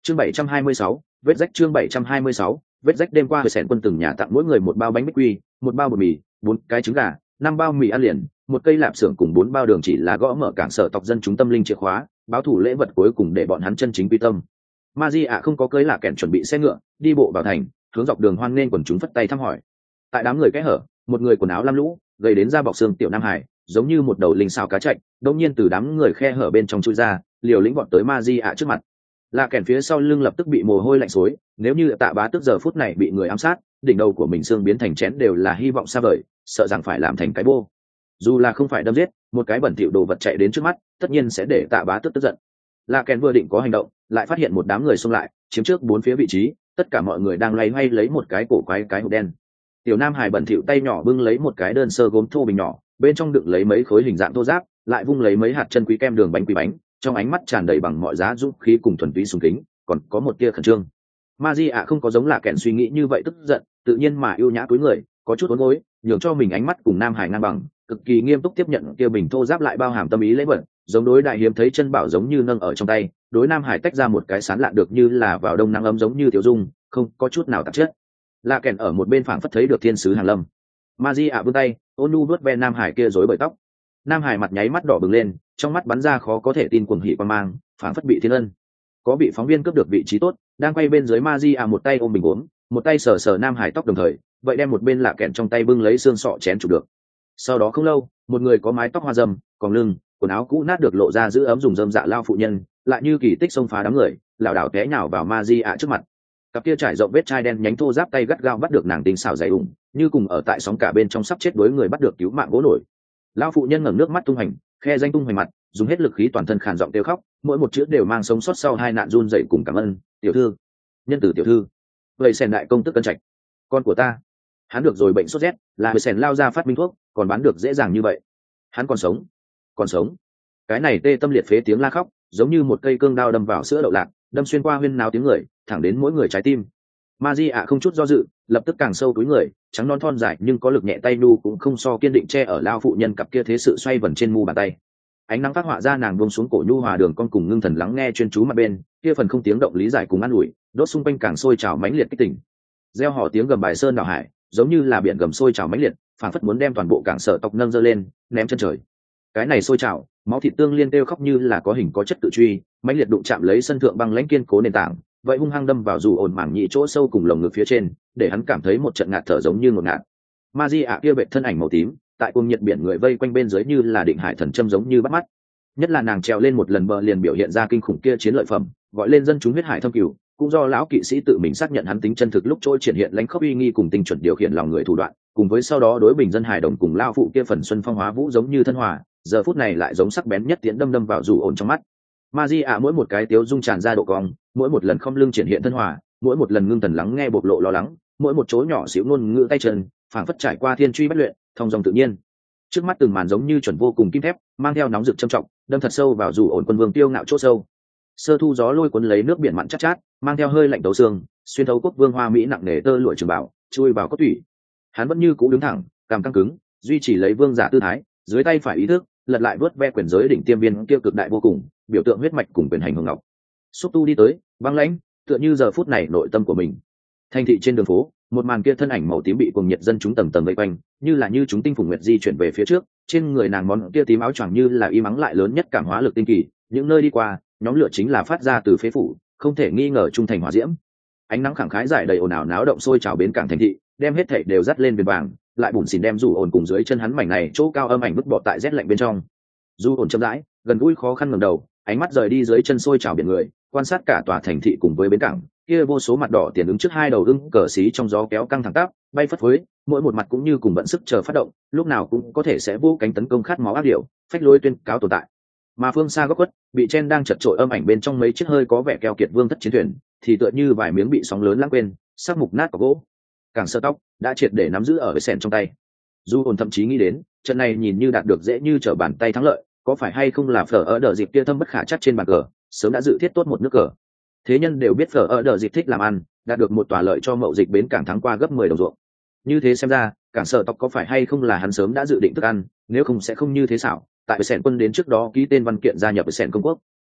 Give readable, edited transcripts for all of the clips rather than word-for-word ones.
Chương 726, vết rách. Chương 726, vết rách. Đêm qua người sẻn quân từng nhà tặng mỗi người một bao bánh bích quy, một bao bột mì, 4 cái trứng gà, 5 bao mì ăn liền, một cây lạp xưởng cùng 4 bao đường chỉ là gõ mở cảng sở tộc dân chúng tâm linh chìa khóa, báo thủ lễ vật cuối cùng để bọn hắn chân chính quy tâm. Maji không có cưới là kẻn chuẩn bị xe ngựa, đi bộ vào thành, hướng dọc đường hoan nghênh quần chúng phất tay thăm hỏi. Tại đám người kẽ hở, một người quần áo lam lũ, gầy đến da bọc xương tiểu Nam Hải, giống như một đầu linh sao cá chạch, đột nhiên từ đám người khe hở bên trong chui ra, liều lĩnh vọt tới Maji trước mặt. Là kẻn phía sau lưng lập tức bị mồ hôi lạnh xối, nếu như Tạ Bá tức giờ phút này bị người ám sát, đỉnh đầu của mình xương biến thành chén đều là hy vọng xa vời, sợ rằng phải làm thành cái bô. Dù là không phải đâm giết, một cái bẩn thỉu đồ vật chạy đến trước mắt, tất nhiên sẽ để Tạ Bá tức giận. Là kẻn vừa định có hành động, lại phát hiện một đám người xông lại, chiếm trước 4 phía vị trí, tất cả mọi người đang loay hoay lấy một cái cổ quái cái hộp đen. Tiểu Nam Hải bẩn thỉu tay nhỏ bưng lấy một cái đơn sơ gốm thô bình nhỏ, bên trong đựng lấy mấy khối hình dạng thô ráp, lại vung lấy mấy hạt chân quý kem đường bánh quý bánh, trong ánh mắt tràn đầy bằng mọi giá dũng khí cùng thuần túy sùng kính, còn có một tia khẩn trương. Maji không có giống là kẻn suy nghĩ như vậy tức giận, tự nhiên mà ưu nhã cúi người, có chút uốn gối, nhường cho mình ánh mắt cùng Nam Hải ngang bằng, cực kỳ nghiêm túc tiếp nhận kia bình thô giáp lại bao hàm tâm ý lễ vật, giống đối đại hiếm thấy chân bảo giống như nâng ở trong tay, đối Nam Hải tách ra một cái sán lạ được như là vào đông nắng ấm giống như tiểu dung, không có chút nào tạp chất. Lạ kèn ở một bên phảng phất thấy được thiên sứ hàn lâm. Maji vươn tay, ôn nhu vuốt ve Nam Hải kia rối bời tóc. Nam Hải mặt nháy mắt đỏ bừng lên, trong mắt bắn ra khó có thể tin cuồng hỉ quan mang, phảng phất bị thiên ân. Có bị phóng viên cướp được vị trí tốt, đang quay bên dưới Maji một tay ôm bình uống, một tay sờ sờ Nam Hải tóc đồng thời, vậy đem một bên lạ kèn trong tay bưng lấy xương sọ chén chụp được. Sau đó không lâu, một người có mái tóc hoa râm, còn lưng, quần áo cũ nát được lộ ra giữ ấm dùng dơm dạ lao phụ nhân, lại như kỳ tích xông phá đám người, lảo đảo té nhào vào Maji trước mặt. Cặp kia trải rộng vết chai đen nhánh thô giáp tay gắt gao bắt được nàng tinh xảo dày ủng, như cùng ở tại sóng cả bên trong sắp chết đối người bắt được cứu mạng gỗ nổi. Lao phụ nhân ngẩng nước mắt tung hành, khe danh tung hoành mặt, dùng hết lực khí toàn thân khàn giọng kêu khóc, mỗi một chữ đều mang sống sót sau hai nạn run dậy cùng cảm ơn, tiểu thư, nhân tử tiểu thư, vậy sèn đại công tức cân trạch, con của ta, hắn được rồi bệnh sốt rét, là người sèn lao ra phát minh thuốc, còn bán được dễ dàng như vậy, hắn còn sống, còn sống. Cái này tê tâm liệt phế tiếng la khóc, giống như một cây cương đao đâm vào sữa đậu lạc, đâm xuyên qua huyên náo tiếng người, thẳng đến mỗi người trái tim. Maji không chút do dự, lập tức càng sâu túi người, trắng non thon dài nhưng có lực nhẹ tay nu cũng không so kiên định che ở lao phụ nhân cặp kia thế sự xoay vần trên mu bàn tay. Ánh nắng phát họa ra nàng buông xuống cổ nhu hòa đường con cùng ngưng thần lắng nghe chuyên chú mặt bên, kia phần không tiếng động lý giải cùng an ủi, đốt xung quanh càng sôi trào mãnh liệt kích tỉnh. Gieo hò tiếng gầm bài sơn đảo hải, giống như là biển gầm sôi trào mãnh liệt, phảng phất muốn đem toàn bộ cảng sở tộc nâng dơ lên, ném chân trời. Cái này sôi trào, máu thịt tương liên kêu khóc như là có hình có chất tự truy, mãnh liệt đụng chạm lấy sân thượng băng lãnh kiên cố nền tảng, vậy hung hăng đâm vào dù ổn mảng nhị chỗ sâu cùng lồng ngực phía trên, để hắn cảm thấy một trận ngạt thở giống như ngột ngạt. Maji kia vệ thân ảnh màu tím, tại cuồng nhiệt biển người vây quanh bên dưới như là định hải thần châm giống như bắt mắt. Nhất là nàng trèo lên một lần bờ liền biểu hiện ra kinh khủng kia chiến lợi phẩm, gọi lên dân chúng huyết hải thâm cửu, cũng do lão kỵ sĩ tự mình xác nhận hắn tính chân thực lúc trôi triển hiện lãnh khốc uy nghi cùng tinh chuẩn điều khiển lòng người thủ đoạn, cùng với sau đó đối bình dân hải đồng cùng lao phụ kia phần xuân phong hóa vũ giống như thân hòa, giờ phút này lại giống sắc bén nhất tiến đâm vào dù ổn trong mắt. Maji mỗi một cái tiếu dung tràn ra độ cong, mỗi một lần không lưng triển hiện thân hòa, mỗi một lần ngưng thần lắng nghe bộc lộ lo lắng, mỗi một chỗ nhỏ xíu ngôn ngữ tay chân, phảng phất trải qua thiên truy bất luyện, thông dòng tự nhiên. Trước mắt từng màn giống như chuẩn vô cùng kim thép, mang theo nóng rực trầm trọng, đâm thật sâu vào dù ổn quân vương tiêu ngạo chỗ sâu. Sơ thu gió lôi cuốn lấy nước biển mặn chát chát, mang theo hơi lạnh tấu xương, xuyên thấu quốc vương hoa mỹ nặng nề tơ lụa trường bảo, chui vào cốt tủy. Hắn vẫn như cũ đứng thẳng, cằm căng cứng, duy trì lấy vương giả tư thái, dưới tay phải ý thức, lật lại vớt ve quyền giới đỉnh tiêm viên kia cực đại vô cùng, biểu tượng huyết mạch cùng quyền hành hồng ngọc. Xúc tu đi tới, băng lãnh, tựa như giờ phút này nội tâm của mình. Thành thị trên đường phố, một màn kia thân ảnh màu tím bị cuồng nhiệt dân chúng tầng tầng vây quanh, như chúng tinh phùng nguyệt di chuyển về phía trước, trên người nàng món kia tím áo choàng như là y mắng lại lớn nhất cảm hóa lực tinh kỳ, những nơi đi qua, nhóm lửa chính là phát ra từ phế phủ, không thể nghi ngờ trung thành hỏa diễm. Ánh nắng khẳng khái giải đầy ồn ào náo động sôi trào bến cảng thành thị, đem hết thảy đều dắt lên viền vàng, lại bùn xỉn đem dù ổn cùng dưới chân hắn mảnh này chỗ cao âm ảnh vứt bỏ tại rét lạnh bên trong. Dù ổn chậm rãi, gần gũi khó khăn ngẩng đầu, ánh mắt rời đi dưới chân sôi trào biển người, quan sát cả tòa thành thị cùng với bến cảng, kia vô số mặt đỏ tiền ứng trước hai đầu ưng cờ xí trong gió kéo căng thẳng tắp, bay phất phới, mỗi một mặt cũng như cùng bận sức chờ phát động, lúc nào cũng có thể sẽ vô cánh tấn công khát máu ác điểu, phách lối tuyên cáo tồn tại. Mà phương xa góc khuất, bị chen đang chật chội âm ảnh bên trong mấy chiếc hơi có vẻ keo kiệt vương thất chiến thuyền, thì tựa như vài miếng bị sóng lớn lãng quên, sắc mục nát của gỗ. Càng sơ tóc đã triệt để nắm giữ ở sèn trong tay. Du ổn thậm chí nghĩ đến, trận này nhìn như đạt được dễ như trở bàn tay thắng lợi, có phải hay không là phở ở đờ dịp kia thâm bất khả chắc trên bàn cờ, sớm đã dự thiết tốt một nước cờ. Thế nhân đều biết phở ở đờ dịp thích làm ăn, đạt được một tòa lợi cho mậu dịch bến cảng thắng qua gấp 10 đồng ruộng. Như thế xem ra, cảng sở tộc có phải hay không là hắn sớm đã dự định thức ăn, nếu không sẽ không như thế xảo. Tại sèn quân đến trước đó ký tên văn kiện gia nhập sèn công quốc.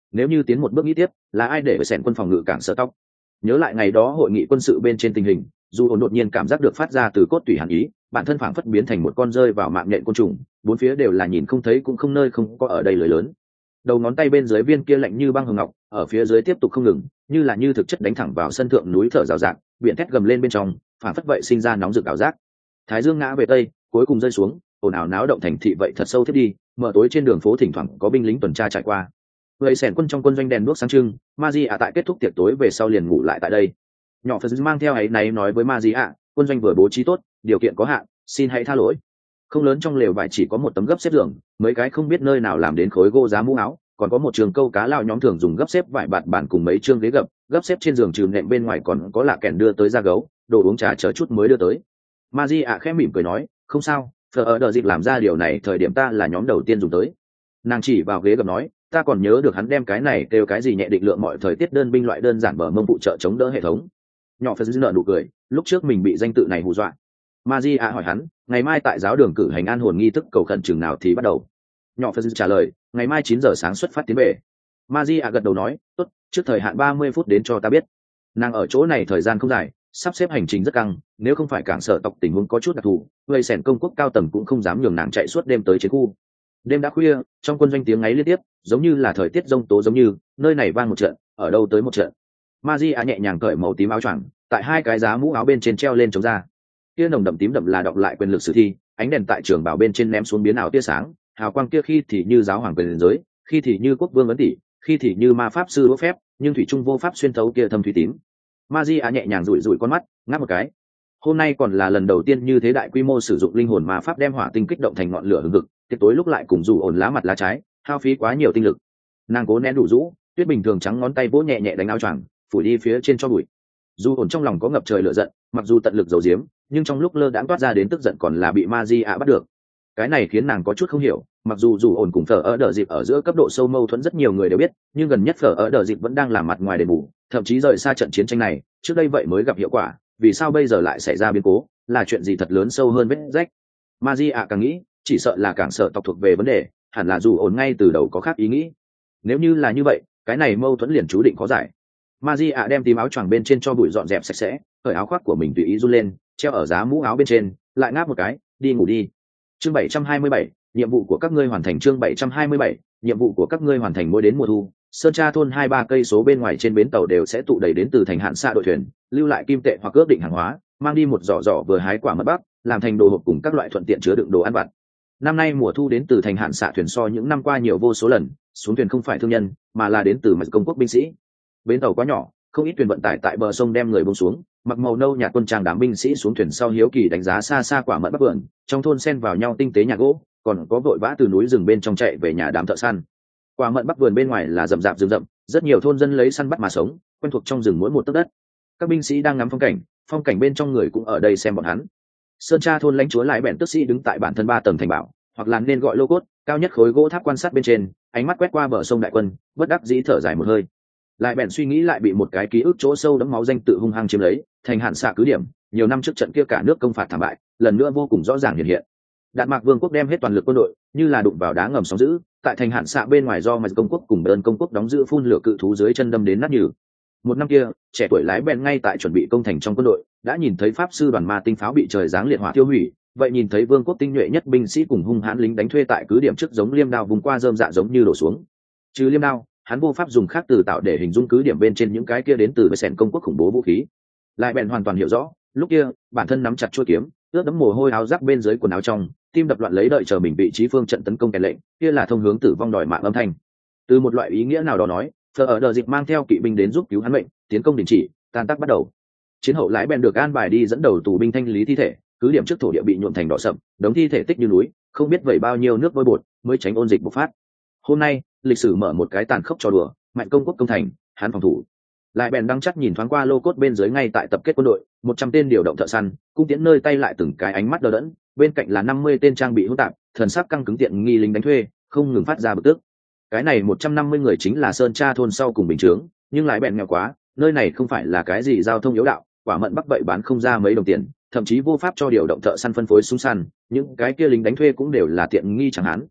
nếu như tiến một bước nghĩ tiếp là ai để sẻn quân phòng ngự cảng Sở Tóc? Nhớ lại ngày đó hội nghị quân sự bên trên tình hình, dù ổn đột nhiên cảm giác được phát ra từ cốt tủy hàn ý, bản thân phảng phất biến thành một con rơi vào mạng nhện côn trùng, bốn phía đều là nhìn không thấy cũng không nơi không có ở đây lưới lớn. Đầu ngón tay bên dưới viên kia lạnh như băng hồng ngọc, ở phía dưới tiếp tục không ngừng, như thực chất đánh thẳng vào sân thượng núi thở rào rạc, biển thét gầm lên bên trong, phảng phất vậy sinh ra nóng rực ảo giác. Thái dương ngã về tây, cuối cùng rơi xuống, ồn ào náo động thành thị vậy thật sâu thiết đi, mở tối trên đường phố thỉnh thoảng có binh lính tuần tra trải qua. Người sẻn quân trong quân doanh đèn đuốc sáng trưng, Magia tại kết thúc tiệc tối về sau liền ngủ lại tại đây. Nhỏ Phật mang theo ấy náy nói với Magia, quân doanh vừa bố trí tốt, điều kiện có hạn, xin hãy tha lỗi. Không lớn trong lều vải chỉ có một tấm gấp xếp giường, mấy cái không biết nơi nào làm đến khối gỗ giá mũ áo, còn có một trường câu cá lao nhóm thường dùng gấp xếp vải bạt bản cùng mấy chương ghế gấp xếp trên giường trừ nệm bên ngoài còn có lạ kèn đưa tới da gấu, đồ uống trà chờ chút mới đưa tới. Magia khẽ mỉm cười nói, không sao, phở ở đợi dịp làm ra điều này thời điểm ta là nhóm đầu tiên dùng tới. Nàng chỉ vào ghế gập nói, ta còn nhớ được hắn đem cái này kêu cái gì nhẹ định lượng mọi thời tiết đơn binh loại đơn giản bờ mông phụ trợ chống đỡ hệ thống. Nhỏ Phật nợ nụ cười, lúc trước mình bị danh tự này hù dọa. Magia hỏi hắn, ngày mai tại giáo đường cử hành an hồn nghi thức cầu khẩn chừng nào thì bắt đầu. Nhỏ Phật trả lời, ngày mai 9 giờ sáng xuất phát tiến về. Magia gật đầu nói, tốt, trước thời hạn 30 phút đến cho ta biết. Nàng ở chỗ này thời gian không dài, sắp xếp hành trình rất căng, nếu không phải cảng Sở Tộc tình huống có chút đặc thù, người sẻn công quốc cao tầng cũng không dám nhường nàng chạy suốt đêm tới chiến khu. Đêm đã khuya, trong quân doanh tiếng ngáy liên tiếp, giống như là thời tiết giông tố giống như, nơi này vang một trận, ở đâu tới một trận. Magia nhẹ nhàng cởi màu tím áo choàng, tại hai cái giá mũ áo bên trên treo lên chống ra. Kia nồng đậm tím đậm là đọc lại quyền lực sử thi, ánh đèn tại trường bảo bên trên ném xuống biến ảo tia sáng, hào quang kia khi thì như giáo hoàng quyền giới, khi thì như quốc vương ấn tỷ, khi thì như ma pháp sư đũa phép, nhưng thủy trung vô pháp xuyên thấu kia thâm thủy tím. Magia nhẹ nhàng rủi rủi con mắt, ngáp một cái. Hôm nay còn là lần đầu tiên như thế đại quy mô sử dụng linh hồn ma pháp đem hỏa tinh kích động thành ngọn lửa hừng hực, tiệc tối lúc lại cùng dù ổn lá mặt lá trái, hao phí quá nhiều tinh lực. Nàng cố nén đủ rũ, tuyết bình thường trắng ngón tay vỗ nhẹ nhẹ đánh áo choàng, phủ đi phía trên cho bụi. Dù ổn trong lòng có ngập trời lửa giận, mặc dù tận lực giấu giếm, nhưng trong lúc lơ đãng toát ra đến tức giận còn là bị Magia bắt được. Cái này khiến nàng có chút không hiểu, mặc dù ổn cùng phở ở đờ dịp ở giữa cấp độ sâu mâu thuẫn rất nhiều người đều biết, nhưng gần nhất phở ở đờ dịp vẫn đang làm mặt ngoài đền bù, thậm chí rời xa trận chiến tranh này, trước đây vậy mới gặp hiệu quả, vì sao bây giờ lại xảy ra biến cố, là chuyện gì thật lớn sâu hơn vết rách. Magia càng nghĩ, chỉ sợ là càng sợ tộc thuộc về vấn đề, hẳn là dù ổn ngay từ đầu có khác ý nghĩ. Nếu như là như vậy, cái này mâu thuẫn liền chú định khó giải. Magia đem tím áo choàng bên trên cho bụi dọn dẹp sạch sẽ, cởi áo khoác của mình tùy ý run lên, treo ở giá mũ áo bên trên, lại ngáp một cái, đi ngủ đi. Chương 727, nhiệm vụ của các ngươi hoàn thành. Chương 727, nhiệm vụ của các ngươi hoàn thành. Mỗi đến mùa thu, Sơn Tra thôn 2-3 cây số bên ngoài trên bến tàu đều sẽ tụ đầy đến từ thành Hạn Xạ đội thuyền, lưu lại kim tệ hoặc ước định hàng hóa, mang đi một giỏ vừa hái quả mật bắc, làm thành đồ hộp cùng các loại thuận tiện chứa đựng đồ ăn vặt. Năm nay mùa thu đến từ thành Hạn Xạ thuyền so những năm qua nhiều vô số lần, xuống thuyền không phải thương nhân, mà là đến từ mặt công quốc binh sĩ. Bến tàu quá nhỏ, không ít thuyền vận tải tại bờ sông đem người buông xuống, mặc màu nâu nhạt quân trang đám binh sĩ xuống thuyền sau hiếu kỳ đánh giá xa xa quả mận bắc vườn, trong thôn xen vào nhau tinh tế nhà gỗ, còn có vội vã từ núi rừng bên trong chạy về nhà đám thợ săn. Quả mận bắc vườn bên ngoài là rậm rạp rừng rậm, rất nhiều thôn dân lấy săn bắt mà sống, quen thuộc trong rừng mỗi một tấc đất. Các binh sĩ đang ngắm phong cảnh bên trong người cũng ở đây xem bọn hắn. Sơn Tra thôn lãnh chúa lại bèn tức sĩ đứng tại bản thân 3 tầng thành bảo, hoặc là nên gọi lô cốt, cao nhất khối gỗ tháp quan sát bên trên, ánh mắt quét qua bờ sông đại quân, bất đắc dĩ thở dài một hơi. Lại bèn suy nghĩ lại bị một cái ký ức chỗ sâu đẫm máu danh tự hung hăng chiếm lấy, thành Hạn Xạ cứ điểm, nhiều năm trước trận kia cả nước công phạt thảm bại, lần nữa vô cùng rõ ràng hiện hiện. Đạn Mạc Vương quốc đem hết toàn lực quân đội, như là đụng vào đá ngầm sóng dữ, tại thành Hạn Xạ bên ngoài do Mạch công quốc cùng Đơn công quốc đóng giữ phun lửa cự thú dưới chân đâm đến nát nhừ. Một năm kia, trẻ tuổi lái bèn ngay tại chuẩn bị công thành trong quân đội, đã nhìn thấy pháp sư đoàn ma tinh pháo bị trời giáng liệt hỏa tiêu hủy, vậy nhìn thấy vương quốc tinh nhuệ nhất binh sĩ cùng hung hãn lính đánh thuê tại cứ điểm trước giống liêm đao vùng qua rơm dạ giống như đổ xuống. Trừ liêm đao, hắn vô pháp dùng khác từ tạo để hình dung cứ điểm bên trên những cái kia đến từ với sẻn công quốc khủng bố vũ khí. Lại bèn hoàn toàn hiểu rõ, lúc kia bản thân nắm chặt chuôi kiếm, ướt đẫm mồ hôi áo giáp bên dưới quần áo trong, tim đập loạn lấy đợi chờ mình vị trí phương trận tấn công kèn lệnh, kia là thông hướng tử vong đòi mạng âm thanh. Từ một loại ý nghĩa nào đó nói, Phở ở đờ dịp mang theo kỵ binh đến giúp cứu hắn mệnh, tiến công đình chỉ, tan tác bắt đầu. Chiến hậu lái bèn được an bài đi dẫn đầu tù binh thanh lý thi thể, cứ điểm trước thổ địa bị nhuộm thành đỏ sậm, đống thi thể tích như núi, không biết vẩy bao nhiêu nước vôi bột mới tránh ôn dịch bộc phát. Hôm nay, lịch sử mở một cái tàn khốc trò đùa, mạnh công quốc công thành, hắn phòng thủ. Lại bèn đang chắc nhìn thoáng qua lô cốt bên dưới ngay tại tập kết quân đội, 100 tên điều động thợ săn, cung tiễn nơi tay lại từng cái ánh mắt đờ đẫn, bên cạnh là 50 tên trang bị hỗn tạp, thần sắc căng cứng tiện nghi lính đánh thuê, không ngừng phát ra bực tức. Cái này 150 người chính là Sơn Tra thôn sau cùng bình chướng, nhưng lại bèn nghèo quá, nơi này không phải là cái gì giao thông yếu đạo, quả mận bắc vậy bán không ra mấy đồng tiền, thậm chí vô pháp cho điều động thợ săn phân phối súng săn, những cái kia lính đánh thuê cũng đều là tiện nghi chẳng hạn.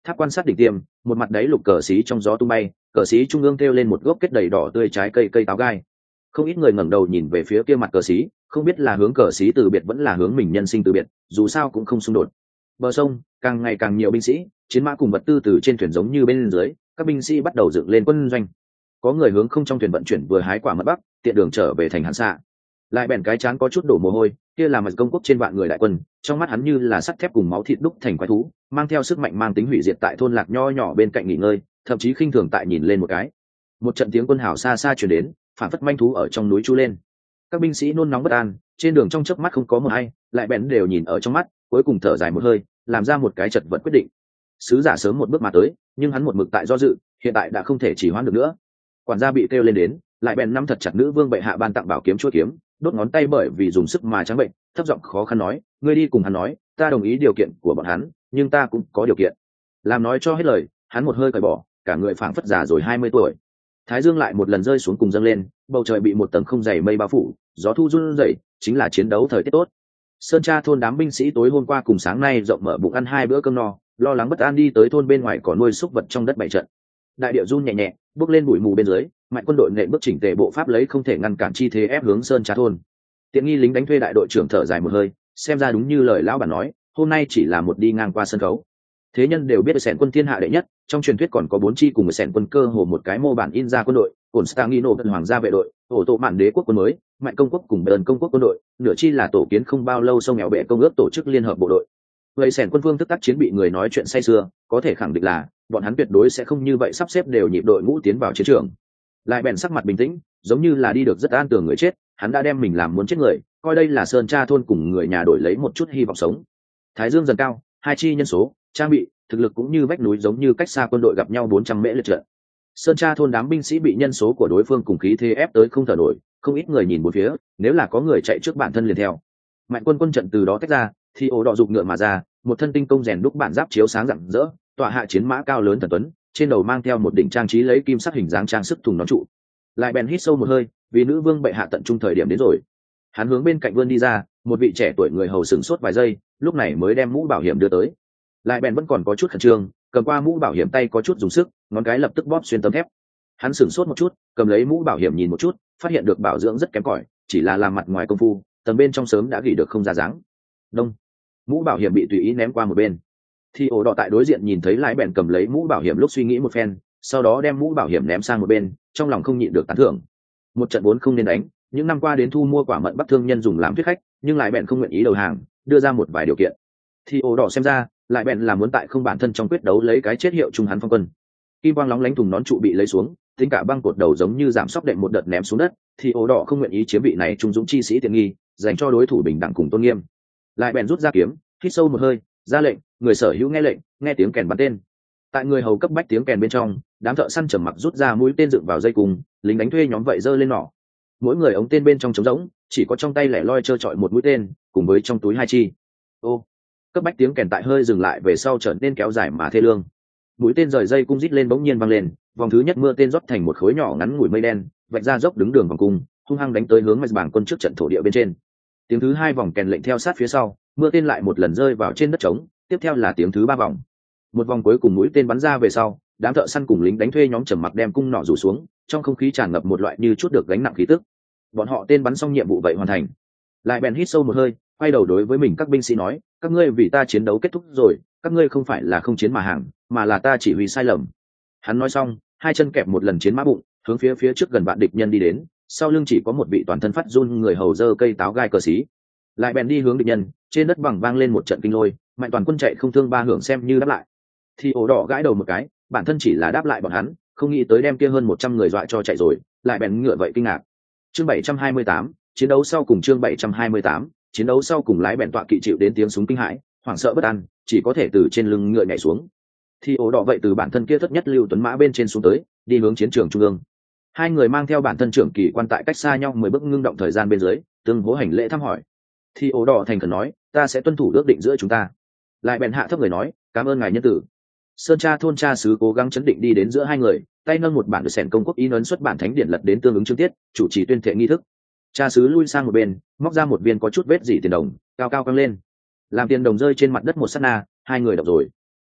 Tháp quan sát đỉnh tiêm, một mặt đáy lục cờ xí trong gió tung bay, cờ xí trung ương treo lên một gốc kết đầy đỏ tươi trái cây táo gai. Không ít người ngẩng đầu nhìn về phía kia mặt cờ xí, không biết là hướng cờ xí từ biệt vẫn là hướng mình nhân sinh từ biệt, dù sao cũng không xung đột. Bờ sông càng ngày càng nhiều binh sĩ, chiến mã cùng vật tư từ trên thuyền giống như bên dưới, các binh sĩ bắt đầu dựng lên quân doanh. Có người hướng không trong thuyền vận chuyển vừa hái quả mật bắc, tiện đường trở về thành Hàn Xạ. Lại bèn cái chán có chút đổ mồ hôi, kia là mặt công quốc trên vạn người đại quân, trong mắt hắn như là sắt thép cùng máu thịt đúc thành quái thú, mang theo sức mạnh mang tính hủy diệt tại thôn lạc nho nhỏ bên cạnh nghỉ ngơi, thậm chí khinh thường tại nhìn lên một cái. Một trận tiếng quân hào xa xa truyền đến, phản phất manh thú ở trong núi chu lên. Các binh sĩ nôn nóng bất an, trên đường trong chớp mắt không có một ai, lại bèn đều nhìn ở trong mắt, cuối cùng thở dài một hơi, làm ra một cái chật vật quyết định. Sứ giả sớm một bước mà tới, nhưng hắn một mực tại do dự, hiện tại đã không thể chỉ hoãn được nữa. Quản gia bị kêu lên đến, lại bèn nắm thật chặt nữ vương bệ hạ ban tặng bảo kiếm chuôi kiếm, đốt ngón tay bởi vì dùng sức mà trắng bệnh, thấp giọng khó khăn nói, ngươi đi cùng hắn nói, ta đồng ý điều kiện của bọn hắn, nhưng ta cũng có điều kiện. Làm nói cho hết lời, hắn một hơi cởi bỏ, cả người phảng phất già rồi 20 tuổi. Thái dương lại một lần rơi xuống cùng dâng lên, bầu trời bị một tầng không dày mây bao phủ, gió thu run rẩy, chính là chiến đấu thời tiết tốt. Sơn Tra thôn đám binh sĩ tối hôm qua cùng sáng nay rộng mở bụng ăn 2 bữa cơm no, lo lắng bất an đi tới thôn bên ngoài có nuôi súc vật trong đất bày trận. Đại địa run nhẹ nhẹ, bước lên bụi mù bên dưới, mạnh quân đội nện bước chỉnh tề bộ pháp lấy không thể ngăn cản chi thế ép hướng Sơn Tra thôn. Tiện nghi lính đánh thuê đại đội trưởng thở dài một hơi, xem ra đúng như lời lão bản nói, hôm nay chỉ là một đi ngang qua sân khấu. Thế nhân đều biết sẻn quân thiên hạ đệ nhất, trong truyền thuyết còn có 4 chi cùng một sẻn quân cơ hồ một cái mô bản in ra quân đội, Constantino quân hoàng gia vệ đội, ổ tổ mạn đế quốc quân mới, mạnh công quốc cùng bờn công quốc quân đội, nửa chi là tổ kiến không bao lâu sông nghèo bệ công ước tổ chức liên hợp bộ đội. Vậy sẻn quân phương thức tác chiến bị người nói chuyện say sưa, có thể khẳng định là bọn hắn tuyệt đối sẽ không như vậy sắp xếp đều nhịp đội ngũ tiến vào chiến trường. Lại bèn sắc mặt bình tĩnh, giống như là đi được rất an tường người chết, hắn đã đem mình làm muốn chết người, coi đây là Sơn Tra thôn cùng người nhà đổi lấy một chút hy vọng sống. Thái dương dần cao, 2 chi nhân số, trang bị, thực lực cũng như vách núi giống như cách xa quân đội gặp nhau 400 mễ liệt trận. Sơn Tra thôn đám binh sĩ bị nhân số của đối phương cùng khí thế ép tới không thở nổi, không ít người nhìn bốn phía, nếu là có người chạy trước bản thân liền theo. Mạnh quân quân trận từ đó tách ra, thì ổ đỏ dục ngựa mà ra, một thân tinh công rèn đúc bản giáp chiếu sáng rạng rỡ, tọa hạ chiến mã cao lớn thần tuấn, trên đầu mang theo một đỉnh trang trí lấy kim sắc hình dáng trang sức thùng nón trụ. Lại bèn hít sâu một hơi, vì nữ vương bệ hạ tận trung thời điểm đến rồi. Hắn hướng bên cạnh vươn đi ra, một vị trẻ tuổi người hầu sửng sốt vài giây, lúc này mới đem mũ bảo hiểm đưa tới. Lại bèn vẫn còn có chút khẩn trương, cầm qua mũ bảo hiểm tay có chút dùng sức, ngón cái lập tức bóp xuyên tấm thép. Hắn sửng sốt một chút, cầm lấy mũ bảo hiểm nhìn một chút, phát hiện được bảo dưỡng rất kém cỏi, chỉ là làm mặt ngoài công phu, tầng bên trong sớm đã gỉ được không ra dáng. Đông, mũ bảo hiểm bị tùy ý ném qua một bên. Thì ổ đỏ tại đối diện nhìn thấy Lại bèn cầm lấy mũ bảo hiểm lúc suy nghĩ một phen, sau đó đem mũ bảo hiểm ném sang một bên, trong lòng không nhịn được tán thưởng. Một trận vốn không nên đánh, những năm qua đến thu mua quả mận bắc thương nhân dùng làm thuyết khách, nhưng Lại bèn không nguyện ý đầu hàng, đưa ra một vài điều kiện. Thì ổ đỏ xem ra, Lại bèn là muốn tại không bản thân trong quyết đấu lấy cái chết hiệu trung hắn phong quân. Kim quang lóng lánh thùng nón trụ bị lấy xuống, tính cả băng cột đầu giống như giảm sóc đệm một đợt ném xuống đất, thì ổ đỏ không nguyện ý chiếm vị này trung dũng chi sĩ tiện nghi, dành cho đối thủ bình đẳng cùng tôn nghiêm. Lại bèn rút ra kiếm, hít sâu một hơi, ra lệnh, người sở hữu nghe lệnh, nghe tiếng kèn bắn tên. Tại người hầu cấp bách tiếng kèn bên trong, đám thợ săn trầm mặc rút ra mũi tên dựng vào dây cùng, lính đánh thuê nhóm vậy giơ lên nỏ. Mỗi người ống tên bên trong trống rỗng, chỉ có trong tay lẻ loi trơ trọi một mũi tên, cùng với trong túi 2 chi. Ô, cấp bách tiếng kèn tại hơi dừng lại về sau trở nên kéo dài mà thê lương. Mũi tên rời dây cung rít lên bỗng nhiên văng lên, vòng thứ nhất mưa tên rót thành một khối nhỏ ngắn ngủi mây đen, vạch ra dốc đứng đường vòng cung, hung hăng đánh tới hướng mạch bảng quân trước trận thổ địa bên trên. Tiếng thứ 2 vòng kèn lệnh theo sát phía sau, mưa tên lại một lần rơi vào trên đất trống, tiếp theo là tiếng thứ 3 vòng. Một vòng cuối cùng mũi tên bắn ra về sau, đám thợ săn cùng lính đánh thuê nhóm trầm mặc đem cung nỏ rủ xuống, trong không khí tràn ngập một loại như chút được gánh nặng khí tức. Bọn họ tên bắn xong nhiệm vụ vậy hoàn thành. Lại bèn hít sâu một hơi, quay đầu đối với mình các binh sĩ nói, các ngươi vì ta chiến đấu kết thúc rồi, các ngươi không phải là không chiến mà hàng, mà là ta chỉ huy sai lầm. Hắn nói xong, 2 chân kẹp một lần chiến mã bụng, hướng phía trước gần vạn địch nhân đi đến, sau lưng chỉ có một vị toàn thân phát run người hầu dơ cây táo gai cờ xí. Lại bèn đi hướng địch nhân, trên đất bằng vang lên một trận kinh lôi, mạnh toàn quân chạy không thương ba hưởng xem như đáp lại. Thì ổ đỏ gãi đầu một cái, bản thân chỉ là đáp lại bọn hắn, không nghĩ tới đem kia hơn 100 người dọa cho chạy rồi, lại bèn ngựa vậy kinh ngạc. Chương 728, chiến đấu sau cùng chương 728, chiến đấu sau cùng lái bèn tọa kỵ chịu đến tiếng súng kinh hãi, hoảng sợ bất an, chỉ có thể từ trên lưng ngựa nhảy xuống. Thì ổ đỏ vậy từ bản thân kia thất nhất lưu tuấn mã bên trên xuống tới, đi hướng chiến trường trung ương. 2 người mang theo bản thân trưởng kỳ quan tại cách xa nhau 10 bước ngưng động thời gian bên dưới, tương hỗ hành lễ thăm hỏi. Thì ổ đỏ thành khẩn nói, ta sẽ tuân thủ ước định giữa chúng ta. Lại bèn hạ thấp người nói, cảm ơn ngài nhân tử. Sơn Tra thôn cha sứ cố gắng chấn định đi đến giữa 2 người, tay nâng một bản được sẻn công quốc in ấn xuất bản thánh điển lật đến tương ứng chương tiết, chủ trì tuyên thệ nghi thức. Cha sứ lui sang một bên, móc ra một viên có chút vết dỉ tiền đồng, cao cao căng lên. Làm tiền đồng rơi trên mặt đất một sát na, 2 người đọc rồi.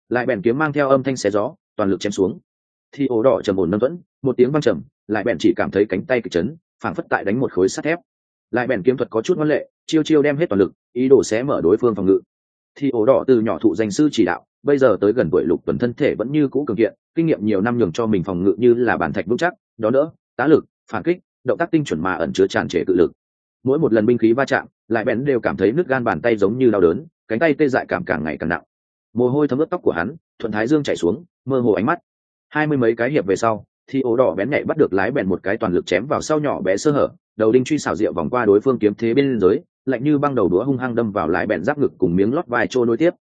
lại bèn kiếm mang theo âm thanh xé gió toàn lực chém xuống. Thì ổ đỏ trầm ổn nâng thuẫn, một tiếng vang trầm, lại bèn chỉ cảm thấy cánh tay kịch chấn, phảng phất tại đánh một khối sắt thép. Lại bèn kiếm thuật có chút ngoan lệ, chiêu chiêu đem hết toàn lực, ý đồ xé mở đối phương phòng ngự. Thì ổ đỏ từ nhỏ thụ danh sư chỉ đạo, bây giờ tới gần tuổi lục tuần thân thể vẫn như cũ cường kiện, kinh nghiệm nhiều năm nhường cho mình phòng ngự như là bản thạch vững chắc, đó đỡ, tá lực, phản kích, động tác tinh chuẩn mà ẩn chứa tràn trề cự lực. Mỗi một lần binh khí va chạm, lại bèn đều cảm thấy nứt gan bàn tay giống như đau đớn, cánh tay tê dại cảm càng ngày càng nặng. Mồ hôi thấm ướt tóc của hắn, thuận thái dương chảy xuống, mơ hồ ánh mắt. 20 mấy cái hiệp về sau, thì ổ đỏ bén nhạy bắt được lái bèn một cái toàn lực chém vào sau nhỏ bé sơ hở, đầu đinh truy xảo diệu vòng qua đối phương kiếm thế bên dưới, lạnh như băng đầu đũa hung hăng đâm vào lái bèn giáp ngực cùng miếng lót vai trôi nối tiếp.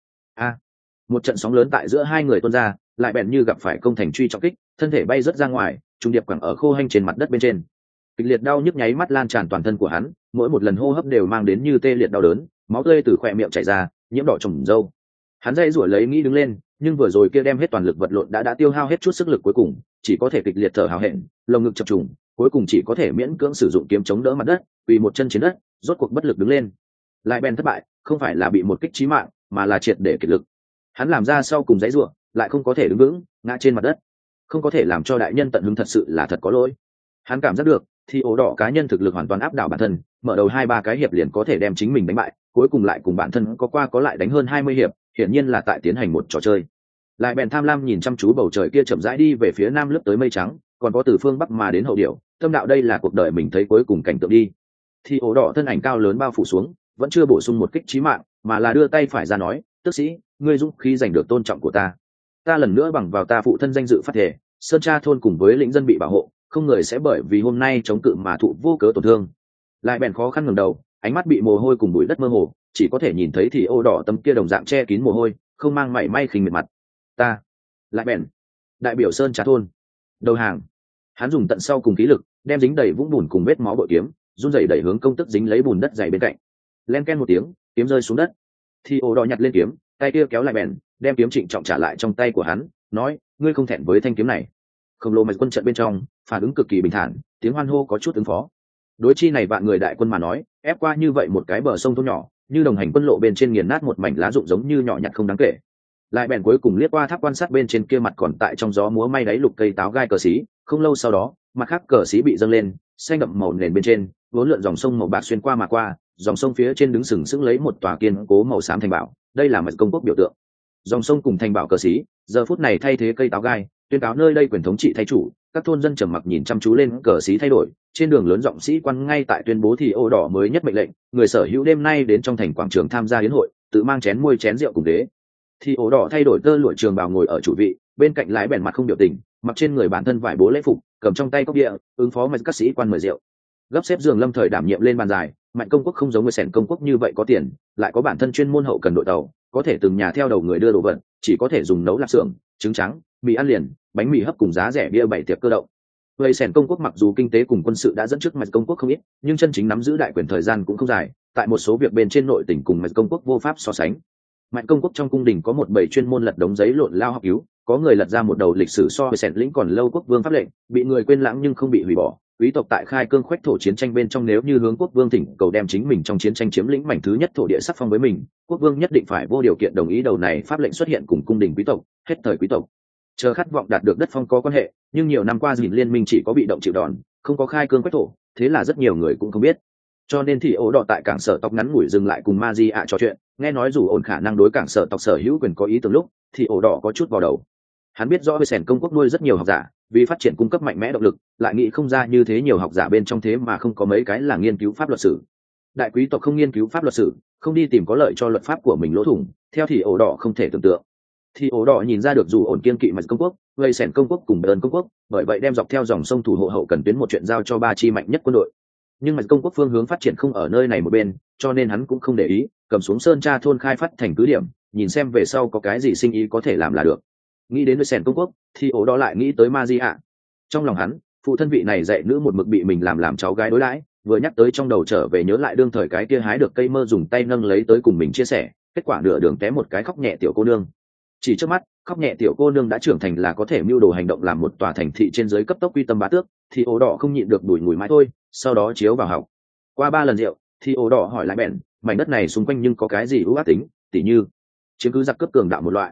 Một trận sóng lớn tại giữa hai người tuôn ra, lại bèn như gặp phải công thành truy trọng kích, thân thể bay rất ra ngoài, trung điệp quẳng ở khô hanh trên mặt đất bên trên. Kịch liệt đau nhức nháy mắt lan tràn toàn thân của hắn, mỗi một lần hô hấp đều mang đến như tê liệt đau đớn, máu tươi từ khóe miệng chảy ra, nhiễm đỏ trồng râu. Hắn dây rủa lấy nghĩ đứng lên, nhưng vừa rồi kia đem hết toàn lực vật lộn đã tiêu hao hết chút sức lực cuối cùng, chỉ có thể kịch liệt thở hào hẹn, lồng ngực chập trùng, cuối cùng chỉ có thể miễn cưỡng sử dụng kiếm chống đỡ mặt đất, quỳ một chân trên đất, rốt cuộc bất lực đứng lên. Lại bèn thất bại, không phải là bị một kích chí mạng, mà là triệt để kiệt lực. Hắn làm ra sau cùng dãy rủa, lại không có thể đứng vững, ngã trên mặt đất. Không có thể làm cho đại nhân tận hứng thật sự là thật có lỗi. Hắn cảm giác được, thì ổ đỏ cá nhân thực lực hoàn toàn áp đảo bản thân, mở đầu 2-3 cái hiệp liền có thể đem chính mình đánh bại, cuối cùng lại cùng bản thân có qua có lại đánh hơn 20 hiệp, hiển nhiên là tại tiến hành một trò chơi. Lại bèn tham lam nhìn chăm chú bầu trời kia chậm rãi đi về phía nam lướt tới mây trắng, còn có từ phương bắc mà đến hậu điểu, tâm đạo đây là cuộc đời mình thấy cuối cùng cảnh tượng đi. Thì ổ đỏ thân ảnh cao lớn bao phủ xuống, vẫn chưa bổ sung một kích chí mạng, mà là đưa tay phải ra nói, tước sĩ, ngươi dũng khí giành được tôn trọng của ta. Ta lần nữa bằng vào ta phụ thân danh dự phát thể, sơn tra thôn cùng với lĩnh dân bị bảo hộ, không người sẽ bởi vì hôm nay chống cự mà thụ vô cớ tổn thương. Lại bèn khó khăn ngẩng đầu, ánh mắt bị mồ hôi cùng bụi đất mơ hồ, chỉ có thể nhìn thấy thì ô đỏ tấm kia đồng dạng che kín mồ hôi, không mang mảy may khinh miệt mặt. Ta, lại bèn, đại biểu sơn trà thôn, đầu hàng. Hắn dùng tận sau cùng khí lực, đem dính đầy vũng bùn cùng vết máu bội kiếm, run rẩy đẩy hướng công tức dính lấy bùn đất dày bên cạnh. Len ken một tiếng, kiếm rơi xuống đất. Thì ô đỏ nhặt lên kiếm, tay kia kéo lại bèn, đem kiếm trịnh trọng trả lại trong tay của hắn, nói, ngươi không thẹn với thanh kiếm này. Khổng lồ mạch quân trận bên trong, phản ứng cực kỳ bình thản, tiếng hoan hô có chút ứng phó. Đối chi này vạn người đại quân mà nói, ép qua như vậy một cái bờ sông thôn nhỏ, như đồng hành quân lộ bên trên nghiền nát một mảnh lá rụng giống như nhỏ nhặt không đáng kể. Lại bèn cuối cùng liếc qua tháp quan sát bên trên kia mặt còn tại trong gió múa may đáy lục cây táo gai cờ xí, không lâu sau đó, mặt khác cờ xí bị dâng lên, xanh đậm màu nền bên trên, vốn lượn dòng sông màu bạc xuyên qua mà qua, dòng sông phía trên đứng sừng sững lấy một tòa kiên cố màu xám thành bảo, đây là mật công quốc biểu tượng. Dòng sông cùng thành bảo cờ xí, giờ phút này thay thế cây táo gai, tuyên cáo nơi đây quyền thống trị thay chủ. Các thôn dân trầm mặc nhìn chăm chú lên cờ xí thay đổi, trên đường lớn giọng sĩ quan ngay tại tuyên bố thì ô đỏ mới nhất mệnh lệnh, người sở hữu đêm nay đến trong thành quảng trường tham gia yến hội, tự mang chén muôi chén rượu cùng đế. Thì ô đỏ thay đổi tơ lụa trường bào ngồi ở chủ vị, bên cạnh lái bèn mặt không biểu tình, mặc trên người bản thân vải bố lễ phục, cầm trong tay cốc địa, ứng phó mời các sĩ quan mời rượu. Gấp xếp giường lâm thời đảm nhiệm lên bàn dài, Mạnh công quốc không giống người sẻn công quốc như vậy có tiền, lại có bản thân chuyên môn hậu cần đội tàu, có thể từng nhà theo đầu người đưa đồ vật, chỉ có thể dùng nấu lạp xưởng, trứng trắng, mì ăn liền, bánh mì hấp cùng giá rẻ bia bảy tiệc cơ động. Người sẻn công quốc mặc dù kinh tế cùng quân sự đã dẫn trước Mạnh công quốc không ít, nhưng chân chính nắm giữ đại quyền thời gian cũng không dài, tại một số việc bên trên nội tỉnh cùng Mạnh công quốc vô pháp so sánh. Mạnh công quốc trong cung đình có một bầy chuyên môn lật đống giấy lộn lao học cứu, có người lật ra một đầu lịch sử so với sẻn lĩnh còn lâu quốc vương pháp lệnh, bị người quên lãng nhưng không bị hủy bỏ. Quý tộc tại khai cương khoách thổ chiến tranh bên trong nếu như hướng quốc vương thỉnh cầu đem chính mình trong chiến tranh chiếm lĩnh mảnh thứ nhất thổ địa sắc phong với mình, quốc vương nhất định phải vô điều kiện đồng ý đầu này pháp lệnh xuất hiện cùng cung đình quý tộc, hết thời quý tộc chờ khát vọng đạt được đất phong có quan hệ, nhưng nhiều năm qua dìn liên minh chỉ có bị động chịu đòn, không có khai cương quách thổ, thế là rất nhiều người cũng không biết. Cho nên thì ổ đỏ tại cảng sở tộc ngắn ngủi dừng lại cùng ma di ạ trò chuyện, nghe nói dù ổn khả năng đối cảng sở tộc sở hữu quyền có ý tưởng lúc, thì ổ đỏ có chút vào đầu. Hắn biết rõ với sẻn công quốc nuôi rất nhiều học giả, vì phát triển cung cấp mạnh mẽ động lực, lại nghĩ không ra như thế nhiều học giả bên trong thế mà không có mấy cái là nghiên cứu pháp luật sử. Đại quý tộc không nghiên cứu pháp luật sử, không đi tìm có lợi cho luật pháp của mình lỗ thủng, theo thì ổ đỏ không thể tưởng tượng. Thì ổ đỏ nhìn ra được dù ổn kiên kỵ mạch công quốc, gây sẻn công quốc cùng bờn công quốc, bởi vậy đem dọc theo dòng sông thủ hộ hậu cần tuyến một chuyện giao cho ba chi mạnh nhất quân đội. Nhưng mạch công quốc phương hướng phát triển không ở nơi này một bên, cho nên hắn cũng không để ý, cầm xuống sơn tra thôn khai phát thành cứ điểm, nhìn xem về sau có cái gì sinh ý có thể làm là được. Nghĩ đến với sẻn công quốc, thì ổ đỏ lại nghĩ tới ma di ạ. Trong lòng hắn, phụ thân vị này dạy nữ một mực bị mình làm cháu gái đối đãi, vừa nhắc tới trong đầu trở về nhớ lại đương thời cái kia hái được cây mơ dùng tay nâng lấy tới cùng mình chia sẻ, kết quả nửa đường té một cái khóc nhẹ tiểu cô nương. Chỉ trước mắt, khóc nhẹ tiểu cô nương đã trưởng thành là có thể mưu đồ hành động làm một tòa thành thị trên dưới cấp tốc quy tâm bá tước, thì ổ đỏ không nhịn được đuổi mùi mãi thôi, sau đó chiếu vào học. Qua 3 lần rượu, thì ổ đỏ hỏi lại bèn, mảnh đất này xung quanh nhưng có cái gì ưu ác tính, tỉ như chiếm cứ giặc cướp cường đạo một loại.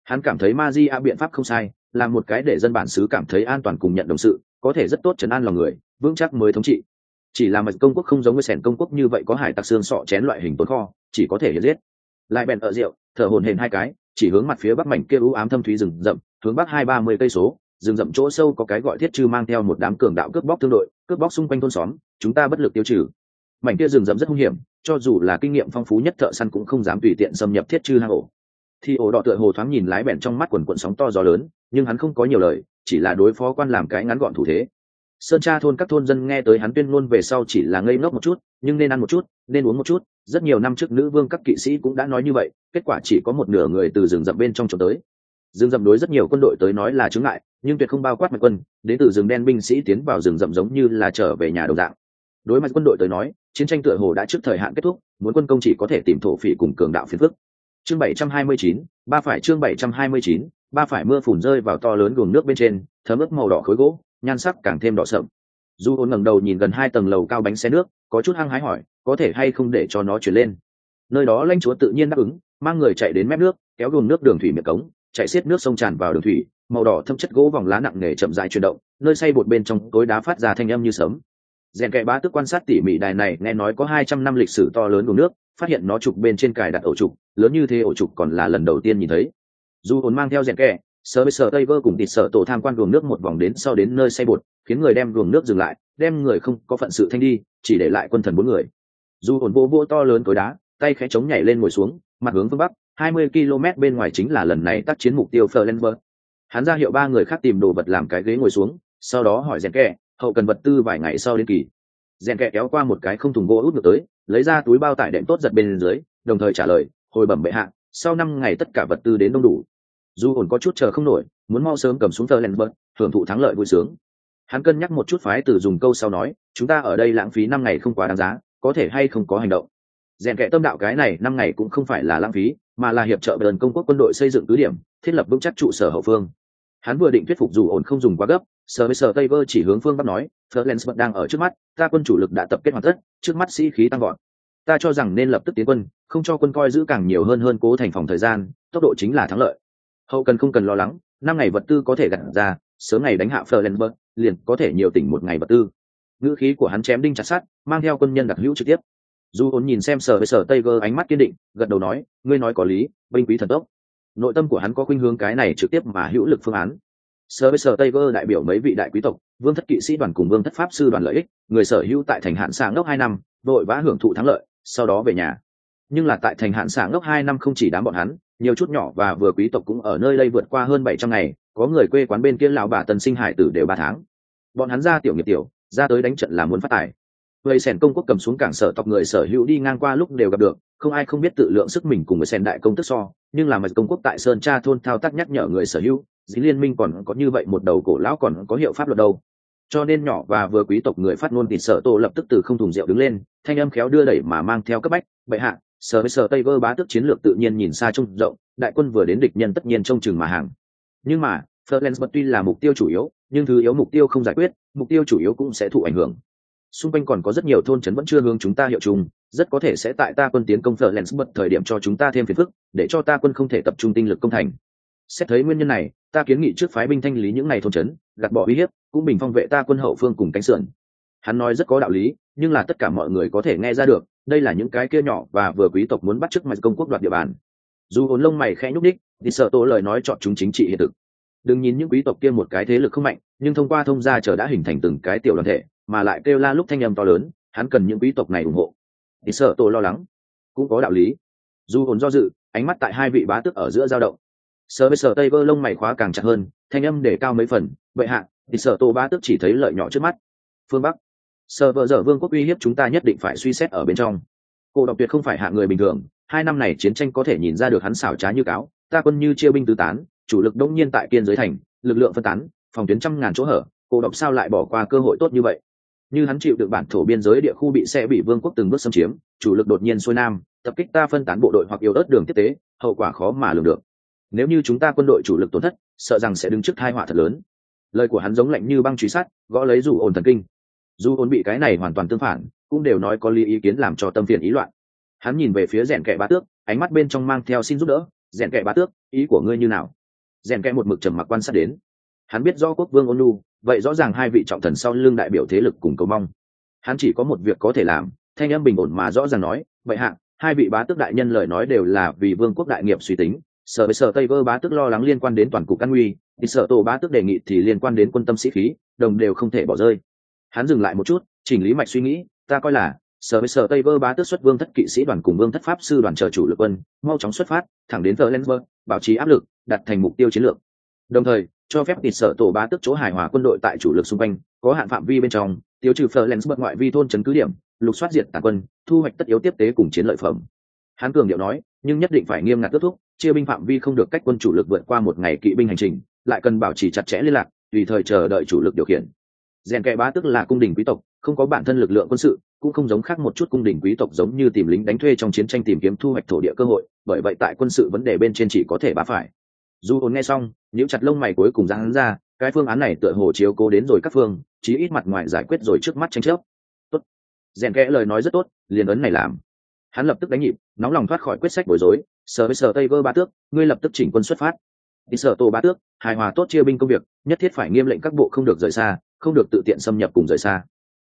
Hắn cảm thấy Magia biện pháp không sai, là một cái để dân bản xứ cảm thấy an toàn cùng nhận đồng sự, có thể rất tốt trấn an lòng người, vững chắc mới thống trị. Chỉ là mật công quốc không giống với sẻn công quốc như vậy có hải tặc xương sọ chén loại hình tồn kho, chỉ có thể giết. Lại bèn ở rượu, thở hổn hển hai cái, chỉ hướng mặt phía bắc mảnh kia u ám thâm thúy rừng rậm, hướng bắc 20-30 cây số, rừng rậm chỗ sâu có cái gọi thiết trư mang theo một đám cường đạo cướp bóc thương đội, cướp bóc xung quanh thôn xóm, chúng ta bất lực tiêu trừ. Mảnh kia rừng rậm rất hung hiểm, cho dù là kinh nghiệm phong phú nhất thợ săn cũng không dám tùy tiện xâm nhập thiết trư hang ổ. Thì ổ đỏ tựa hồ thoáng nhìn lái bèn trong mắt quần quần sóng to gió lớn, nhưng hắn không có nhiều lời, chỉ là đối phó quan làm cái ngắn gọn thủ thế. Sơn Tra thôn các thôn dân nghe tới hắn tuyên ngôn về sau chỉ là ngây ngốc một chút, nhưng nên ăn một chút, nên uống một chút, rất nhiều năm trước nữ vương các kỵ sĩ cũng đã nói như vậy, kết quả chỉ có một nửa người từ rừng rậm bên trong trốn tới. Rừng rậm đối rất nhiều quân đội tới nói là chướng ngại, nhưng tuyệt không bao quát mạch quân, đến từ rừng đen binh sĩ tiến vào rừng rậm giống như là trở về nhà đồng dạng. Đối mặt quân đội tới nói, chiến tranh tựa hồ đã trước thời hạn kết thúc, muốn quân công chỉ có thể tìm thổ phỉ cùng cường đạo phiền phức. Chương 729, chương 729, mưa phùn rơi vào to lớn guồng nước bên trên, thấm ướt màu đỏ khối gỗ, nhan sắc càng thêm đỏ sậm. Du Ôn ngẩng đầu nhìn gần 2 tầng lầu cao bánh xe nước, có chút hăng hái hỏi, có thể hay không để cho nó chuyển lên. Nơi đó lãnh chúa tự nhiên đáp ứng, mang người chạy đến mép nước, kéo guồng nước đường thủy miệng cống, chạy xiết nước sông tràn vào đường thủy, màu đỏ thâm chất gỗ vòng lá nặng nề chậm rãi chuyển động, nơi xây bột bên trong tối đá phát ra thanh âm như sấm. Rèn kệ bá tức quan sát tỉ mỉ đài này, nghe nói có 200 năm lịch sử to lớn guồng nước, phát hiện nó trục bên trên cài đặt ổ trục, lớn như thế ổ trục còn là lần đầu tiên nhìn thấy. Du Ôn mang theo rèn kệ, sờ Tây Vơ cùng tịt sợ tổ tham quan guồng nước một vòng đến sau đến nơi xây bột, khiến người đem guồng nước dừng lại, đem người không có phận sự thanh đi, chỉ để lại quân thần 4 người. Du Ôn vô to lớn cối đá, tay khẽ chống nhảy lên ngồi xuống, mặt hướng phương bắc, 20 km bên ngoài chính là lần này tác chiến mục tiêu Flerlenberg. Hắn ra hiệu 3 người khác tìm đồ vật làm cái ghế ngồi xuống, sau đó hỏi rèn kệ, hậu cần vật tư vài ngày sau đến kỳ. Rèn kệ kéo qua một cái không thùng gỗ út ngược tới, lấy ra túi bao tải đệm tốt giật bên dưới, đồng thời trả lời, hồi bẩm bệ hạ, sau 5 ngày tất cả vật tư đến đông đủ. Du Ôn có chút chờ không nổi, muốn mau sớm cầm xuống Flerlenberg, hưởng thụ thắng lợi vui sướng. Hắn cân nhắc một chút phái từ dùng câu sau nói, chúng ta ở đây lãng phí 5 ngày không quá đáng giá, có thể hay không có hành động. Rèn kệ tâm đạo cái này 5 ngày cũng không phải là lãng phí, mà là hiệp trợ bờn công quốc quân đội xây dựng cứ điểm, thiết lập vững chắc trụ sở hậu phương. Hắn vừa định thuyết phục Du Ôn không dùng quá gấp, sờ Tây Vơ chỉ hướng phương bắc nói, Flerlenberg đang ở trước mắt, ta quân chủ lực đã tập kết hoàn tất, trước mắt sĩ khí tăng vọt. Ta cho rằng nên lập tức tiến quân, không cho quân coi giữ càng nhiều hơn cố thành phòng thời gian, tốc độ chính là thắng lợi. Hậu cần không cần lo lắng, 5 ngày vật tư có thể gặt ra, sớm ngày đánh hạ Flerlenberg, liền có thể nhiều tỉnh 1 ngày vật tư. Ngữ khí của hắn chém đinh chặt sắt, mang theo quân nhân đặc hữu trực tiếp. Du Ôn nhìn xem sờ Tây Vơ ánh mắt kiên định, gật đầu nói, ngươi nói có lý, binh quý thần tốc. Nội tâm của hắn có khuynh hướng cái này trực tiếp mà hữu lực phương án. Sờ Tây Vơ đại biểu mấy vị đại quý tộc, vương thất kỵ sĩ đoàn cùng vương thất pháp sư đoàn lợi ích, người sở hữu tại thành Hạn Xạ ngốc 2 năm, vội vã hưởng thụ thắng lợi, sau đó về nhà. Nhưng là tại thành Hạn Xạ ngốc 2 năm không chỉ đám bọn hắn, nhiều chút nhỏ và vừa quý tộc cũng ở nơi đây vượt qua hơn 700 ngày, có người quê quán bên kia lão bà tân sinh hải tử đều 3 tháng. Bọn hắn ra tiểu nghiệp tiểu, ra tới đánh trận là muốn phát tài. Người sèn công quốc cầm xuống cảng sở tộc người sở hữu đi ngang qua lúc đều gặp được, không ai không biết tự lượng sức mình cùng người sèn đại công tức so, nhưng là mạch công quốc tại Sơn Tra thôn thao tác nhắc nhở người sở hữu, dĩ liên minh còn có như vậy một đầu cổ lão còn có hiệu pháp luật đâu. Cho nên nhỏ và vừa quý tộc người phát ngôn tịt sợ tổ lập tức từ không thùng rượu đứng lên, thanh âm khéo đưa đẩy mà mang theo cấp bách, bệ hạ, sờ Tây Vơ bá tước chiến lược tự nhiên nhìn xa trông rộng, đại quân vừa đến địch nhân tất nhiên trông chừng mà hàng. Nhưng mà Flerlenberg tuy là mục tiêu chủ yếu, nhưng thứ yếu mục tiêu không giải quyết, mục tiêu chủ yếu cũng sẽ thụ ảnh hưởng. Xung quanh còn có rất nhiều thôn trấn vẫn chưa hướng chúng ta hiệu chung, rất có thể sẽ tại ta quân tiến công Flerlenberg thời điểm cho chúng ta thêm phiền phức, để cho ta quân không thể tập trung tinh lực công thành. Xét thấy nguyên nhân này, ta kiến nghị trước phái binh thanh lý những ngày thôn trấn, gạt bỏ uy hiếp, cũng bình phong vệ ta quân hậu phương cùng cánh sườn. Hắn nói rất có đạo lý, nhưng là tất cả mọi người có thể nghe ra được, đây là những cái kia nhỏ và vừa quý tộc muốn bắt chước mạch công quốc đoạt địa bàn. Dù Ôn lông mày khẽ nhúc đích, thì sợ tổ lời nói chọn chúng chính trị hiện thực. Đừng nhìn những quý tộc kia một cái thế lực không mạnh, nhưng thông qua thông gia chờ đã hình thành từng cái tiểu đoàn thể, mà lại kêu la lúc thanh âm to lớn, hắn cần những quý tộc này ủng hộ. Thì sợ tổ lo lắng, cũng có đạo lý. Dù Ôn do dự, ánh mắt tại 2 vị bá tước ở giữa dao động. Sờ Tây Vơ lông mày khóa càng chặt hơn, thanh âm để cao mấy phần, vậy hạ, thì sợ tổ bá tước chỉ thấy lợi nhỏ trước mắt. Phương Bắc, vợ dở vương quốc uy hiếp chúng ta nhất định phải suy xét ở bên trong. Cô độc tuyệt không phải hạ người bình thường, 2 năm này chiến tranh có thể nhìn ra được hắn xảo trá như cáo, ta quân như chia binh tứ tán, chủ lực đông nhiên tại kiên giới thành, lực lượng phân tán, phòng tuyến trăm ngàn chỗ hở, cô độc sao lại bỏ qua cơ hội tốt như vậy? Như hắn chịu được bản thổ biên giới địa khu bị vương quốc từng bước xâm chiếm, chủ lực đột nhiên xuôi nam, tập kích ta phân tán bộ đội hoặc yếu ớt đường tiếp tế, hậu quả khó mà lường được. Nếu như chúng ta quân đội chủ lực tổn thất, sợ rằng sẽ đứng trước tai họa thật lớn. Lời của hắn giống lạnh như băng truy sát, gõ lấy Dù Ôn thần kinh. Dù Ôn bị cái này hoàn toàn tương phản, cũng đều nói có lý ý kiến làm cho tâm phiền ý loạn. Hắn nhìn về phía rèn kệ bá tước, ánh mắt bên trong mang theo xin giúp đỡ, Rèn kệ bá tước, ý của ngươi như nào? Rèn kệ một mực trầm mặc quan sát đến. Hắn biết do quốc vương ôn nhu, vậy rõ ràng hai vị trọng thần sau lưng đại biểu thế lực cùng cầu mong. Hắn chỉ có một việc có thể làm, thanh âm bình ổn mà rõ ràng nói, vậy hạ, hai vị bá tước đại nhân lời nói đều là vì vương quốc đại nghiệp suy tính. Sở Tây Vơ bá tước lo lắng liên quan đến toàn cục an nguy, thì Sở Tổ bá tước đề nghị thì liên quan đến quân tâm sĩ khí, đồng đều không thể bỏ rơi. Hắn dừng lại một chút, chỉnh lý mạch suy nghĩ, ta coi là Sở Tây Vơ bá tước xuất vương thất kỵ sĩ đoàn cùng vương thất pháp sư đoàn chờ chủ lực quân, mau chóng xuất phát, thẳng đến Flensburg, bảo trì áp lực, đặt thành mục tiêu chiến lược. Đồng thời, cho phép tịt Sở Tổ bá tước chỗ hài hòa quân đội tại chủ lực xung quanh, có hạn phạm vi bên trong, tiêu trừ Flensburg ngoại vi thôn trấn cứ điểm, lục soát diệt tàn quân, thu hoạch tất yếu tiếp tế cùng chiến lợi phẩm. Hắn cường điệu nói, nhưng nhất định phải nghiêm ngặt kết thúc, chia binh phạm vi không được cách quân chủ lực vượt qua một ngày kỵ binh hành trình, lại cần bảo trì chặt chẽ liên lạc, tùy thời chờ đợi chủ lực điều khiển. Rèn kệ bá tước là cung đình quý tộc, không có bản thân lực lượng quân sự, cũng không giống khác một chút cung đình quý tộc giống như tìm lính đánh thuê trong chiến tranh tìm kiếm thu hoạch thổ địa cơ hội, bởi vậy tại quân sự vấn đề bên trên chỉ có thể bá phải. Dù ôn nghe xong, nhíu chặt lông mày cuối cùng ra hắn ra, cái phương án này tựa hồ chiếu cố đến rồi các phương, chí ít mặt ngoài giải quyết rồi trước mắt tranh chấp. Tốt. Rèn kệ lời nói rất tốt, liền ấn này làm. Hắn lập tức đánh nhịp, nóng lòng thoát khỏi quyết sách bối rối, Sở Tây Vơ bá tước, ngươi lập tức chỉnh quân xuất phát. Đi Sở Tổ bá tước, hài hòa tốt chia binh công việc, nhất thiết phải nghiêm lệnh các bộ không được rời xa, không được tự tiện xâm nhập cùng rời xa.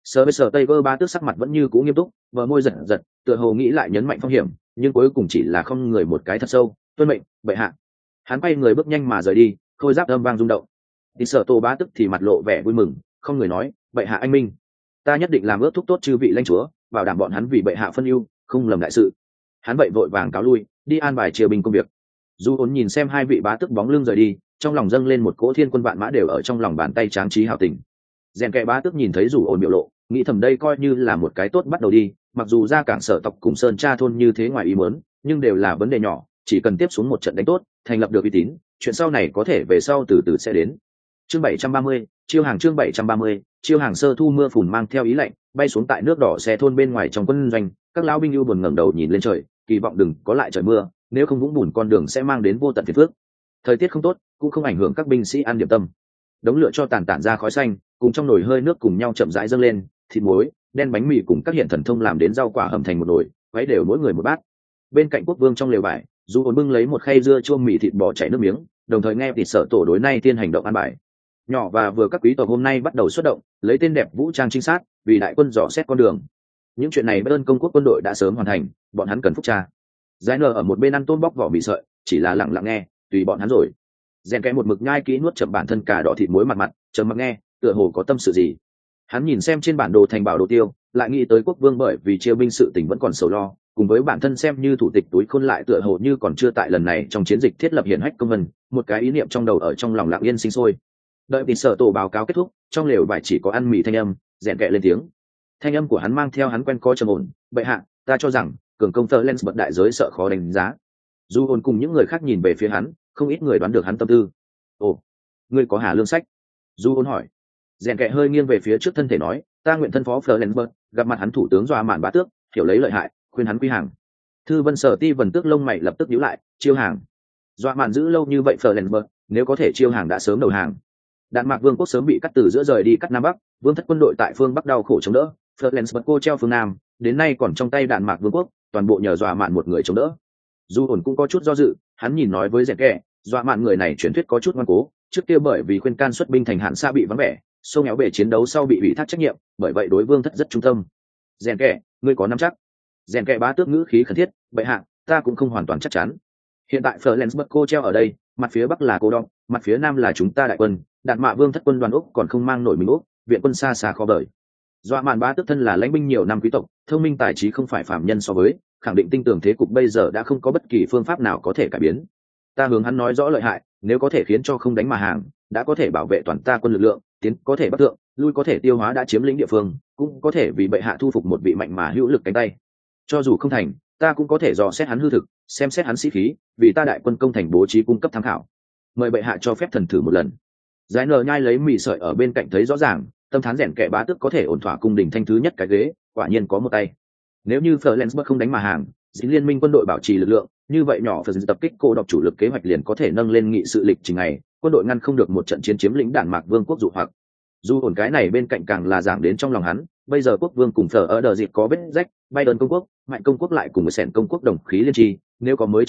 Sở Tây Vơ bá tước sắc mặt vẫn như cũ nghiêm túc, vờ môi giật giật, tựa hồ nghĩ lại nhấn mạnh phong hiểm, nhưng cuối cùng chỉ là không người một cái thật sâu, tuân mệnh, bệ hạ. Hắn quay người bước nhanh mà rời đi, khôi giáp âm vang rung động. Đi Sở Tổ bá tước thì mặt lộ vẻ vui mừng, không người nói, bệ hạ anh minh, ta nhất định làm ước thúc tốt chư vị lãnh chúa, bảo đảm bọn hắn vì bệ hạ phân ưu, không lầm đại sự. Hắn vậy vội vàng cáo lui, đi an bài chia binh công việc. Du ốn nhìn xem hai vị bá tước bóng lưng rời đi, trong lòng dâng lên một cỗ thiên quân vạn mã đều ở trong lòng bàn tay tráng trí hào tình. Rèn kệ bá tước nhìn thấy dù ổn biểu lộ, nghĩ thầm đây coi như là một cái tốt bắt đầu đi, mặc dù ra cảng sở tộc cùng sơn cha thôn như thế ngoài ý muốn, nhưng đều là vấn đề nhỏ, chỉ cần tiếp xuống một trận đánh tốt, thành lập được uy tín, chuyện sau này có thể về sau từ từ sẽ đến. Chương 730, chiêu hàng chương 730, chiêu hàng sơ thu mưa phùn mang theo ý lạnh, bay xuống tại nước đỏ xe thôn bên ngoài trong quân doanh, các lão binh ưu buồn ngẩng đầu nhìn lên trời, kỳ vọng đừng có lại trời mưa, nếu không vũng bùn con đường sẽ mang đến vô tận phiền phức. Thời tiết không tốt, cũng không ảnh hưởng các binh sĩ ăn điểm tâm. Đống lửa cho tàn ra khói xanh, cùng trong nồi hơi nước cùng nhau chậm rãi dâng lên, thịt muối, đen bánh mì cùng các hiện thần thông làm đến rau quả hầm thành một nồi, quấy đều mỗi người một bát. Bên cạnh quốc vương trong lều vải, Du Hồn bưng lấy một khay dưa chua mì thịt bò chảy nước miếng, đồng thời nghe tịt Sở Tổ đối nay tiên hành động an bài. Nhỏ và vừa các quý tộc hôm nay bắt đầu xuất động, lấy tên đẹp vũ trang trinh sát, vì đại quân dò xét con đường. Những chuyện này bên công quốc quân đội đã sớm hoàn thành, bọn hắn cần phúc tra. Giải nở ở một bên ăn tôm bóc vỏ mì sợi, chỉ là lặng lặng nghe, tùy bọn hắn rồi. Rèn kẽ một mực nhai kỹ nuốt chậm bản thân cả đỏ thịt muối mặt, trầm mặc nghe, tựa hồ có tâm sự gì. Hắn nhìn xem trên bản đồ thành bảo đồ tiêu, lại nghĩ tới quốc vương bởi vì chia binh sự tình vẫn còn sầu lo, cùng với bản thân xem như thủ tịch túi khôn lại tựa hồ như còn chưa tại lần này trong chiến dịch thiết lập hiển hách công vân, một cái ý niệm trong đầu ở trong lòng lặng yên sinh sôi. Đợi tịt Sở Tổ báo cáo kết thúc, trong lều vải chỉ có ăn mì thanh âm, rèn kẽ lên tiếng. Thanh âm của hắn mang theo hắn quen có trầm ổn, bệ hạ, ta cho rằng cường công tờ lens bật đại giới sợ khó đánh giá. Du Hồn cùng những người khác nhìn về phía hắn, không ít người đoán được hắn tâm tư. Ồ, ngươi có Hà Lương sách? Du Hồn hỏi. Rèn kẽ hơi nghiêng về phía trước thân thể nói, ta nguyện thân phó Flensburg, gặp mặt hắn thủ tướng Doa Mạn bá tước, hiểu lấy lợi hại, khuyên hắn quy hàng. Thư Vân Sở Ti Vân tước lông mày lập tức nhíu lại, chiêu hàng. Doa Mạn giữ lâu như vậy Flensburg, nếu có thể chiêu hàng đã sớm đầu hàng. Đạn Mạc Vương quốc sớm bị cắt từ giữa rời đi cắt Nam Bắc, vương thất quân đội tại phương Bắc đau khổ chống đỡ, Flensburg cô treo phương Nam, đến nay còn trong tay Đạn Mạc Vương quốc, toàn bộ nhờ Doa Mạn một người chống đỡ. Du Hồn cũng có chút do dự, hắn nhìn nói với Rèn kẽ, Doa Mạn người này truyền thuyết có chút ngoan cố, trước kia bởi vì khuyên can xuất binh thành Hạn Sa bị vắng vẻ, sâu nghèo bể chiến đấu sau bị ủy thác trách nhiệm, bởi vậy đối vương thất rất trung tâm. Rèn kẽ, ngươi có nắm chắc? Rèn kẽ bá tước ngữ khí khẩn thiết, bệ hạ, ta cũng không hoàn toàn chắc chắn. Hiện tại Flensburg cô treo ở đây, mặt phía bắc là Cô Đong, mặt phía nam là chúng ta đại quân, Đạn Mạ Vương thất quân đoàn Úc còn không mang nổi mình Úc, viện quân xa xa khó đợi. Doa Mạn bá tước thân là lãnh binh nhiều năm quý tộc, thông minh tài trí không phải phàm nhân so với, khẳng định tin tưởng thế cục bây giờ đã không có bất kỳ phương pháp nào có thể cải biến. Ta hướng hắn nói rõ lợi hại, nếu có thể khiến cho không đánh mà hàng, đã có thể bảo vệ toàn ta quân lực lượng, tiến có thể bắc thượng, lui có thể tiêu hóa đã chiếm lĩnh địa phương, cũng có thể vì bệ hạ thu phục một vị mạnh mà hữu lực cánh tay. Cho dù không thành, ta cũng có thể dò xét hắn hư thực, xem xét hắn sĩ khí, vì ta đại quân công thành bố trí cung cấp tham khảo. Mời bệ hạ cho phép thần thử một lần. Giải nở nhai lấy mì sợi ở bên cạnh thấy rõ ràng, tâm thán rèn kẽ bá tước có thể ổn thỏa cung đình thanh thứ nhất cái ghế, quả nhiên có một tay. Nếu như Flensburg không đánh mà hàng, dính liên minh quân đội bảo trì lực lượng, như vậy nhỏ phần tập kích cô độc chủ lực kế hoạch liền có thể nâng lên nghị sự lịch trình này, quân đội ngăn không được một trận chiến chiếm lĩnh Đạn Mạc Vương quốc dụ hoặc. Dù ổn cái này bên cạnh càng là giảng đến trong lòng hắn, bây giờ quốc vương cùng Phở ở đờ dịp có vết rách, Biden công quốc, Mạnh công quốc lại cùng với Sẻn công quốc đồng khí liên tri, nếu có mới trợ lực,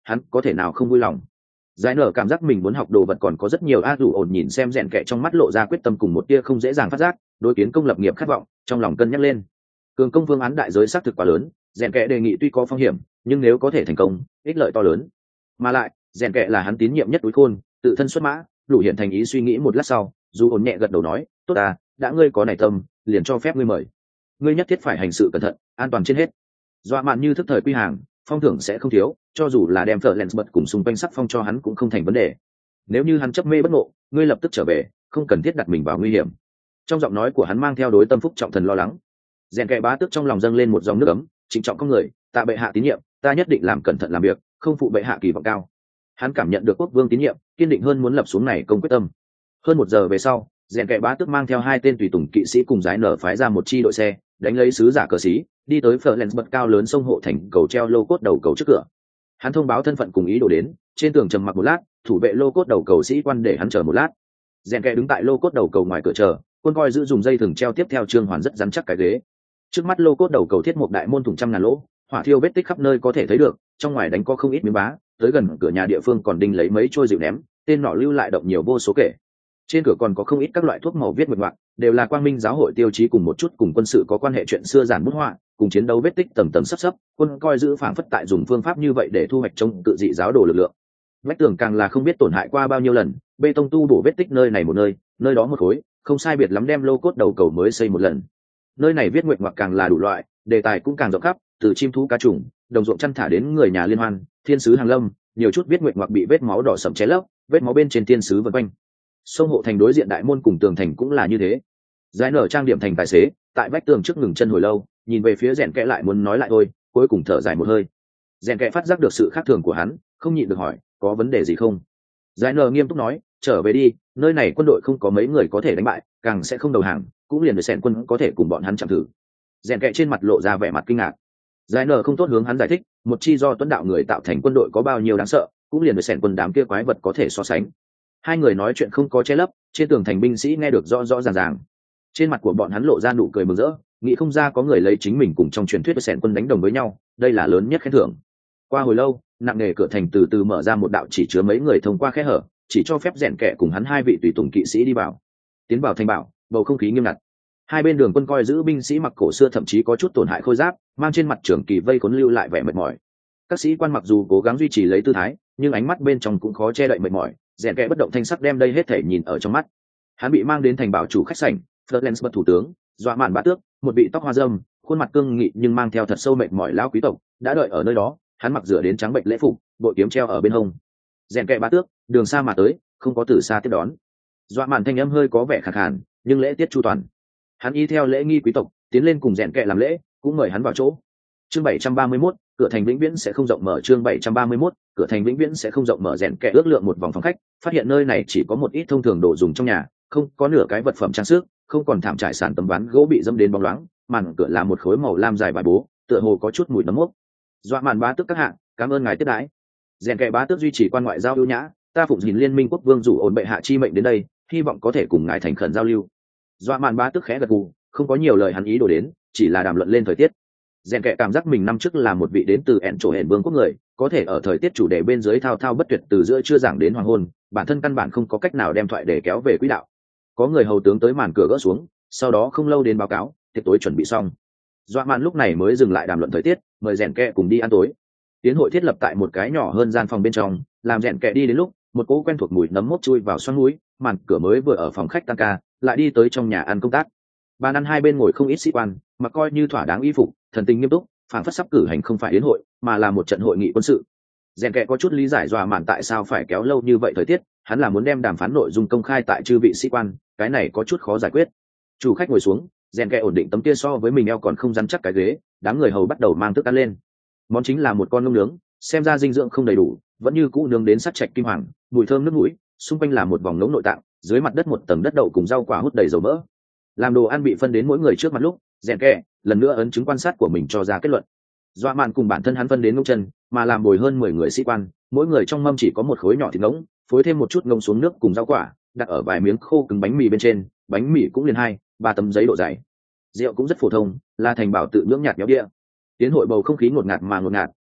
hắn có thể nào không vui lòng. Giải nở cảm giác mình muốn học đồ vật còn có rất nhiều. A Dù ổn nhìn xem rèn kẹ trong mắt lộ ra quyết tâm cùng một tia không dễ dàng phát giác đối kiến công lập nghiệp khát vọng, trong lòng cân nhắc lên. Cường công phương án đại giới xác thực quá lớn, rèn kẹ đề nghị tuy có phong hiểm nhưng nếu có thể thành công ích lợi to lớn. Mà lại rèn kẹ là hắn tín nhiệm nhất túi khôn, tự thân xuất mã. Đủ hiện thành ý suy nghĩ một lát sau, Dù ổn nhẹ gật đầu nói, tốt à, đã ngươi có này tâm liền cho phép ngươi mời. Ngươi nhất thiết phải hành sự cẩn thận, an toàn trên hết. Dọa mạn như thức thời quy hàng, phong thưởng sẽ không thiếu, cho dù là đem Florence bật cùng xung quanh sắc phong cho hắn cũng không thành vấn đề. Nếu như hắn chấp mê bất ngộ, ngươi lập tức trở về, không cần thiết đặt mình vào nguy hiểm. Trong giọng nói của hắn mang theo đối tâm phúc trọng thần lo lắng. Rèn kẹ bá tước trong lòng dâng lên một dòng nước ấm, trịnh trọng con người, tạ bệ hạ tín nhiệm, ta nhất định làm cẩn thận làm việc, không phụ bệ hạ kỳ vọng cao. Hắn cảm nhận được quốc vương tín nhiệm, kiên định hơn muốn lập xuống này công quyết tâm. Hơn 1 giờ về sau, rèn kẹ bá tước mang theo 2 tên tùy tùng kỵ sĩ cùng giải nở phái ra một chi đội xe, đánh lấy sứ giả cờ sĩ, đi tới Florence bật cao lớn sông hộ thành cầu treo lô cốt đầu cầu trước cửa. Hắn thông báo thân phận cùng ý đồ đến, trên tường trầm mặc một lát, thủ vệ lô cốt đầu cầu sĩ quan để hắn chờ một lát. Rèn kẹ đứng tại lô cốt đầu cầu ngoài cửa chờ, quân coi giữ dùng dây thừng treo tiếp theo trương hoàn rất rắn chắc cái ghế. Trước mắt lô cốt đầu cầu thiết một đại môn thủng trăm ngàn lỗ, hỏa thiêu vết tích khắp nơi có thể thấy được, trong ngoài đánh có không ít miếng bá, tới gần cửa nhà địa phương còn đinh lấy mấy trôi dịu ném, tên nọ lưu lại động nhiều vô số kể. Trên cửa còn có không ít các loại thuốc màu viết mực ngoạc, đều là quang minh giáo hội tiêu chí cùng một chút cùng quân sự có quan hệ chuyện xưa giản bút họa, cùng chiến đấu vết tích tầm tầm sắp sắp, quân coi giữ phảng phất tại dùng phương pháp như vậy để thu hoạch chống tự dị giáo đồ lực lượng. Vách tường càng là không biết tổn hại qua bao nhiêu lần, bê tông tu bổ vết tích nơi này một nơi, nơi đó một khối, không sai biệt lắm đem lô cốt đầu cầu mới xây một lần. Nơi này viết nguyện ngoạc càng là đủ loại, đề tài cũng càng rộng khắp, từ chim thú cá trùng, đồng ruộng chăn thả đến người nhà liên hoan, thiên sứ hàng lâm, nhiều chút viết nguyện ngoạc bị vết máu đỏ sẫm ché lấp, vết máu bên trên thiên sứ vần quanh. Sông hộ thành đối diện đại môn cùng tường thành cũng là như thế. Giải nở trang điểm thành tài xế, tại vách tường trước ngừng chân hồi lâu, nhìn về phía rèn kẽ lại muốn nói lại thôi, cuối cùng thở dài một hơi. Rèn kẽ phát giác được sự khác thường của hắn, không nhịn được hỏi, có vấn đề gì không? Giải nở nghiêm túc nói, trở về đi, nơi này quân đội không có mấy người có thể đánh bại, càng sẽ không đầu hàng, cũng liền với sẻn quân có thể cùng bọn hắn chạm thử. Rèn kẽ trên mặt lộ ra vẻ mặt kinh ngạc. Giải nở không tốt hướng hắn giải thích, một chi do tuấn đạo người tạo thành quân đội có bao nhiêu đáng sợ, cũng liền với sẻn quân đám kia quái vật có thể so sánh. Hai người nói chuyện không có che lấp, trên tường thành binh sĩ nghe được rõ rõ ràng ràng. Trên mặt của bọn hắn lộ ra nụ cười mừng rỡ, nghĩ không ra có người lấy chính mình cùng trong truyền thuyết với sẻn quân đánh đồng với nhau, đây là lớn nhất khen thưởng. Qua hồi lâu, nặng nề cửa thành từ từ mở ra một đạo chỉ chứa mấy người thông qua khe hở, chỉ cho phép rèn kẹ cùng hắn 2 vị tùy tùng kỵ sĩ đi vào. Tiến vào thành bảo, bầu không khí nghiêm ngặt. Hai bên đường quân coi giữ binh sĩ mặc cổ xưa thậm chí có chút tổn hại khôi giáp, mang trên mặt trưởng kỳ vây khốn lưu lại vẻ mệt mỏi. Các sĩ quan mặc dù cố gắng duy trì lấy tư thái, nhưng ánh mắt bên trong cũng khó che đậy mệt mỏi. Rèn kẽ bất động thanh sắc đem đây hết thể nhìn ở trong mắt. Hắn bị mang đến thành bảo chủ khách sảnh, Florence bật thủ tướng, dọa mạn bá tước, một vị tóc hoa râm, khuôn mặt cương nghị nhưng mang theo thật sâu mệt mỏi lão quý tộc, đã đợi ở nơi đó. Hắn mặc dựa đến trắng bệnh lễ phục, bội kiếm treo ở bên hông. Rèn kẽ bá tước, đường xa mà tới, không có từ xa tiếp đón. Dọa mạn thanh âm hơi có vẻ khàn khàn, nhưng lễ tiết chu toàn. Hắn y theo lễ nghi quý tộc, tiến lên cùng rèn kẽ làm lễ, cũng mời hắn vào chỗ. Chương 731, cửa thành vĩnh viễn sẽ không rộng mở. Chương 731, cửa thành vĩnh viễn sẽ không rộng mở. Rèn kẽ ước lượng một vòng phòng khách, phát hiện nơi này chỉ có một ít thông thường đồ dùng trong nhà, không có nửa cái vật phẩm trang sức, không còn thảm trải sàn tấm ván gỗ bị dẫm đến bóng loáng, màn cửa là một khối màu lam dài vải bố, tựa hồ có chút mùi nấm mốc. Dọa mạn bá tước các hạng, cảm ơn ngài tiếp đãi. Rèn kẽ bá tước duy trì quan ngoại giao ưu nhã, ta phụng nhìn liên minh quốc vương rủ ổn bệ hạ chi mệnh đến đây, hy vọng có thể cùng ngài thành khẩn giao lưu. Dọa mạn bá tước khẽ gật gù, không có nhiều lời hắn ý đồ đến, chỉ là đàm luận lên thời tiết. Rèn kẽ cảm giác mình năm trước là một vị đến từ ẹn chỗ hển vương quốc người, có thể ở thời tiết chủ đề bên dưới thao thao bất tuyệt từ giữa trưa giảng đến hoàng hôn, bản thân căn bản không có cách nào đem thoại để kéo về quỹ đạo. Có người hầu tướng tới màn cửa gỡ xuống, sau đó không lâu đến báo cáo tiệc tối chuẩn bị xong. Dọa mạn lúc này mới dừng lại đàm luận thời tiết, mời rèn kẽ cùng đi ăn tối. Tiến hội thiết lập tại một cái nhỏ hơn gian phòng bên trong, làm rèn kẽ đi đến lúc, một cỗ quen thuộc mùi nấm mốc chui vào xoắn mũi, màn cửa mới vừa ở phòng khách tan ca, lại đi tới trong nhà ăn công tác. Bàn ăn hai bên ngồi không ít sĩ quan, mà coi như thỏa đáng y phục, thần tình nghiêm túc, phảng phất sắp cử hành không phải đến hội, mà là một trận hội nghị quân sự. Rèn kẽ có chút lý giải dọa mạn tại sao phải kéo lâu như vậy thời tiết, hắn là muốn đem đàm phán nội dung công khai tại chư vị sĩ quan, cái này có chút khó giải quyết. Chủ khách ngồi xuống, rèn kẽ ổn định tấm kia so với mình eo còn không rắn chắc cái ghế, đám người hầu bắt đầu mang thức ăn lên. Món chính là một con ngông nướng, xem ra dinh dưỡng không đầy đủ, vẫn như cũ nướng đến sắt chạch kim hoàng, mùi thơm nước mũi, xung quanh là một vòng ngỗng nội tạng, dưới mặt đất một tầng đất đậu cùng rau quả hút đầy dầu mỡ. Làm đồ ăn bị phân đến mỗi người trước mặt lúc, rèn kẽ lần nữa ấn chứng quan sát của mình cho ra kết luận. Dọa mạn cùng bản thân hắn phân đến ngông chân, mà làm bồi hơn 10 người sĩ quan, mỗi người trong mâm chỉ có một khối nhỏ thịt ngỗng, phối thêm một chút ngông xuống nước cùng rau quả, đặt ở vài miếng khô cứng bánh mì bên trên, bánh mì cũng liền 2-3 tấm giấy độ dày. Rượu cũng rất phổ thông, là thành bảo tự nhưỡng nhạt nhẽo địa. Tiến hội bầu không khí ngột ngạt mà ngột ngạt,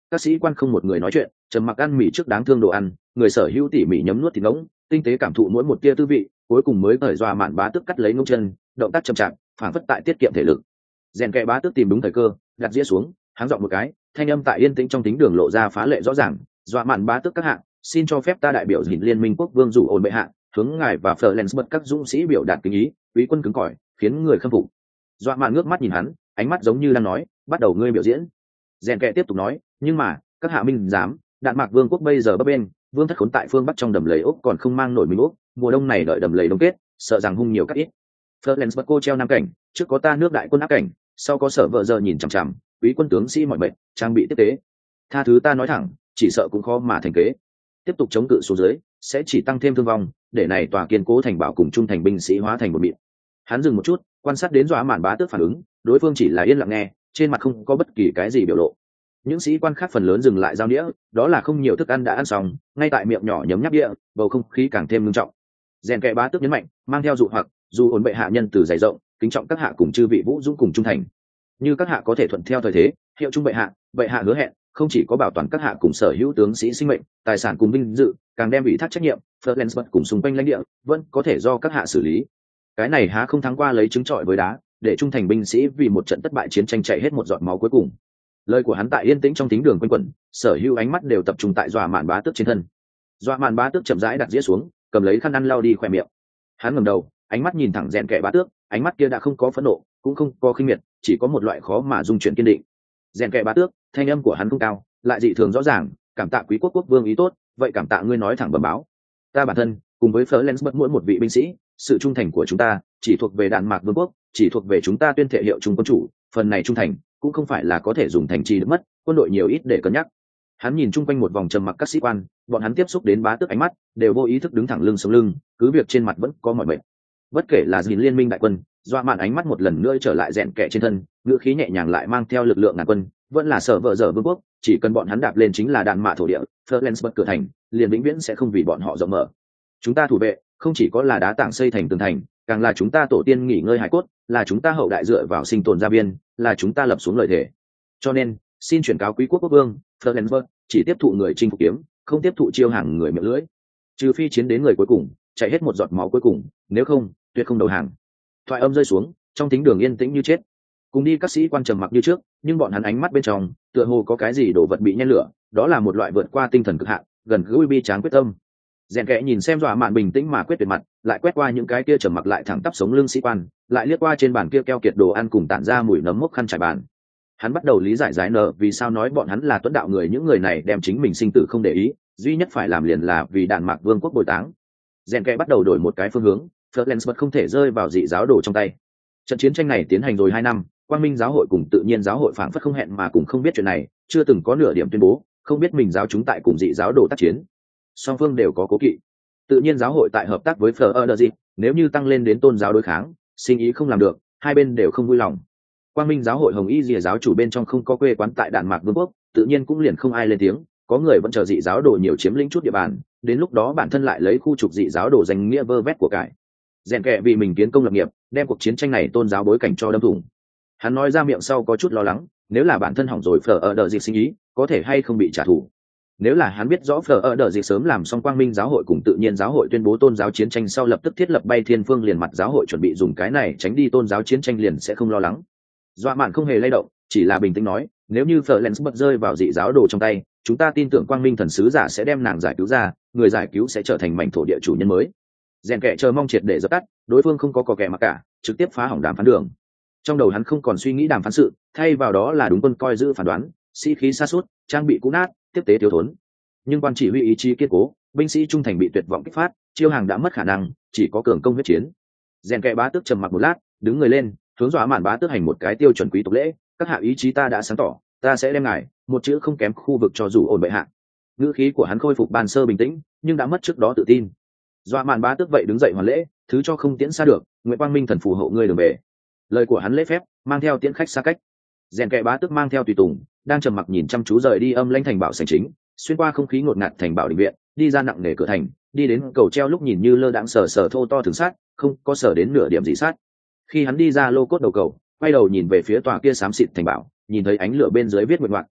các sĩ quan không một người nói chuyện, trầm mặc ăn mì trước đáng thương đồ ăn, người sở hữu tỉ mỉ nhấm nuốt thịt ngỗng, tinh tế cảm thụ mỗi một tia tư vị, cuối cùng mới cởi dọa mạn bá tước cắt lấy ngỗng chân, động tác chậm chạp, phản phất tại tiết kiệm thể lực. Rèn kẹ bá tước tìm đúng thời cơ, đặt dĩa xuống, háng giọng một cái, thanh âm tại yên tĩnh trong tính đường lộ ra phá lệ rõ ràng. Dọa mạn bá tước các hạng, xin cho phép ta đại biểu dình liên minh quốc vương dụ ổn bệ hạ, hướng ngài và Florence bật các dũng sĩ biểu đạt kính ý, quý quân cứng cỏi, khiến người khâm phục. Dọa mạn ngước mắt nhìn hắn, ánh mắt giống như đang nói, bắt đầu ngươi biểu diễn. Rèn kẹ tiếp tục nói, nhưng mà các hạ minh dám, đạn mạc vương quốc bây giờ bấp bên, vương thất khốn tại phương bắc trong đầm lầy ốc còn không mang nổi mình ốc, mùa đông này đợi đầm lầy đông kết, sợ rằng hung nhiều cắt ít. Florence bật cô treo nam cảnh, trước có ta nước đại quân áp cảnh, sau có sở vợ giờ nhìn chằm chằm, quý quân tướng sĩ mọi mệnh, trang bị tiếp tế. Tha thứ ta nói thẳng, chỉ sợ cũng khó mà thành kế. Tiếp tục chống cự xuống dưới, sẽ chỉ tăng thêm thương vong, để này tòa kiên cố thành bảo cùng trung thành binh sĩ hóa thành một mịn. Hắn dừng một chút, quan sát đến dọa mạn bá tước phản ứng, đối phương chỉ là yên lặng nghe, trên mặt không có bất kỳ cái gì biểu lộ. Những sĩ quan khác phần lớn dừng lại giao đĩa, đó là không nhiều thức ăn đã ăn xong, ngay tại miệng nhỏ nhấm nháp đĩa, bầu không khí càng thêm nghiêm trọng. Rèn kẹ bá tước nhấn mạnh, mang theo dụ hoặc, dù ổn bệ hạ nhân từ dày rộng, kính trọng các hạ cùng chư vị vũ dũng cùng trung thành. Như các hạ có thể thuận theo thời thế, hiệu trung bệ hạ hứa hẹn, không chỉ có bảo toàn các hạ cùng sở hữu tướng sĩ sinh mệnh, tài sản cùng vinh dự, càng đem ủy thác trách nhiệm, Florence cùng xung quanh lãnh địa, vẫn có thể do các hạ xử lý. Cái này há không thắng qua lấy trứng trọi với đá, để trung thành binh sĩ vì một trận thất bại chiến tranh chạy hết một giọt máu cuối cùng. Lời của hắn tại yên tĩnh trong thính đường quanh quẩn, sở hữu ánh mắt đều tập trung tại dọa mạn bá tước trên thân. Dọa mạn bá tước chậm rãi đặt dĩa xuống, cầm lấy khăn ăn lau đi khỏe miệng. Hắn ngẩng đầu, ánh mắt nhìn thẳng rèn kẹ bá tước, ánh mắt kia đã không có phẫn nộ, cũng không có khinh miệt, chỉ có một loại khó mà dung chuyển kiên định. Rèn kẹ bá tước, thanh âm của hắn không cao, lại dị thường rõ ràng, cảm tạ quý quốc vương ý tốt, vậy cảm tạ ngươi nói thẳng bẩm báo. Ta bản thân cùng với Florence bất mỗi một vị binh sĩ, sự trung thành của chúng ta chỉ thuộc về đạn mạc vương quốc, chỉ thuộc về chúng ta tuyên thệ hiệu trung quân chủ, phần này trung thành cũng không phải là có thể dùng thành trì được mất, quân đội nhiều ít để cân nhắc. Hắn nhìn chung quanh một vòng trầm mặc các sĩ quan, bọn hắn tiếp xúc đến bá tước ánh mắt, đều vô ý thức đứng thẳng lưng sống lưng, cứ việc trên mặt vẫn có mọi mệt. Bất kể là gìn liên minh đại quân, dọa mạn ánh mắt một lần nữa trở lại rèn kẹ trên thân, ngữ khí nhẹ nhàng lại mang theo lực lượng ngàn quân, vẫn là sở vợ dở vương quốc, chỉ cần bọn hắn đạp lên chính là đạn mạ thổ địa, Florence bật cửa thành, liền vĩnh viễn sẽ không vì bọn họ rộng mở. Chúng ta thủ vệ, không chỉ có là đá tảng xây thành tường thành, càng là chúng ta tổ tiên nghỉ ngơi hải cốt, là chúng ta hậu đại dựa vào sinh tồn gia biên, là chúng ta lập xuống lời thề. Cho nên, xin chuyển cáo quý quốc vương, Florence chỉ tiếp thụ người chinh phục kiếm, không tiếp thụ chiêu hàng người miệng lưỡi. Trừ phi chiến đến người cuối cùng, chạy hết một giọt máu cuối cùng, nếu không, tuyệt không đầu hàng. Thoại âm rơi xuống, trong thính đường yên tĩnh như chết. Cùng đi các sĩ quan trầm mặc như trước, nhưng bọn hắn ánh mắt bên trong, tựa hồ có cái gì đổ vật bị nhen lửa, đó là một loại vượt qua tinh thần cực hạn, gần gũi bi tráng quyết tâm. Rèn kẽ nhìn xem dọa mạn bình tĩnh mà quyết tuyệt mặt, lại quét qua những cái kia trầm mặc lại thẳng tắp sống lưng sĩ quan, lại liếc qua trên bàn kia keo kiệt đồ ăn cùng tản ra mùi nấm mốc khăn trải bàn. Hắn bắt đầu lý giải giải nợ vì sao nói bọn hắn là tuấn đạo người, những người này đem chính mình sinh tử không để ý, duy nhất phải làm liền là vì đạn mạc vương quốc bồi táng. Rèn kẽ bắt đầu đổi một cái phương hướng, Florence không thể rơi vào dị giáo đồ trong tay. Trận chiến tranh này tiến hành rồi 2 năm, Quang Minh giáo hội cùng Tự nhiên giáo hội phảng phất không hẹn mà cùng không biết chuyện này, chưa từng có nửa điểm tuyên bố, không biết mình giáo chúng tại cùng dị giáo đồ tác chiến. Song phương đều có cố kỵ. Tự nhiên giáo hội tại hợp tác với Fleur, nếu như tăng lên đến tôn giáo đối kháng, sinh ý không làm được, hai bên đều không vui lòng. Quang Minh giáo hội Hồng Y Dìa giáo chủ bên trong không có quê quán tại Đạn Mạc Vương quốc, tự nhiên cũng liền không ai lên tiếng, có người vẫn chờ dị giáo đồ nhiều chiếm lĩnh chút địa bàn, đến lúc đó bản thân lại lấy khu trục dị giáo đồ danh nghĩa vơ vét của cải. Rèn kẹ vì mình kiến công lập nghiệp, đem cuộc chiến tranh này tôn giáo bối cảnh cho đâm thủng. Hắn nói ra miệng sau có chút lo lắng, nếu là bản thân hỏng rồi Fleur sinh ý, có thể hay không bị trả thù. Nếu là hắn biết rõ Fleur sớm làm xong Quang Minh giáo hội cùng Tự nhiên giáo hội tuyên bố tôn giáo chiến tranh sau lập tức thiết lập Bay Thiên Phương liền mặt giáo hội chuẩn bị dùng cái này tránh đi tôn giáo chiến tranh, liền sẽ không lo lắng. Dọa mạn không hề lay động, chỉ là bình tĩnh nói, nếu như Florence bật rơi vào dị giáo đồ trong tay, chúng ta tin tưởng Quang Minh thần sứ giả sẽ đem nàng giải cứu ra, người giải cứu sẽ trở thành mảnh thổ địa chủ nhân mới. Rèn kẻ chờ mong triệt để dập tắt, đối phương không có kẻ mặc cả, trực tiếp phá hỏng đàm phán đường. Trong đầu hắn không còn suy nghĩ đàm phán sự, thay vào đó là đúng quân coi giữ phán đoán, sĩ khí sa sút, trang bị cũ nát, tiếp tế thiếu thốn. Nhưng quan chỉ huy ý chí kiên cố, binh sĩ trung thành bị tuyệt vọng kích phát, chiêu hàng đã mất khả năng, chỉ có cường công huyết chiến. Rèn kẻ bá tước trầm mặc một lát, đứng người lên, hướng dọa mạn bá tước hành một cái tiêu chuẩn quý tộc lễ, các hạ ý chí ta đã sáng tỏ, ta sẽ đem ngài một chữ không kém khu vực cho dù ổn bệ hạ. Ngữ khí của hắn khôi phục ban sơ bình tĩnh, nhưng đã mất trước đó tự tin. Dọa mạn bá tước vậy đứng dậy hoàn lễ, thứ cho không tiễn xa được, Nguyễn Quang Minh thần phù hộ ngươi đường về. Lời của hắn lễ phép, mang theo tiễn khách xa cách. Rèn kẻ bá tước mang theo tùy tùng, đang trầm mặc nhìn chăm chú rời đi âm lãnh thành bảo sảnh chính, xuyên qua không khí ngột ngạt thành bảo đình viện, đi ra nặng nề cửa thành, đi đến cầu treo lúc nhìn như lơ đãng sờ sờ thô to thường sát, không có sờ đến nửa điểm dị sát. Khi hắn đi ra lô cốt đầu cầu, quay đầu nhìn về phía tòa kia xám xịt thành bảo, nhìn thấy ánh lửa bên dưới viết nguyện ngoạc,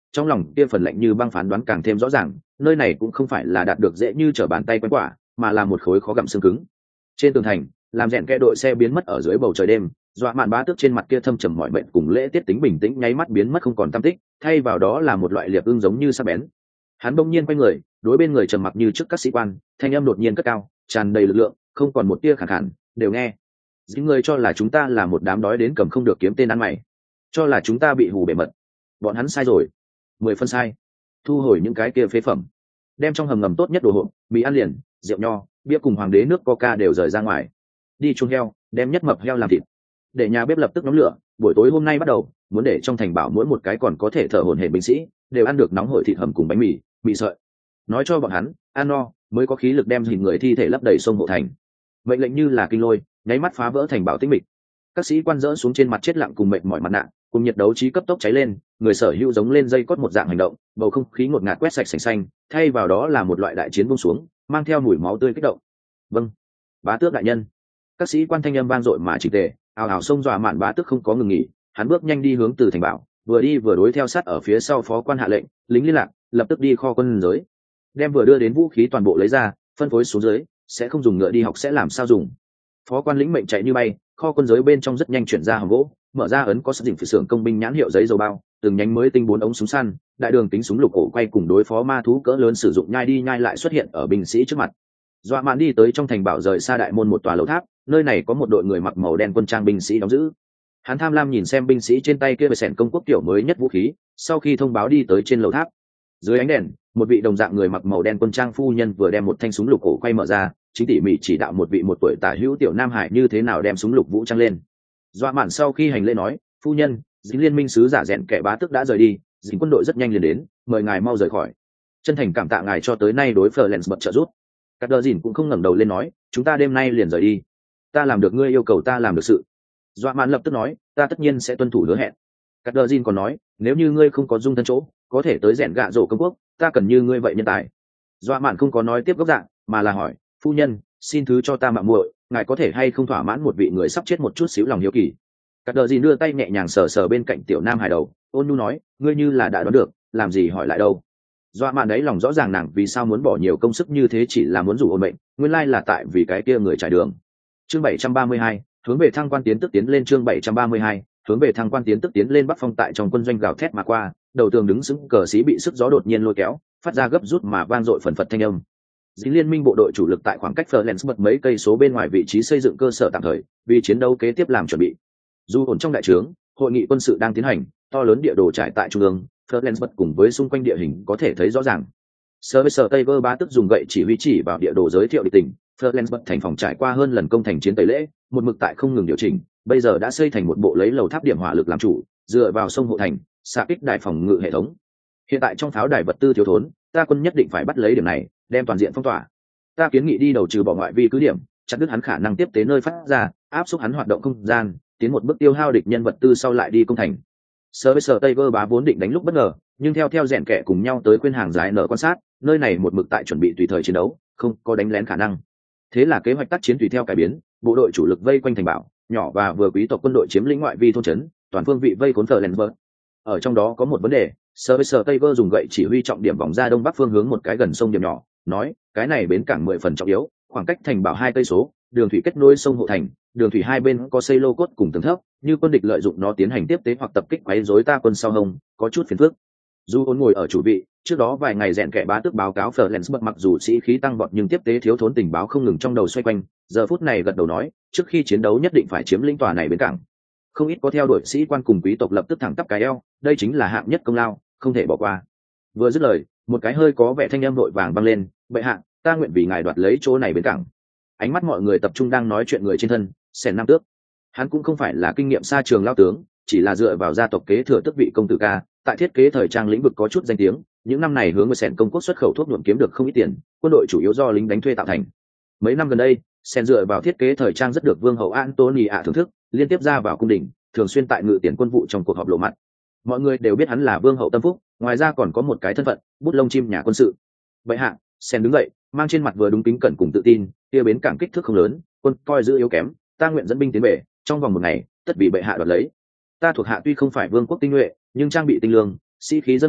trong lòng kia phần lạnh như băng phán đoán càng thêm rõ ràng, nơi này cũng không phải là đạt được dễ như trở bàn tay quen quả, mà là một khối khó gặm xương cứng. Trên tường thành, làm rèn kẽ đội xe biến mất ở dưới bầu trời đêm, dọa mạn bá tước trên mặt kia thâm trầm mọi mệnh cùng lễ tiết tính bình tĩnh nháy mắt biến mất không còn tăm tích, thay vào đó là một loại liệp ưng giống như sắc bén. Hắn bỗng nhiên quay người, đối bên người trầm mặc như trước các sĩ quan, thanh âm đột nhiên cất cao, tràn đầy lực lượng, không còn một tia khàn khàn, đều nghe. Những người cho là chúng ta là một đám đói đến cầm không được kiếm tên ăn mày, cho là chúng ta bị hù bể mật. Bọn hắn sai rồi, 10 phân sai. Thu hồi những cái kia phế phẩm, đem trong hầm ngầm tốt nhất đồ hộp, mì ăn liền, rượu nho, bia cùng hoàng đế nước coca đều rời ra ngoài. Đi chuồng heo, đem nhất mập heo làm thịt, để nhà bếp lập tức nóng lửa. Buổi tối hôm nay bắt đầu, muốn để trong thành bảo mỗi một cái còn có thể thở hổn hển binh sĩ đều ăn được nóng hổi thịt hầm cùng bánh mì, mì sợi. Nói cho bọn hắn, ăn no mới có khí lực đem hình người thi thể lấp đầy sông hộ thành. Mệnh lệnh như là kinh lôi, nháy mắt phá vỡ thành bảo tĩnh mịch. Các sĩ quan dỡ xuống trên mặt chết lặng cùng mệt mỏi mặt nạ, cùng nhiệt đấu trí cấp tốc cháy lên, người sở hữu giống lên dây cót một dạng hành động, bầu không khí ngột ngạt quét sạch sành xanh, thay vào đó là một loại đại chiến buông xuống, mang theo mùi máu tươi kích động. Vâng, bá tước đại nhân. Các sĩ quan thanh âm vang dội mà chỉnh tề, ào ào xông dọa mạn bá tước không có ngừng nghỉ, hắn bước nhanh đi hướng từ thành bảo, vừa đi vừa đối theo sát ở phía sau phó quan hạ lệnh, lính liên lạc, lập tức đi kho quân giới, đem vừa đưa đến vũ khí toàn bộ lấy ra, phân phối xuống dưới, sẽ không dùng ngựa đi học sẽ làm sao dùng. Phó quan lĩnh mệnh chạy như bay, kho quân giới bên trong rất nhanh chuyển ra hòm gỗ, mở ra ấn có sẵn dình xưởng công binh nhãn hiệu giấy dầu bao, từng nhánh mới tinh 4 ống súng săn, đại đường tính súng lục cổ quay cùng đối phó ma thú cỡ lớn sử dụng nhai đi nhai lại xuất hiện ở binh sĩ trước mặt. Dọa mạn đi tới trong thành bảo rời xa đại môn một tòa lầu tháp, nơi này có một đội người mặc màu đen quân trang binh sĩ đóng giữ. Hắn tham lam nhìn xem binh sĩ trên tay kia về sẻn công quốc kiểu mới nhất vũ khí, sau khi thông báo đi tới trên lầu tháp. Dưới ánh đèn, một vị đồng dạng người mặc màu đen quân trang phu nhân vừa đem một thanh súng lục cổ quay mở ra, chính tỉ mỉ chỉ đạo một vị một tuổi tả hữu tiểu nam hải như thế nào đem súng lục vũ trang lên. Dọa mạn sau khi hành lễ nói, phu nhân, dính liên minh sứ giả rèn kẻ bá tước đã rời đi, dính quân đội rất nhanh liền đến, mời ngài mau rời khỏi. Chân thành cảm tạ ngài cho tới nay đối Florence bật trợ giúp. Cát đờ dìn cũng không ngẩng đầu lên nói, chúng ta đêm nay liền rời đi. Ta làm được ngươi yêu cầu ta làm được sự. Dọa mạn lập tức nói, ta tất nhiên sẽ tuân thủ hứa hẹn. Cát đờ dìn còn nói, nếu như ngươi không có dung thân chỗ, có thể tới rèn gạ rổ công quốc, ta cần như ngươi vậy nhân tài. Dọa mạn không có nói tiếp gốc dạng, mà là hỏi, phu nhân, xin thứ cho ta mạo muội, ngài có thể hay không thỏa mãn một vị người sắp chết một chút xíu lòng hiếu kỳ. Cát đờ dìn đưa tay nhẹ nhàng sờ sờ bên cạnh tiểu nam hài đầu, ôn nhu nói, ngươi như là đã đoán được, làm gì hỏi lại đâu. Dọa mạn đấy lòng rõ ràng nàng vì sao muốn bỏ nhiều công sức như thế chỉ là muốn rủ ôn mệnh, nguyên lai là tại vì cái kia người trải đường. Chương 732, hướng về thăng quan tiến tức tiến lên. Chương 732, hướng về thăng quan tiến tức tiến lên. Bắc phong tại trong quân doanh gào thét mà qua, đầu tường đứng sững cờ sĩ bị sức gió đột nhiên lôi kéo, phát ra gấp rút mà vang dội phần phật thanh âm. Dính liên minh bộ đội chủ lực tại khoảng cách Florence bật mấy cây số bên ngoài vị trí xây dựng cơ sở tạm thời, vì chiến đấu kế tiếp làm chuẩn bị. Dù ổn trong đại trướng, hội nghị quân sự đang tiến hành, to lớn địa đồ trải tại trung ương, Florence bật cùng với xung quanh địa hình có thể thấy rõ ràng. Sir Taylor bá tức dùng gậy chỉ huy chỉ vào địa đồ giới thiệu địa tình, Florence bật thành phòng trải qua hơn lần công thành chiến tẩy lễ, một mực tại không ngừng điều chỉnh, bây giờ đã xây thành một bộ lấy lầu tháp điểm hỏa lực làm chủ, dựa vào sông hộ thành, xạ kích đại phòng ngự hệ thống. Hiện tại trong pháo đài vật tư thiếu thốn, ta quân nhất định phải bắt lấy điểm này, đem toàn diện phong tỏa. Ta kiến nghị đi đầu trừ bỏ ngoại vi cứ điểm, chặt đứt hắn khả năng tiếp tế nơi phát ra, áp suất hắn hoạt động không gian, tiến một bước tiêu hao địch nhân vật tư sau lại đi công thành. Sir Taylor bá vốn định đánh lúc bất ngờ, nhưng theo rèn kẻ cùng nhau tới khuyên hàng giải nở quan sát, nơi này một mực tại chuẩn bị tùy thời chiến đấu, không có đánh lén khả năng. Thế là kế hoạch tác chiến tùy theo cải biến, bộ đội chủ lực vây quanh thành bảo, nhỏ và vừa quý tộc quân đội chiếm lĩnh ngoại vi thôn trấn, toàn phương vị vây khốn Florence. Ở trong đó có một vấn đề, Sir Taylor dùng gậy chỉ huy trọng điểm vòng ra đông bắc phương hướng một cái gần sông điểm nhỏ, nói, cái này bến cảng 10 phần trọng yếu, khoảng cách thành bảo 2 cây số, đường thủy kết nối sông hộ thành, đường thủy hai bên có xây lô cốt cùng tường thấp, như quân địch lợi dụng nó tiến hành tiếp tế hoặc tập kích quấy rối ta quân sau hông, có chút phiền phức. Dù ôn ngồi ở chủ vị, trước đó vài ngày rèn kẻ bá tước báo cáo Florence mặc dù sĩ khí tăng vọt nhưng tiếp tế thiếu thốn tình báo không ngừng trong đầu xoay quanh, giờ phút này gật đầu nói, trước khi chiến đấu nhất định phải chiếm lĩnh tòa này bến cảng. Không ít có theo đuổi sĩ quan cùng quý tộc lập tức thẳng tắp cái eo, đây chính là hạng nhất công lao, không thể bỏ qua. Vừa dứt lời, một cái hơi có vẻ thanh âm vội vàng vang lên, bệ hạ, ta nguyện vì ngài đoạt lấy chỗ này bến cảng. Ánh mắt mọi người tập trung đang nói chuyện người trên thân, Sẻn Nam Tước. Hắn cũng không phải là kinh nghiệm xa trường lao tướng, chỉ là dựa vào gia tộc kế thừa tước vị công tử ca, tại thiết kế thời trang lĩnh vực có chút danh tiếng, những năm này hướng về Sẻn công quốc xuất khẩu thuốc nhuộm kiếm được không ít tiền, quân đội chủ yếu do lính đánh thuê tạo thành. Mấy năm gần đây, Sẻn dựa vào thiết kế thời trang rất được vương hậu Antonia thưởng thức, liên tiếp ra vào cung đình, thường xuyên tại ngự tiền quân vụ trong cuộc họp lộ mặt. Mọi người đều biết hắn là vương hậu tâm phúc, ngoài ra còn có một cái thân phận, bút lông chim nhà quân sự. Vậy hạ, Sẻn đứng dậy, mang trên mặt vừa đúng kính cẩn cùng tự tin, kia bến cảng kích thước không lớn, quân coi giữ yếu kém, ta nguyện dẫn binh tiến về, trong vòng một ngày, tất bị bệ hạ đoạt lấy. Ta thuộc hạ tuy không phải vương quốc tinh nhuệ, nhưng trang bị tinh lương, sĩ khí dâng cao,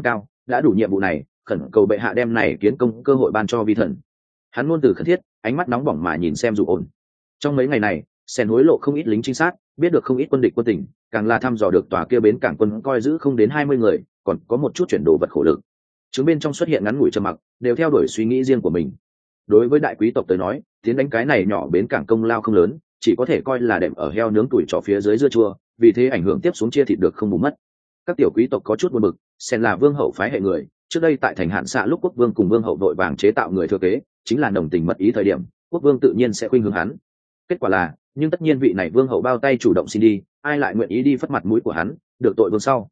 đã đủ nhiệm vụ này, khẩn cầu bệ hạ đem này kiến công cơ hội ban cho vi thần. Hắn ngôn từ khẩn thiết, ánh mắt nóng bỏng mà nhìn xem Dụ Ổn. Trong mấy ngày này, Sen hối lộ không ít lính trinh sát, biết được không ít quân địch quân tình, càng là thăm dò được tòa kia bến cảng quân coi giữ không đến 20 người, còn có một chút chuyển đồ vật khổ lực. Chứng bên trong xuất hiện ngắn ngủi trầm mặc, đều theo đuổi suy nghĩ riêng của mình. Đối với đại quý tộc tới nói, tiến đánh cái này nhỏ bến cảng công lao không lớn, chỉ có thể coi là đệm ở heo nướng tuổi trò phía dưới dưa chua, vì thế ảnh hưởng tiếp xuống chia thịt được không bù mất. Các tiểu quý tộc có chút buồn bực, Sen là vương hậu phái hệ người, trước đây tại thành Hạn Xạ lúc quốc vương cùng vương hậu đội vàng chế tạo người thừa kế, chính là đồng tình mật ý thời điểm, quốc vương tự nhiên sẽ khuynh hướng hắn. Kết quả là, nhưng tất nhiên vị này vương hậu bao tay chủ động xin đi, ai lại nguyện ý đi phất mặt mũi của hắn, được tội vương sau.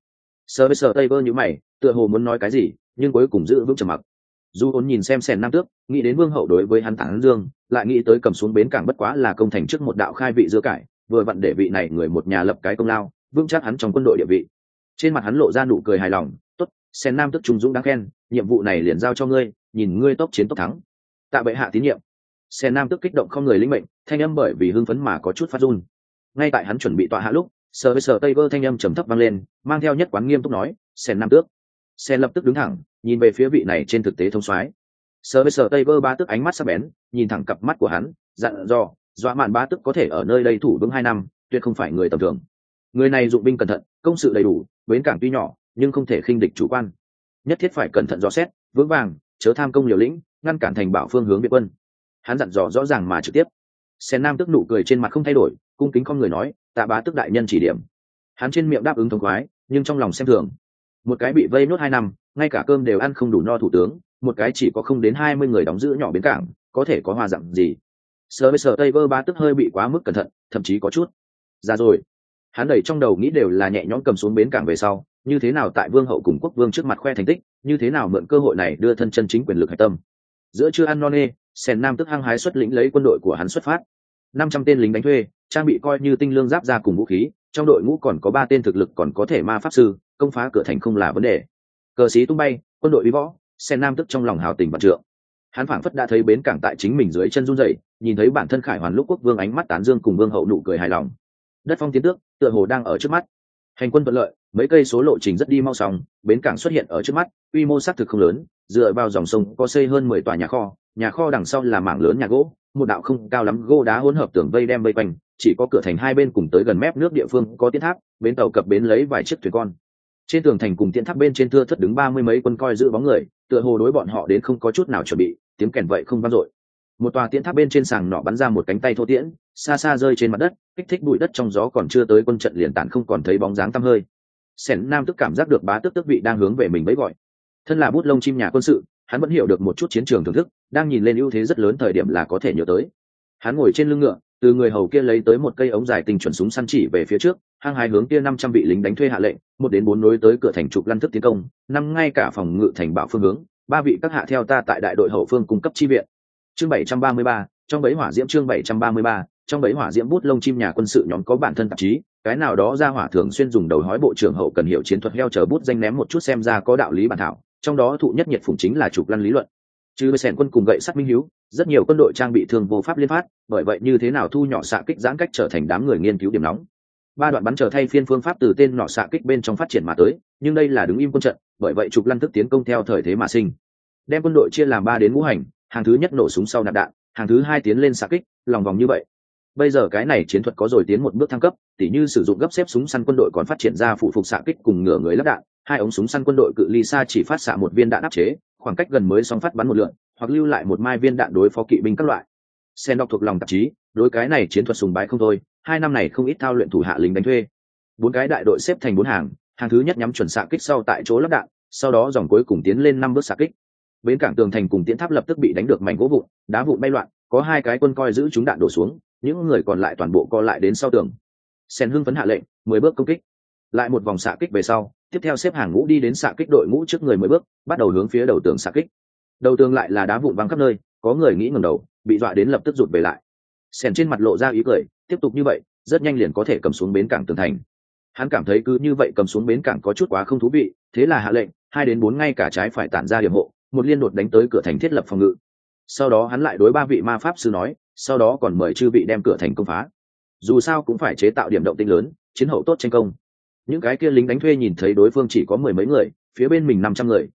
Sơ Tây Bơ như mày, tựa hồ muốn nói cái gì, nhưng cuối cùng giữ vững trầm mặc. Du Ôn nhìn xem Sen Nam Tước, nghĩ đến vương hậu đối với hắn tán dương, lại nghĩ tới cầm xuống bến cảng bất quá là công thành trước một đạo khai vị dưa cải, vừa vặn để vị này người một nhà lập cái công lao, vững chắc hắn trong quân đội địa vị. Trên mặt hắn lộ ra nụ cười hài lòng, tốt, Sen Nam Tước trung dũng đáng khen, nhiệm vụ này liền giao cho ngươi, nhìn ngươi tốc chiến tốc thắng. Tạ bệ hạ tín nhiệm. Sen Nam Tước kích động không người lĩnh mệnh, thanh âm bởi vì hưng phấn mà có chút phát run. Ngay tại hắn chuẩn bị tọa hạ lúc, Sơ Tây Bơ thanh âm trầm thấp vang lên, mang theo nhất quán nghiêm túc nói, Sen Nam Tước. Sen lập tức đứng thẳng, nhìn về phía vị này trên thực tế thông soái. Sơ Tây Bơ ba tức ánh mắt sắc bén, nhìn thẳng cặp mắt của hắn, dặn dò, dọa mạn ba tức có thể ở nơi đây thủ vững 2 năm, tuyệt không phải người tầm thường. Người này dụng binh cẩn thận, công sự đầy đủ, bến cảng tuy nhỏ, nhưng không thể khinh địch chủ quan. Nhất thiết phải cẩn thận dò xét, vững vàng, chớ tham công liều lĩnh, ngăn cản thành bảo phương hướng viện quân. Hắn dặn dò rõ ràng mà trực tiếp. Sen Nam tức nụ cười trên mặt không thay đổi, cung kính không người nói, tạ bá tức đại nhân chỉ điểm. Hắn trên miệng đáp ứng thông khoái, nhưng trong lòng xem thường. Một cái bị vây nốt 2 năm, ngay cả cơm đều ăn không đủ no thủ tướng, một cái chỉ có không đến 20 người đóng giữ nhỏ bến cảng, có thể có hòa dặn gì? Sơ Tây Bơ ba tức hơi bị quá mức cẩn thận, thậm chí có chút ra rồi. Hắn đẩy trong đầu nghĩ đều là nhẹ nhõm cầm xuống bến cảng về sau, như thế nào tại vương hậu cùng quốc vương trước mặt khoe thành tích, như thế nào mượn cơ hội này đưa thân chân chính quyền lực hạch tâm. Giữa chưa ăn no nê, Sen Nam tức hăng hái xuất lĩnh lấy quân đội của hắn xuất phát. 500 tên lính đánh thuê, trang bị coi như tinh lương giáp ra cùng vũ khí, trong đội ngũ còn có 3 tên thực lực còn có thể ma pháp sư, công phá cửa thành không là vấn đề. Cờ xí tung bay, quân đội uy võ, Sen Nam tức trong lòng hào tình vạn trượng. Hắn phảng phất đã thấy bến cảng tại chính mình dưới chân run rẩy, nhìn thấy bản thân Khải Hoàn lúc quốc vương ánh mắt tán dương cùng vương hậu nụ cười hài lòng. Đất phong tiến tước, tựa hồ đang ở trước mắt. Hành quân thuận lợi, mấy cây số lộ trình rất đi mau sòng, bến cảng xuất hiện ở trước mắt, quy mô xác thực không lớn, dựa vào dòng sông có xây hơn 10 tòa nhà kho đằng sau là mảng lớn nhà gỗ, một đạo không cao lắm gỗ đá hỗn hợp tường vây đem vây quanh, chỉ có cửa thành hai bên cùng tới gần mép nước địa phương có tiến tháp, bến tàu cập bến lấy vài chiếc thuyền con. Trên tường thành cùng tiến tháp bên trên thưa thất đứng 30 mấy quân coi giữ bóng người, tựa hồ đối bọn họ đến không có chút nào chuẩn bị, tiếng kèn vậy không vang dội. Một tòa tiến tháp bên trên sàng nọ bắn ra một cánh tay thô tiễn, xa xa rơi trên mặt đất, kích thích bụi đất trong gió, còn chưa tới quân trận liền tản không còn thấy bóng dáng tăm hơi. Sẻn Nam tức cảm giác được bá tước tước vị đang hướng về mình bấy gọi. Thân là bút lông chim nhà quân sự, hắn vẫn hiểu được một chút chiến trường thưởng thức, đang nhìn lên ưu thế rất lớn thời điểm là có thể nhớ tới. Hắn ngồi trên lưng ngựa, từ người hầu kia lấy tới một cây ống dài tinh chuẩn súng săn chỉ về phía trước, hăng hái hướng kia 500 vị lính đánh thuê hạ lệnh, 1 đến 4 nối tới cửa thành trục lăn thức tiến công, 5 ngay cả phòng ngự thành bảo phương hướng, 3 vị các hạ theo ta tại đại đội hậu phương cung cấp chi viện. Chương 733, trong bấy hỏa diễm chương 733, trong bấy hỏa diễm bút lông chim nhà quân sự nhóm có bản thân tạp chí, cái nào đó ra hỏa thường xuyên dùng đầu hói bộ trưởng hậu cần hiểu chiến thuật heo chờ bút danh ném một chút xem ra có đạo lý bản thảo, trong đó thụ nhất nhiệt phụng chính là trục lăn lý luận. Chứ với sẻn quân cùng gậy sắt minh hiếu, rất nhiều quân đội trang bị thương vô pháp liên phát, bởi vậy như thế nào thu nhỏ xạ kích giãn cách trở thành đám người nghiên cứu điểm nóng. 3 đoạn bắn chờ thay phiên phương pháp từ tên nỏ xạ kích bên trong phát triển mà tới, nhưng đây là đứng im quân trận, bởi vậy trục lăn thức tiến công theo thời thế mà sinh. Đem quân đội chia làm 3 đến ngũ hành, hàng thứ nhất nổ súng sau nạp đạn, hàng thứ 2 tiến lên xạ kích, lòng vòng như vậy. Bây giờ cái này chiến thuật có rồi tiến một bước thăng cấp, tỉ như sử dụng gấp xếp súng săn quân đội còn phát triển ra phụ phục xạ kích cùng ngửa người lắp đạn, 2 ống súng săn quân đội cự ly xa chỉ phát xạ 1 viên đạn áp chế, khoảng cách gần mới song phát bắn một lượt, hoặc lưu lại 1 mai viên đạn đối phó kỵ binh các loại. Sen đọc thuộc lòng tạp chí, đối cái này chiến thuật sùng bái không thôi, 2 năm này không ít thao luyện thủ hạ lính đánh thuê. 4 cái đại đội xếp thành 4 hàng, hàng thứ nhất nhắm chuẩn xạ kích sau tại chỗ lắp đạn, sau đó dòng cuối cùng tiến lên 5 bước xạ kích. Bến cảng tường thành cùng tiến tháp lập tức bị đánh được mảnh gỗ vụn, đá vụn bay loạn, có 2 cái quân coi giữ chúng đạn đổ xuống, những người còn lại toàn bộ co lại đến sau tường. Sen hưng phấn hạ lệnh, 10 bước công kích. Lại một vòng xạ kích về sau, tiếp theo xếp hàng ngũ đi đến xạ kích đội ngũ trước người 10 bước, bắt đầu hướng phía đầu tường xạ kích. Đầu tường lại là đá vụn văng khắp nơi, có người nghĩ ngẩng đầu, bị dọa đến lập tức rụt về lại. Sen trên mặt lộ ra ý cười, tiếp tục như vậy, rất nhanh liền có thể cầm xuống bến cảng tường thành. Hắn cảm thấy cứ như vậy cầm xuống bến cảng có chút quá không thú vị, thế là hạ lệnh, 2 đến 4 ngay cả trái phải tản ra điểm hộ, một liên đột đánh tới cửa thành thiết lập phòng ngự. Sau đó hắn lại đối 3 vị ma pháp sư nói, sau đó còn mời chư vị đem cửa thành công phá. Dù sao cũng phải chế tạo điểm động tĩnh lớn, chiến hậu tốt tranh công. Những cái kia lính đánh thuê nhìn thấy đối phương chỉ có 10 mấy người, phía bên mình 500 người,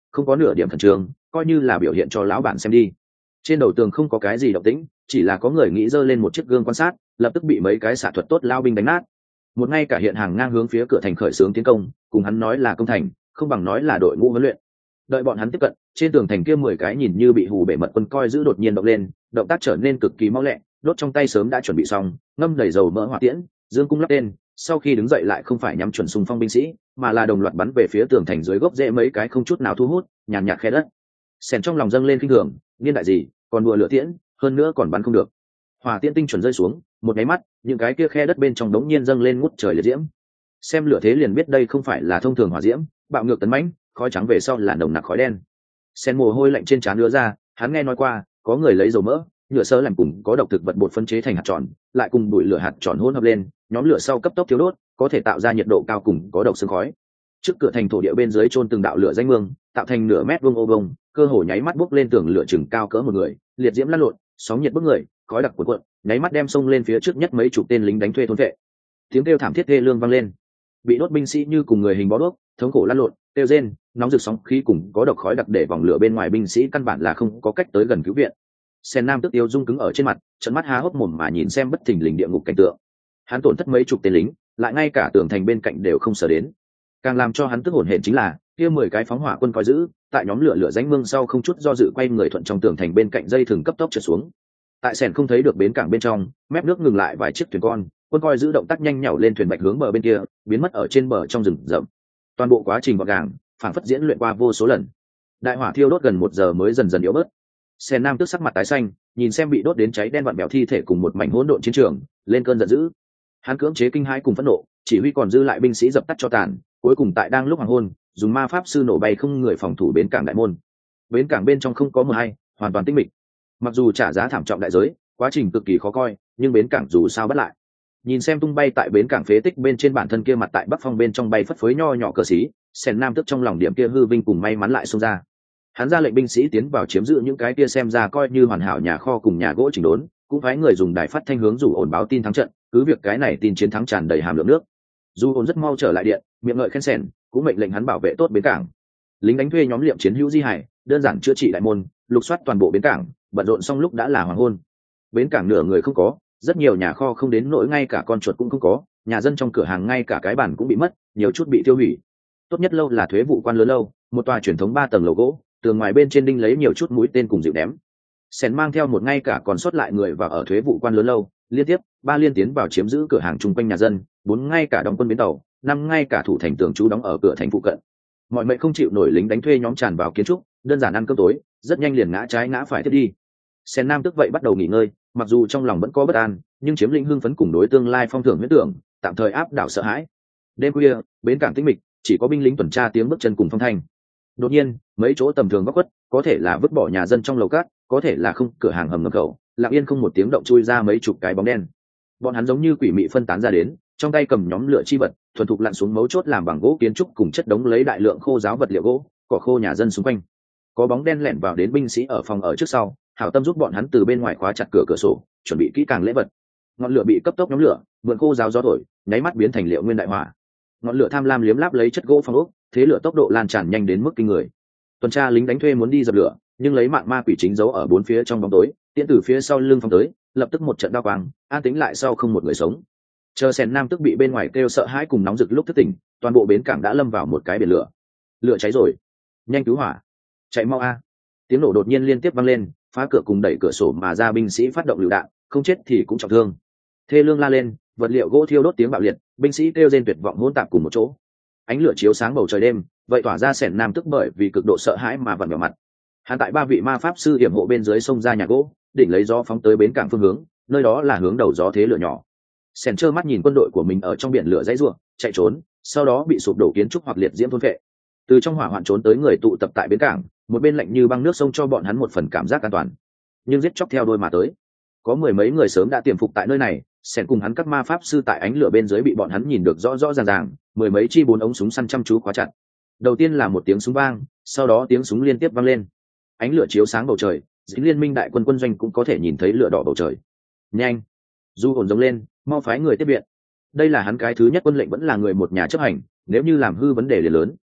không có nửa điểm khẩn trương, coi như là biểu hiện cho lão bản xem đi. Trên đầu tường không có cái gì động tĩnh, chỉ là có người nghĩ giơ lên một chiếc gương quan sát, lập tức bị mấy cái xạ thuật tốt lao binh đánh nát. Một ngay cả hiện hàng ngang hướng phía cửa thành khởi xướng tiến công, cùng hắn nói là công thành, không bằng nói là đội ngũ huấn luyện. Đợi bọn hắn tiếp cận, trên tường thành kia 10 cái nhìn như bị hù bể mật quân coi giữ đột nhiên động lên, động tác trở nên cực kỳ mau lẹ, đốt trong tay sớm đã chuẩn bị xong, ngâm đầy dầu mỡ hỏa tiễn, dương cung lắp tên, sau khi đứng dậy lại không phải nhắm chuẩn xung phong binh sĩ, mà là đồng loạt bắn về phía tường thành dưới gốc rễ mấy cái không chút nào thu hút, nhàn nhạt khe đất. Sèn trong lòng dâng lên kinh thường, niên đại gì, còn đùa lửa tiễn, hơn nữa còn bắn không được. Hỏa tiễn tinh chuẩn rơi xuống, một cái mắt, những cái kia khe đất bên trong đống nhiên dâng lên ngút trời liệt diễm. Xem lửa thế liền biết đây không phải là thông thường hỏa diễm, bạo ngược tấn mãnh, khói trắng về sau là nồng nặc khói đen. Sen mồ hôi lạnh trên trán đưa ra, hắn nghe nói qua, có người lấy dầu mỡ, nhựa sơ làm cùng có độc thực vật bột phân chế thành hạt tròn, lại cùng bụi lửa hạt tròn hỗn hợp lên, nhóm lửa sau cấp tốc thiếu đốt, có thể tạo ra nhiệt độ cao cùng có độc sương khói. Trước cửa thành thổ địa bên dưới chôn từng đạo lửa danh mương, tạo thành nửa mét vuông ô vuông, cơ hồ nháy mắt bốc lên tường lửa chừng cao cỡ một người, liệt diễm lăn lộn, sóng nhiệt bức người, khói đặc cuộn cuộn, nháy mắt đem xông lên phía trước nhất mấy chục tên lính đánh thuê thôn vệ. Tiếng kêu thảm thiết thê lương vang lên. Bị đốt binh sĩ như cùng người hình bó đuốc, thống khổ lăn lộn, kêu rên, nóng rực sóng khí cùng có độc khói đặc để vòng lửa bên ngoài binh sĩ căn bản là không có cách tới gần cứu viện. Sen Nam tức tiêu dung cứng ở trên mặt, trợn mắt há hốc mồm mà nhìn xem bất thình lình địa ngục cảnh tượng. Hắn tổn thất mấy chục tên lính, lại ngay cả tường thành bên cạnh đều không sở đến. Càng làm cho hắn tức hổn hển chính là, kia 10 cái phóng hỏa quân coi giữ, tại nhóm lửa rãnh mương sau không chút do dự quay người thuận trong tường thành bên cạnh dây thừng cấp tốc trượt xuống. Tại Sen không thấy được bến cảng bên trong, mép nước ngừng lại vài chiếc thuyền con, quân coi giữ động tác nhanh nhảu lên thuyền bạch hướng bờ bên kia, biến mất ở trên bờ trong rừng rậm. Toàn bộ quá trình gọn gàng, phản phất diễn luyện qua vô số lần. Đại hỏa thiêu đốt gần 1 giờ mới dần dần yếu bớt. Sen Nam tức sắc mặt tái xanh, nhìn xem bị đốt đến cháy đen vặn bèo thi thể cùng một mảnh hỗn độn chiến trường, lên cơn giận dữ. Hắn cưỡng chế kinh hãi cùng phẫn nộ, chỉ huy còn dư lại binh sĩ dập tắt cho tàn, cuối cùng tại đang lúc hoàng hôn, dùng ma pháp sư nổ bay không người phòng thủ bến cảng đại môn. Bến cảng bên trong không có mờ hay, hoàn toàn tĩnh mịch. Mặc dù trả giá thảm trọng đại giới, quá trình cực kỳ khó coi, nhưng bến cảng dù sao bất lại. Nhìn xem tung bay tại bến cảng phế tích bên trên bản thân kia mặt tại bắc phong bên trong bay phất phới nho nhỏ cờ xí, Sen Nam tức trong lòng điểm kia hư vinh cùng may mắn lại xông ra. Hắn ra lệnh binh sĩ tiến vào chiếm giữ những cái kia xem ra coi như hoàn hảo nhà kho cùng nhà gỗ chỉnh đốn, cũng phái người dùng đài phát thanh hướng rủ ổn báo tin thắng trận, cứ việc cái này tin chiến thắng tràn đầy hàm lượng nước. Dù ổn rất mau trở lại điện, miệng ngợi khen sèn, cũng mệnh lệnh hắn bảo vệ tốt bến cảng. Lính đánh thuê nhóm liệm chiến hữu di hải, đơn giản chữa trị đại môn, lục soát toàn bộ bến cảng, bận rộn xong lúc đã là hoàng hôn. Bến cảng nửa người không có, rất nhiều nhà kho không đến nỗi ngay cả con chuột cũng không có, nhà dân trong cửa hàng ngay cả cái bàn cũng bị mất, nhiều chút bị tiêu hủy. Tốt nhất lâu là thuế vụ quan lớn lâu, một tòa truyền thống 3 tầng lầu gỗ, tường ngoài bên trên đinh lấy nhiều chút mũi tên cùng dịu ném. Sen mang theo một ngay cả còn sót lại người và ở thuế vụ quan lớn lâu, liên tiếp 3 liên tiến vào chiếm giữ cửa hàng chung quanh nhà dân, 4 ngay cả đóng quân bến tàu, 5 ngay cả thủ thành tường trú đóng ở cửa thành phụ cận. Mọi mệnh không chịu nổi lính đánh thuê nhóm tràn vào kiến trúc, đơn giản ăn cơm tối, rất nhanh liền ngã trái ngã phải tiếp đi. Sen Nam tức vậy bắt đầu nghỉ ngơi, mặc dù trong lòng vẫn có bất an, nhưng chiếm lĩnh hưng phấn cùng đối tương lai phong thưởng huyết tưởng, tạm thời áp đảo sợ hãi. Đêm khuya, bến cảng tĩnh mịch, chỉ có binh lính tuần tra tiếng bước chân cùng phong thanh. Đột nhiên, mấy chỗ tầm thường góc khuất, có thể là vứt bỏ nhà dân trong lầu cát, có thể là không cửa hàng hầm ngầm khẩu, lặng yên không một tiếng động chui ra mấy chục cái bóng đen. Bọn hắn giống như quỷ mị phân tán ra đến, trong tay cầm nhóm lửa chi vật, thuần thục lặn xuống mấu chốt làm bằng gỗ kiến trúc cùng chất đống lấy đại lượng khô giáo vật liệu gỗ, cỏ khô nhà dân xung quanh. Có bóng đen lẻn vào đến binh sĩ ở phòng ở trước sau, hảo tâm giúp bọn hắn từ bên ngoài khóa chặt cửa sổ, chuẩn bị kỹ càng lễ vật. Ngọn lửa bị cấp tốc nhóm lửa, mượn khô giáo gió thổi, nháy mắt biến thành liệu nguyên đại hỏa. Ngọn lửa tham lam liếm láp lấy chất gỗ phong ốc, thế lửa tốc độ lan tràn nhanh đến mức kinh người. Tuần tra lính đánh thuê muốn đi dập lửa, nhưng lấy mạng ma quỷ chính giấu ở bốn phía trong bóng tối, tiễn từ phía sau lưng phong tới, lập tức một trận đao quang, an tĩnh lại sau không một người sống. Chờ Sen Nam tức bị bên ngoài kêu sợ hãi cùng nóng rực lúc thức tỉnh, toàn bộ bến cảng đã lâm vào một cái biển lửa. Lửa cháy rồi, nhanh cứu hỏa, chạy mau a! Tiếng nổ đột nhiên liên tiếp vang lên, phá cửa cùng đẩy cửa sổ mà ra binh sĩ phát động lựu đạn, không chết thì cũng trọng thương. Thê lương la lên, vật liệu gỗ thiêu đốt tiếng bạo liệt, binh sĩ kêu rên tuyệt vọng hỗn tạp cùng một chỗ. Ánh lửa chiếu sáng bầu trời đêm, vậy tỏa ra Sen Nam tức bởi vì cực độ sợ hãi mà vặn vẹo mặt. Hắn tại 3 vị ma pháp sư hiểm hộ bên dưới sông ra nhà gỗ, đỉnh lấy gió phóng tới bến cảng phương hướng, nơi đó là hướng đầu gió thế lửa nhỏ. Sen trơ mắt nhìn quân đội của mình ở trong biển lửa dãy rủa, chạy trốn, sau đó bị sụp đổ kiến trúc hoặc liệt diễm thôn phệ. Từ trong hỏa hoạn trốn tới người tụ tập tại bến cảng, một bên lạnh như băng nước sông cho bọn hắn một phần cảm giác an toàn. Nhưng giết chóc theo đôi mà tới. Có 10 mấy người sớm đã tiềm phục tại nơi này, Sen cùng hắn các ma pháp sư tại ánh lửa bên dưới bị bọn hắn nhìn được rõ rõ ràng ràng, 10 mấy chi 4 ống súng săn chăm chú khóa chặt. Đầu tiên là một tiếng súng vang, sau đó tiếng súng liên tiếp vang lên. Ánh lửa chiếu sáng bầu trời, dính liên minh đại quân quân doanh cũng có thể nhìn thấy lửa đỏ bầu trời. Nhanh! Du hồn giống lên, mau phái người tiếp viện. Đây là hắn cái thứ nhất quân lệnh vẫn là người một nhà chấp hành, nếu như làm hư vấn đề liền lớn.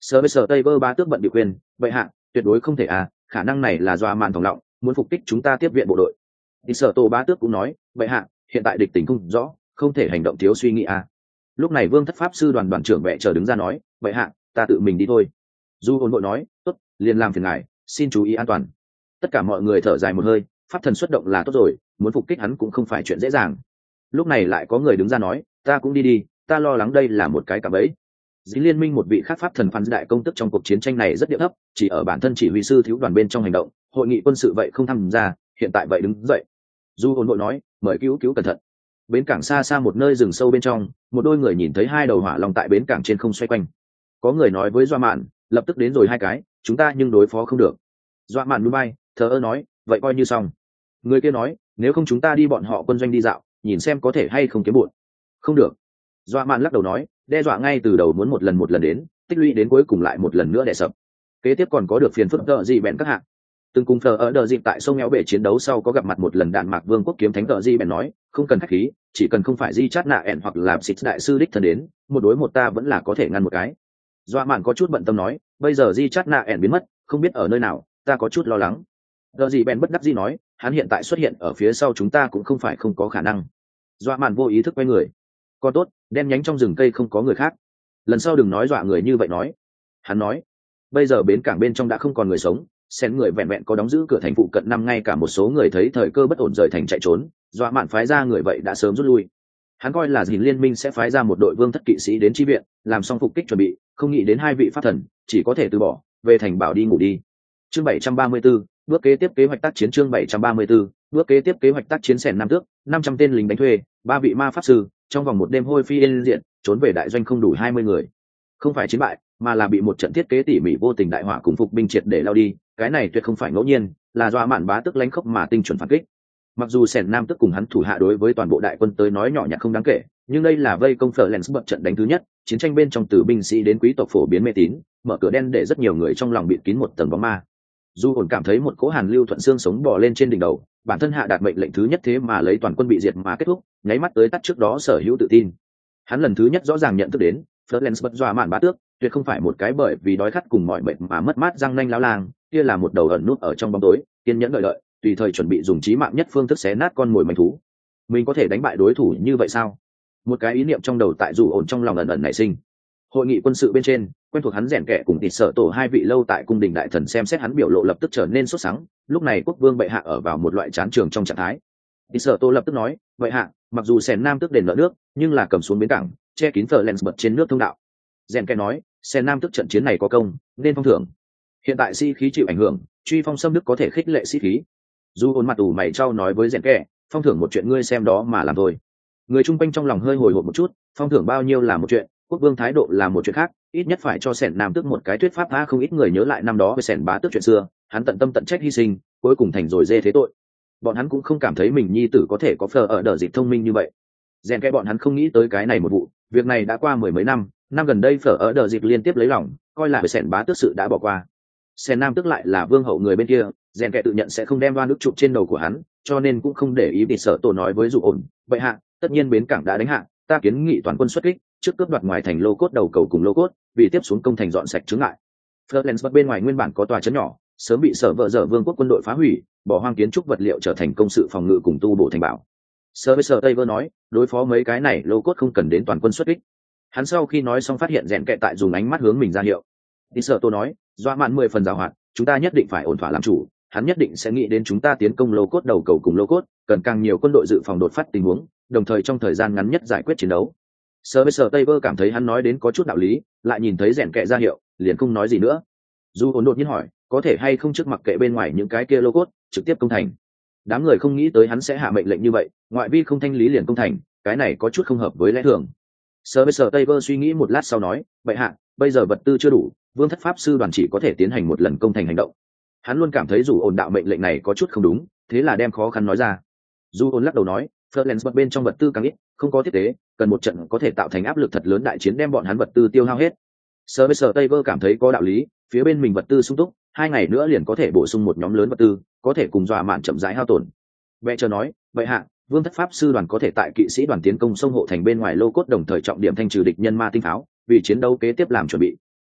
Sở Tây Vơ bá tước bận bị quyền, vậy hạ, tuyệt đối không thể à, khả năng này là do mạn thòng lọng, muốn phục kích chúng ta tiếp viện bộ đội. Thì Sở Tô bá tước cũng nói, vậy hạ, hiện tại địch tình không rõ, không thể hành động thiếu suy nghĩ à. Lúc này Vương Thất Pháp sư đoàn đoàn trưởng vệ chờ đứng ra nói, vậy hạ, ta tự mình đi thôi. Du Hồn Nội nói, tốt, liền làm phiền ngài, xin chú ý an toàn. Tất cả mọi người thở dài một hơi, pháp thần xuất động là tốt rồi, muốn phục kích hắn cũng không phải chuyện dễ dàng. Lúc này lại có người đứng ra nói, ta cũng đi đi, ta lo lắng đây là một cái cạm bẫy. Dĩ Liên Minh một vị khác pháp thần phán đại công tức trong cuộc chiến tranh này rất địa thấp, chỉ ở bản thân chỉ huy sư thiếu đoàn bên trong hành động, hội nghị quân sự vậy không tham gia, hiện tại vậy đứng dậy. Du Hồn Nội nói, mời cứu cứu cẩn thận. Bến cảng xa xa một nơi rừng sâu bên trong, một đôi người nhìn thấy hai đầu hỏa long tại bến cảng trên không xoay quanh. Có người nói với Doa Mạn, lập tức đến rồi hai cái, chúng ta nhưng đối phó không được. Doa Mạn núi bay, thờ ơ nói, vậy coi như xong. Người kia nói, nếu không chúng ta đi bọn họ quân doanh đi dạo, nhìn xem có thể hay không kiếm bụn. Không được. Doa Mạn lắc đầu nói, đe dọa ngay từ đầu muốn một lần đến, tích lũy đến cuối cùng lại một lần nữa đè sập. Kế tiếp còn có được phiền phức đỡ gì bèn các hạng. Từng cùng thờ ở đờ dịp tại sông éo bể chiến đấu sau có gặp mặt một lần đạn mạc vương quốc kiếm thánh đỡ gì bèn nói, không cần khách khí, chỉ cần không phải di chát nạ ẻn hoặc là xịt đại sư đích thân đến, một đối một ta vẫn là có thể ngăn một cái. Doa Mạn có chút bận tâm nói, bây giờ di chát nạ ẻn biến mất, không biết ở nơi nào, ta có chút lo lắng. Đờ gì bèn bất đắc dĩ nói, hắn hiện tại xuất hiện ở phía sau chúng ta cũng không phải không có khả năng. Doa Mạn vô ý thức quay người. Còn tốt, đen nhánh trong rừng cây không có người khác. Lần sau đừng nói dọa người như vậy nói. Hắn nói, bây giờ bến cảng bên trong đã không còn người sống, xen người vẹn vẹn có đóng giữ cửa thành phụ cận năm, ngay cả một số người thấy thời cơ bất ổn rời thành chạy trốn. Doa Mạn phái ra người vậy đã sớm rút lui. Hắn coi là Dìn Liên Minh sẽ phái ra một đội vương thất kỵ sĩ đến chi viện, làm xong phục kích chuẩn bị, không nghĩ đến hai vị pháp thần, chỉ có thể từ bỏ, về thành bảo đi ngủ đi. Chương 734, bước kế tiếp kế hoạch tác chiến. Chương 734, bước kế tiếp kế hoạch tác chiến. Sẻn Nam Tước, 500 tên lính đánh thuê, 3 vị ma pháp sư, trong vòng một đêm hôi phi yên diện, trốn về đại doanh không đủ 20 người. Không phải chiến bại, mà là bị một trận thiết kế tỉ mỉ vô tình đại hỏa cùng phục binh triệt để lao đi, cái này tuyệt không phải ngẫu nhiên, là do Mạn bá tức lánh khốc mà tinh chuẩn phản kích. Mặc dù Sẻn Nam Tước cùng hắn thủ hạ đối với toàn bộ đại quân tới nói nhỏ nhặt không đáng kể, nhưng đây là vây công Florence bật trận đánh thứ nhất, chiến tranh bên trong từ binh sĩ đến quý tộc phổ biến mê tín, mở cửa đen để rất nhiều người trong lòng bịt kín một tầng bóng ma. Du Hồn cảm thấy một cỗ hàn lưu thuận xương sống bò lên trên đỉnh đầu, bản thân hạ đạt mệnh lệnh thứ nhất thế mà lấy toàn quân bị diệt mà kết thúc, nháy mắt tới tắt trước đó sở hữu tự tin. Hắn lần thứ nhất rõ ràng nhận thức đến, Florence bật dọa Mạn bá tước, tuyệt không phải một cái bởi vì đói khát cùng mọi bệnh mà mất mát răng nanh láo lang, kia là một đầu ẩn nút ở trong bóng tối, kiên nhẫn đợi, tùy thời chuẩn bị dùng chí mạng nhất phương thức xé nát con mồi manh thú. Mình có thể đánh bại đối thủ như vậy sao? Một cái ý niệm trong đầu tại Du Hồn trong lòng ẩn ẩn nảy sinh. Hội nghị quân sự bên trên, quen thuộc hắn rèn kẻ cùng Tịt Sở Tổ hai vị lâu tại cung đình đại thần xem xét hắn biểu lộ lập tức trở nên sốt sắng. Lúc này quốc vương bệ hạ ở vào một loại chán trường trong trạng thái. Tịt Sở Tổ lập tức nói, bệ hạ, mặc dù Sẻn Nam Tước đền nợ nước, nhưng là cầm xuống bến cảng, che kín Florence bật trên nước thông đạo. Rèn kẻ nói, Sẻn Nam Tước trận chiến này có công, nên phong thưởng. Hiện tại sĩ khí chịu ảnh hưởng, truy phong xâm đức có thể khích lệ sĩ khí. Du Hồn mặt ủ mày trao nói với rèn kẻ, phong thưởng một chuyện ngươi xem đó mà làm thôi. Người chung quanh trong lòng hơi hồi hộp một chút, phong thưởng bao nhiêu là một chuyện, quốc vương thái độ là một chuyện khác, ít nhất phải cho Sẻn Nam Tước một cái thuyết pháp tha. Không ít người nhớ lại năm đó với Sẻn bá tước chuyện xưa, hắn tận tâm tận trách hy sinh, cuối cùng thành rồi dê thế tội. Bọn hắn cũng không cảm thấy mình nhi tử có thể có phờ ở đờ dịp thông minh như vậy. Rèn kẻ bọn hắn không nghĩ tới cái này một vụ, việc này đã qua mười mấy năm gần đây phở ở đờ dịp liên tiếp lấy lòng, coi là với Sẻn bá tước sự đã bỏ qua. Sẻn Nam Tước lại là vương hậu người bên kia, rèn kẻ tự nhận sẽ không đem đoan nước chụp trên đầu của hắn, cho nên cũng không để ý. Tịt Sở Tổ nói với Du Hồn, vậy hạ, tất nhiên bến cảng đã đánh hạ, ta kiến nghị toàn quân xuất kích, trước cướp đoạt ngoài thành lô cốt đầu cầu cùng lô cốt, vì tiếp xuống công thành dọn sạch chướng ngại. Florence bên ngoài nguyên bản có tòa trấn nhỏ, sớm bị sở vợ dở vương quốc quân đội phá hủy, bỏ hoang kiến trúc vật liệu trở thành công sự phòng ngự cùng tu bổ thành bảo. Sở Tây Vơ nói, đối phó mấy cái này lô cốt không cần đến toàn quân xuất kích. Hắn sau khi nói xong phát hiện rèn kệ tại dùng ánh mắt hướng mình ra hiệu. Tịt Sở Tổ nói, Doa Mạn 10 phần giàu hoạt, chúng ta nhất định phải ổn thỏa làm chủ, hắn nhất định sẽ nghĩ đến chúng ta tiến công lô cốt đầu cầu cùng lô cốt, cần càng nhiều quân đội dự phòng đột phát tình huống, đồng thời trong thời gian ngắn nhất giải quyết chiến đấu. Sở Tây Vơ cảm thấy hắn nói đến có chút đạo lý, lại nhìn thấy rèn kệ ra hiệu, liền không nói gì nữa. Du Hồn đột nhiên hỏi, có thể hay không trước mặc kệ bên ngoài những cái kia lô cốt, trực tiếp công thành. Đám người không nghĩ tới hắn sẽ hạ mệnh lệnh như vậy, ngoại vi không thanh lý liền công thành, cái này có chút không hợp với lẽ thường. Sở Tây Vơ suy nghĩ một lát sau nói, vậy hạ, bây giờ vật tư chưa đủ, vương thất pháp sư đoàn chỉ có thể tiến hành một lần công thành hành động. Hắn luôn cảm thấy dù ổn đạo mệnh lệnh này có chút không đúng, thế là đem khó khăn nói ra. Du ổn lắc đầu nói, Florence bên trong vật tư càng ít, không có tiếp tế, cần một trận có thể tạo thành áp lực thật lớn đại chiến đem bọn hắn vật tư tiêu hao hết. Sở Tây Vơ cảm thấy có đạo lý, phía bên mình vật tư sung túc, 2 ngày nữa liền có thể bổ sung một nhóm lớn vật tư, có thể cùng Dọa Mạn chậm rãi hao tổn. Vệ chờ nói, vậy hạ, vương thất pháp sư đoàn có thể tại kỵ sĩ đoàn tiến công sông hộ thành bên ngoài lô cốt, đồng thời trọng điểm thanh trừ địch nhân ma tinh pháo, vì chiến đấu kế tiếp làm chuẩn bị.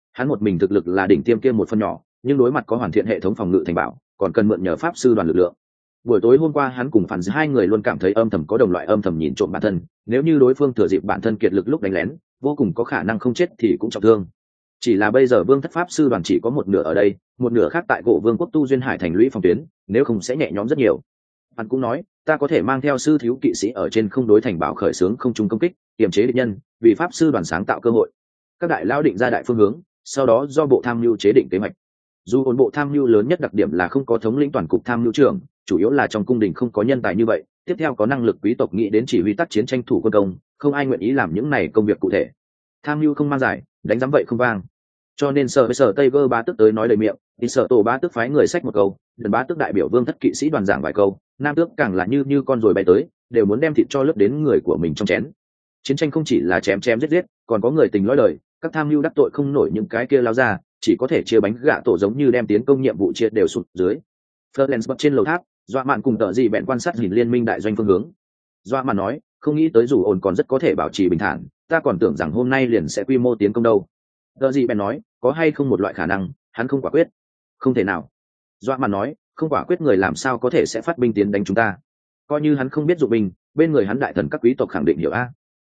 Hắn một mình thực lực là đỉnh tiêm kia một phần nhỏ, nhưng đối mặt có hoàn thiện hệ thống phòng ngự thành bảo, còn cần mượn nhờ pháp sư đoàn lực lượng. Buổi tối hôm qua hắn cùng phản hai người luôn cảm thấy âm thầm có đồng loại âm thầm nhìn trộm bản thân, nếu như đối phương thừa dịp bản thân kiệt lực lúc đánh lén, vô cùng có khả năng không chết thì cũng trọng thương. Chỉ là bây giờ vương thất pháp sư đoàn chỉ có một nửa ở đây, một nửa khác tại cổ vương quốc tu duyên hải thành lũy phòng tuyến, nếu không sẽ nhẹ nhõm rất nhiều. Hắn cũng nói, ta có thể mang theo sư thiếu kỵ sĩ ở trên không đối thành bảo khởi xướng không trung công kích, kiềm chế địch nhân, vì pháp sư đoàn sáng tạo cơ hội. Các đại lão định ra đại phương hướng, sau đó do bộ tham mưu chế định kế hoạch. Dù ổn bộ tham mưu lớn nhất đặc điểm là không có thống lĩnh toàn cục tham mưu trưởng, chủ yếu là trong cung đình không có nhân tài như vậy, tiếp theo có năng lực quý tộc nghĩ đến chỉ huy tác chiến tranh thủ quân công, không ai nguyện ý làm những này công việc cụ thể. Tham mưu không mang giải, đánh giám vậy không vang. Cho nên sở Tây Vơ bá tức tới nói đầy miệng, thì sở tổ bá tức phái người sách một câu, lần bá tức đại biểu vương thất kỵ sĩ đoàn giảng vài câu, nam tước càng là như con rồi bay tới, đều muốn đem thịt cho lướt đến người của mình trong chén. Chiến tranh không chỉ là chém giết, còn có người tình lõi đời, các tham mưu đắc tội không nổi những cái kia lao ra, chỉ có thể chia bánh gạ tổ giống như đem tiến công nhiệm vụ chia đều sụt dưới. Florence bật trên lầu tháp, Doa Mạn cùng tợ gì bèn quan sát nhìn liên minh đại doanh phương hướng. Doa Mạn nói, không nghĩ tới dù ổn còn rất có thể bảo trì bình thản, ta còn tưởng rằng hôm nay liền sẽ quy mô tiến công đâu. Tợ gì bèn nói, có hay không một loại khả năng, hắn không quả quyết. Không thể nào. Doa Mạn nói, không quả quyết người làm sao có thể sẽ phát binh tiến đánh chúng ta. Coi như hắn không biết dụng binh, bên người hắn đại thần các quý tộc khẳng định hiểu a.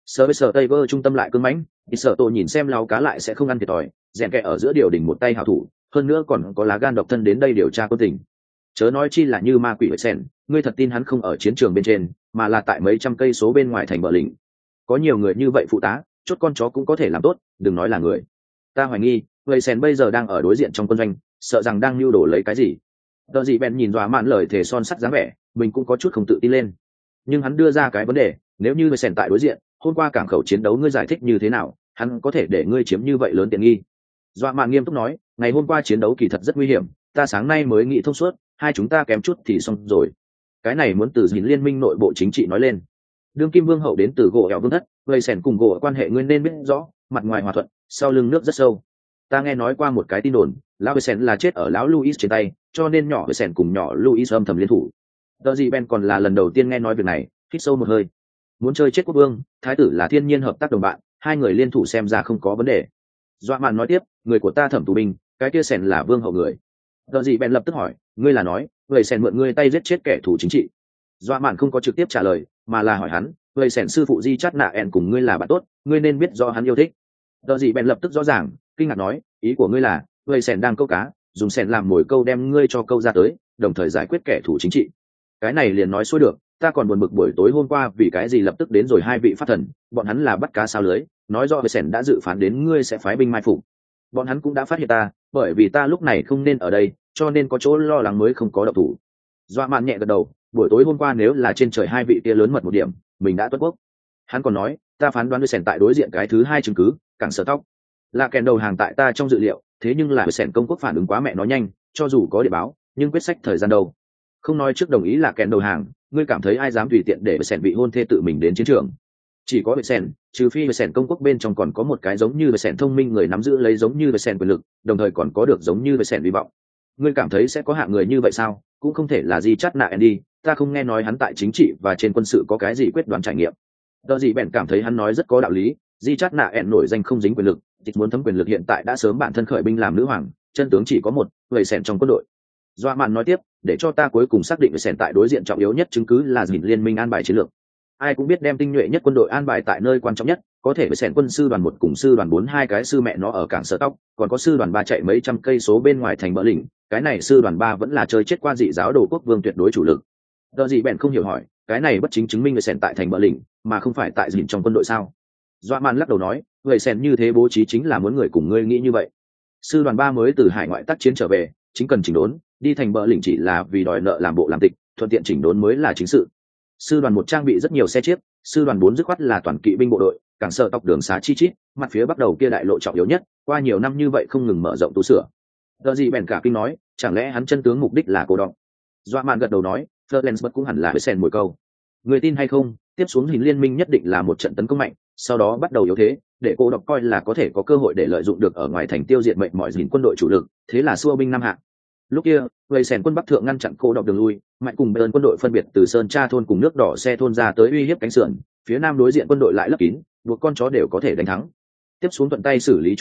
Sở Tây Vơ trung tâm lại cứng mãnh, thì sở tổ nhìn xem lao cá lại sẽ không ăn thiệt thòi, rèn kẹ ở giữa điều đỉnh một tay hảo thủ, hơn nữa còn có lá gan độc thân đến đây điều tra quân tình. Chớ nói chi là như ma quỷ vậy sen, ngươi thật tin hắn không ở chiến trường bên trên, mà là tại mấy trăm cây số bên ngoài thành bờ lĩnh. Có nhiều người như vậy phụ tá, chốt con chó cũng có thể làm tốt, đừng nói là người. Ta hoài nghi, vậy sen bây giờ đang ở đối diện trong quân doanh, sợ rằng đang lưu đồ lấy cái gì. Đợi gì bèn nhìn Dọa Mạn lời thề son sắt dáng vẻ, mình cũng có chút không tự tin lên. Nhưng hắn đưa ra cái vấn đề, nếu như vậy sen tại đối diện, hôm qua cảng khẩu chiến đấu ngươi giải thích như thế nào, hắn có thể để ngươi chiếm như vậy lớn tiện nghi. Dọa Mạn nghiêm túc nói, ngày hôm qua chiến đấu kỳ thật rất nguy hiểm, ta sáng nay mới nghĩ thông suốt, hai chúng ta kém chút thì xong rồi. Cái này muốn từ nhìn liên minh nội bộ chính trị nói lên. Đương kim vương hậu đến từ gỗ ẻo vương thất, gây sẻn cùng gỗ quan hệ ngươi nên biết rõ, mặt ngoài hòa thuận, sau lưng nước rất sâu. Ta nghe nói qua một cái tin đồn, lão sẻn là chết ở lão Louis trên tay, cho nên nhỏ sẻn cùng nhỏ Louis âm thầm liên thủ. Đờ gì Ben còn là lần đầu tiên nghe nói việc này, hít sâu một hơi. Muốn chơi chết quốc vương, thái tử là thiên nhiên hợp tác đồng bạn, hai người liên thủ xem ra không có vấn đề. Doa Mạn nói tiếp, người của ta thẩm tù binh, cái kia sẻn là vương hậu người. Đờ gì Ben lập tức hỏi, ngươi là nói, người sẻn mượn ngươi tay giết chết kẻ thù chính trị. Doa Mạn không có trực tiếp trả lời, mà là hỏi hắn, người sẻn sư phụ Di Chát Nạ ẻn cùng ngươi là bạn tốt, ngươi nên biết do hắn yêu thích. Đờ gì Ben lập tức rõ ràng, kinh ngạc nói, ý của ngươi là, người sẻn đang câu cá, dùng sẻn làm mồi câu đem ngươi cho câu ra tới, đồng thời giải quyết kẻ thù chính trị. Cái này liền nói xuôi được, ta còn buồn bực buổi tối hôm qua vì cái gì lập tức đến rồi hai vị pháp thần, bọn hắn là bắt cá sao lưới, nói do sẻn đã dự phán đến ngươi sẽ phái binh mai phục. Bọn hắn cũng đã phát hiện ta, bởi vì ta lúc này không nên ở đây, cho nên có chỗ lo lắng mới không có động thủ. Doa Mạn nhẹ gật đầu, buổi tối hôm qua nếu là trên trời hai vị kia lớn mật một điểm, mình đã tuất quốc. Hắn còn nói, ta phán đoán với sẻn tại đối diện cái thứ hai chứng cứ, cảng sở tóc là kèn đầu hàng tại ta trong dự liệu, thế nhưng là sẻn công quốc phản ứng quá mẹ nó nhanh, cho dù có địa báo, nhưng quyết sách thời gian đâu. Không nói trước đồng ý là kèn đầu hàng, ngươi cảm thấy ai dám tùy tiện để sẻn bị hôn thê tự mình đến chiến trường. Chỉ có sẻn, trừ phi sẻn công quốc bên trong còn có một cái giống như sẻn thông minh người nắm giữ lấy giống như sẻn quyền lực, đồng thời còn có được giống như sẻn hy vọng. Ngươi cảm thấy sẽ có hạng người như vậy sao? Cũng không thể là Di Chát Nạ đi, ta không nghe nói hắn tại chính trị và trên quân sự có cái gì quyết đoán trải nghiệm. Đờ gì bèn cảm thấy hắn nói rất có đạo lý, Di Chát Nạ nổi danh không dính quyền lực, chỉ muốn thấm quyền lực hiện tại đã sớm bản thân khởi binh làm nữ hoàng, chân tướng chỉ có một, người sẻn trong quân đội. Doa Mạn nói tiếp, để cho ta cuối cùng xác định sẻn tại đối diện trọng yếu nhất chứng cứ là dình liên minh an bài chiến lược. Ai cũng biết đem tinh nhuệ nhất quân đội an bài tại nơi quan trọng nhất, có thể với sẻn quân sư đoàn 1 cùng sư đoàn 4 hai cái sư mẹ nó ở cảng Sở Tóc, còn có sư đoàn 3 chạy mấy trăm cây số bên ngoài thành Bờ Lỉnh, cái này sư đoàn 3 vẫn là chơi chết qua dị giáo đồ quốc vương tuyệt đối chủ lực. Đờ gì bèn không hiểu hỏi, cái này bất chính chứng minh người sẻn tại thành Bờ Lỉnh, mà không phải tại dình trong quân đội sao? Doa Mạn lắc đầu nói, người sẻn như thế bố trí chính là muốn người cùng ngươi nghĩ như vậy. Sư đoàn 3 mới từ hải ngoại tác chiến trở về, chính cần chỉnh đốn, đi thành Bờ Lỉnh chỉ là vì đòi nợ làm bộ làm tịch, thuận tiện chỉnh đốn mới là chính sự. Sư đoàn 1 trang bị rất nhiều xe chiếc, sư đoàn 4 dứt khoát là toàn kỵ binh bộ đội, cảng Sở Tóc đường xá chi chít, mặt phía bắc đầu kia đại lộ trọng yếu nhất, qua nhiều năm như vậy không ngừng mở rộng tu sửa. Đờ gì bèn cả kinh nói, chẳng lẽ hắn chân tướng mục đích là cô đọng? Doa Mạn gật đầu nói, Florence cũng hẳn là với sen mồi câu. Người tin hay không, tiếp xuống hình liên minh nhất định là một trận tấn công mạnh, sau đó bắt đầu yếu thế, để cô độc coi là có thể có cơ hội để lợi dụng được ở ngoài thành tiêu diệt mệnh mọi dìn quân đội chủ lực, thế là xua binh năm hạng. Lúc kia, người sèn quân bắc thượng ngăn chặn cô độc đường lui, mạnh cùng bên quân đội phân biệt từ sơn tra thôn cùng nước đỏ xe thôn ra tới uy hiếp cánh sườn, phía nam đối diện quân đội lại lấp kín, buộc con chó đều có thể đánh thắng. Tiếp xuống thuận tay xử lý chúng ta,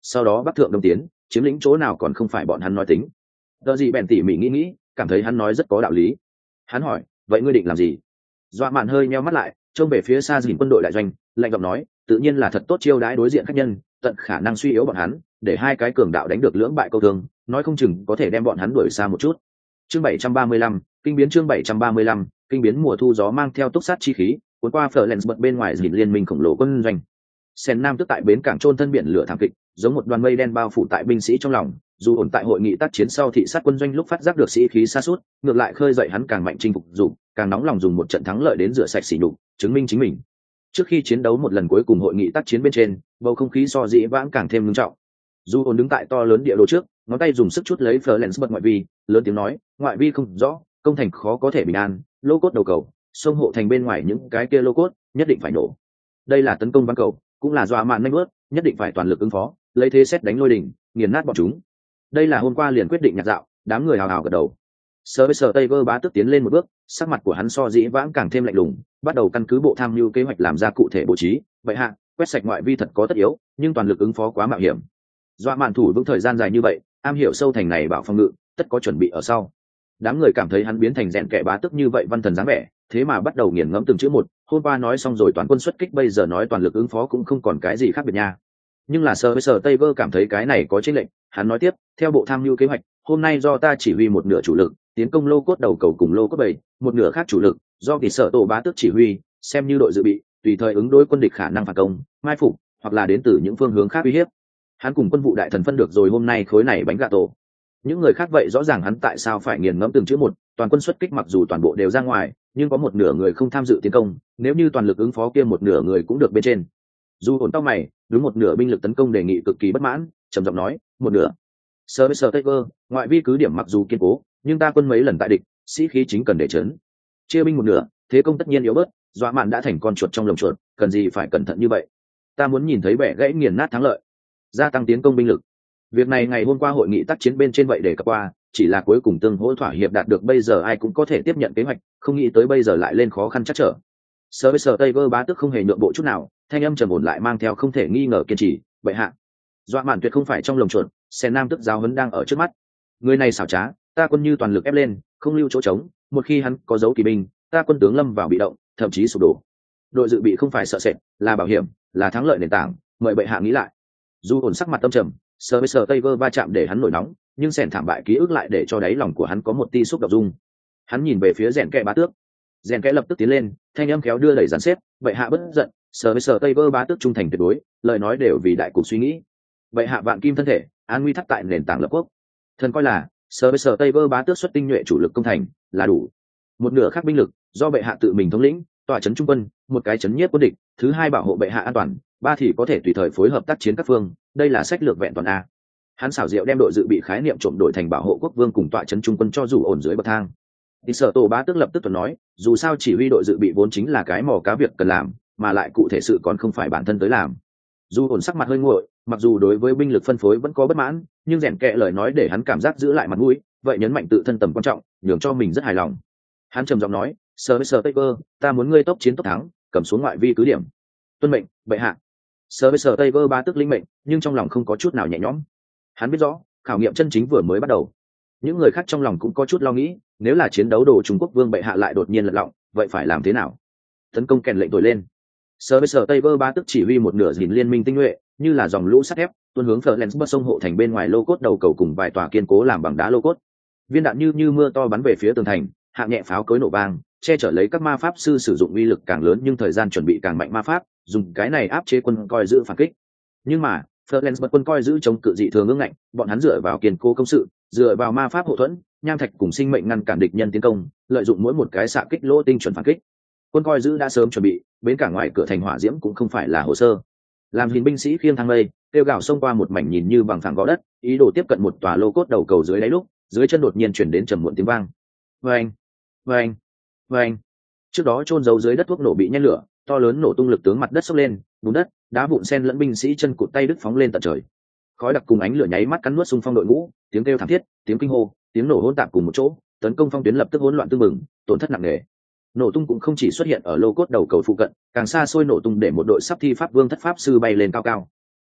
sau đó bắc thượng đông tiến, chiếm lĩnh chỗ nào còn không phải bọn hắn nói tính. Đờ gì bèn tỉ mỉ nghĩ, cảm thấy hắn nói rất có đạo lý. Hắn hỏi, vậy ngươi định làm gì? Dọa mạn hơi nheo mắt lại, trông về phía xa dìn quân đội đại doanh, lạnh giọng nói, tự nhiên là thật tốt chiêu đãi đối diện khách nhân, tận khả năng suy yếu bọn hắn, để hai cái cường đạo đánh được lưỡng bại câu thương, nói không chừng có thể đem bọn hắn đuổi xa một chút. Chương 735, kinh biến chương 735, kinh biến mùa thu gió mang theo túc sát chi khí, cuốn qua Florence bật bên ngoài dìn liên minh khổng lồ quân doanh. Sen Nam tức tại bến cảng trôn thân biển lửa thảm kịch, giống một đoàn mây đen bao phủ tại binh sĩ trong lòng, dù ổn tại hội nghị tác chiến sau thị sát quân doanh lúc phát giác được sĩ khí sa sút, ngược lại khơi dậy hắn càng mạnh chinh phục dục, càng nóng lòng dùng một trận thắng lợi đến rửa sạch sỉ nhục, chứng minh chính mình. Trước khi chiến đấu một lần cuối cùng hội nghị tác chiến bên trên, bầu không khí so dĩ vãng càng thêm nghiêm trọng. Dù ổn đứng tại to lớn địa đồ trước, ngón tay dùng sức chút lấy Florence bật ngoại vi, lớn tiếng nói, ngoại vi không rõ, công thành khó có thể bình an, lô cốt đầu cầu, sông hộ thành bên ngoài những cái kia lô cốt nhất định phải nổ. Đây là tấn công văn cầu, cũng là dọa mạn nhanh bước, nhất định phải toàn lực ứng phó, lấy thế xét đánh lôi đỉnh, nghiền nát bọn chúng. Đây là hôm qua liền quyết định nhặt dạo, đám người hào hào gật đầu. Sir Tiger bá tức tiến lên một bước, sắc mặt của hắn so dĩ vãng càng thêm lạnh lùng, bắt đầu căn cứ bộ tham mưu kế hoạch làm ra cụ thể bố trí. Vậy hạ, quét sạch ngoại vi thật có tất yếu, nhưng toàn lực ứng phó quá mạo hiểm. Dọa mạn thủ vững thời gian dài như vậy, am hiểu sâu thành này bảo phòng ngự, tất có chuẩn bị ở sau. Đám người cảm thấy hắn biến thành rèn kẻ bá tức như vậy văn thần dáng vẻ, thế mà bắt đầu nghiền ngẫm từng chữ một. Hôm qua nói xong rồi toàn quân xuất kích, bây giờ nói toàn lực ứng phó cũng không còn cái gì khác biệt nha. Nhưng là Sir Tiger cảm thấy cái này có chênh lệch, hắn nói tiếp, theo bộ tham mưu kế hoạch, hôm nay do ta chỉ huy một nửa chủ lực tiến công lô cốt đầu cầu cùng lô cốt bảy, một nửa khác chủ lực do kỳ sở tổ bá tước chỉ huy, xem như đội dự bị, tùy thời ứng đối quân địch khả năng phản công, mai phục hoặc là đến từ những phương hướng khác uy hiếp. Hắn cùng quân vụ đại thần phân được rồi hôm nay khối này bánh gà tổ. Những người khác vậy rõ ràng hắn tại sao phải nghiền ngẫm từng chữ một, toàn quân xuất kích mặc dù toàn bộ đều ra ngoài, nhưng có một nửa người không tham dự tiến công, nếu như toàn lực ứng phó kia một nửa người cũng được bên trên. Dù ổn tao mày, đúng một nửa binh lực tấn công đề nghị cực kỳ bất mãn, trầm giọng nói, một nửa. Sir Tiger, ngoại vi cứ điểm mặc dù kiên cố, nhưng ta quân mấy lần tại địch, sĩ khí chính cần để chấn. Chia binh một nửa, thế công tất nhiên yếu bớt, dọa mạn đã thành con chuột trong lồng chuột, cần gì phải cẩn thận như vậy. Ta muốn nhìn thấy bẻ gãy nghiền nát thắng lợi, gia tăng tiến công binh lực. Việc này ngày hôm qua hội nghị tác chiến bên trên vậy để cập qua, chỉ là cuối cùng tương hỗ thỏa hiệp đạt được, bây giờ ai cũng có thể tiếp nhận kế hoạch, không nghĩ tới bây giờ lại lên khó khăn chắc trở. Sir Tiger bá tức không hề nhượng bộ chút nào, thanh âm trầm ổn lại mang theo không thể nghi ngờ kiên trì. Bệ hạ, dọa mạn tuyệt không phải trong lồng chuột, Sen Nam tức giáo huấn đang ở trước mắt. Người này xảo trá, ta quân như toàn lực ép lên, không lưu chỗ trống, một khi hắn có dấu kỳ binh, ta quân tướng lâm vào bị động, thậm chí sụp đổ. Đội dự bị không phải sợ sệt, là bảo hiểm, là thắng lợi nền tảng, mời bệ hạ nghĩ lại. Dù ổn sắc mặt tâm trầm, Sir Tiger va chạm để hắn nổi nóng, nhưng sẻn thảm bại ký ức lại để cho đáy lòng của hắn có một tia xúc động dung. Hắn nhìn về phía rèn kẽ bá tước, rèn kẽ lập tức tiến lên, thanh âm khéo đưa đẩy dàn xếp, bệ hạ bất giận, Sir Tiger bá tước trung thành tuyệt đối, lời nói đều vì đại cục suy nghĩ. Bệ hạ vạn kim thân thể, an nguy thắt tại nền tảng lập quốc. Thần coi là Sir Tiger bá tước xuất tinh nhuệ chủ lực công thành là đủ. Một nửa khác binh lực do bệ hạ tự mình thống lĩnh, tọa trấn trung quân, một cái trấn nhiếp quân địch, thứ hai bảo hộ bệ hạ an toàn, ba thì có thể tùy thời phối hợp tác chiến các phương, đây là sách lược vẹn toàn a. Hắn xảo diệu đem đội dự bị khái niệm trộm đổi thành bảo hộ quốc vương cùng tọa trấn trung quân cho dù ổn dưới bậc thang. Thì Sở Tổ bá tước lập tức tuần nói, dù sao chỉ huy đội dự bị vốn chính là cái mò cá việc cần làm, mà lại cụ thể sự còn không phải bản thân tới làm. Dù ổn sắc mặt hơi nguội, mặc dù đối với binh lực phân phối vẫn có bất mãn, nhưng rèn kệ lời nói để hắn cảm giác giữ lại mặt mũi, vậy nhấn mạnh tự thân tầm quan trọng, nhường cho mình rất hài lòng. Hắn trầm giọng nói, Sir Tiger, ta muốn ngươi tốc chiến tốc thắng, cầm xuống ngoại vi cứ điểm. Tuân mệnh, bệ hạ. Sir Tiger bá tước linh mệnh, nhưng trong lòng không có chút nào nhẹ nhõm. Hắn biết rõ, khảo nghiệm chân chính vừa mới bắt đầu. Những người khác trong lòng cũng có chút lo nghĩ, nếu là chiến đấu đồ Trung Quốc vương bệ hạ lại đột nhiên lật lọng, vậy phải làm thế nào? Tấn công kèn lệnh thổi lên. Sir Tiger bá tước chỉ huy một nửa dìn liên minh tinh nhuệ, như là dòng lũ sắt thép, tuôn hướng Florence bờ sông hộ thành bên ngoài lô cốt đầu cầu cùng vài tòa kiên cố làm bằng đá lô cốt. Viên đạn như mưa to bắn về phía tường thành, hạng nhẹ pháo cối nổ vang, che chở lấy các ma pháp sư sử dụng uy lực càng lớn nhưng thời gian chuẩn bị càng mạnh ma pháp, dùng cái này áp chế quân coi giữ phản kích. Nhưng mà Florence bật quân coi giữ chống cự dị thường ương ngạnh, bọn hắn dựa vào kiên cố công sự, dựa vào ma pháp hộ thuẫn, nham thạch cùng sinh mệnh ngăn cản địch nhân tiến công, lợi dụng mỗi một cái xạ kích lỗ tinh chuẩn phản kích. Quân coi giữ đã sớm chuẩn bị, bến cảng ngoài cửa thành hỏa diễm cũng không phải là hồ sơ. Làm hình binh sĩ khiêng thang lây, kêu gào xông qua một mảnh nhìn như bằng phẳng gò đất, ý đồ tiếp cận một tòa lô cốt đầu cầu dưới đáy lúc, dưới chân đột nhiên chuyển đến trầm muộn tiếng vang. Vang, vang, vang. Trước đó chôn giấu dưới đất thuốc nổ bị nhen lửa, to lớn nổ tung lực tướng mặt đất sốc lên, bùn đất, đá vụn sen lẫn binh sĩ chân cụt tay đứt phóng lên tận trời. Khói đặc cùng ánh lửa nháy mắt cắn nuốt xung phong đội ngũ, tiếng kêu thảm thiết, tiếng kinh hô, tiếng nổ hỗn tạp cùng một chỗ, tấn công phong tuyến lập tức hỗn loạn tương mừng, tổn thất nặng nề. Nổ tung cũng không chỉ xuất hiện ở lô cốt đầu cầu phụ cận, càng xa xôi nổ tung để một đội sắp thi pháp vương thất pháp sư bay lên cao cao.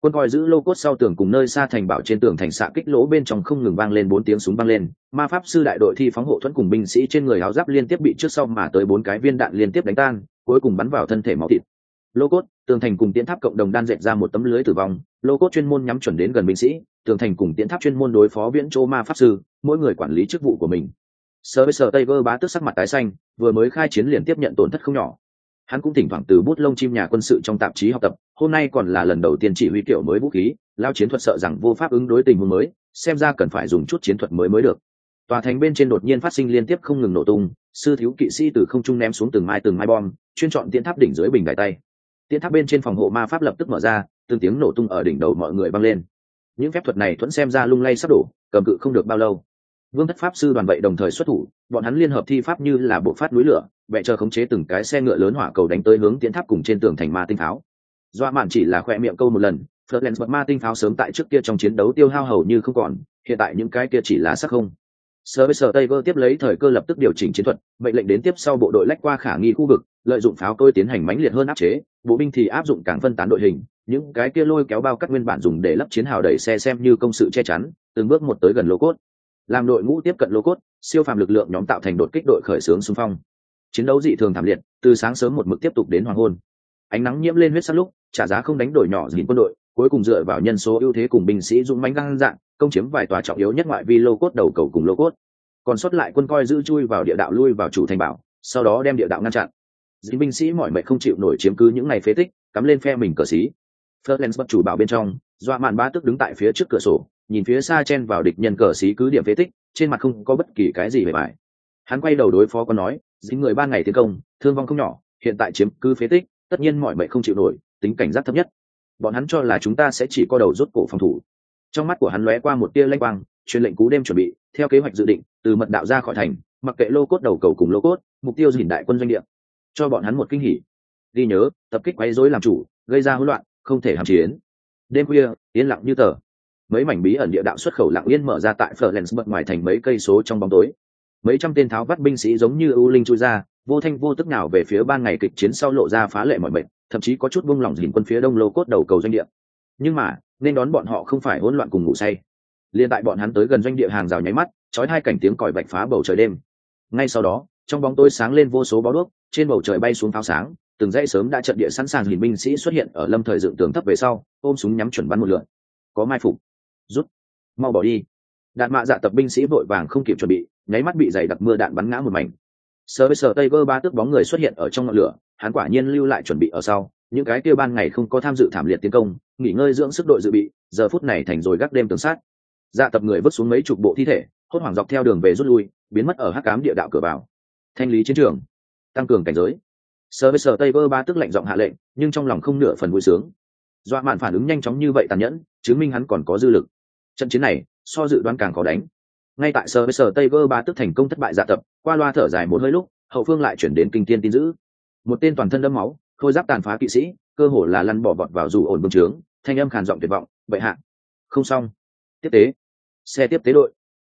Quân coi giữ lô cốt sau tường cùng nơi xa thành bảo trên tường thành xạ kích lỗ bên trong không ngừng vang lên 4 tiếng súng vang lên, ma pháp sư đại đội thi phóng hộ thuẫn cùng binh sĩ trên người áo giáp liên tiếp bị trước sau mà tới 4 cái viên đạn liên tiếp đánh tan, cuối cùng bắn vào thân thể máu thịt. Lô cốt, tường thành cùng tiến tháp cộng đồng đan dệt ra một tấm lưới tử vong, lô cốt chuyên môn nhắm chuẩn đến gần binh sĩ, tường thành cùng tiến tháp chuyên môn đối phó viễn chỗ ma pháp sư, mỗi người quản lý chức vụ của mình. Sở Tiger bá tước sắc mặt tái xanh, vừa mới khai chiến liền tiếp nhận tổn thất không nhỏ. Hắn cũng thỉnh thoảng từ bút lông chim nhà quân sự trong tạp chí học tập, hôm nay còn là lần đầu tiên chỉ huy kiểu mới vũ khí, lao chiến thuật sợ rằng vô pháp ứng đối tình huống mới, xem ra cần phải dùng chút chiến thuật mới được. Tòa thành bên trên đột nhiên phát sinh liên tiếp không ngừng nổ tung, sư thiếu kỵ sĩ từ không trung ném xuống từng mai bom, chuyên chọn tiến tháp đỉnh dưới bình đại tay. Tiến tháp bên trên phòng hộ ma pháp lập tức mở ra, từng tiếng nổ tung ở đỉnh đầu mọi người vang lên. Những phép thuật này thuẫn xem ra lung lay sắp đổ, cầm cự không được bao lâu. Vương thất pháp sư đoàn vậy đồng thời xuất thủ, bọn hắn liên hợp thi pháp như là bộ phát núi lửa, vẽ chờ khống chế từng cái xe ngựa lớn hỏa cầu đánh tới hướng tiến tháp cùng trên tường thành ma tinh pháo. Doa mạn chỉ là khoe miệng câu một lần, Flerlens bật ma tinh pháo sớm tại trước kia trong chiến đấu tiêu hao hầu như không còn, hiện tại những cái kia chỉ là sắc không. Sở Tiger tiếp lấy thời cơ lập tức điều chỉnh chiến thuật, mệnh lệnh đến tiếp sau bộ đội lách qua khả nghi khu vực, lợi dụng pháo cối tiến hành mãnh liệt hơn áp chế, bộ binh thì áp dụng càng phân tán đội hình, những cái kia lôi kéo bao cắt nguyên bản dùng để lấp chiến hào đẩy xe xem như công sự che chắn, từng bước một tới gần lô cốt. Làm đội ngũ tiếp cận lô cốt, siêu phàm lực lượng nhóm tạo thành đột kích đội khởi xướng xung phong. Chiến đấu dị thường thảm liệt, từ sáng sớm một mực tiếp tục đến hoàng hôn. Ánh nắng nhiễm lên huyết sắc lúc, trả giá không đánh đổi nhỏ dìn quân đội, cuối cùng dựa vào nhân số ưu thế cùng binh sĩ dũng mãnh gan dạng, công chiếm vài tòa trọng yếu nhất ngoại vi lô cốt đầu cầu cùng lô cốt. Còn sót lại quân coi giữ chui vào địa đạo lui vào chủ thành bảo, sau đó đem địa đạo ngăn chặn. Dĩ binh sĩ mỏi mệt không chịu nổi chiếm cứ những ngày phế tích, cắm lên phe mình cờ xí. Flerlens bật chủ bảo bên trong, Doa mạn bá tức đứng tại phía trước cửa sổ, nhìn phía xa chen vào địch nhân cờ xí cứ điểm phế tích, trên mặt không có bất kỳ cái gì bề bài. Hắn quay đầu đối phó con nói, dính người ban ngày tiến công, thương vong không nhỏ, hiện tại chiếm cứ phế tích, tất nhiên mỏi mệt không chịu nổi, tính cảnh giác thấp nhất. Bọn hắn cho là chúng ta sẽ chỉ co đầu rút cổ phòng thủ. Trong mắt của hắn lóe qua một tia lanh quang, truyền lệnh cú đêm chuẩn bị, theo kế hoạch dự định, từ mật đạo ra khỏi thành, mặc kệ lô cốt đầu cầu cùng lô cốt, mục tiêu dìn đại quân doanh địa, cho bọn hắn một kinh hỉ. Ghi nhớ, tập kích quấy rối làm chủ, gây ra hỗn loạn, không thể hàm chiến. Đêm khuya, yên lặng như tờ. Mấy mảnh bí ẩn địa đạo xuất khẩu lặng yên mở ra tại Flerlens bật ngoài thành mấy cây số trong bóng tối. Mấy trăm tên tháo vắt binh sĩ giống như ưu linh chui ra, vô thanh vô tức nào về phía ban ngày kịch chiến sau lộ ra phá lệ mọi mệnh, thậm chí có chút buông lỏng dìn quân phía đông lô cốt đầu cầu doanh địa. Nhưng mà, nên đón bọn họ không phải hỗn loạn cùng ngủ say. Liên tại bọn hắn tới gần doanh địa hàng rào nháy mắt, chói hai cảnh tiếng còi vạch phá bầu trời đêm. Ngay sau đó, trong bóng tối sáng lên vô số bó đuốc, trên bầu trời bay xuống pháo sáng, từng dãy sớm đã trận địa sẵn sàng hình binh sĩ xuất hiện ở lâm thời dựng tường thấp về sau, ôm súng nhắm chuẩn bắn một lượt. Có mai phục, rút, mau bỏ đi. Đạn mạ dạ tập binh sĩ vội vàng không kịp chuẩn bị, nháy mắt bị dày đặc mưa đạn bắn ngã một mảnh. Sở Tiger ba tước bóng người xuất hiện ở trong ngọn lửa, hắn quả nhiên lưu lại chuẩn bị ở sau, những cái kia ban ngày không có tham dự thảm liệt tiến công, nghỉ ngơi dưỡng sức đội dự bị, giờ phút này thành rồi gác đêm tường sát. Dạ tập người vứt xuống mấy chục bộ thi thể, hốt hoảng dọc theo đường về rút lui, biến mất ở hắc ám địa đạo cửa vào. Thanh lý chiến trường, tăng cường cảnh giới. Sở Tiger ba tước lạnh giọng hạ lệnh, nhưng trong lòng không nửa phần vui sướng. Doa mạn phản ứng nhanh chóng như vậy tàn nhẫn, chứng minh hắn còn có dư lực. Trận chiến này, so dự đoán càng khó đánh. Ngay tại Sở Tiger ba tước thành công thất bại dạ tập, qua loa thở dài một hơi lúc, hậu phương lại chuyển đến kinh thiên tin dữ. Một tên toàn thân đẫm máu, khôi giáp tàn phá kỵ sĩ, cơ hồ là lăn bỏ vọt vào dù ổn vương trướng, thanh âm khàn giọng tuyệt vọng, "Bệ hạ, không xong, tiếp tế, xe tiếp tế đội,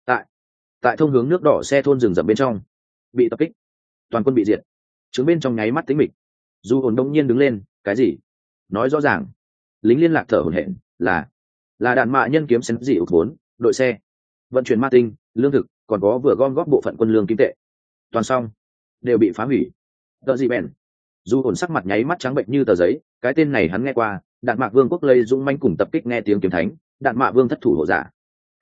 tại thông hướng nước đỏ xe thôn rừng rậm bên trong, bị tập kích, toàn quân bị diệt." Trướng bên trong nháy mắt tĩnh mịch. Dù ổn đông nhiên đứng lên, "Cái gì? Nói rõ ràng." Lính liên lạc thở hổn hển, là đạn mạ nhân kiếm xén dị ục 4, đội xe, vận chuyển ma tinh, lương thực, còn có vừa gom góp bộ phận quân lương kim tệ. Toàn xong, đều bị phá hủy. Tờ gì bèn. Dù ổn sắc mặt nháy mắt trắng bệnh như tờ giấy, cái tên này hắn nghe qua, đạn mạ vương quốc lây dũng manh cùng tập kích nghe tiếng kiếm thánh, đạn mạ vương thất thủ hộ giả.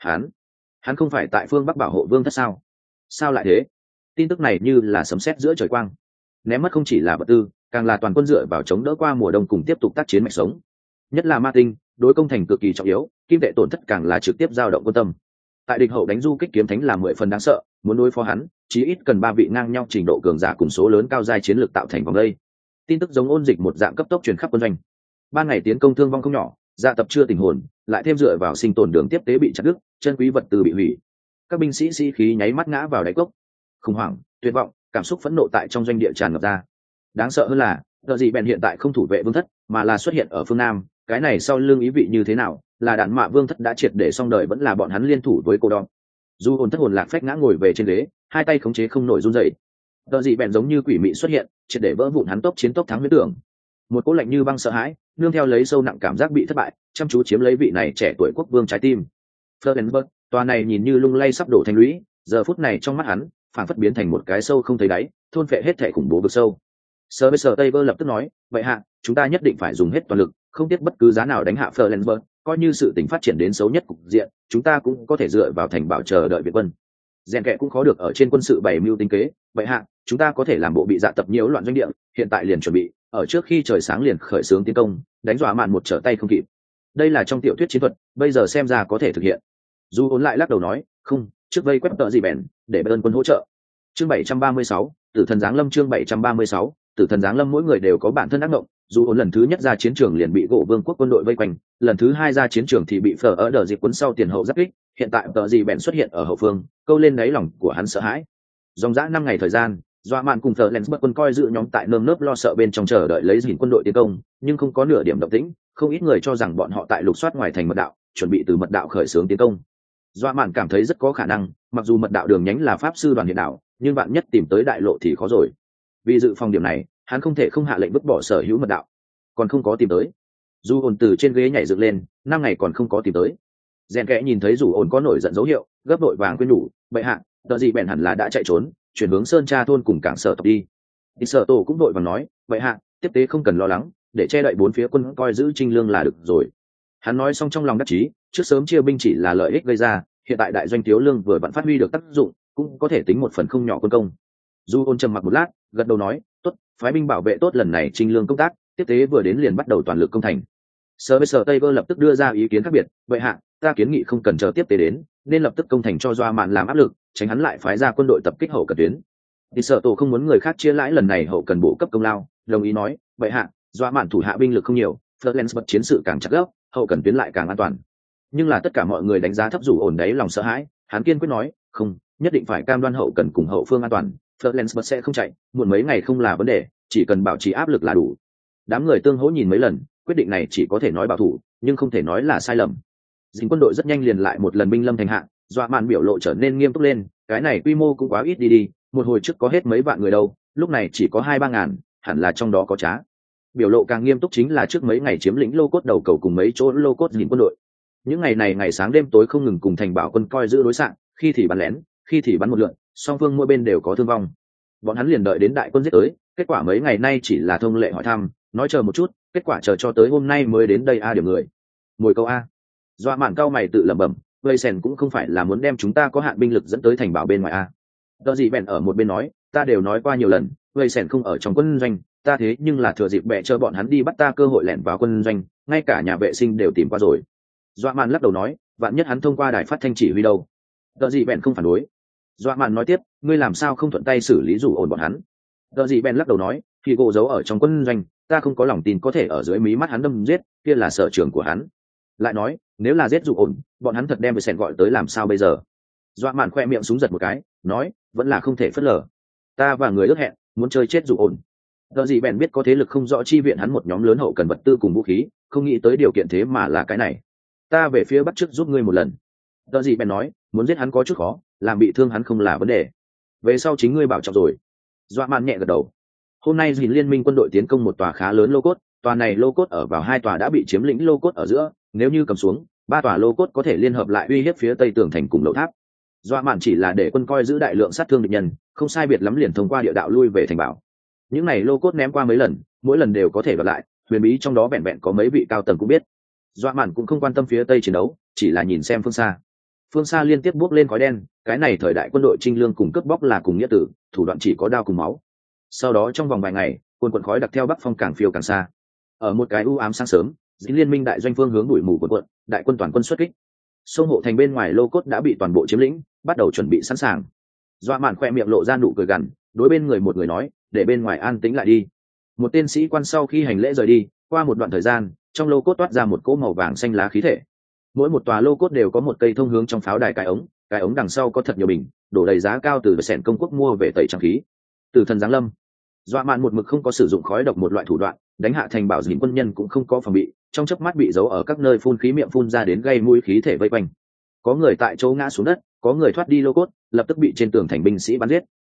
Hắn không phải tại phương Bắc bảo hộ vương thất sao? Sao lại thế? Tin tức này như là sấm sét giữa trời quang. Ném mất không chỉ là vật tư, càng là toàn quân dựa vào chống đỡ qua mùa đông cùng tiếp tục tác chiến mạch sống. Nhất là ma tinh, đối công thành cực kỳ trọng yếu, kim tệ tổn thất càng là trực tiếp dao động quân tâm. Tại địch hậu đánh du kích kiếm thánh là 10 phần đáng sợ, muốn đối phó hắn, chí ít cần 3 vị ngang nhau trình độ cường giả cùng số lớn cao giai chiến lược tạo thành vòng đây. Tin tức giống ôn dịch một dạng cấp tốc truyền khắp quân doanh. Ban ngày tiến công thương vong không nhỏ, dạ tập chưa tình hồn, lại thêm dựa vào sinh tồn đường tiếp tế bị chặt đứt, chân quý vật tư bị hủy. Các binh sĩ sĩ khí nháy mắt ngã vào đáy cốc. Khủng hoảng, tuyệt vọng, cảm xúc phẫn nộ tại trong doanh địa tràn ngập ra. Đáng sợ hơn là, giờ gì bèn hiện tại không thủ vệ vương thất, mà là xuất hiện ở phương nam, cái này sau lưng ý vị như thế nào, là đạn mạ vương thất đã triệt để xong đời vẫn là bọn hắn liên thủ với cô đòn. Dù hồn thất hồn lạc phách ngã ngồi về trên ghế, hai tay khống chế không nổi run rẩy. Giờ gì bèn giống như quỷ mị xuất hiện, triệt để vỡ vụn hắn tốc chiến tốc thắng huyết tưởng. một cỗ lạnh như băng sợ hãi nương theo lấy sâu nặng cảm giác bị thất bại chăm chú chiếm lấy vị này trẻ tuổi quốc vương trái tim. Florensburg, tòa này nhìn như lung lay sắp đổ thành lũy, giờ phút này trong mắt hắn phảng phất biến thành một cái sâu không thấy đáy, thôn phệ hết thể khủng bố vực sâu. Sir Taylor lập tức nói, vậy hạ, chúng ta nhất định phải dùng hết toàn lực, không tiếc bất cứ giá nào đánh hạ Florensburg, coi như sự tình phát triển đến xấu nhất cục diện, chúng ta cũng có thể dựa vào thành bảo chờ đợi viện quân. Rèn kệ cũng khó được ở trên quân sự bày mưu tính kế, vậy hạ, chúng ta có thể làm bộ bị dạ tập nhiễu loạn doanh địa, hiện tại liền chuẩn bị, ở trước khi trời sáng liền khởi xướng tiến công, đánh dọa mạn một trở tay không kịp. Đây là trong tiểu thuyết chiến thuật, bây giờ xem ra có thể thực hiện. Du ốn lại lắc đầu nói, không, trước vây quét tợ gì bèn, để ơn quân hỗ trợ. Chương 736, Tử thần giáng lâm. Chương 736, Tử thần giáng lâm. Mỗi người đều có bản thân ác mộng. Dù ổn lần thứ nhất ra chiến trường liền bị gỗ vương quốc quân đội vây quanh, lần thứ hai ra chiến trường thì bị phở ở đờ dịp cuốn sau tiền hậu giáp kích. Hiện tại tợ gì bèn xuất hiện ở hậu phương, câu lên đáy lòng của hắn sợ hãi. Dòng dã 5 ngày thời gian, dọa mạn cùng thờ lens bất quân coi giữ nhóm tại nơm nớp lo sợ bên trong chờ đợi lấy dìn quân đội tiến công, nhưng không có nửa điểm động tĩnh. Không ít người cho rằng bọn họ tại lục soát ngoài thành mật đạo, chuẩn bị từ mật đạo khởi xướng tiến công. Dọa mạn cảm thấy rất có khả năng, mặc dù mật đạo đường nhánh là pháp sư đoàn hiện đạo, nhưng bạn nhất tìm tới đại lộ thì khó rồi. Vì dự phòng điểm này, hắn không thể không hạ lệnh vứt bỏ sở hữu mật đạo. Còn không có tìm tới. Dù ổn từ trên ghế nhảy dựng lên, 5 ngày còn không có tìm tới. Rèn kẽ nhìn thấy dù ổn có nổi giận dấu hiệu, gấp đội vàng khuyên nhủ, bệ hạ, tờ gì bèn hẳn là đã chạy trốn, chuyển hướng sơn tra thôn cùng cảng sở tộc đi. Thì sở tổ cũng đội vàng nói, bệ hạ, tiếp tế không cần lo lắng, để che đậy 4 phía quân coi giữ trinh lương là được rồi. Hắn nói xong trong lòng đắc chí, trước sớm chia binh chỉ là lợi ích gây ra, hiện tại đại doanh thiếu lương vừa vẫn phát huy được tác dụng, cũng có thể tính một phần không nhỏ quân công. Du ôn trầm mặc một lát, gật đầu nói, tốt, phái binh bảo vệ tốt lần này trinh lương công tác, tiếp tế vừa đến liền bắt đầu toàn lực công thành. Sir Taylor lập tức đưa ra ý kiến khác biệt, vậy hạ, ta kiến nghị không cần chờ tiếp tế đến, nên lập tức công thành cho Doa Mạn làm áp lực, tránh hắn lại phái ra quân đội tập kích hậu cần tuyến. Thì Sở Tổ không muốn người khác chia lãi lần này hậu cần bổ cấp công lao, đồng ý nói, vậy hạ, Doa Mạn thủ hạ binh lực không nhiều, Florensburg chiến sự càng chặt gấp, hậu cần tuyến lại càng an toàn. Nhưng là tất cả mọi người đánh giá thấp dù ổn đấy lòng sợ hãi, hắn kiên quyết nói, không, nhất định phải cam đoan hậu cần cùng hậu phương an toàn, Florensburg sẽ không chạy, muộn mấy ngày không là vấn đề, chỉ cần bảo trì áp lực là đủ. Đám người tương hỗ nhìn mấy lần, quyết định này chỉ có thể nói bảo thủ, nhưng không thể nói là sai lầm. Dính quân đội rất nhanh liền lại một lần binh lâm thành hạ, Dọa Mạn biểu lộ trở nên nghiêm túc lên, cái này quy mô cũng quá ít đi, một hồi trước có hết mấy vạn người đâu, lúc này chỉ có 2-3 ngàn, hẳn là trong đó có trá. Biểu lộ càng nghiêm túc chính là trước mấy ngày chiếm lĩnh lô cốt đầu cầu cùng mấy chỗ lô cốt dính quân đội. Những ngày này ngày sáng đêm tối không ngừng cùng thành bảo quân coi giữ đối xạ, khi thì bắn lén, khi thì bắn một lượn, song phương mỗi bên đều có thương vong. Bọn hắn liền đợi đến đại quân giết tới, kết quả mấy ngày nay chỉ là thông lệ hỏi thăm, nói chờ một chút, kết quả chờ cho tới hôm nay mới đến đây điểm người. Mồi câu a. Dọa Mạn cao mày tự lẩm bẩm, Vây Sen cũng không phải là muốn đem chúng ta có hạn binh lực dẫn tới thành bảo bên ngoài a. Đỡ gì bèn ở một bên nói, ta đều nói qua nhiều lần, Vây Sen không ở trong quân doanh, ta thế nhưng là thừa dịp bè chờ bọn hắn đi bắt ta cơ hội lẻn vào quân doanh, ngay cả nhà vệ sinh đều tìm qua rồi. Dọa Mạn lắc đầu nói, vạn nhất hắn thông qua đài phát thanh chỉ huy đâu. Đỡ gì bèn không phản đối. Dọa Mạn nói tiếp, ngươi làm sao không thuận tay xử lý rủ ổn bọn hắn. Đỡ gì bèn lắc đầu nói, khi gỗ giấu ở trong quân doanh, ta không có lòng tin có thể ở dưới mí mắt hắn đâm giết, kia là sở trường của hắn. Lại nói, nếu là giết rủ ổn, bọn hắn thật đem Vây Sen gọi tới làm sao bây giờ. Dọa Mạn khoe miệng súng giật một cái, nói, vẫn là không thể phớt lờ. Ta và người ước hẹn, muốn chơi chết rủ ổn. Đỡ gì bèn biết có thế lực không rõ chi viện hắn một nhóm lớn hậu cần vật tư cùng vũ khí, không nghĩ tới điều kiện thế mà là cái này. Ta về phía bắc trước giúp ngươi một lần. Đỡ gì bèn nói, muốn giết hắn có chút khó, làm bị thương hắn không là vấn đề. Về sau chính ngươi bảo trọng rồi. Dọa Mạn nhẹ gật đầu. Hôm nay dìn liên minh quân đội tiến công một tòa khá lớn lô cốt, tòa này lô cốt ở vào 2 tòa đã bị chiếm lĩnh lô cốt ở giữa, nếu như cầm xuống, 3 tòa lô cốt có thể liên hợp lại uy hiếp phía tây tường thành cùng lầu tháp. Dọa Mạn chỉ là để quân coi giữ đại lượng sát thương địch nhân, không sai biệt lắm liền thông qua địa đạo lui về thành bảo. Những này lô cốt ném qua mấy lần, mỗi lần đều có thể đoạt lại, huyền bí trong đó vẹn vẹn có mấy vị cao tầng cũng biết. Dọa Mạn cũng không quan tâm phía tây chiến đấu, chỉ là nhìn xem phương xa. Phương xa liên tiếp bốc lên khói đen, cái này thời đại quân đội trinh lương cùng cướp bóc là cùng nghĩa tử, thủ đoạn chỉ có đao cùng máu. Sau đó trong vòng vài ngày, quần khói đặc theo bắc phong càng phiêu càng xa. Ở một cái u ám sáng sớm, dính liên minh đại doanh phương hướng đuổi mù quần, đại quân toàn quân xuất kích. Sông hộ thành bên ngoài lô cốt đã bị toàn bộ chiếm lĩnh, bắt đầu chuẩn bị sẵn sàng. Dọa Mạn khoe miệng lộ ra nụ cười gằn, đối bên người một người nói, để bên ngoài an tĩnh lại đi. Một tên sĩ quan sau khi hành lễ rời đi, qua một đoạn thời gian, trong lô cốt toát ra một cỗ màu vàng xanh lá khí thể. Mỗi một tòa lô cốt đều có một cây thông hướng trong pháo đài cái ống đằng sau có thật nhiều bình, đổ đầy giá cao từ Sẻn công quốc mua về tẩy trang khí. Tử thần giáng lâm. Dọa Mạn một mực không có sử dụng khói độc một loại thủ đoạn, đánh hạ thành bảo dĩnh quân nhân cũng không có phòng bị, trong chớp mắt bị giấu ở các nơi phun khí miệng phun ra đến gây mũi khí thể vây quanh. Có người tại chỗ ngã xuống đất, có người thoát đi lô cốt, lập tức bị trên tường thành binh sĩ bắn giết.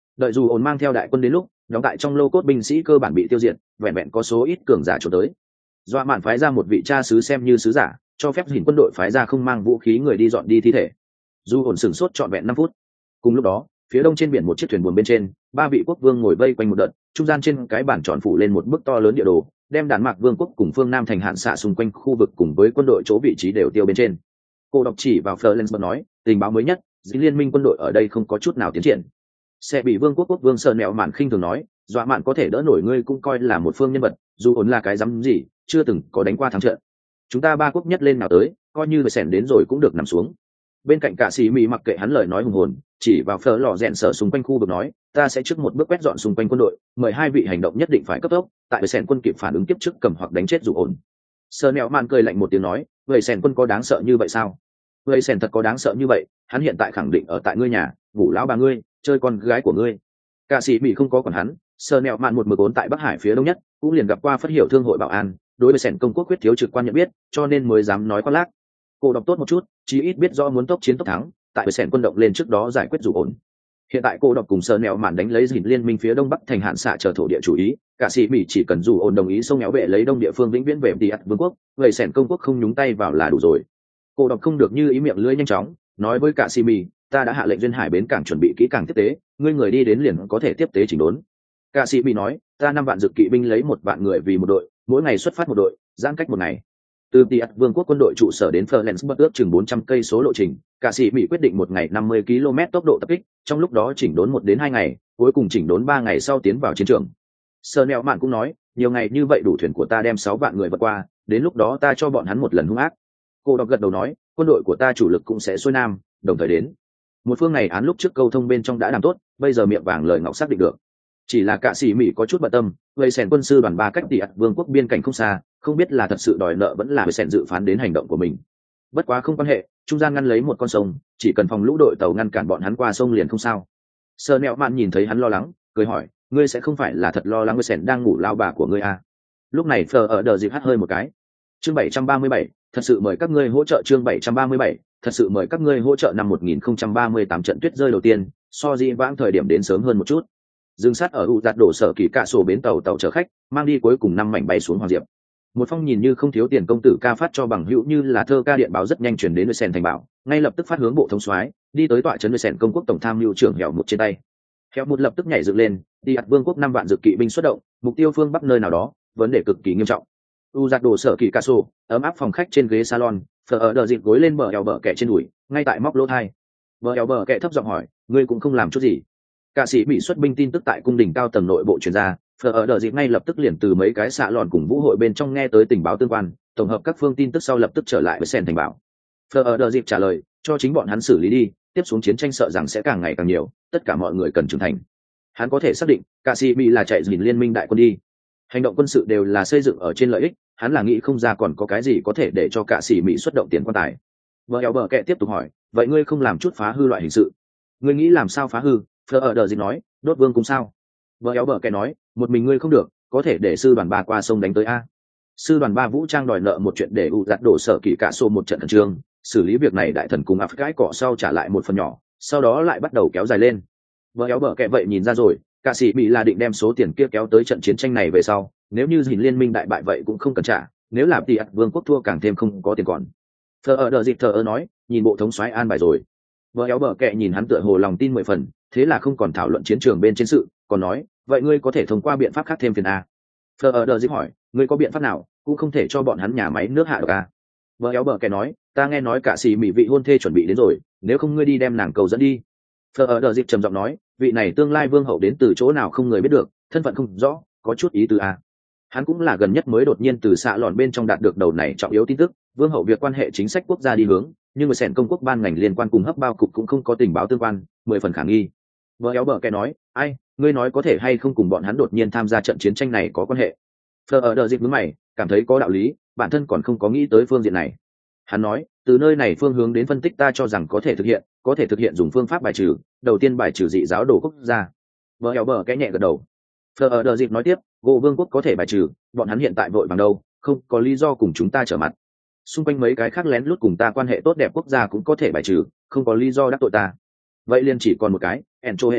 Đợi dù ổn mang theo đại quân đến lúc đóng tại trong lô cốt binh sĩ cơ bản bị tiêu diệt, vẹn vẹn có số ít cường giả trốn tới. Doa mạn phái ra một vị cha sứ xem như sứ giả, cho phép hình quân đội phái ra không mang vũ khí người đi dọn đi thi thể. Dù ổn sửng sốt trọn vẹn 5 phút. Cùng lúc đó, phía đông trên biển một chiếc thuyền buồm bên trên, 3 vị quốc vương ngồi vây quanh một đợt, trung gian trên cái bản tròn phủ lên một bức to lớn địa đồ, đem Đan Mạc vương quốc cùng phương Nam thành hạn xạ xung quanh khu vực cùng với quân đội chỗ vị trí đều tiêu bên trên. Cô đọc chỉ vào Florence nói, tình báo mới nhất, dĩ liên minh quân đội ở đây không có chút nào tiến triển. Sẽ bị vương quốc vương Sơn Mẹo Mạn khinh thường nói, dọa mạn có thể đỡ nổi ngươi cũng coi là một phương nhân vật, dù ổn là cái dám gì, chưa từng có đánh qua thắng trận. Chúng ta 3 quốc nhất lên nào tới, coi như về sẻn đến rồi cũng được nằm xuống. Bên cạnh cả sĩ mỹ mặc kệ hắn lời nói hùng hồn, chỉ vào phở lò rèn sở xung quanh khu vực nói, ta sẽ trước một bước quét dọn xung quanh quân đội, mời 2 vị hành động nhất định phải cấp tốc, tại sẻn quân kịp phản ứng kiếp trước cầm hoặc đánh chết dù ổn. Sơn Mẹo Mạn cười lạnh một tiếng nói, vậy sẻn quân có đáng sợ như vậy sao? Vậy sẻn thật có đáng sợ như vậy? Hắn hiện tại khẳng định ở tại ngươi nhà, ngủ lão bà ngươi, chơi con gái của ngươi. Cả sĩ mỹ không có còn hắn. Sơn Mẹo Mạn một mực ốn tại Bắc Hải phía đông nhất, cũng liền gặp qua phát hiểu thương hội bảo an, đối với sẻn công quốc quyết thiếu trực quan nhận biết, cho nên mới dám nói khoác lác. Cô đọc tốt một chút, chí ít biết rõ muốn tốc chiến tốc thắng, tại sẻn quân động lên trước đó giải quyết dù ổn. Hiện tại cô đọc cùng Sơn Mẹo Mạn đánh lấy dìn liên minh phía đông bắc thành hạn xạ chờ thổ địa chủ ý, cả sĩ mỹ chỉ cần dù ổn đồng ý sông méo bệ lấy đông địa phương vĩnh viễn về đi vương quốc, vậy sẻn công quốc không nhúng tay vào là đủ rồi. Cô đọc không được như ý miệng lưỡi nhanh chóng nói với cả sĩ mỹ, ta đã hạ lệnh duyên hải bến cảng chuẩn bị kỹ càng tiếp tế, ngươi người đi đến liền có thể tiếp tế chỉnh đốn. Cả sĩ mỹ nói, ta 5 vạn dược kỵ binh lấy 1 vạn người vì một đội, mỗi ngày xuất phát một đội, giãn cách một ngày. Từ Tiat vương quốc quân đội trụ sở đến Florence ước chừng 400 cây số lộ trình, cả sĩ Mỹ quyết định một ngày 50 km tốc độ tập kích, trong lúc đó chỉnh đốn 1 đến 2 ngày, cuối cùng chỉnh đốn 3 ngày sau tiến vào chiến trường. Sơn Mẹo Mạn cũng nói, nhiều ngày như vậy đủ thuyền của ta đem 6 vạn người vượt qua, đến lúc đó ta cho bọn hắn một lần hung ác. Cô đọc gật đầu nói, quân đội của ta chủ lực cũng sẽ xuôi nam, đồng thời đến. Một phương này án lúc trước câu thông bên trong đã làm tốt, bây giờ miệng vàng lời ngọc xác định được. Chỉ là cả sĩ Mỹ có chút bận tâm, vậy sẻn quân sư đoàn 3 cách Tiat vương quốc biên cảnh không xa, không biết là thật sự đòi nợ vẫn là sẻn dự phán đến hành động của mình. Bất quá không quan hệ, trung gian ngăn lấy một con sông, chỉ cần phòng lũ đội tàu ngăn cản bọn hắn qua sông liền không sao. Sơn Mẹo Mạn nhìn thấy hắn lo lắng, cười hỏi, ngươi sẽ không phải là thật lo lắng với sẻn đang ngủ lao bà của ngươi à? Lúc này Fleur ở đờ dịp hắt hơi một cái. Chương 737, thật sự mời các ngươi hỗ trợ. Chương 737, thật sự mời các ngươi hỗ trợ. Năm 1038 trận tuyết rơi đầu tiên, so di vãng thời điểm đến sớm hơn một chút. Dừng sát ở u giặt đổ sở kỳ cạ sổ bến tàu chở khách, mang đi cuối cùng 5 mảnh bay xuống Hoàng Diệp. Một phong nhìn như không thiếu tiền công tử ca phát cho bằng hữu như là thơ ca điện báo rất nhanh chuyển đến nơi sèn thành bảo, ngay lập tức phát hướng bộ thống soái, đi tới tọa trấn nơi sèn công quốc tổng tham mưu trưởng Hẻo Một trên tay. Hẻo Một lập tức nhảy dựng lên, đi ạt vương quốc 5 vạn dược kỵ binh xuất động, mục tiêu phương bắc nơi nào đó, vấn đề cực kỳ nghiêm trọng. U giặt đổ sở kỳ cạ sổ, ấm áp phòng khách trên ghế salon, phở ở đờ dịp gối lên bờ eo bờ kẹ trên đùi, ngay tại móc lỗ thai. Bờ eo bờ kẹ thấp giọng hỏi, ngươi cũng không làm chút gì? Cả sĩ bị xuất binh tin tức tại cung đình cao tầng nội bộ truyền ra, phở ở đờ dịp ngay lập tức liền từ mấy cái xạ lòn cùng vũ hội bên trong nghe tới tình báo tương quan, tổng hợp các phương tin tức sau lập tức trở lại với sen thành bảo. Phở ở đờ dịp trả lời, cho chính bọn hắn xử lý đi, tiếp xuống chiến tranh sợ rằng sẽ càng ngày càng nhiều, tất cả mọi người cần trưởng thành. Hắn có thể xác định, cả sĩ bị là chạy dìn liên minh đại quân đi. Hành động quân sự đều là xây dựng ở trên lợi ích, hắn là nghĩ không ra còn có cái gì có thể để cho cả sĩ mỹ xuất động tiền quan tài. Vợ eo bờ kệ tiếp tục hỏi, vậy ngươi không làm chút phá hư loại hình sự? Ngươi nghĩ làm sao phá hư? Phở ở đờ dịp nói, đốt vương cung sao? Vợ éo bờ kẻ nói, một mình ngươi không được, có thể để sư đoàn 3 qua sông đánh tới a. Sư đoàn 3 vũ trang đòi nợ một chuyện để u giặt đổ sở kỳ cả xô một trận khẩn trương, xử lý việc này đại thần cùng áp gãi cỏ sau trả lại một phần nhỏ, sau đó lại bắt đầu kéo dài lên. Vợ éo bờ kẻ vậy nhìn ra rồi, cả sĩ bị là định đem số tiền kia kéo tới trận chiến tranh này về sau, nếu như dìn liên minh đại bại vậy cũng không cần trả, nếu làm thì vương quốc thua càng thêm không có tiền còn. Phở ở đờ dịp thờ ơ nói, nhìn bộ thống soái an bài rồi. Vợ éo bờ kệ nhìn hắn tựa hồ lòng tin 10 phần, thế là không còn thảo luận chiến trường bên trên sự, còn nói, vậy ngươi có thể thông qua biện pháp khác thêm phiền a? Phở ở đờ dịp hỏi, ngươi có biện pháp nào, cũng không thể cho bọn hắn nhà máy nước hạ được a? Vợ éo bờ kệ nói, ta nghe nói cả xì mỹ vị hôn thê chuẩn bị đến rồi, nếu không ngươi đi đem nàng cầu dẫn đi. Phở ở đờ dịp trầm giọng nói, vị này tương lai vương hậu đến từ chỗ nào không người biết được, thân phận không rõ, có chút ý tứ a. Hắn cũng là gần nhất mới đột nhiên từ xạ lòn bên trong đạt được đầu này trọng yếu tin tức, vương hậu việc quan hệ chính sách quốc gia đi hướng, nhưng mà sẻn công quốc ban ngành liên quan cùng hấp bao cục cũng không có tình báo tương quan, 10 phần khả nghi. Vợ éo bờ kẻ nói, ai, ngươi nói có thể hay không cùng bọn hắn đột nhiên tham gia trận chiến tranh này có quan hệ? Phở ở đờ dịp mướn mày, cảm thấy có đạo lý, bản thân còn không có nghĩ tới phương diện này. Hắn nói, từ nơi này phương hướng đến phân tích ta cho rằng có thể thực hiện dùng phương pháp bài trừ, đầu tiên bài trừ dị giáo đồ quốc gia. Vợ éo bờ kẻ nhẹ gật đầu. Phở ở đờ dịp nói tiếp, gỗ vương quốc có thể bài trừ, bọn hắn hiện tại vội vàng đâu, không có lý do cùng chúng ta trở mặt. Xung quanh mấy cái khác lén lút cùng ta quan hệ tốt đẹp quốc gia cũng có thể bài trừ, không có lý do đắc tội ta. Vậy liền chỉ còn một cái, ẻn trô hển vương quốc,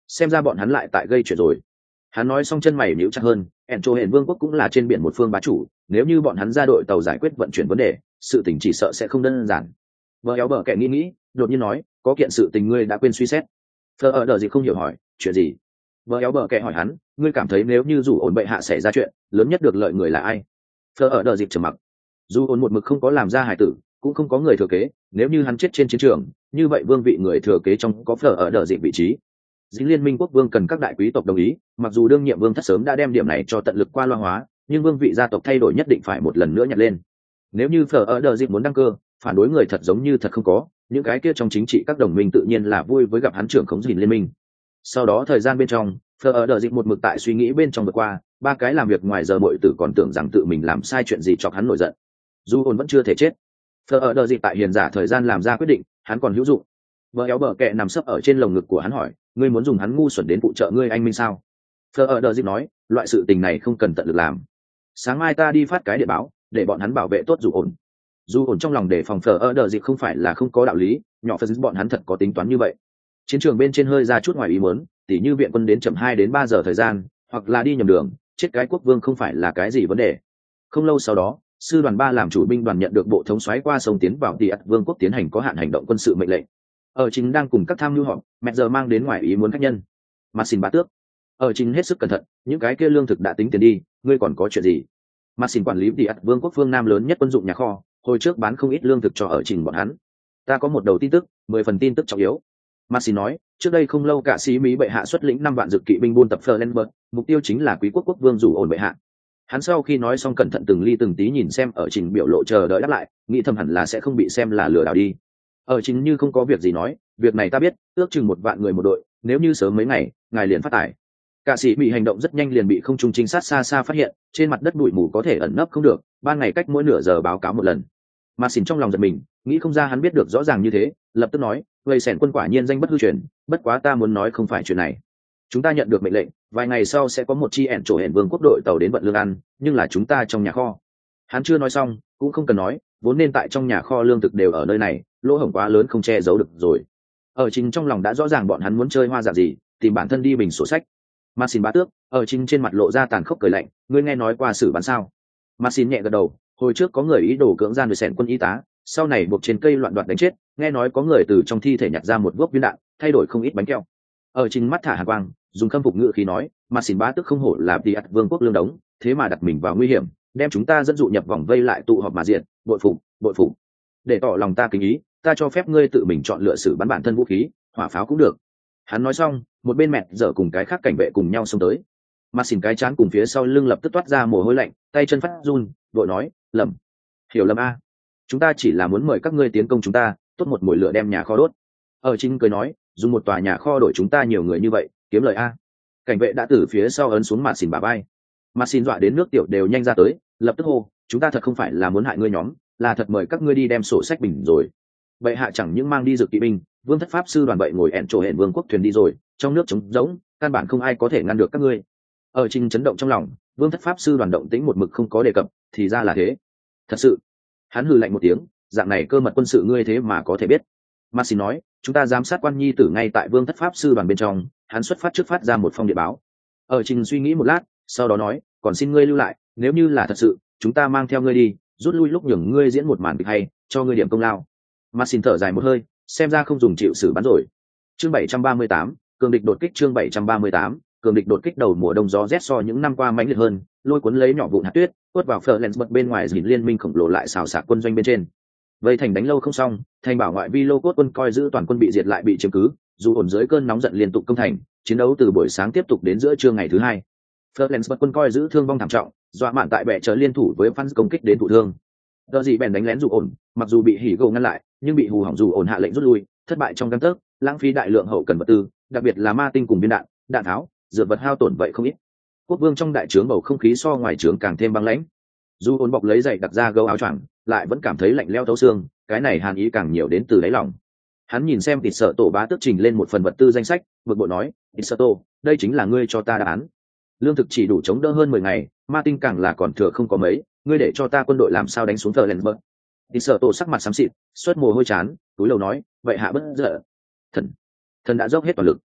xem ra bọn hắn lại tại gây chuyện rồi. Hắn nói xong chân mày nhíu chặt hơn, ẻn trổ hển vương quốc cũng là trên biển một phương bá chủ, nếu như bọn hắn ra đội tàu giải quyết vận chuyển vấn đề, sự tình chỉ sợ sẽ không đơn giản. Vợ éo bờ kẻ nghĩ, đột nhiên nói, có kiện sự tình ngươi đã quên suy xét. Phờ ở đờ gì không hiểu hỏi, chuyện gì? Vợ éo bờ kẻ hỏi hắn, ngươi cảm thấy nếu như dù ổn bệ hạ xảy ra chuyện, lớn nhất được lợi người là ai? Phờ ở đờ dịp trầm mặc. Dù ổn một mực không có làm ra hài tử, cũng không có người thừa kế, nếu như hắn chết trên chiến trường, như vậy vương vị người thừa kế trong có Phờ ở đờ dịp vị trí. Dính liên minh quốc vương cần các đại quý tộc đồng ý, mặc dù đương nhiệm vương thất sớm đã đem điểm này cho tận lực qua loa hóa, nhưng vương vị gia tộc thay đổi nhất định phải một lần nữa nhặt lên. Nếu như Phờ ở đờ dịp muốn đăng cơ, phản đối người thật giống như thật không có, những cái kia trong chính trị các đồng minh tự nhiên là vui với gặp hắn trưởng khống Dính liên minh. Sau đó thời gian bên trong, Phờ ở đờ dịp một mực tại suy nghĩ bên trong vượt qua, 3 cái làm việc ngoài giờ bội tử còn tưởng rằng tự mình làm sai chuyện gì chọc hắn nổi giận. Dù ổn vẫn chưa thể chết. Phờ ở đờ dịp tại hiền giả thời gian làm ra quyết định, hắn còn hữu dụng. Vợ éo bờ kẹ nằm sấp ở trên lồng ngực của hắn hỏi, ngươi muốn dùng hắn ngu xuẩn đến phụ trợ ngươi anh minh sao? Phờ ở đờ dịp nói, loại sự tình này không cần tận lực làm. Sáng mai ta đi phát cái điện báo, để bọn hắn bảo vệ tốt dù ổn. Dù ổn trong lòng đề phòng Phờ ở đờ dịp không phải là không có đạo lý, nhỏ phần bọn hắn thật có tính toán như vậy. Chiến trường bên trên hơi ra chút ngoài ý muốn, tỉ như viện quân đến chậm 2 đến 3 giờ thời gian, hoặc là đi nhầm đường, chết cái quốc vương không phải là cái gì vấn đề. Không lâu sau đó, sư đoàn 3 làm chủ binh đoàn nhận được bộ thống soái qua sông tiến vào Tỉ ạt vương quốc tiến hành có hạn hành động quân sự mệnh lệnh. Ở chính đang cùng các tham mưu họp, mẹ giờ mang đến ngoài ý muốn khách nhân. Mà xin bá tước. Ở chính hết sức cẩn thận, những cái kia lương thực đã tính tiền đi, ngươi còn có chuyện gì? Mà xin quản lý Tỉ ạt vương quốc phương Nam lớn nhất quân dụng nhà kho, hồi trước bán không ít lương thực cho ở trình bọn hắn. Ta có một đầu tin tức, 10 phần tin tức trọng yếu. Mà xin nói, trước đây không lâu cả sĩ Mỹ bệ hạ xuất lĩnh 5 vạn dực kỵ binh buôn tập Flerlenberg, mục tiêu chính là quý quốc quốc vương dù ổn bệ hạ. Hắn sau khi nói xong cẩn thận từng ly từng tí nhìn xem ở trình biểu lộ chờ đợi đáp lại, nghĩ thầm hẳn là sẽ không bị xem là lừa đảo đi. Ở chính như không có việc gì nói, việc này ta biết, ước chừng 1 vạn người một đội, nếu như sớm mấy ngày, ngài liền phát tải. Cả sĩ bị hành động rất nhanh liền bị không trung trinh sát xa xa phát hiện, trên mặt đất bụi mù có thể ẩn nấp không được, ban ngày cách mỗi nửa giờ báo cáo một lần. Mà xỉn trong lòng giật mình, nghĩ không ra hắn biết được rõ ràng như thế, lập tức nói, vậy sẻn quân quả nhiên danh bất hư truyền, bất quá ta muốn nói không phải chuyện này. Chúng ta nhận được mệnh lệnh, vài ngày sau sẽ có một chi ẻn trổ hển vương quốc đội tàu đến vận lương ăn, nhưng là chúng ta trong nhà kho. Hắn chưa nói xong, cũng không cần nói, vốn nên tại trong nhà kho lương thực đều ở nơi này, lỗ hổng quá lớn không che giấu được rồi. Ở chính trong lòng đã rõ ràng bọn hắn muốn chơi hoa giả gì, tìm bản thân đi bình sổ sách. Mà xin bá tước, ở chính trên mặt lộ ra tàn khốc cười lạnh, ngươi nghe nói qua xử bắn sao? Mà xin nhẹ gật đầu, hồi trước có người ý đồ cưỡng gian người sẻn quân y tá, sau này buộc trên cây loạn đoạt đánh chết, nghe nói có người từ trong thi thể nhặt ra một gốc viên đạn, thay đổi không ít bánh kẹo. Ở chính mắt thả hàn quang, dùng khâm phục ngữ khí nói, mà xin bá tước không hổ là Tỉ ạt vương quốc lương đống, thế mà đặt mình vào nguy hiểm, đem chúng ta dẫn dụ nhập vòng vây lại tụ họp mà diện, bội phục. Để tỏ lòng ta kính ý, ta cho phép ngươi tự mình chọn lựa sử bắn bản thân vũ khí, hỏa pháo cũng được. Hắn nói xong, một bên mẹ dở cùng cái khác cảnh vệ cùng nhau xông tới. Mà xỉn cái chán cùng phía sau lưng lập tức toát ra mồ hôi lạnh, tay chân phát run, đội nói, lầm, hiểu lầm a, chúng ta chỉ là muốn mời các ngươi tiến công chúng ta, tốt một mồi lửa đem nhà kho đốt. Ở chính cười nói, dùng một tòa nhà kho đổi chúng ta nhiều người như vậy, kiếm lời a. Cảnh vệ đã từ phía sau ấn xuống mặt xỉn bà bay. Mặt xỉn dọa đến nước tiểu đều nhanh ra tới, lập tức hô, chúng ta thật không phải là muốn hại ngươi nhóm, là thật mời các ngươi đi đem sổ sách bình rồi. Bệ hạ chẳng những mang đi dược kỵ binh, vương thất pháp sư đoàn bậy ngồi ẹn trổ hển vương quốc thuyền đi rồi, trong nước trống rỗng, căn bản không ai có thể ngăn được các ngươi. Ở trình chấn động trong lòng, vương thất pháp sư đoàn động tĩnh một mực không có đề cập, thì ra là thế. Thật sự. Hắn hừ lạnh một tiếng, dạng này cơ mật quân sự ngươi thế mà có thể biết. Maxi nói, chúng ta giám sát quan nhi tử ngay tại vương thất pháp sư đoàn bên trong, hắn xuất phát trước phát ra một phong điện báo. Ở trình suy nghĩ một lát, sau đó nói, còn xin ngươi lưu lại, nếu như là thật sự, chúng ta mang theo ngươi đi, rút lui lúc nhường ngươi diễn một màn kịch hay, cho ngươi điểm công lao. Maxi thở dài một hơi, xem ra không dùng chịu xử bắn rồi. Chương 738, cường địch đột kích. Chương 738, cường địch đột kích. Đầu mùa đông gió rét so những năm qua mãnh liệt hơn, lôi cuốn lấy nhỏ vụn hạt tuyết, quất vào Florence bên ngoài dìn liên minh khổng lồ lại xào xạc quân doanh bên trên. Vây thành đánh lâu không xong, thành bảo ngoại vi lô cốt quân coi giữ toàn quân bị diệt lại bị chiếm cứ, dù ổn dưới cơn nóng giận liên tục công thành, chiến đấu từ buổi sáng tiếp tục đến giữa trưa ngày thứ hai. Florence quân coi giữ thương vong thảm trọng, dọa mạn tại bệ chờ liên thủ với fans công kích đến thụ thương. Đờ gì bèn đánh lén dù ổn, mặc dù bị hỉ gồ ngăn lại, nhưng bị hù hỏng dù ổn hạ lệnh rút lui, thất bại trong gang tấc, lãng phí đại lượng hậu cần vật tư, đặc biệt là ma tinh cùng viên đạn, đạn tháo, dược vật hao tổn vậy không ít. Quốc vương trong đại trướng bầu không khí so ngoài trướng càng thêm băng lãnh. Dù ổn bọc lấy giày đặc ra gấu áo choàng, lại vẫn cảm thấy lạnh lẽo thấu xương, cái này hàn ý càng nhiều đến từ đáy lòng. Hắn nhìn xem Tịt Sở Tổ bá tước trình lên một phần vật tư danh sách, bực bội nói, Tịt Sở Tổ, đây chính là ngươi cho ta đáp án. Lương thực chỉ đủ chống đỡ hơn 10 ngày, ma tinh càng là còn thừa không có mấy, ngươi để cho ta quân đội làm sao đánh xuống Florence. Tịt Sở Tổ sắc mặt xám xịt, xuất mồ hôi chán, túi lầu nói, vậy hạ bất giận. Thần đã dốc hết toàn lực.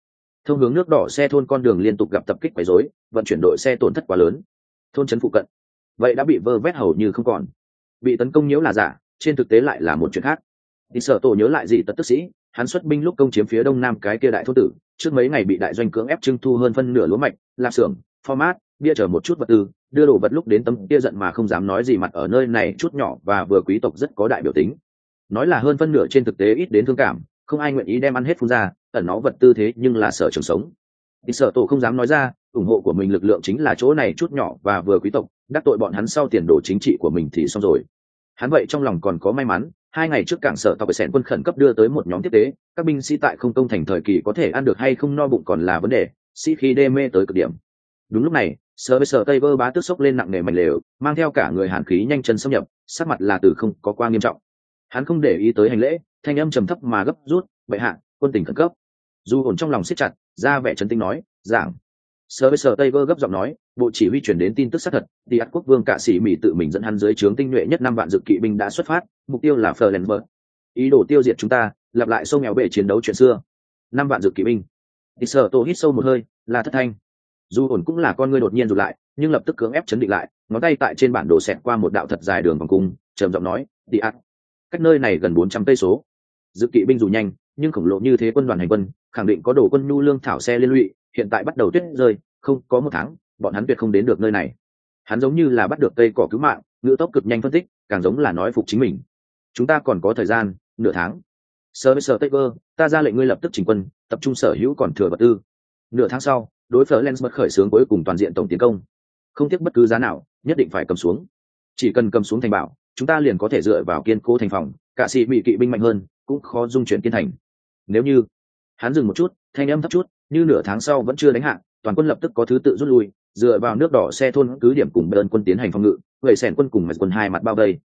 thông hướng nước đỏ xe thôn con đường liên tục gặp tập kích quấy rối, vận chuyển đội xe tổn thất quá lớn. Thôn trấn phụ cận vậy đã bị vơ vét hầu như không còn. Bị tấn công nhiễu là giả, trên thực tế lại là một chuyện khác. Thì sở tổ nhớ lại gì tật tức sĩ, hắn xuất binh lúc công chiếm phía đông nam cái kia đại thôn tử, trước mấy ngày bị đại doanh cưỡng ép trưng thu hơn phân nửa lúa mạch, lạp xưởng, format, bia chờ một chút vật tư, đưa đồ vật lúc đến tâm kia giận mà không dám nói gì, mặt ở nơi này chút nhỏ và vừa quý tộc rất có đại biểu tính. Nói là hơn phân nửa trên thực tế ít đến thương cảm, không ai nguyện ý đem ăn hết phun ra, ẩn nó vật tư thế nhưng là sở trường sống. Thì sở tổ không dám nói ra, ủng hộ của mình lực lượng chính là chỗ này chút nhỏ và vừa quý tộc, đắc tội bọn hắn sau tiền đồ chính trị của mình thì xong rồi. Hắn vậy trong lòng còn có may mắn, 2 ngày trước cảng sở tàu sẹn quân khẩn cấp đưa tới một nhóm tiếp tế, các binh sĩ tại không công thành thời kỳ có thể ăn được hay không no bụng còn là vấn đề, sĩ khí đê mê tới cực điểm. Đúng lúc này, sở tây vơ bá tước sốc lên nặng nề mạnh lều, mang theo cả người hàn khí nhanh chân xâm nhập, sắc mặt là từ không có qua nghiêm trọng. Hắn không để ý tới hành lễ, thanh âm trầm thấp mà gấp rút, bệ hạ, quân tình khẩn cấp. Dù ổn trong lòng siết chặt, ra vẻ trấn tĩnh nói, giảng. Sở tây vơ gấp giọng nói, bộ chỉ huy chuyển đến tin tức xác thật, đi ắt quốc vương cạ sĩ mỹ tự mình dẫn hắn dưới trướng tinh nhuệ nhất 5 vạn dự kỵ binh đã xuất phát, mục tiêu là Flensburg. Ý đồ tiêu diệt chúng ta, lặp lại sông nghèo bể chiến đấu chuyện xưa. 5 vạn dự kỵ binh. Thì sở tổ hít sâu một hơi, là thất thanh. Dù ổn cũng là con ngươi đột nhiên rụt lại, nhưng lập tức cưỡng ép chấn định lại, ngón tay tại trên bản đồ xẹt qua một đạo thật dài đường vòng cung, trầm giọng nói, đi ắt. Cách nơi này gần 400 cây số. Dự kỵ binh dù nhanh, nhưng khổng lồ như thế quân đoàn hành quân, khẳng định có đồ quân nhu lương thảo xe liên lụy, hiện tại bắt đầu tuyết rơi, không có 1 tháng, bọn hắn tuyệt không đến được nơi này. Hắn giống như là bắt được cây cỏ cứu mạng, ngữ tốc cực nhanh phân tích, càng giống là nói phục chính mình. Chúng ta còn có thời gian, nửa tháng. Sở Taylor, ta ra lệnh ngươi lập tức chỉnh quân, tập trung sở hữu còn thừa vật tư. Nửa tháng sau, đối Flensburg khởi xướng cuối cùng toàn diện tổng tiến công. Không tiếc bất cứ giá nào, nhất định phải cầm xuống. Chỉ cần cầm xuống thành bảo, chúng ta liền có thể dựa vào kiên cố thành phòng, cả sĩ bị kỵ binh mạnh hơn, cũng khó dung chuyển kiên thành. Nếu như, hắn dừng một chút, thanh âm thấp chút, như nửa tháng sau vẫn chưa đánh hạ, toàn quân lập tức có thứ tự rút lui, dựa vào nước đỏ xe thôn cứ điểm cùng bên quân tiến hành phòng ngự, người sèn quân cùng mạch quân hai mặt bao vây.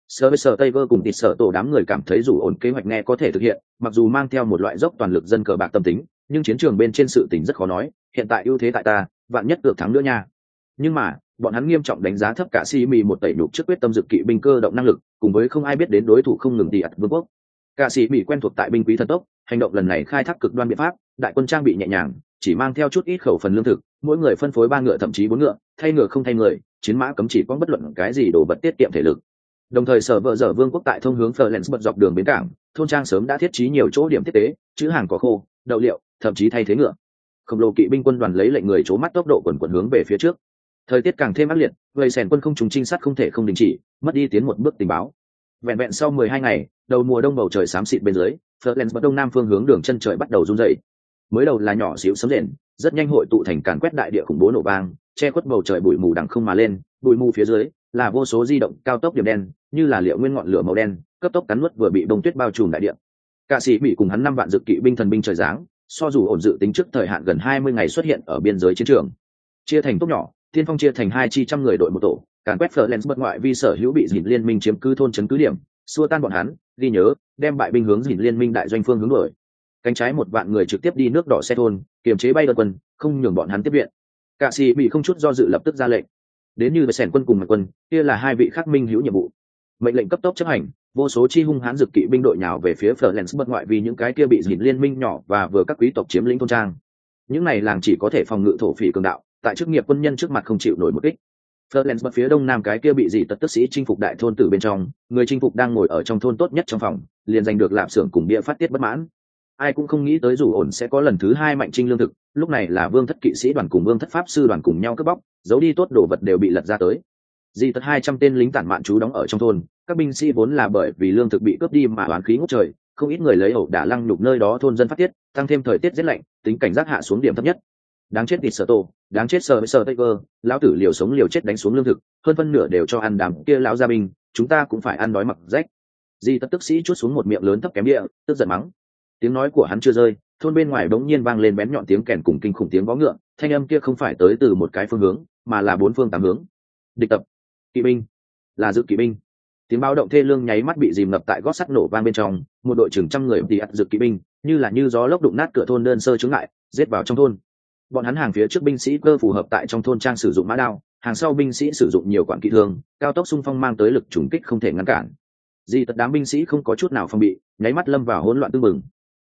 Sở Taylor cùng tịt sở tổ đám người cảm thấy dù ổn kế hoạch nghe có thể thực hiện, mặc dù mang theo một loại dốc toàn lực dân cờ bạc tâm tính, nhưng chiến trường bên trên sự tình rất khó nói, hiện tại ưu thế tại ta, vạn nhất được thắng nữa nha. Nhưng mà, bọn hắn nghiêm trọng đánh giá thấp cả sĩ mì một tẩy nhục trước quyết tâm dự kỵ binh cơ động năng lực, cùng với không ai biết đến đối thủ không ngừng tỉ ạt vương quốc. Cả sĩ mì quen thuộc tại binh quý thần tốc, hành động lần này khai thác cực đoan biện pháp, đại quân trang bị nhẹ nhàng, chỉ mang theo chút ít khẩu phần lương thực, mỗi người phân phối 3 ngựa thậm chí 4 ngựa, thay ngựa không thay người, chiến mã cấm chỉ có bất luận cái gì đồ vật tiết kiệm thể lực. Đồng thời sở vợ dở vương quốc tại thông hướng Flensburg dọc đường bến cảng, thôn trang sớm đã thiết trí nhiều chỗ điểm tiếp tế, chữ hàng có khô, đậu liệu, thậm chí thay thế ngựa. Khổng lồ kỵ binh quân đoàn lấy lệnh người chố mắt tốc độ quần quần hướng về phía trước. Thời tiết càng thêm ác liệt, người sèn quân không trùng trinh sát không thể không đình chỉ, mất đi tiến một bước tình báo. Vẹn vẹn sau 12 ngày, đầu mùa đông bầu trời xám xịt bên dưới, Flensburg đông nam phương hướng đường chân trời bắt đầu rung dậy. Mới đầu là nhỏ xíu sấm rền, rất nhanh hội tụ thành càn quét đại địa khủng bố nổ vang, che khuất bầu trời bụi mù đằng không mà lên, bụi mù phía dưới là vô số di động cao tốc điểm đen, như là liệu nguyên ngọn lửa màu đen, cấp tốc cắn nuốt vừa bị bông tuyết bao trùm đại địa. Cả sĩ bị cùng hắn 5 vạn dự kỵ binh thần binh trời giáng, so dù ổn dự tính trước thời hạn gần 20 ngày xuất hiện ở biên giới chiến trường. Chia thành tốc nhỏ, tiên phong chia thành 200 người đội một tổ, càn quét Flensburg ngoại vi sở hữu bị dìn liên minh chiếm cứ thôn trấn cứ điểm, xua tan bọn hắn, ghi nhớ, đem bại binh hướng dìn liên minh đại doanh phương hướng đuổi. Cánh trái 1 vạn người trực tiếp đi nước đỏ xe thôn, kiềm chế bay đơn quân, không nhường bọn hắn tiếp viện. Cả sĩ bị không chút do dự lập tức ra lệnh. Đến như sèn quân cùng mạch quân, kia là 2 vị khác minh hữu nhiệm vụ. Mệnh lệnh cấp tốc chấp hành, vô số chi hung hãn dực kỵ binh đội nhào về phía Flensburg ngoại vì những cái kia bị dìn liên minh nhỏ và vừa các quý tộc chiếm lĩnh thôn trang. Những này làng chỉ có thể phòng ngự thổ phỉ cường đạo, tại chức nghiệp quân nhân trước mặt không chịu nổi một kích. Flensburg phía đông nam cái kia bị dị tật tức sĩ chinh phục đại thôn tử bên trong, người chinh phục đang ngồi ở trong thôn tốt nhất trong phòng, liền giành được lạp xưởng cùng bia phát tiết bất mãn. Ai cũng không nghĩ tới dù ổn sẽ có lần thứ 2 mạnh trinh lương thực, lúc này là vương thất kỵ sĩ đoàn cùng vương thất pháp sư đoàn cùng nhau cướp bóc, giấu đi tốt đồ vật đều bị lật ra tới. Dị tật 200 tên lính tản mạn trú đóng ở trong thôn, các binh sĩ vốn là bởi vì lương thực bị cướp đi mà oán khí ngút trời, không ít người lấy ẩu đả lăng nhục nơi đó thôn dân phát tiết, tăng thêm thời tiết rét lạnh, tính cảnh giác hạ xuống điểm thấp nhất. Đáng chết thịt sở tổ, đáng chết sở Taylor, lão tử liều sống liều chết đánh xuống lương thực, hơn phân nửa đều cho ăn đám kia lão gia binh, chúng ta cũng phải ăn đói mặc rách. Dị tật tức sĩ chuốt xuống một miệng lớn thấp kém địa, tức giận mắng. Tiếng nói của hắn chưa rơi, thôn bên ngoài bỗng nhiên vang lên bén nhọn tiếng kèn cùng kinh khủng tiếng vó ngựa, thanh âm kia không phải tới từ một cái phương hướng, mà là 4 phương 8 hướng. Địch tập, kỵ binh, là dự kỵ binh. Tiếng báo động thê lương nháy mắt bị dìm ngập tại gót sắt nổ vang bên trong, một đội chừng trăm người tỉ ắt dự kỵ binh, như gió lốc đụng nát cửa thôn đơn sơ chướng ngại, giết vào trong thôn. Bọn hắn hàng phía trước binh sĩ cơ phù hợp tại trong thôn trang sử dụng mã đao, hàng sau binh sĩ sử dụng nhiều quản kỵ thương, cao tốc xung phong mang tới lực trùng kích không thể ngăn cản. Dị tật đám binh sĩ không có chút nào phòng bị, nháy mắt lâm vào hỗn loạn tương mừng.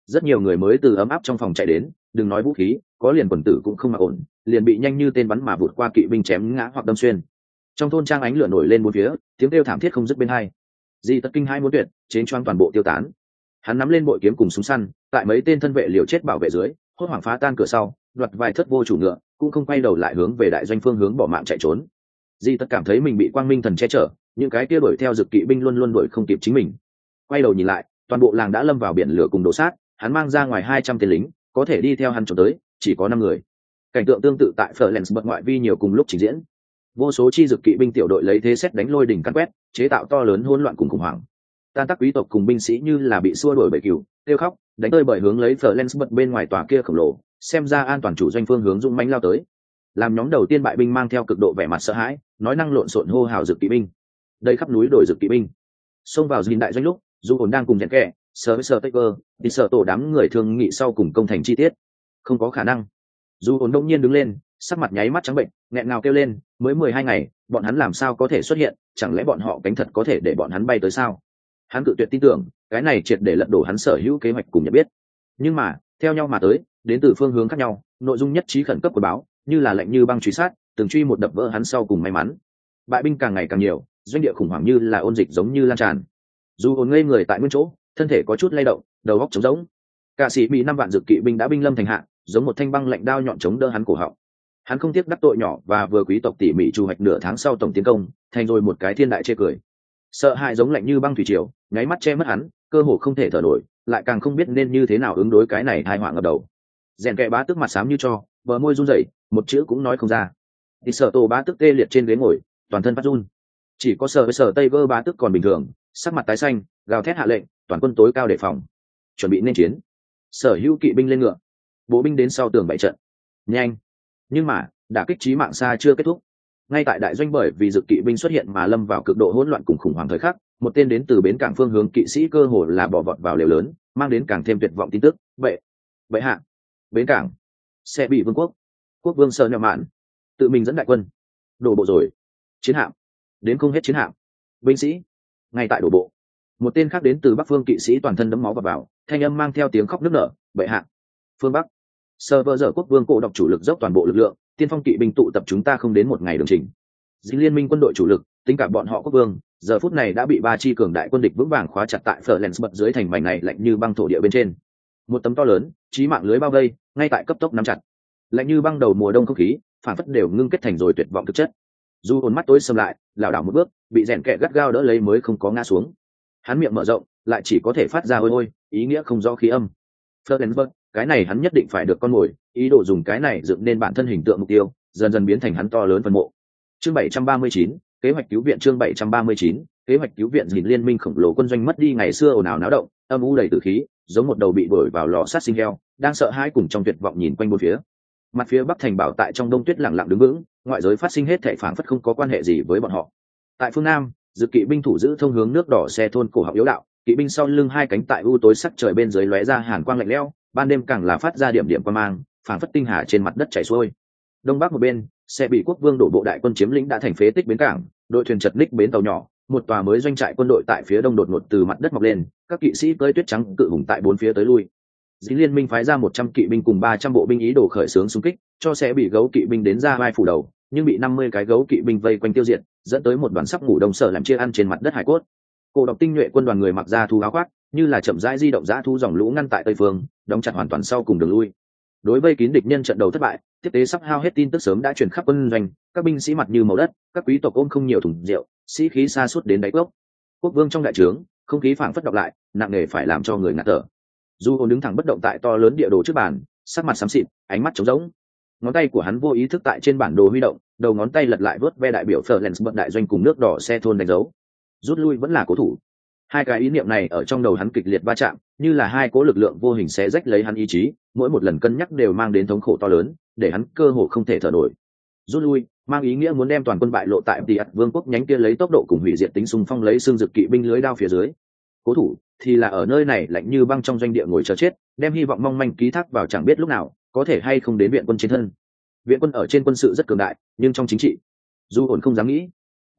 Rất nhiều người mới từ ấm áp trong phòng chạy đến, đừng nói vũ khí, có liền quần tử cũng không mặc ổn, liền bị nhanh như tên bắn mà vụt qua kỵ binh chém ngã hoặc đâm xuyên. Trong thôn trang ánh lửa nổi lên bốn phía, tiếng kêu thảm thiết không dứt bên hai. Di Tất kinh hai muốn tuyệt, chiến choáng toàn bộ tiêu tán. Hắn nắm lên bội kiếm cùng súng săn, tại mấy tên thân vệ liều chết bảo vệ dưới, hốt hoảng phá tan cửa sau, đoạt vài thất vô chủ ngựa, cũng không quay đầu lại hướng về đại doanh phương hướng bỏ mạng chạy trốn. Di Tất cảm thấy mình bị quang minh thần che chở, những cái kia đuổi theo dực kỵ binh luôn luôn đuổi không kịp chính mình. Quay đầu nhìn lại, toàn bộ làng đã lâm vào biển lửa cùng đổ sát, hắn mang ra ngoài 200 tên lính, có thể đi theo hắn trốn tới, chỉ có 5 người. Cảnh tượng tương tự tại Florence bật ngoại vi nhiều cùng lúc trình diễn. Vô số chi dực kỵ binh tiểu đội lấy thế xét đánh lôi đỉnh cắn quét, chế tạo to lớn hỗn loạn cùng khủng hoảng. Tan tác quý tộc cùng binh sĩ như là bị xua đuổi bởi cừu, kêu khóc, đánh tơi bởi hướng lấy Florence bật bên ngoài tòa kia khổng lồ, xem ra an toàn chủ doanh phương hướng dũng mãnh lao tới. Làm nhóm đầu tiên bại binh mang theo cực độ vẻ mặt sợ hãi, nói năng lộn xộn hô hào dực kỵ binh. Đây khắp núi đổi dực kỵ binh. Xông vào dìn đại doanh lúc, dù ổn đang cùng rèn kẻ, sờ Taker, đi sợ tổ đám người thương nghị sau cùng công thành chi tiết. Không có khả năng. Dù ổn đông nhiên đứng lên, sắc mặt nháy mắt trắng bệnh, nghẹn ngào kêu lên, mới 12 ngày, bọn hắn làm sao có thể xuất hiện, chẳng lẽ bọn họ cánh thật có thể để bọn hắn bay tới sao? Hắn cự tuyệt tin tưởng, cái này triệt để lật đổ hắn sở hữu kế hoạch cùng nhận biết. Nhưng mà, theo nhau mà tới, đến từ phương hướng khác nhau, nội dung nhất trí khẩn cấp của báo, như là lệnh như băng truy sát, từng truy một đập vỡ hắn sau cùng may mắn. Bại binh càng ngày càng nhiều, doanh địa khủng hoảng như là ôn dịch giống như lan tràn. Dù ổn ngây người tại nguyên chỗ, thân thể có chút lay động, đầu óc trống rỗng. Cả sĩ bị 5 vạn dực kỵ binh đã binh lâm thành hạ, giống một thanh băng lạnh đao nhọn chống đỡ hắn cổ họng. Hắn không tiếc đắc tội nhỏ và vừa quý tộc tỉ mỉ chu hoạch nửa tháng sau tổng tiến công, thành rồi một cái thiên đại chê cười. Sợ hãi giống lạnh như băng thủy triều, nháy mắt che mất hắn, cơ hồ không thể thở nổi, lại càng không biết nên như thế nào ứng đối cái này tai họa ngập đầu. Rèn kẹ bá tức mặt xám như cho, bờ môi run rẩy, một chữ cũng nói không ra. Thì sợ tổ bá tức tê liệt trên ghế ngồi, toàn thân phát run. Chỉ có sở tây vơ bá tức còn bình thường, sắc mặt tái xanh, gào thét hạ lệnh, toàn quân tối cao đề phòng, chuẩn bị nên chiến. Sở hữu kỵ binh lên ngựa, bộ binh đến sau tường bày trận. Nhanh! Nhưng mà đả kích chí mạng xa chưa kết thúc. Ngay tại đại doanh bởi vì dực kỵ binh xuất hiện mà lâm vào cực độ hỗn loạn cùng khủng hoảng thời khắc, một tên đến từ bến cảng phương hướng kỵ sĩ cơ hồ là bỏ vọt vào lều lớn, mang đến càng thêm tuyệt vọng tin tức. Vậy hạ, bến cảng sẽ bị vương quốc vương Sở Nhậm Mạn tự mình dẫn đại quân đổ bộ rồi. Chiến hạm đến không hết chiến hạm, binh sĩ ngay tại đổ bộ. Một tên khác đến từ bắc phương kỵ sĩ toàn thân đẫm máu vào, thanh âm mang theo tiếng khóc nức nở. Bệ hạ, phương bắc Sở vợ dở quốc vương cổ độc chủ lực dốc toàn bộ lực lượng, tiên phong kỵ binh tụ tập chúng ta không đến một ngày đường trình. Dính liên minh quân đội chủ lực, tính cả bọn họ quốc vương, giờ phút này đã bị 3 chi cường đại quân địch vững vàng khóa chặt tại Florence bật dưới thành mảnh này lạnh như băng thổ địa bên trên. Một tấm to lớn, chí mạng lưới bao vây, ngay tại cấp tốc nắm chặt. Lạnh như băng đầu mùa đông không khí, phản phất đều ngưng kết thành rồi tuyệt vọng thực chất. Dù hồn mắt tối sầm lại, lảo đảo một bước, bị rèn kẹ gắt gao đỡ lấy mới không có ngã xuống. Hắn miệng mở rộng, lại chỉ có thể phát ra ôi ôi, ý nghĩa không rõ khí âm. Florence, cái này hắn nhất định phải được con mồi, ý đồ dùng cái này dựng nên bản thân hình tượng mục tiêu, dần dần biến thành hắn to lớn phân mộ. Chương 739, kế hoạch cứu viện. Chương 739, kế hoạch cứu viện. Nhìn liên minh khổng lồ quân doanh mất đi ngày xưa ồn ào náo động, âm u đầy tử khí, giống một đầu bị đuổi vào lò sát sinh heo, đang sợ hãi cùng trong tuyệt vọng nhìn quanh bốn phía. Mặt phía bắc thành bảo tại trong đông tuyết lặng lặng đứng vững, ngoại giới phát sinh hết thảy phảng phất không có quan hệ gì với bọn họ. Tại phương nam, dực kỵ binh thủ giữ thông hướng nước đỏ xe thôn cổ học yếu đạo, kỵ binh sau lưng hai cánh tại u tối sắc trời bên dưới lóe ra hàn quang lạnh lẽo, ban đêm càng là phát ra điểm điểm quang mang, phảng phất tinh hà trên mặt đất chảy xuôi. Đông bắc một bên, sẽ bị quốc vương đổ bộ đại quân chiếm lĩnh đã thành phế tích bến cảng, đội thuyền chật ních bến tàu nhỏ, một tòa mới doanh trại quân đội tại phía đông đột ngột từ mặt đất mọc lên, các kỵ sĩ cưỡi tuyết trắng cự hùng tại bốn phía tới lui. Dính liên minh phái ra 100 kỵ binh cùng 300 bộ binh ý đồ khởi xướng xung kích, cho sẽ bị gấu kỵ binh đến ra vai phủ đầu, nhưng bị 50 cái gấu kỵ binh vây quanh tiêu diệt, dẫn tới một đoàn sắp ngủ đông sở làm chia ăn trên mặt đất hải cốt. Cổ độc tinh nhuệ quân đoàn người mặc ra thu áo khoác, như là chậm rãi di động dã thu dòng lũ ngăn tại tây phương, đóng chặt hoàn toàn sau cùng đường lui. Đối vây kín địch nhân trận đầu thất bại, tiếp tế sắp hao hết tin tức sớm đã truyền khắp quân doanh, các binh sĩ mặt như màu đất, các quý tộc ôm không nhiều thùng rượu, sĩ khí sa sút đến đáy cốc. Quốc vương trong đại trướng, không khí phảng phất đọc lại, nặng nề phải làm cho người ngạt thở. Du Hồn đứng thẳng bất động tại to lớn địa đồ trước bàn, sắc mặt xám xịt, ánh mắt trống rỗng. Ngón tay của hắn vô ý thức tại trên bản đồ huy động, đầu ngón tay lật lại vớt ve đại biểu Florence bận đại doanh cùng nước đỏ xe thôn đánh dấu. Rút lui vẫn là cố thủ. Hai cái ý niệm này ở trong đầu hắn kịch liệt va chạm, như là hai cố lực lượng vô hình xé rách lấy hắn ý chí, mỗi một lần cân nhắc đều mang đến thống khổ to lớn, để hắn cơ hồ không thể thở nổi. Rút lui, mang ý nghĩa muốn đem toàn quân bại lộ tại Tiệt Vương quốc nhánh kia lấy tốc độ cùng hủy diệt tính xung phong lấy xương dực kỵ binh lưới đao phía dưới. Cố thủ thì là ở nơi này lạnh như băng trong doanh địa ngồi chờ chết, đem hy vọng mong manh ký thác vào chẳng biết lúc nào có thể hay không đến viện quân trên thân. Viện quân ở trên quân sự rất cường đại, nhưng trong chính trị, Du Hồn không dám nghĩ.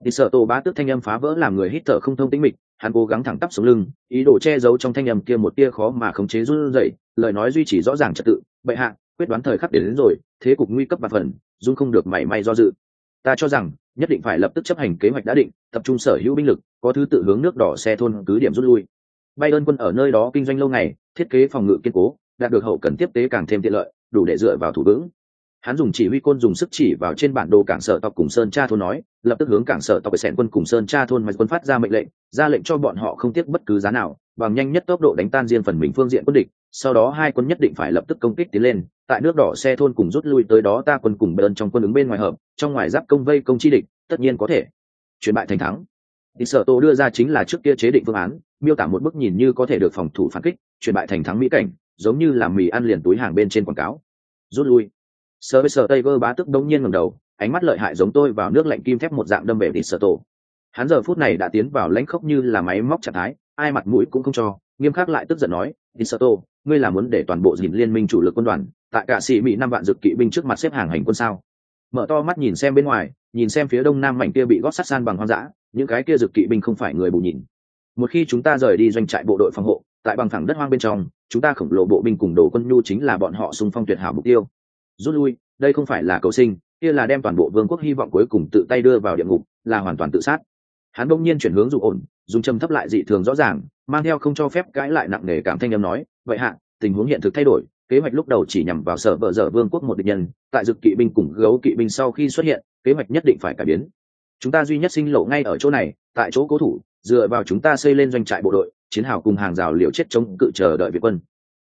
Đi sợ tổ bá tước thanh âm phá vỡ làm người hít thở không thông tĩnh mịch, hắn cố gắng thẳng tắp sống lưng, ý đồ che giấu trong thanh âm kia một tia khó mà khống chế run rẩy, lời nói duy trì rõ ràng trật tự. Bệ hạ, quyết đoán thời khắc đến rồi, thế cục nguy cấp và phần, dung không được mảy may do dự. Ta cho rằng nhất định phải lập tức chấp hành kế hoạch đã định, tập trung sở hữu binh lực, có thứ tự hướng nước đỏ xe thôn cứ điểm rút lui. Bayern quân ở nơi đó kinh doanh lâu ngày, thiết kế phòng ngự kiên cố, đạt được hậu cần tiếp tế càng thêm tiện lợi, đủ để dựa vào thủ vững. Hắn dùng chỉ huy côn dùng sức chỉ vào trên bản đồ cảng sở tộc cùng sơn cha thôn nói, lập tức hướng cảng sở tộc sẹn quân cùng sơn cha thôn mà quân phát ra mệnh lệnh, ra lệnh cho bọn họ không tiếc bất cứ giá nào, bằng nhanh nhất tốc độ đánh tan riêng phần mình phương diện quân địch. Sau đó hai quân nhất định phải lập tức công kích tiến lên, tại nước đỏ xe thôn cùng rút lui tới đó ta quân cùng bên trong quân ứng bên ngoài hợp, trong ngoài giáp công vây công chi địch, tất nhiên có thể chuyển bại thành thắng. Thì sở tô đưa ra chính là trước kia chế định phương án, miêu tả một bức nhìn như có thể được phòng thủ phản kích, chuyển bại thành thắng mỹ cảnh, giống như làm mì ăn liền túi hàng bên trên quảng cáo. Rút lui. Sơ Tây Vơ bá tức đống nhiên ngẩng đầu, ánh mắt lợi hại giống tôi vào nước lạnh kim thép một dạng đâm về Đi sở tổ. Hắn giờ phút này đã tiến vào lãnh khốc như là máy móc trạng thái, ai mặt mũi cũng không cho, nghiêm khắc lại tức giận nói, Đi sở tổ, ngươi là muốn để toàn bộ dìn liên minh chủ lực quân đoàn, tại cả sĩ Mỹ 5 vạn dực kỵ binh trước mặt xếp hàng hành quân sao? Mở to mắt nhìn xem bên ngoài, nhìn xem phía đông nam mảnh kia bị gót sắt san bằng hoang dã, những cái kia dực kỵ binh không phải người bù nhìn. Một khi chúng ta rời đi doanh trại bộ đội phòng hộ, tại bằng phẳng đất hoang bên trong, chúng ta khổng lồ bộ binh cùng đồ quân nhu chính là bọn họ xung phong tuyệt hảo mục tiêu. Rút lui, đây không phải là cầu sinh, kia là đem toàn bộ vương quốc hy vọng cuối cùng tự tay đưa vào địa ngục, là hoàn toàn tự sát. Hắn bỗng nhiên chuyển hướng dụ ổn, dùng trầm thấp lại dị thường rõ ràng, mang theo không cho phép cãi lại nặng nề cảm thanh âm nói, vậy hạ, tình huống hiện thực thay đổi, kế hoạch lúc đầu chỉ nhằm vào sở vợ dở vương quốc một địch nhân, tại dực kỵ binh cùng gấu kỵ binh sau khi xuất hiện, kế hoạch nhất định phải cải biến. Chúng ta duy nhất sinh lộ ngay ở chỗ này, tại chỗ cố thủ, dựa vào chúng ta xây lên doanh trại bộ đội, chiến hào cùng hàng rào liều chết chống cự chờ đợi Việt quân.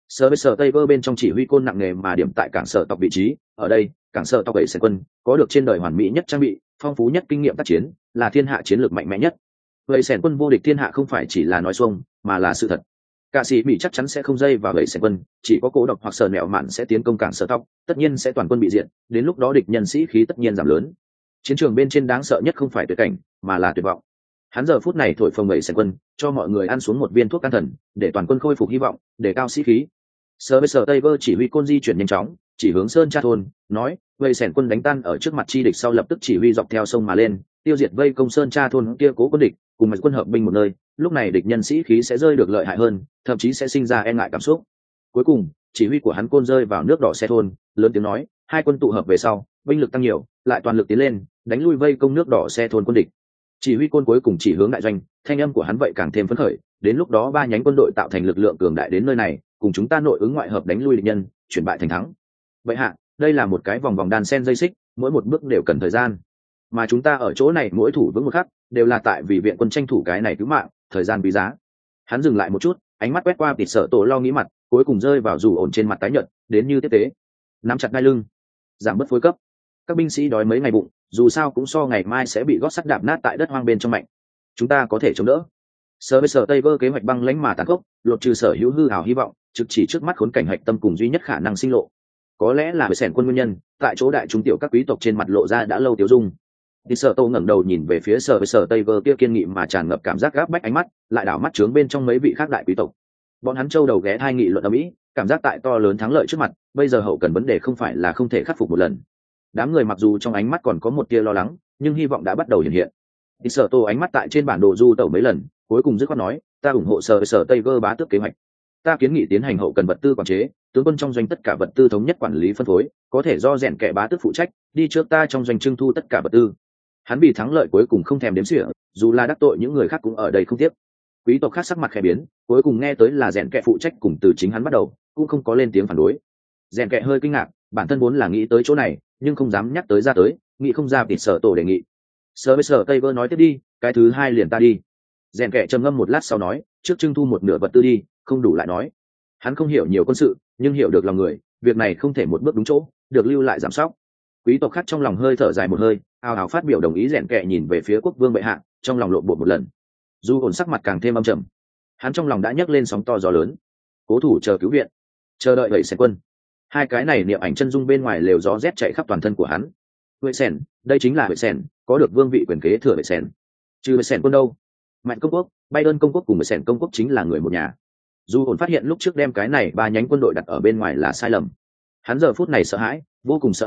Sở Tây Vơ bên trong chỉ huy côn nặng nề mà điểm tại cảng sở tộc vị trí, ở đây, cảng sở tộc bảy sẽ quân có được trên đời hoàn mỹ nhất trang bị, phong phú nhất kinh nghiệm tác chiến, là thiên hạ chiến lược mạnh mẽ nhất. Vậy sẻn quân vô địch thiên hạ không phải chỉ là nói xuông, mà là sự thật. Cả sĩ Mỹ chắc chắn sẽ không dây vào vậy sẻn quân, chỉ có cố độc hoặc sờ nẹo mạn sẽ tiến công cảng sở tộc, tất nhiên sẽ toàn quân bị diệt, đến lúc đó địch nhân sĩ khí tất nhiên giảm lớn. Chiến trường bên trên đáng sợ nhất không phải tuyệt cảnh, mà là tuyệt vọng. Hắn giờ phút này thổi phồng vậy sẻn quân, cho mọi người ăn xuống một viên thuốc can thần, để toàn quân khôi phục hy vọng, để cao sĩ khí. Sở Tây Vơ chỉ huy côn di chuyển nhanh chóng, chỉ hướng sơn cha thôn, nói, vây sẻn quân đánh tan ở trước mặt chi địch sau lập tức chỉ huy dọc theo sông mà lên, tiêu diệt vây công sơn cha thôn kia cố quân địch, cùng mạch quân hợp binh một nơi, lúc này địch nhân sĩ khí sẽ rơi được lợi hại hơn, thậm chí sẽ sinh ra e ngại cảm xúc. Cuối cùng, chỉ huy của hắn côn rơi vào nước đỏ xe thôn, lớn tiếng nói, hai quân tụ hợp về sau, binh lực tăng nhiều, lại toàn lực tiến lên, đánh lui vây công nước đỏ xe thôn quân địch. Chỉ huy côn cuối cùng chỉ hướng đại doanh, thanh âm của hắn vậy càng thêm phấn khởi, đến lúc đó ba nhánh quân đội tạo thành lực lượng cường đại đến nơi này, cùng chúng ta nội ứng ngoại hợp đánh lui địch nhân, chuyển bại thành thắng. Vậy hạ, đây là một cái vòng vòng đan sen dây xích, mỗi một bước đều cần thời gian, mà chúng ta ở chỗ này mỗi thủ vững một khắc, đều là tại vì viện quân tranh thủ cái này cứu mạng, thời gian quý giá. Hắn dừng lại một chút, ánh mắt quét qua Tịt Sở Tổ lo nghĩ mặt, cuối cùng rơi vào dù ổn trên mặt tái nhợt, đến như tiếp tế, nắm chặt đai lưng, giảm bớt phối cấp. Các binh sĩ đói mấy ngày bụng, dù sao cũng so ngày mai sẽ bị gót sắt đạp nát tại đất hoang bên trong mạnh. Chúng ta có thể chống đỡ. Sở Tây Vơ kế hoạch băng lãnh mà tàn khốc, lột trừ sở hữu hư hào hy vọng, trực chỉ trước mắt khốn cảnh hạch tâm cùng duy nhất khả năng sinh lộ. Có lẽ là bởi sẻn quân nguyên nhân, tại chỗ đại trung tiểu các quý tộc trên mặt lộ ra đã lâu tiêu dung. Đi Sở Tô ngẩng đầu nhìn về phía Sở Tây Vơ kia kiên nghị mà tràn ngập cảm giác gáp bách ánh mắt, lại đảo mắt trướng bên trong mấy vị khác đại quý tộc. Bọn hắn châu đầu ghé thai nghị luận ầm ĩ, cảm giác tại to lớn thắng lợi trước mặt, bây giờ hậu cần vấn đề không phải là không thể khắc phục một lần. Đám người mặc dù trong ánh mắt còn có một tia lo lắng, nhưng hy vọng đã bắt đầu hiện hiện. Đi Sở Tô ánh mắt tại trên bản đồ du tẩu mấy lần, cuối cùng dứt khoát nói, ta ủng hộ Sở Tây Vơ bá tước kế hoạch. Ta kiến nghị tiến hành hậu cần vật tư quản chế, tướng quân trong doanh tất cả vật tư thống nhất quản lý phân phối, có thể do rèn kẻ bá tước phụ trách, đi trước ta trong doanh trưng thu tất cả vật tư. Hắn vì thắng lợi cuối cùng không thèm đếm xỉa, dù là đắc tội những người khác cũng ở đây không tiếc. Quý tộc khác sắc mặt khẽ biến, cuối cùng nghe tới là rèn kẻ phụ trách cùng từ chính hắn bắt đầu, cũng không có lên tiếng phản đối. Rèn kẻ hơi kinh ngạc, bản thân vốn là nghĩ tới chỗ này, nhưng không dám nhắc tới ra tới, nghĩ không ra Tịt Sở Tổ đề nghị. Sở Tây Vơ nói tiếp đi, cái thứ hai liền ta đi. Rèn kẻ trầm ngâm một lát sau nói, trước trưng thu một nửa vật tư đi, không đủ lại nói. Hắn không hiểu nhiều quân sự, nhưng hiểu được lòng người, việc này không thể một bước đúng chỗ, được lưu lại giảm sóc. Quý tộc khác trong lòng hơi thở dài một hơi, ào ào phát biểu đồng ý. Rèn kẻ nhìn về phía quốc vương bệ hạ, trong lòng lộn bột một lần. Dù ổn sắc mặt càng thêm âm trầm, hắn trong lòng đã nhấc lên sóng to gió lớn. Cố thủ chờ cứu viện, chờ đợi vậy sẽ quân. Hai cái này niệm ảnh chân dung bên ngoài lều gió rét chạy khắp toàn thân của hắn. Vệ sèn, đây chính là vệ sèn, có được vương vị quyền kế thừa vệ sèn. Trừ vệ sèn quân đâu? Mạnh công quốc, Bayern công quốc cùng vệ sèn công quốc chính là người một nhà. Dù ổn phát hiện lúc trước đem cái này ba nhánh quân đội đặt ở bên ngoài là sai lầm. Hắn giờ phút này sợ hãi, vô cùng sợ hãi,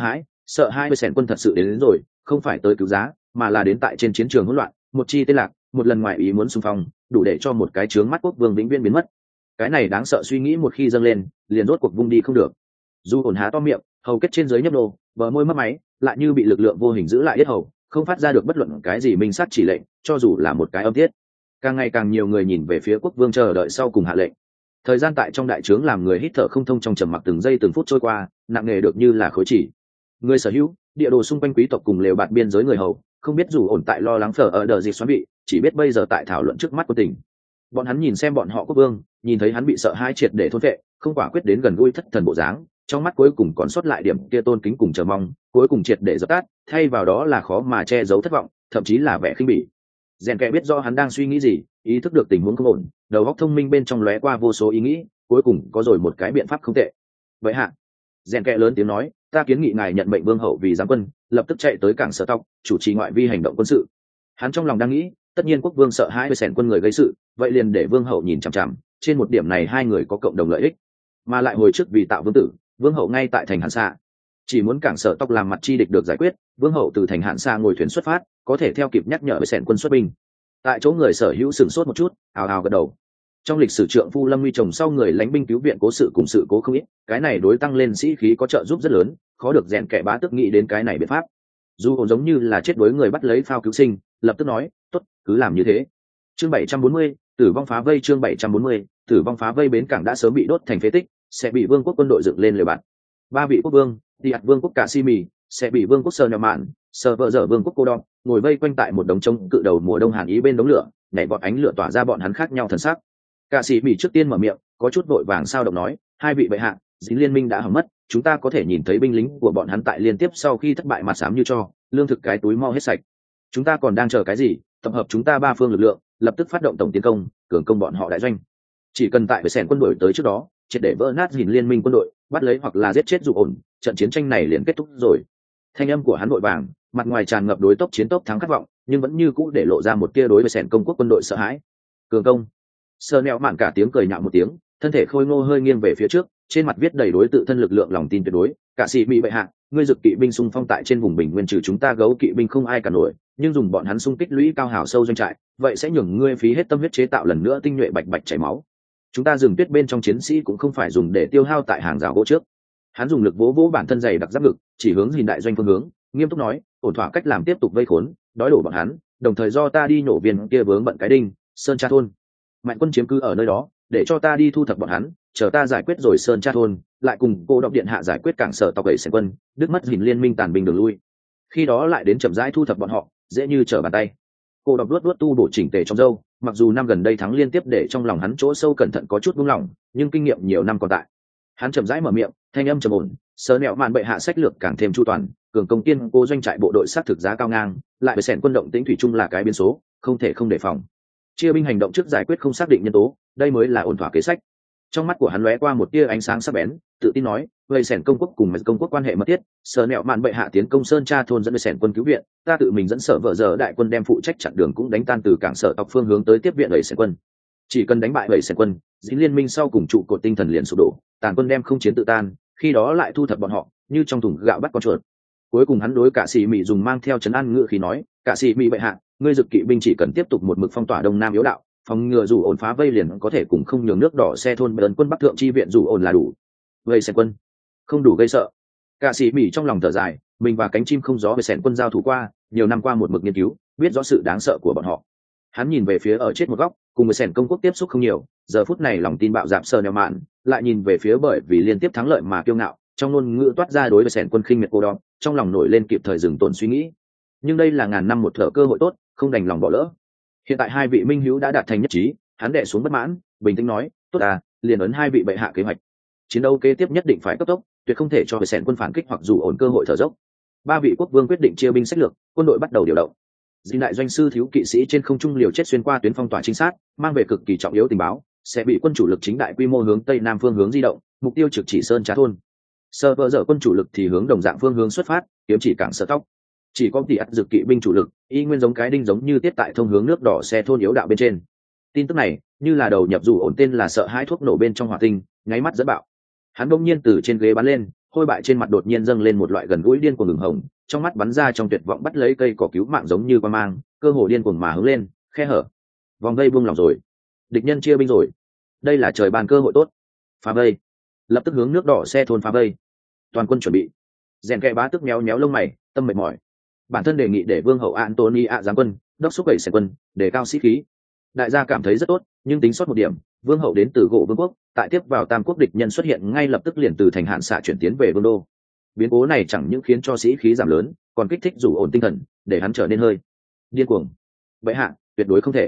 sợ hai mươi sẻn quân thật sự đến rồi, không phải tới cứu giá, mà là đến tại trên chiến trường hỗn loạn, một chi tên lạc, một lần ngoài ý muốn xung phong, đủ để cho một cái trướng mắt quốc vương vĩnh viễn biến mất. Cái này đáng sợ suy nghĩ một khi dâng lên, liền rốt cuộc vung đi không được. Dù ổn há to miệng, hầu kết trên dưới nhấp nô, bờ môi mấp máy, lại như bị lực lượng vô hình giữ lại yết hầu, không phát ra được bất luận cái gì minh sát chỉ lệnh, cho dù là một cái âm tiết. Càng ngày càng nhiều người nhìn về phía quốc vương chờ đợi sau cùng hạ lệnh. Thời gian tại trong đại trướng làm người hít thở không thông trong trầm mặc từng giây từng phút trôi qua, nặng nề được như là khối chỉ. Người sở hữu, địa đồ xung quanh quý tộc cùng lều bạt biên giới người hầu, không biết dù ổn tại lo lắng phở ở đợt dịch xoắn bị, chỉ biết bây giờ tại thảo luận trước mắt của tỉnh. Bọn hắn nhìn xem bọn họ quốc vương, nhìn thấy hắn bị sợ hãi triệt để thôn vệ, không quả quyết đến gần gũi thất thần bộ dáng, trong mắt cuối cùng còn sót lại điểm kia tôn kính cùng chờ mong, cuối cùng triệt để dập tắt, thay vào đó là khó mà che giấu thất vọng, thậm chí là vẻ khinh bỉ. Rèn kẻ biết do hắn đang suy nghĩ gì, ý thức được tình huống không ổn, đầu óc thông minh bên trong lóe qua vô số ý nghĩ, cuối cùng có rồi một cái biện pháp không tệ. Vậy hạ, rèn kẻ lớn tiếng nói, ta kiến nghị ngài nhận mệnh vương hậu vì giám quân, lập tức chạy tới cảng Sở Tộc, chủ trì ngoại vi hành động quân sự. Hắn trong lòng đang nghĩ, tất nhiên quốc vương sợ hãi với sẻn quân người gây sự, vậy liền để vương hậu nhìn chằm chằm, trên một điểm này hai người có cộng đồng lợi ích, mà lại hồi trước vì tạo vương tử, vương hậu ngay tại thành Hạn Xạ, chỉ muốn cảng Sở Tộc làm mặt chi địch được giải quyết, vương hậu từ thành Hạn Xạ ngồi thuyền xuất phát, có thể theo kịp nhắc nhở với sẻn quân xuất binh. Tại chỗ người sở hữu sửng sốt một chút, ào ào gật đầu. Trong lịch sử trượng phu lâm nguy chồng sau người lãnh binh cứu viện cố sự cùng sự cố không ít, cái này đối tăng lên sĩ khí có trợ giúp rất lớn, khó được rèn kẻ bá tức nghĩ đến cái này biện pháp. Dù ổn giống như là chết đuối người bắt lấy phao cứu sinh, lập tức nói, tốt, cứ làm như thế. Chương 740, tử vong phá vây. Chương 740, tử vong phá vây. Bến cảng đã sớm bị đốt thành phế tích, sẽ bị vương quốc quân đội dựng lên lều bạt. Ba vị quốc vương, Diạt vương quốc Casimir, sẽ bị vương quốc Sơ Nhọ Mạn, Sơ vợ dở vương quốc Cô Đong, ngồi vây quanh tại một đống trống cự đầu mùa đông hàn ý bên đống lửa, nhảy vọt ánh lửa tỏa ra bọn hắn khác nhau thần sắc. Casimir trước tiên mở miệng, có chút vội vàng sao động nói, hai vị bệ hạ, dính liên minh đã hỏng mất, chúng ta có thể nhìn thấy binh lính của bọn hắn tại liên tiếp sau khi thất bại mặt xám như cho, lương thực cái túi mau hết sạch. Chúng ta còn đang chờ cái gì? Tập hợp chúng ta ba phương lực lượng, lập tức phát động tổng tiến công, cường công bọn họ đại doanh. Chỉ cần tại với sẻn quân đội tới trước đó, triệt để vỡ nát gìn liên minh quân đội, bắt lấy hoặc là giết chết dụ ổn, trận chiến tranh này liền kết thúc rồi. Thanh âm của hắn vội vàng, mặt ngoài tràn ngập đối tốc chiến tốc thắng khát vọng, nhưng vẫn như cũ để lộ ra một tia đối với sẻn công quốc quân đội sợ hãi. Cường công. Sơ Nẹo Mạn cả tiếng cười nhạo một tiếng, thân thể khôi ngô hơi nghiêng về phía trước, trên mặt viết đầy đối tự thân lực lượng lòng tin tuyệt đối. Cả sĩ mỹ bệ hạ, ngươi dực kỵ binh xung phong tại trên vùng bình nguyên trừ chúng ta gấu kỵ binh không ai cả nổi, nhưng dùng bọn hắn xung kích lũy cao hào sâu doanh trại, vậy sẽ nhường ngươi phí hết tâm huyết chế tạo lần nữa tinh nhuệ bạch bạch chảy máu. Chúng ta dừng tuyết bên trong chiến sĩ cũng không phải dùng để tiêu hao tại hàng rào gỗ trước. Hắn dùng lực vỗ vỗ bản thân dày đặc giáp ngực, chỉ hướng hình đại doanh phương hướng, nghiêm túc nói, ổn thỏa cách làm tiếp tục vây khốn, đói đổ bọn hắn, đồng thời do ta đi nổ viên kia vướng bận cái đinh, Sơn Tra thôn. Mạnh quân chiếm cứ ở nơi đó, để cho ta đi thu thập bọn hắn, chờ ta giải quyết rồi Sơn Tra thôn, lại cùng Cô Độc điện hạ giải quyết cảng Sở Tộc gậy sẻn quân, đứt mất hình liên minh tàn binh đường lui. Khi đó lại đến chậm rãi thu thập bọn họ, dễ như trở bàn tay. Cô Độc luốt tu bổ chỉnh tề trong râu, mặc dù năm gần đây thắng liên tiếp để trong lòng hắn chỗ sâu cẩn thận có chút buông lỏng, nhưng kinh nghiệm nhiều năm còn tại. Hắn chậm rãi mở miệng, thanh âm trầm ổn, Sơ Nẹo Mạn bệ hạ sách lược càng thêm chu toàn, cường công tiên cô doanh trại bộ đội sát thực giá cao ngang, lại với sẻn quân động tĩnh thủy chung là cái biến số, không thể không đề phòng. Chia binh hành động trước giải quyết không xác định nhân tố, đây mới là ổn thỏa kế sách. Trong mắt của hắn lóe qua một tia ánh sáng sắc bén, tự tin nói, với sẻn công quốc cùng công quốc quan hệ mật thiết, Sơ Nẹo Mạn bệ hạ tiến công Sơn Tra thôn dẫn với sẻn quân cứu viện, ta tự mình dẫn sở vợ giờ đại quân đem phụ trách chặn đường cũng đánh tan từ cảng Sở Tộc phương hướng tới tiếp viện ấy sẻn quân. Chỉ cần đánh bại bảy sẻn quân, dính liên minh sau cùng trụ cột tinh thần liền sụp đổ, tàn quân đem không chiến tự tan, khi đó lại thu thập bọn họ như trong thùng gạo bắt con chuột. Cuối cùng hắn đối cả sĩ mỹ dùng mang theo trấn an ngữ khí nói, cả sĩ mỹ bệ hạ, ngươi dực kỵ binh chỉ cần tiếp tục một mực phong tỏa đông nam yếu đạo, phòng ngừa dù ổn phá vây liền có thể cùng không nhường nước đỏ xe thôn bờn quân bắc thượng chi viện dù ổn là đủ. Vây sẻn quân không đủ gây sợ. Cả sĩ mỹ trong lòng thở dài, mình và cánh chim không gió về sẻn quân giao thủ qua, nhiều năm qua một mực nghiên cứu, biết rõ sự đáng sợ của bọn họ. Hắn nhìn về phía ở chết một góc, cùng với sẻn công quốc tiếp xúc không nhiều, giờ phút này lòng tin bạo dạn Sơ Nẹo Mạn, lại nhìn về phía bởi vì liên tiếp thắng lợi mà kiêu ngạo, trong ngôn ngữ toát ra đối với sẻn quân khinh miệt Cô Đong, trong lòng nổi lên kịp thời dừng tồn suy nghĩ. Nhưng đây là ngàn năm một thở cơ hội tốt, không đành lòng bỏ lỡ. Hiện tại hai vị minh hữu đã đạt thành nhất trí, hắn đè xuống bất mãn, bình tĩnh nói, tốt à, liền ấn hai vị bệ hạ kế hoạch. Chiến đấu kế tiếp nhất định phải cấp tốc, tuyệt không thể cho với sẻn quân phản kích hoặc dù ổn cơ hội thở dốc. Ba vị quốc vương quyết định chia binh sách lược, quân đội bắt đầu điều động. Dĩ đại doanh sư thiếu kỵ sĩ trên không trung liều chết xuyên qua tuyến phong tỏa trinh sát, mang về cực kỳ trọng yếu tình báo, sẽ bị quân chủ lực chính đại quy mô hướng tây nam phương hướng di động, mục tiêu trực chỉ Sơn Trá thôn. Sơ vợ dở quân chủ lực thì hướng đồng dạng phương hướng xuất phát, kiếm chỉ cảng Sở Tóc. Chỉ có tỷ ắt dực kỵ binh chủ lực, y nguyên giống cái đinh giống như tiết tại thông hướng nước đỏ xe thôn yếu đạo bên trên. Tin tức này, như là đầu nhập dù ổn tên là sợ hãi thuốc nổ bên trong hỏa tinh, nháy mắt dẫn bạo. Hắn bỗng nhiên từ trên ghế bắn lên, hôi bại trên mặt đột nhiên dâng lên một loại gần gũi điên cuồng ngừng hồng, trong mắt bắn ra trong tuyệt vọng bắt lấy cây cỏ cứu mạng giống như quang mang, cơ hồ điên cuồng mà hướng lên, khe hở. Vòng vây buông lỏng rồi, địch nhân chia binh rồi. Đây là trời ban cơ hội tốt. Phá vây, lập tức hướng nước đỏ xe thôn phá vây. Toàn quân chuẩn bị. Rèn kẹ bá tức méo méo lông mày, tâm mệt mỏi. Bản thân đề nghị để vương hậu Antony giáng quân, đốc thúc đẩy xe quân, để cao sĩ khí. Đại gia cảm thấy rất tốt, nhưng tính sót một điểm, vương hậu đến từ gỗ vương quốc, tại tiếp vào tam quốc địch nhân xuất hiện ngay lập tức liền từ thành hạn xạ chuyển tiến về vương đô. Biến cố này chẳng những khiến cho sĩ khí giảm lớn, còn kích thích rủ ổn tinh thần, để hắn trở nên hơi điên cuồng. Vậy hạ, tuyệt đối không thể.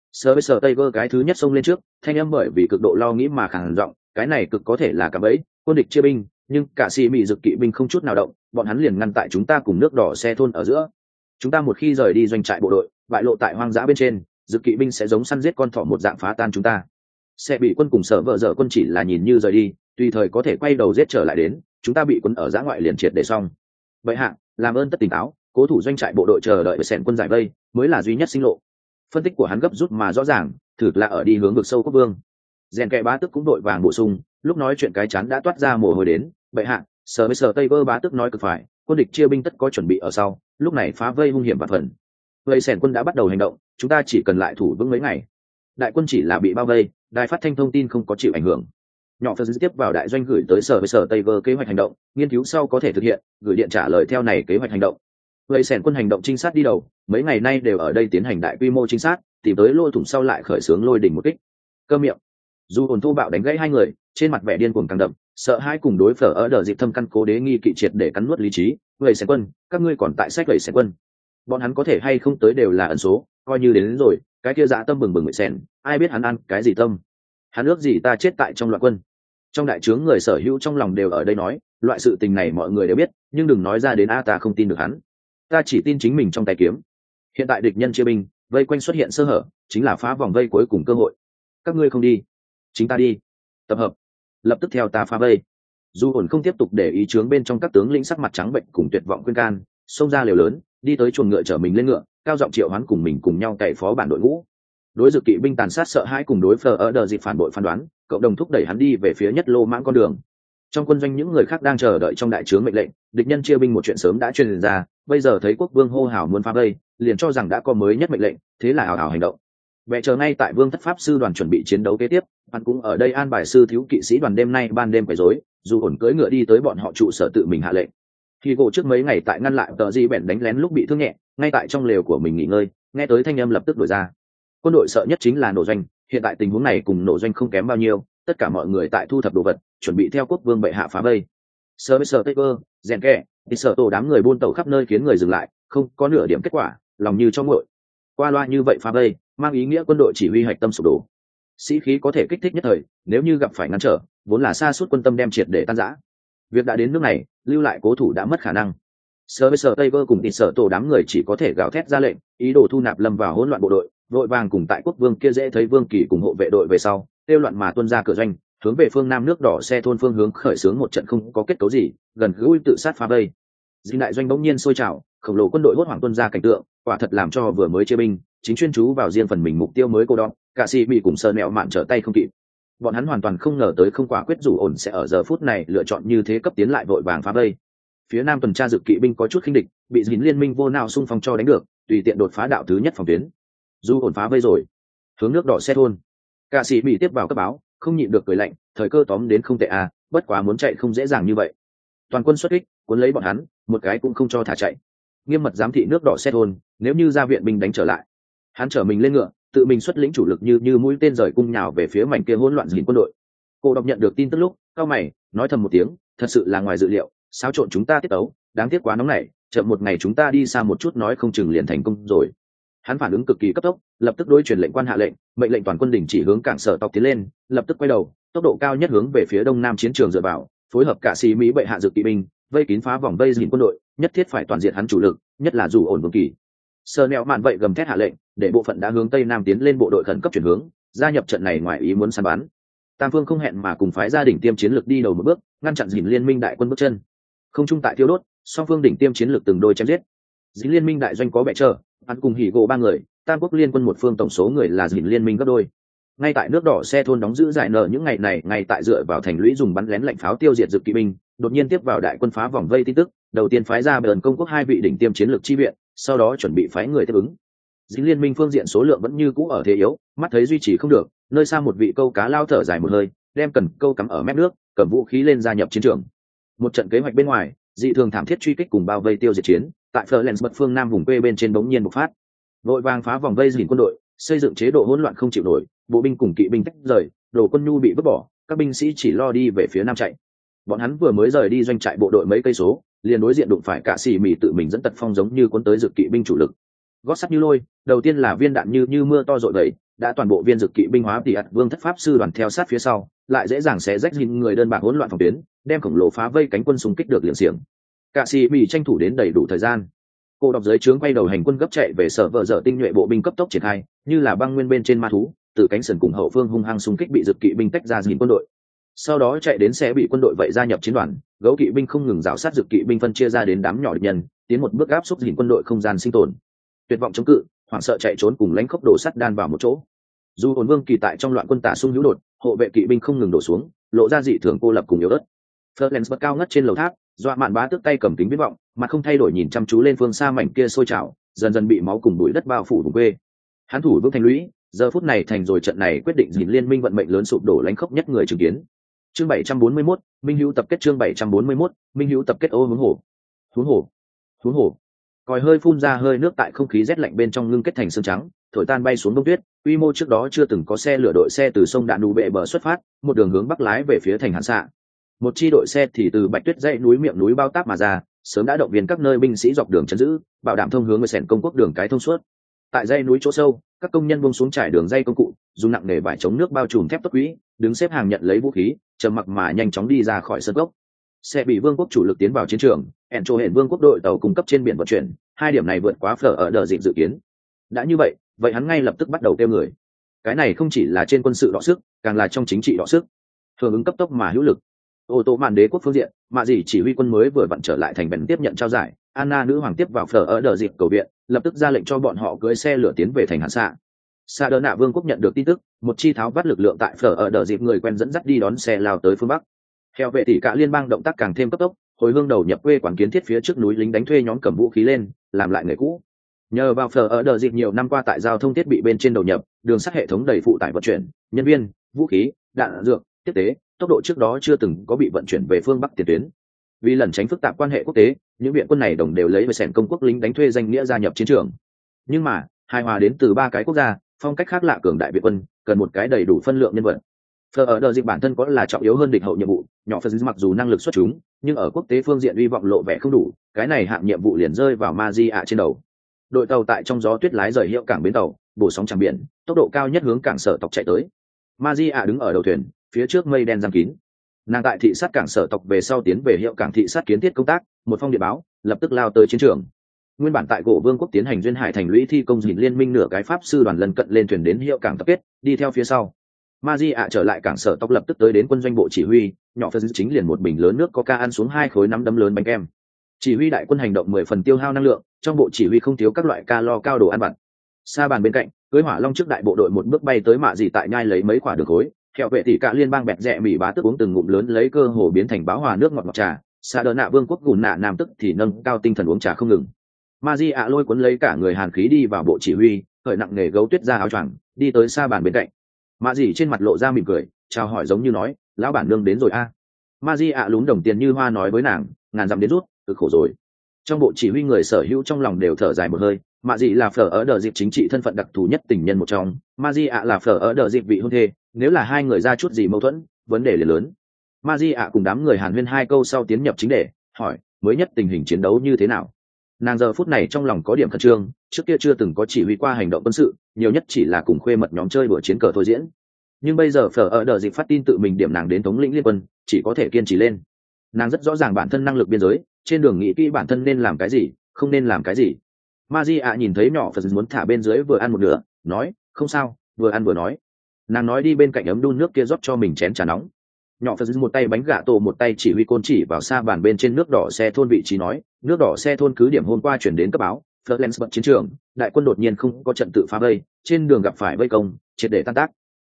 Sơ Tây Vơ cái thứ nhất xông lên trước, thanh âm bởi vì cực độ lo nghĩ mà khàn giọng, cái này cực có thể là cả bẫy, quân địch chia binh, nhưng cả xì mị dực kỵ binh không chút nào động, bọn hắn liền ngăn tại chúng ta cùng nước đỏ xe thôn ở giữa. Chúng ta một khi rời đi doanh trại bộ đội, bại lộ tại hoang dã bên trên, dực kỵ binh sẽ giống săn giết con thỏ một dạng phá tan chúng ta. Sẽ bị quân cùng sở vợ dở quân chỉ là nhìn như rời đi, tùy thời có thể quay đầu giết trở lại đến, chúng ta bị quân ở giã ngoại liền triệt để xong. Vậy hạ, làm ơn tất tỉnh táo, cố thủ doanh trại bộ đội chờ đợi sẹn quân giải vây mới là duy nhất sinh lộ. Phân tích của hắn gấp rút mà rõ ràng, thử là ở đi hướng vực sâu quốc vương. Rèn kẹ bá tức cũng đội vàng bổ sung, lúc nói chuyện cái chán đã toát ra mồ hôi đến. Vậy hạ, sở Tây Vơ bá tức nói cực phải, quân địch chia binh tất có chuẩn bị ở sau, lúc này phá vây hung hiểm và phần. Vây sẹn quân đã bắt đầu hành động, chúng ta chỉ cần lại thủ vững mấy ngày. Đại quân chỉ là bị bao vây, đài phát thanh thông tin không có chịu ảnh hưởng. Nhỏ phật tiếp vào đại doanh gửi tới sở Tây Vơ kế hoạch hành động, nghiên cứu sau có thể thực hiện, gửi điện trả lời theo này kế hoạch hành động. Vây sẹn quân hành động trinh sát đi đầu, mấy ngày nay đều ở đây tiến hành đại quy mô trinh sát, tìm tới lôi thủng sau lại khởi xướng lôi đỉnh một kích. Cơ miệng. Dù ổn thô bạo đánh gãy hai người, trên mặt vẻ điên cuồng càng đậm, sợ hai cùng đối phở ở đờ dịp thâm căn cố đế nghi kỵ triệt để cắn nuốt lý trí. Vây sẹn quân, các ngươi còn tại sách vây sẹn quân. Bọn hắn có thể hay không tới đều là ẩn số, coi như đến rồi, cái kia dã tâm bừng bừng ngụy sẹn, ai biết hắn ăn cái gì tâm. Hắn ước gì ta chết tại trong loạn quân. Trong đại trướng người sở hữu trong lòng đều ở đây nói, loại sự tình này mọi người đều biết, nhưng đừng nói ra đến ta không tin được hắn. Ta chỉ tin chính mình trong tay kiếm. Hiện tại địch nhân chia binh, vây quanh xuất hiện sơ hở, chính là phá vòng vây cuối cùng cơ hội. Các ngươi không đi, chính ta đi. Tập hợp, lập tức theo ta phá vây. Dù ổn không tiếp tục để ý trướng bên trong các tướng lĩnh sắc mặt trắng bệnh cùng tuyệt vọng khuyên can, xông ra liều lớn, đi tới chuồng ngựa chở mình lên ngựa, cao giọng triệu hoán cùng mình cùng nhau cày phó bản đội ngũ. Đối dự kỵ binh tàn sát sợ hãi cùng đối phờ ở đờ dịp phản bội phán đoán, cộng đồng thúc đẩy hắn đi về phía nhất lô mãng con đường. Trong quân doanh những người khác đang chờ đợi trong đại trướng mệnh lệnh, địch nhân chia binh một chuyện sớm đã truyền ra, bây giờ thấy quốc vương hô hào muốn phá vây, liền cho rằng đã có mới nhất mệnh lệnh, thế là hào hào hành động. Vẽ chờ ngay tại vương thất pháp sư đoàn chuẩn bị chiến đấu kế tiếp, hắn cũng ở đây an bài sư thiếu kỵ sĩ đoàn đêm nay ban đêm quấy rối, dù ổn cưỡi ngựa đi tới bọn họ trụ sở tự mình hạ lệnh. Khi gỗ trước mấy ngày tại ngăn lại tờ di bèn đánh lén lúc bị thương nhẹ, ngay tại trong lều của mình nghỉ ngơi, nghe tới thanh âm lập tức đổi ra. Quân đội sợ nhất chính là nổ doanh, hiện tại tình huống này cùng nổ doanh không kém bao nhiêu, tất cả mọi người tại thu thập đồ vật, chuẩn bị theo quốc vương bệ hạ phá vây. Sở Tây Vơ, rèn kẹ, thì sợ tổ đám người buôn tẩu khắp nơi khiến người dừng lại, không có nửa điểm kết quả, lòng như cho nguội. Qua loa như vậy phá vây, mang ý nghĩa quân đội chỉ huy hạch tâm sụp đổ. Sĩ khí có thể kích thích nhất thời, nếu như gặp phải ngăn trở, vốn là sa sút quân tâm đem triệt để tan rã. Việc đã đến nước này, lưu lại cố thủ đã mất khả năng. Sở Tây Vơ cùng thì sợ tổ đám người chỉ có thể gào thét ra lệnh, ý đồ thu nạp lâm vào hỗn loạn bộ đội, vội vàng cùng tại quốc vương kia dễ thấy vương kỳ cùng hộ vệ đội về sau, tiêu loạn mà tuân ra cửa doanh, hướng về phương nam nước đỏ xe thôn phương hướng khởi xướng một trận không có kết cấu gì, gần gũi tự sát phá vây. Dinh đại doanh bỗng nhiên sôi trào, khổng lồ quân đội hốt hoảng tuân ra cảnh tượng, quả thật làm cho vừa mới chia binh, chính chuyên chú vào riêng phần mình mục tiêu mới cô đọng, cả sĩ bị cùng sờ mẹo mạn trở tay không kịp. Bọn hắn hoàn toàn không ngờ tới không quả quyết rủ ổn sẽ ở giờ phút này lựa chọn như thế cấp tiến lại vội vàng phá vây. Phía nam tuần tra dự kỵ binh có chút khinh địch, bị dính liên minh vô nào xung phong cho đánh được, tùy tiện đột phá đạo thứ nhất phòng tuyến. Du ổn phá vây rồi, hướng nước đỏ xe thôn. Cả sĩ bị tiếp vào cấp báo, không nhịn được cười lạnh, thời cơ tóm đến không tệ à, bất quá muốn chạy không dễ dàng như vậy. Toàn quân xuất kích, cuốn lấy bọn hắn, một cái cũng không cho thả chạy. Nghiêm mật giám thị nước đỏ xe thôn, nếu như ra viện binh đánh trở lại, hắn chở mình lên ngựa, tự mình xuất lĩnh chủ lực như mũi tên rời cung nhào về phía mảnh kia hỗn loạn dìn quân đội. Cô đọc nhận được tin tức lúc, cao mày, nói thầm một tiếng, thật sự là ngoài dự liệu, xáo trộn chúng ta tiết tấu, đáng tiếc quá nóng nảy, chậm một ngày chúng ta đi xa một chút nói không chừng liền thành công rồi. Hắn phản ứng cực kỳ cấp tốc, lập tức đối truyền lệnh quan hạ lệnh, mệnh lệnh toàn quân đình chỉ hướng cảng sở tộc tiến lên, lập tức quay đầu, tốc độ cao nhất hướng về phía đông nam chiến trường dựa vào, phối hợp cả sĩ Mỹ bệ hạ dược kỵ binh, vây kín phá vòng vây dìn quân đội, nhất thiết phải toàn diện hắn chủ lực, nhất là dù ổn vương kỳ. Sơ nẹo mạn vậy gầm thét hạ lệnh, để bộ phận đã hướng tây nam tiến lên bộ đội khẩn cấp chuyển hướng, gia nhập trận này ngoài ý muốn săn bắn. Tam phương không hẹn mà cùng phái gia đỉnh tiêm chiến lược đi đầu một bước, ngăn chặn dìn liên minh đại quân bước chân. Không trung tại tiêu đốt, song phương đỉnh tiêm chiến lược từng đôi chém giết. Dìn liên minh đại doanh có bệ chờ, hắn cùng hỉ gỗ ba người, tam quốc liên quân một phương tổng số người là dìn liên minh gấp đôi. Ngay tại nước đỏ xe thôn đóng giữ giải nở những ngày này, ngay tại dựa vào thành lũy dùng bắn lén lạnh pháo tiêu diệt dược kỵ binh, đột nhiên tiếp vào đại quân phá vòng vây tin tức, đầu tiên phái ra Bayern công quốc 2 vị đỉnh tiêm chiến lược chi viện, sau đó chuẩn bị phái người tiếp ứng. Dính liên minh phương diện số lượng vẫn như cũ ở thế yếu, mắt thấy duy trì không được, nơi xa một vị câu cá lao thở dài một hơi, đem cần câu cắm ở mép nước, cầm vũ khí lên gia nhập chiến trường. Một trận kế hoạch bên ngoài, dị thường thảm thiết truy kích cùng bao vây tiêu diệt chiến, tại Florence phương nam vùng quê bên trên bỗng nhiên bộc phát. Vội vàng phá vòng vây dìn quân đội, xây dựng chế độ hỗn loạn không chịu nổi, bộ binh cùng kỵ binh tách rời, đồ quân nhu bị vứt bỏ, các binh sĩ chỉ lo đi về phía nam chạy. Bọn hắn vừa mới rời đi doanh trại bộ đội mấy cây số, liền đối diện đụng phải cả xì mì tự mình dẫn tật phong giống như cuốn tới dực kỵ binh chủ lực. Gót sắt như lôi, đầu tiên là viên đạn như mưa to rội vẩy, đã toàn bộ viên dực kỵ binh hóa tỷ ạt vương thất pháp sư đoàn theo sát phía sau, lại dễ dàng xé rách dìn người đơn bạc hỗn loạn phòng tuyến, đem khổng lồ phá vây cánh quân xung kích được liệng xiềng. Cả xì mì tranh thủ đến đầy đủ thời gian. Cô đọc dưới trướng quay đầu hành quân gấp chạy về sở vợ dở tinh nhuệ bộ binh cấp tốc triển khai, như là băng nguyên bên trên ma thú, từ cánh sườn cùng hậu phương hung hăng xung kích bị dực kỵ binh tách ra dìn quân đội. Sau đó chạy đến sẽ bị quân đội vậy gia nhập chiến đoàn, gấu kỵ binh không ngừng rào sát dực kỵ binh phân chia ra đến đám nhỏ địch nhân, tiến một bước áp xúc dìn quân đội không gian sinh tồn. Tuyệt vọng chống cự, hoảng sợ chạy trốn cùng lãnh khốc đổ sắt đan vào một chỗ. Dù hồn vương kỳ tại trong loạn quân tả xung hữu đột, hộ vệ kỵ binh không ngừng đổ xuống, lộ ra dị thường cô lập cùng yếu ớt. Florence bật cao ngất trên lầu tháp, dọa mạn bá tức tay cầm kính viễn vọng, mà không thay đổi nhìn chăm chú lên phương xa mảnh kia sôi trào, dần dần bị máu cùng bụi đất bao phủ vùng quê. Hắn thủ vững thành lũy, giờ phút này thành rồi trận này quyết định dìn liên minh vận mệnh lớn sụp đổ lãnh khốc nhất người chứng kiến. Chương 741, Minh Hữu tập kết chương 741, Minh Hữu tập kết ô hướng hổ. Hướng hổ. Hướng hổ. Còi hơi phun ra hơi nước tại không khí rét lạnh bên trong ngưng kết thành sương trắng, thổi tan bay xuống đông tuyết. Quy mô trước đó chưa từng có xe lửa đội xe từ sông Đạn Đủ bệ bờ xuất phát, một đường hướng bắc lái về phía thành Hàn Xạ. Một chi đội xe thì từ Bạch Tuyết dãy núi miệng núi bao táp mà ra, sớm đã động viên các nơi binh sĩ dọc đường trấn giữ, bảo đảm thông hướng với sẻn công quốc đường cái thông suốt. Tại dãy núi chỗ sâu, các công nhân buông xuống trải đường dây công cụ, dùng nặng nề vải chống nước bao trùm thép tốt quỹ, đứng xếp hàng nhận lấy vũ khí, trầm mặc mà nhanh chóng đi ra khỏi sân gốc. Xe bị vương quốc chủ lực tiến vào chiến trường, hẹn chỗ hẹn vương quốc đội tàu cung cấp trên biển vận chuyển, hai điểm này vượt quá phở ở đợt dịp dự kiến. Đã như vậy, vậy hắn ngay lập tức bắt đầu tiêu người. Cái này không chỉ là trên quân sự đọ sức, càng là trong chính trị đọ sức. Hưởng ứng cấp tốc mà hữu lực. Ô tô mạn đế quốc phương diện, mạ dì chỉ huy quân mới vừa vặn trở lại thành bèn tiếp nhận trao giải, Anna nữ hoàng tiếp vào phở ở đợt dịp cầu viện, lập tức ra lệnh cho bọn họ cưỡi xe lửa tiến về thành Hàn Xạ. Sa đỡ nạ vương quốc nhận được tin tức, một chi tháo vắt lực lượng tại phở ở đợt dịp người quen dẫn dắt đi đón xe lao tới phương bắc. Theo vệ tỷ cả liên bang động tác càng thêm cấp tốc, hồi hương đầu nhập quê quán kiến thiết phía trước núi lính đánh thuê nhóm cầm vũ khí lên, làm lại người cũ. Nhờ vào phở ở đợt dịp nhiều năm qua tại giao thông thiết bị bên trên đầu nhập, đường sắt hệ thống đầy phụ tải vận chuyển, nhân viên, vũ khí, đạn dược, tiếp tế, tốc độ trước đó chưa từng có bị vận chuyển về phương bắc tiền tuyến. Vì lẩn tránh phức tạp quan hệ quốc tế, những viện quân này đồng đều lấy về sẻn công quốc lính đánh thuê danh nghĩa gia nhập chiến trường. Nhưng mà, hài hòa đến từ ba cái quốc gia, phong cách khác lạ cường đại viện quân, cần một cái đầy đủ phân lượng nhân vật. Phở ở đợt dịch bản thân có là trọng yếu hơn địch hậu nhiệm vụ, nhỏ phần mặc dù năng lực xuất chúng, nhưng ở quốc tế phương diện uy vọng lộ vẻ không đủ, cái này hạng nhiệm vụ liền rơi vào Magia trên đầu. Đội tàu tại trong gió tuyết lái rời hiệu cảng bến tàu, bổ sóng tràng biển, tốc độ cao nhất hướng cảng Sở Tộc chạy tới. Magia đứng ở đầu thuyền, phía trước mây đen giăng kín. Nàng tại thị sát cảng Sở Tộc về sau tiến về hiệu cảng thị sát kiến thiết công tác, một phong điện báo, lập tức lao tới chiến trường. Nguyên bản tại Gỗ Vương quốc tiến hành duyên hải thành lũy thi công dìn liên minh nửa cái pháp sư đoàn lần cận lên thuyền đến hiệu cảng tập kết, đi theo phía sau. Magia trở lại cảng Sở Tộc lập tức tới đến quân doanh bộ chỉ huy, nhỏ phân chính liền một bình lớn nước coca ăn xuống 2 khối nắm đấm lớn bánh kem. Chỉ huy đại quân hành động 10 phần tiêu hao năng lượng, trong bộ chỉ huy không thiếu các loại calo cao đồ ăn vặt. Xa bàn bên cạnh, cưới hỏa long trước đại bộ đội một bước bay tới mạ gì tại nhai lấy mấy quả đường khối, theo vệ tỷ cả liên bang bẹt rẹ mỉ bá tức uống từng ngụm lớn lấy cơ hồ biến thành báo hòa nước ngọt ngọt trà. Sa đỡ nạ vương quốc gùn nạ nam tức thì nâng cao tinh thần uống trà không ngừng. Magia lôi cuốn lấy cả người hàn khí đi vào bộ chỉ huy, cởi nặng nghề gấu tuyết ra áo choàng, đi tới xa bàn bên cạnh. Mạ gì trên mặt lộ ra mỉm cười, chào hỏi giống như nói, lão bản nương đến rồi a. Magia lún đồng tiền như hoa nói với nàng, ngàn dặm đến rút, cực khổ rồi. Trong bộ chỉ huy người sở hữu trong lòng đều thở dài một hơi. Mạ dị là phở ở đợt dịp chính trị thân phận đặc thù nhất tình nhân một trong, Magia là phở ở đợt dịp vị hôn thê, nếu là hai người ra chút gì mâu thuẫn, vấn đề liền lớn. Magia cùng đám người hàn huyên 2 câu sau tiến nhập chính đề, hỏi mới nhất tình hình chiến đấu như thế nào. Nàng giờ phút này trong lòng có điểm khẩn trương, trước kia chưa từng có chỉ huy qua hành động quân sự, nhiều nhất chỉ là cùng khuê mật nhóm chơi đùa chiến cờ thôi diễn. Nhưng bây giờ phở ở đợt dịp phát tin tự mình điểm nàng đến thống lĩnh liên quân, chỉ có thể kiên trì lên. Nàng rất rõ ràng bản thân năng lực biên giới, trên đường nghĩ kỹ bản thân nên làm cái gì, không nên làm cái gì. Magia nhìn thấy nhỏ Phật muốn thả bên dưới vừa ăn một nửa, nói, không sao, vừa ăn vừa nói. Nàng nói đi bên cạnh ấm đun nước kia rót cho mình chén trà nóng. Nhỏ Phật một tay bánh gà tổ một tay chỉ huy côn chỉ vào xa bàn bên trên nước đỏ xe thôn vị trí nói, nước đỏ xe thôn cứ điểm hôm qua chuyển đến cấp báo, Florence bật chiến trường, đại quân đột nhiên không có trận tự phá vây, trên đường gặp phải vây công, triệt để tan tác.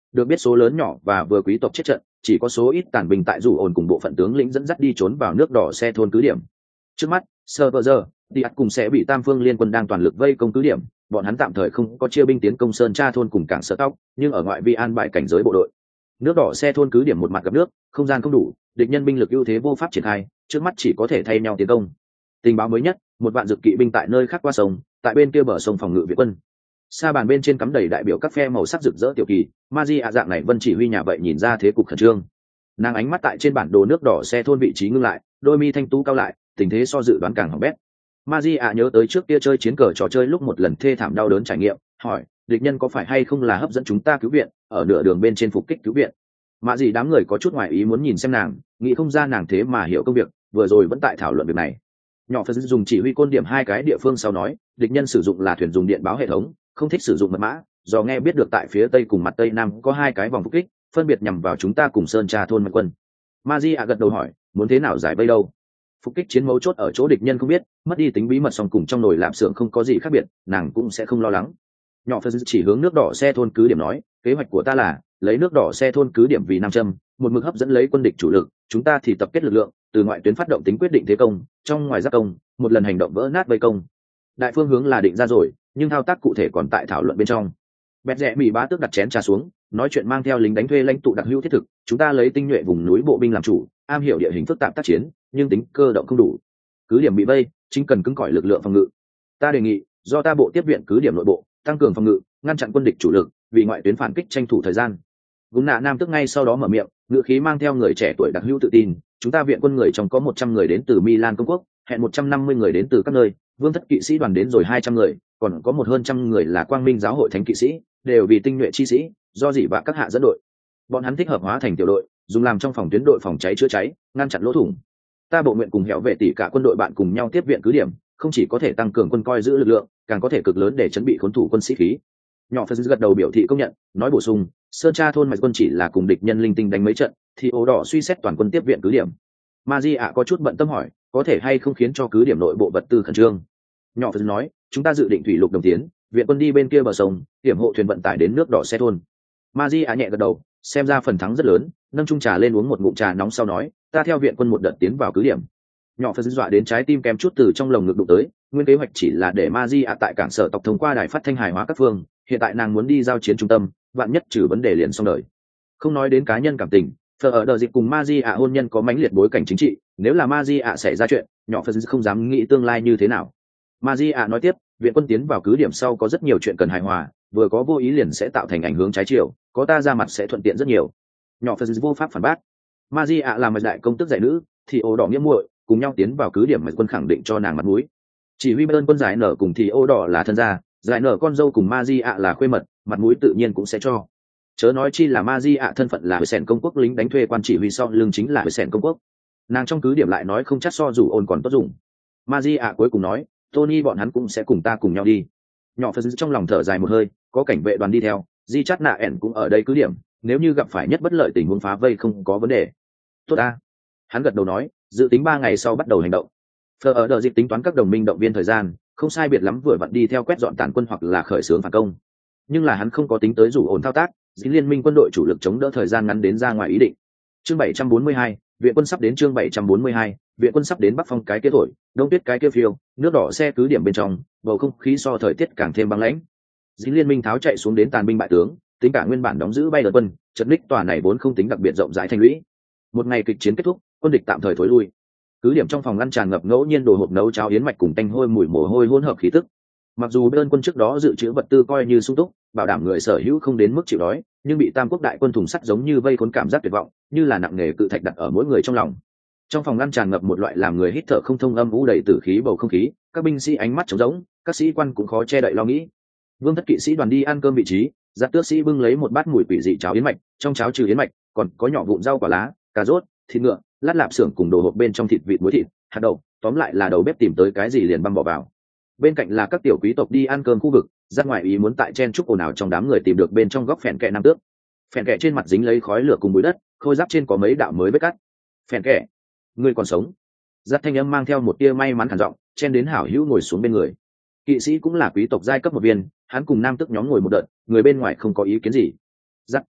được biết số lớn nhỏ và vừa quý tộc chết trận, chỉ có số ít tàn binh tại dù ổn cùng bộ phận tướng lĩnh dẫn dắt đi trốn vào nước đỏ xe thôn cứ điểm. Trước mắt Server Diaz cùng sẽ bị tam phương liên quân đang toàn lực vây công cứ điểm, bọn hắn tạm thời không có chia binh tiến công sơn tra thôn cùng cảng sở tóc, nhưng ở ngoại vi an bài cảnh giới bộ đội. Nước đỏ xe thôn cứ điểm một mặt gặp nước, không gian không đủ, địch nhân binh lực ưu thế vô pháp triển khai, trước mắt chỉ có thể thay nhau tiến công. Tình báo mới nhất, một vạn dực kỵ binh tại nơi khác qua sông, tại bên kia bờ sông phòng ngự viện quân. Sa bàn bên trên cắm đầy đại biểu các phe màu sắc rực rỡ tiểu kỳ, Maji dạng này Vân chỉ huy nhà vậy nhìn ra thế cục khẩn trương. Nàng ánh mắt tại trên bản đồ nước đỏ xe thôn vị trí ngưng lại, đôi mi thanh tú cao lại, tình thế so dự đoán càng hỏng bét. Maji nhớ tới trước kia chơi chiến cờ trò chơi lúc một lần thê thảm đau đớn trải nghiệm, hỏi, địch nhân có phải hay không là hấp dẫn chúng ta cứu viện, ở nửa đường bên trên phục kích cứu viện. Mạ gì đám người có chút ngoài ý muốn nhìn xem nàng, nghĩ không ra nàng thế mà hiểu công việc, vừa rồi vẫn tại thảo luận việc này. Nhỏ Phật dùng chỉ huy côn điểm hai cái địa phương sau nói, địch nhân sử dụng là thuyền dùng điện báo hệ thống, không thích sử dụng mật mã, do nghe biết được tại phía tây cùng mặt tây nam có hai cái vòng phục kích, phân biệt nhằm vào chúng ta cùng sơn trà thôn mạnh quân. Maji gật đầu hỏi, muốn thế nào giải vây đâu? Phục kích chiến mấu chốt ở chỗ địch nhân không biết, mất đi tính bí mật song cùng trong nồi lạp xưởng không có gì khác biệt, nàng cũng sẽ không lo lắng. Nhỏ Phật chỉ hướng nước đỏ xe thôn cứ điểm nói, kế hoạch của ta là lấy nước đỏ xe thôn cứ điểm vì nam châm, một mực hấp dẫn lấy quân địch chủ lực, chúng ta thì tập kết lực lượng, từ ngoại tuyến phát động tính quyết định thế công, trong ngoài giáp công, một lần hành động vỡ nát vây công. Đại phương hướng là định ra rồi, nhưng thao tác cụ thể còn tại thảo luận bên trong. Bẹt rẽ Mỹ bá tước đặt chén trà xuống, nói chuyện mang theo lính đánh thuê lãnh tụ đặc hữu thiết thực, chúng ta lấy tinh nhuệ vùng núi bộ binh làm chủ, am hiểu địa hình phức tạp tác chiến, nhưng tính cơ động không đủ. Cứ điểm bị vây, chính cần cứng cỏi lực lượng phòng ngự. Ta đề nghị, do ta bộ tiếp viện cứ điểm nội bộ, tăng cường phòng ngự, ngăn chặn quân địch chủ lực, vì ngoại tuyến phản kích tranh thủ thời gian. Gúng nạ nam tức ngay sau đó mở miệng, ngữ khí mang theo người trẻ tuổi đặc hữu tự tin, chúng ta viện quân người trong có 100 người đến từ Milan công quốc, hẹn 150 người đến từ các nơi, vương thất kỵ sĩ đoàn đến rồi 200 người, còn có hơn trăm người là quang minh giáo hội thánh kỵ sĩ, đều vì tinh nhuệ chi sĩ, do dị và các hạ dẫn đội. Bọn hắn thích hợp hóa thành tiểu đội, dùng làm trong phòng tuyến đội phòng cháy chữa cháy, ngăn chặn lỗ thủng. Ta bộ nguyện cùng hẻo vệ tỷ cả quân đội bạn cùng nhau tiếp viện cứ điểm, không chỉ có thể tăng cường quân coi giữ lực lượng, càng có thể cực lớn để chuẩn bị khốn thủ quân sĩ khí. Nhỏ Phật gật đầu biểu thị công nhận, nói bổ sung, sơn tra thôn mạch quân chỉ là cùng địch nhân linh tinh đánh mấy trận, thì ố đỏ suy xét toàn quân tiếp viện cứ điểm. Maji có chút bận tâm hỏi, có thể hay không khiến cho cứ điểm nội bộ vật tư khẩn trương. Nhỏ Phật nói, chúng ta dự định thủy lục đồng tiến, viện quân đi bên kia bờ sông, hiểm hộ thuyền vận tải đến nước đỏ xe thôn. Maji nhẹ gật đầu, xem ra phần thắng rất lớn, nâng chung trà lên uống một ngụm trà nóng sau nói, ta theo viện quân một đợt tiến vào cứ điểm. Nhỏ Phật dọa đến trái tim kém chút từ trong lồng ngực đụng tới, nguyên kế hoạch chỉ là để Maji tại cảng sở tộc thông qua đài phát thanh hài hóa các phương, hiện tại nàng muốn đi giao chiến trung tâm, vạn nhất trừ vấn đề liền xong đời. Không nói đến cá nhân cảm tình, thờ ở đợt dịp cùng Maji hôn nhân có mãnh liệt bối cảnh chính trị, nếu là Maji xảy ra chuyện, nhỏ Phật không dám nghĩ tương lai như thế nào. Maji nói tiếp, viện quân tiến vào cứ điểm sau có rất nhiều chuyện cần hài hòa, vừa có vô ý liền sẽ tạo thành ảnh hướng trái chiều, có ta ra mặt sẽ thuận tiện rất nhiều. Nhỏ Phật vô pháp phản bác. Maji là một đại công tước giải nữ, thì ô đỏ nghĩa muội, cùng nhau tiến vào cứ điểm mà quân khẳng định cho nàng mặt mũi. Chỉ huy bên quân giải nở cùng thì ô đỏ là thân gia, giải nở con dâu cùng Maji là khuê mật, mặt mũi tự nhiên cũng sẽ cho. Chớ nói chi là Maji thân phận là Huệ Sẻn công quốc lính đánh thuê quan chỉ huy sau lưng chính là Huệ Sẻn công quốc. Nàng trong cứ điểm lại nói không chắc so dù ôn còn tốt dùng. Maji cuối cùng nói, Tony bọn hắn cũng sẽ cùng ta cùng nhau đi. Nhỏ Phật trong lòng thở dài một hơi, có cảnh vệ đoàn đi theo, Di Chát Nạ ẻn cũng ở đây cứ điểm, nếu như gặp phải nhất bất lợi tình huống phá vây không có vấn đề. Tốt ta. Hắn gật đầu nói, dự tính 3 ngày sau bắt đầu hành động. Phờ ở đợt dịp tính toán các đồng minh động viên thời gian, không sai biệt lắm vừa vặn đi theo quét dọn tàn quân hoặc là khởi xướng phản công. Nhưng là hắn không có tính tới rủ ổn thao tác, dính liên minh quân đội chủ lực chống đỡ thời gian ngắn đến ra ngoài ý định. Chương 742, viện quân sắp đến chương 742, viện quân sắp đến Bắc Phong cái kia thổi, đông tuyết cái kia phiêu, nước đỏ xe cứ điểm bên trong, bầu không khí so thời tiết càng thêm băng lãnh. Dính liên minh tháo chạy xuống đến tàn binh bại tướng, tính cả nguyên bản đóng giữ bay đợt quân, trận đích tòa này vốn không tính đặc biệt rộng rãi thành lũy. Một ngày kịch chiến kết thúc, quân địch tạm thời thối lui. Cứ điểm trong phòng ngăn tràn ngập ngẫu nhiên đồ hộp nấu cháo yến mạch cùng tanh hôi mùi mồ hôi hỗn hợp khí tức. Mặc dù đơn quân trước đó dự trữ vật tư coi như sung túc, bảo đảm người sở hữu không đến mức chịu đói, nhưng bị Tam Quốc đại quân thùng sắt giống như vây khốn cảm giác tuyệt vọng, như là nặng nề cự thạch đặt ở mỗi người trong lòng. Trong phòng ngăn tràn ngập một loại làm người hít thở không thông âm u đầy tử khí bầu không khí, các binh sĩ ánh mắt trống rỗng, các sĩ quan cũng khó che đậy lo nghĩ. Vương thất kỵ sĩ đoàn đi ăn cơm vị trí, giáp tước sĩ bưng lấy một bát mùi quỷ dị cháo yến mạch, trong cháo trừ yến mạch, còn có nhỏ vụn rau quả lá, cà rốt, thịt ngựa, lát lạp xưởng cùng đồ hộp bên trong thịt vịt muối thịt, hạt đậu, tóm lại là đầu bếp tìm tới cái gì liền băm bỏ vào. Bên cạnh là các tiểu quý tộc đi ăn cơm khu vực, ra ngoài ý muốn tại chen chúc ồn ào trong đám người tìm được bên trong góc phèn kẹ nam tước. Phèn kẹ trên mặt dính lấy khói lửa cùng bụi đất, khôi giáp trên có mấy đạo mới vết cắt. Phèn kẹ, ngươi còn sống? Giáp thanh âm mang theo một tia may mắn thản giọng, chen đến hảo hữu ngồi xuống bên người. Kỵ sĩ cũng là quý tộc giai cấp một viên, hắn cùng nam tước nhóm ngồi một đợt, người bên ngoài không có ý kiến gì. Giáp,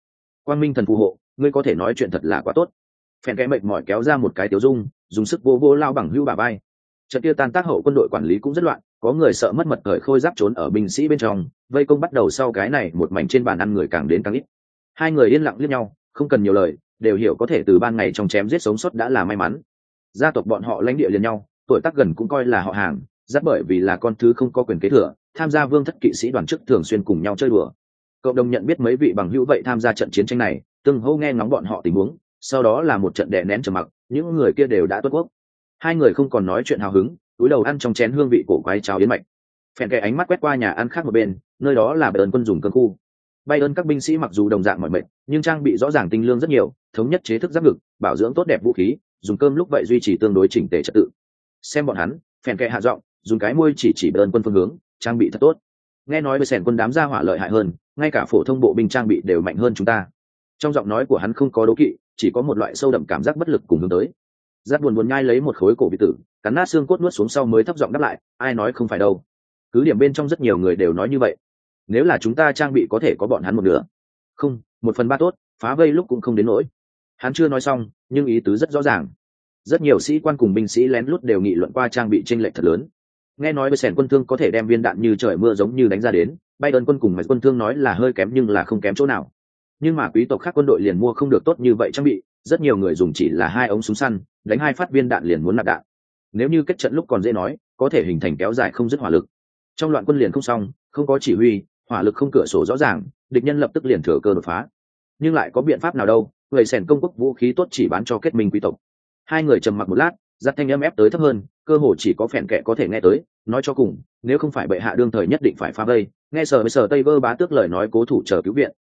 quang minh thần phù hộ, ngươi có thể nói chuyện thật là quá tốt. Phèn kẽ mệt mỏi kéo ra một cái tiểu dung, dùng sức vô vô lao bằng hữu bả vai. Trận kia tan tác hậu quân đội quản lý cũng rất loạn, có người sợ mất mật cởi khôi giáp trốn ở binh sĩ bên trong, vây công bắt đầu sau cái này một mảnh trên bàn ăn người càng đến càng ít. Hai người yên lặng liếc nhau, không cần nhiều lời, đều hiểu có thể từ ban ngày trong chém giết sống sót đã là may mắn. Gia tộc bọn họ lãnh địa liền nhau, tuổi tác gần cũng coi là họ hàng, rất bởi vì là con thứ không có quyền kế thừa, tham gia vương thất kỵ sĩ đoàn chức thường xuyên cùng nhau chơi đùa. Cộng đồng nhận biết mấy vị bằng hữu vậy tham gia trận chiến tranh này, từng hô nghe ngóng bọn họ tình huống, sau đó là một trận đè nén trầm mặc, những người kia đều đã tuất quốc. Hai người không còn nói chuyện hào hứng, túi đầu ăn trong chén hương vị cổ quái cháo yến mạch. Phèn kẻ ánh mắt quét qua nhà ăn khác một bên, nơi đó là Bayern quân dùng cơm khu. Bayern các binh sĩ mặc dù đồng dạng mỏi mệt, nhưng trang bị rõ ràng tinh lương rất nhiều, thống nhất chế thức giáp ngực, bảo dưỡng tốt đẹp vũ khí, dùng cơm lúc vậy duy trì tương đối chỉnh tề trật tự. Xem bọn hắn, phèn kẻ hạ giọng, dùng cái môi chỉ Bayern quân phương hướng, trang bị thật tốt. Nghe nói với sèn quân đám gia hỏa lợi hại hơn, ngay cả phổ thông bộ binh trang bị đều mạnh hơn chúng ta. Trong giọng nói của hắn không có đố kỵ, chỉ có một loại sâu đậm cảm giác bất lực cùng hướng tới. Giác buồn buồn nhai lấy một khối cổ vị tử, cắn nát xương cốt nuốt xuống sau mới thấp giọng đáp lại, ai nói không phải đâu. Cứ điểm bên trong rất nhiều người đều nói như vậy. Nếu là chúng ta trang bị có thể có bọn hắn một nửa. Không, 1/3 tốt, phá vây lúc cũng không đến nỗi. Hắn chưa nói xong, nhưng ý tứ rất rõ ràng. Rất nhiều sĩ quan cùng binh sĩ lén lút đều nghị luận qua trang bị chênh lệch thật lớn. Nghe nói với sèn quân thương có thể đem viên đạn như trời mưa giống như đánh ra đến, Bayern quân cùng mạch quân thương nói là hơi kém nhưng là không kém chỗ nào. Nhưng mà quý tộc khác quân đội liền mua không được tốt như vậy trang bị, rất nhiều người dùng chỉ là 2 ống súng săn, đánh 2 phát viên đạn liền muốn nạp đạn. Nếu như kết trận lúc còn dễ nói, có thể hình thành kéo dài không dứt hỏa lực. Trong loạn quân liền không xong, không có chỉ huy, hỏa lực không cửa sổ rõ ràng, địch nhân lập tức liền thừa cơ đột phá. Nhưng lại có biện pháp nào đâu, người sèn công quốc vũ khí tốt chỉ bán cho kết minh quý tộc. Hai người trầm mặc một lát, giật thanh âm ép tới thấp hơn, cơ hồ chỉ có phèn kệ có thể nghe tới, nói cho cùng, nếu không phải bệ hạ đương thời nhất định phải phá vây, nghe sở với sở Tây Vơ bá tước lời nói cố thủ chờ cứu viện,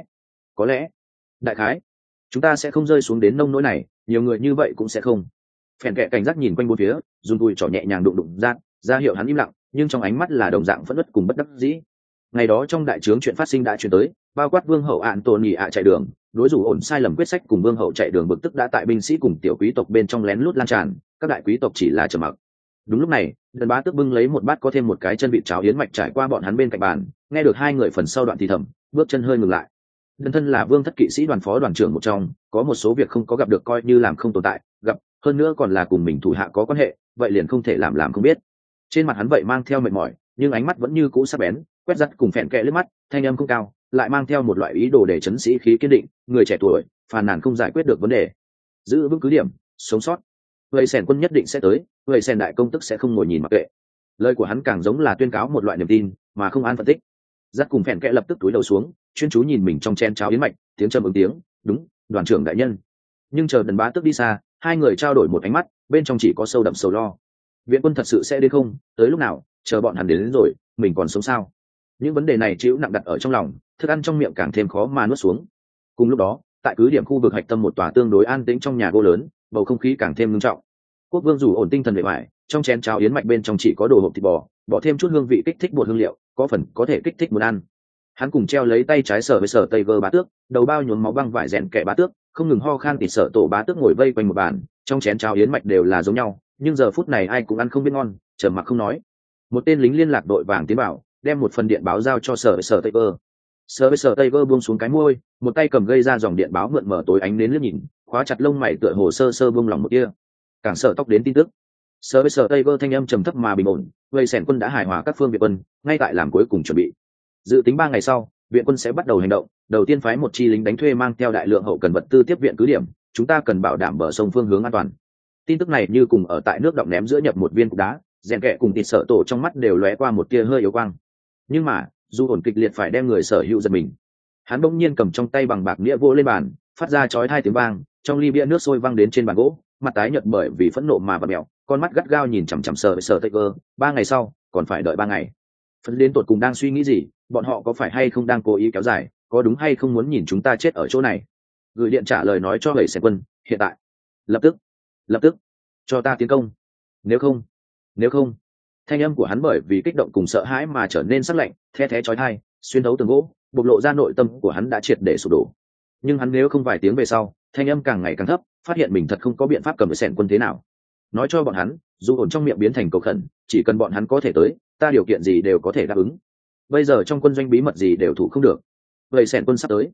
có lẽ, đại khái, chúng ta sẽ không rơi xuống đến nông nỗi này, nhiều người như vậy cũng sẽ không. Phèn kệ cảnh giác nhìn quanh bốn phía, dùng đùi trỏ nhẹ nhàng đụng ra hiệu hắn im lặng, nhưng trong ánh mắt là đồng dạng phẫn uất cùng bất đắc dĩ. Ngày đó trong đại trướng chuyện phát sinh đã truyền tới, bao quát vương hậu Antony ạ chạy đường, đối thủ ổn sai lầm quyết sách cùng vương hậu chạy đường bực tức đã tại binh sĩ cùng tiểu quý tộc bên trong lén lút lan tràn, các đại quý tộc chỉ là trầm mặc. Đúng lúc này, Đơn bá tước bưng lấy một bát có thêm một cái chân vịt cháo yến mạch trải qua bọn hắn bên cạnh bàn, nghe được hai người phần sau đoạn thì thầm, bước chân hơi ngừng lại. Đơn thân là vương thất kỵ sĩ đoàn phó đoàn trưởng một trong, có một số việc không có gặp được coi như làm không tồn tại, gặp hơn nữa còn là cùng mình thủ hạ có quan hệ, vậy liền không thể làm không biết. Trên mặt hắn vậy mang theo mệt mỏi, nhưng ánh mắt vẫn như cũ sắc bén, quét dắt cùng phèn kệ lướt mắt, thanh âm không cao, lại mang theo một loại ý đồ để chấn sĩ khí kiên định, người trẻ tuổi, phàn nàn không giải quyết được vấn đề, giữ vững cứ điểm, sống sót. Vậy sèn quân nhất định sẽ tới, vậy sèn đại công tức sẽ không ngồi nhìn mặc kệ. Lời của hắn càng giống là tuyên cáo một loại niềm tin, mà không an phân tích. Dắt cùng phèn kệ lập tức túi đầu xuống, chuyên chú nhìn mình trong chén cháo yến mạch, tiếng trầm ứng tiếng, đúng, đoàn trưởng đại nhân. Nhưng chờ Đần bá tước đi xa, hai người trao đổi một ánh mắt, bên trong chỉ có sâu đậm sầu lo. Viện quân thật sự sẽ đến không? Tới lúc nào? Chờ bọn hắn đến rồi, mình còn sống sao? Những vấn đề này chịu nặng đặt ở trong lòng, thức ăn trong miệng càng thêm khó mà nuốt xuống. Cùng lúc đó, tại cứ điểm khu vực hạch tâm một tòa tương đối an tĩnh trong nhà gỗ lớn, bầu không khí càng thêm nghiêm trọng. Quốc vương dù ổn tinh thần bề ngoài, trong chén cháo yến mạch bên trong chỉ có đồ hộp thịt bò, bỏ thêm chút hương vị kích thích bột hương liệu, có phần có thể kích thích muốn ăn. Hắn cùng treo lấy tay trái sở với sở tây vơ bá tước, đầu bao nhuốm máu băng vải rèn kẻ bá tước, không ngừng ho khan tịt sợ tổ bá tước ngồi vây quanh một bàn, trong chén cháo yến mạch đều là giống nhau, nhưng giờ phút này ai cũng ăn không biết ngon, trầm mặc không nói. Một tên lính liên lạc đội vàng tiến bảo, đem một phần điện báo giao cho sở với sở tây vơ. Sở với sở tây vơ buông xuống cái môi, một tay cầm gây ra dòng điện báo mượn mở tối ánh đến liếc nhìn, khóa chặt lông mày tựa hồ sơ buông lòng một kia. Càng sợ tóc đến tin tức. Sở với sở tây vơ thanh âm trầm thấp mà bình ổn, vây sèn quân đã hài hòa các phương viện quân, ngay tại làm cuối cùng chuẩn bị. Dự tính 3 ngày sau, viện quân sẽ bắt đầu hành động, đầu tiên phái một chi lính đánh thuê mang theo đại lượng hậu cần vật tư tiếp viện cứ điểm, chúng ta cần bảo đảm bờ sông phương hướng an toàn. Tin tức này như cùng ở tại nước động ném giữa nhập một viên cục đá, rèn kẹ cùng tịt sợ tổ trong mắt đều lóe qua một tia hơi yếu quang. Nhưng mà dù ổn kịch liệt phải đem người sở hữu giật mình. Hắn bỗng nhiên cầm trong tay bằng bạc nĩa vô lên bàn, phát ra chói tai tiếng vang, trong ly bia nước sôi văng đến trên bàn gỗ, mặt tái nhợt bởi vì phẫn nộ mà vặn mèo, con mắt gắt gao nhìn chằm chằm sở tây vơ. 3 ngày sau còn phải đợi 3 ngày. Phấn đến tột cùng đang suy nghĩ gì, bọn họ có phải hay không đang cố ý kéo dài, có đúng hay không muốn nhìn chúng ta chết ở chỗ này. Gửi điện trả lời nói cho hầy xe quân, hiện tại, lập tức cho ta tiến công, nếu không. Thanh âm của hắn bởi vì kích động cùng sợ hãi mà trở nên sắc lạnh, the thé chói tai, xuyên thấu tường gỗ, bộc lộ ra nội tâm của hắn đã triệt để sụp đổ. Nhưng hắn nếu không vài tiếng về sau, thanh âm càng ngày càng thấp, phát hiện mình thật không có biện pháp cầm với sẻn quân thế nào. Nói cho bọn hắn, dù ổn trong miệng biến thành cầu khẩn, chỉ cần bọn hắn có thể tới, ta điều kiện gì đều có thể đáp ứng. Bây giờ trong quân doanh bí mật gì đều thủ không được. Vậy sẻn quân sắp tới.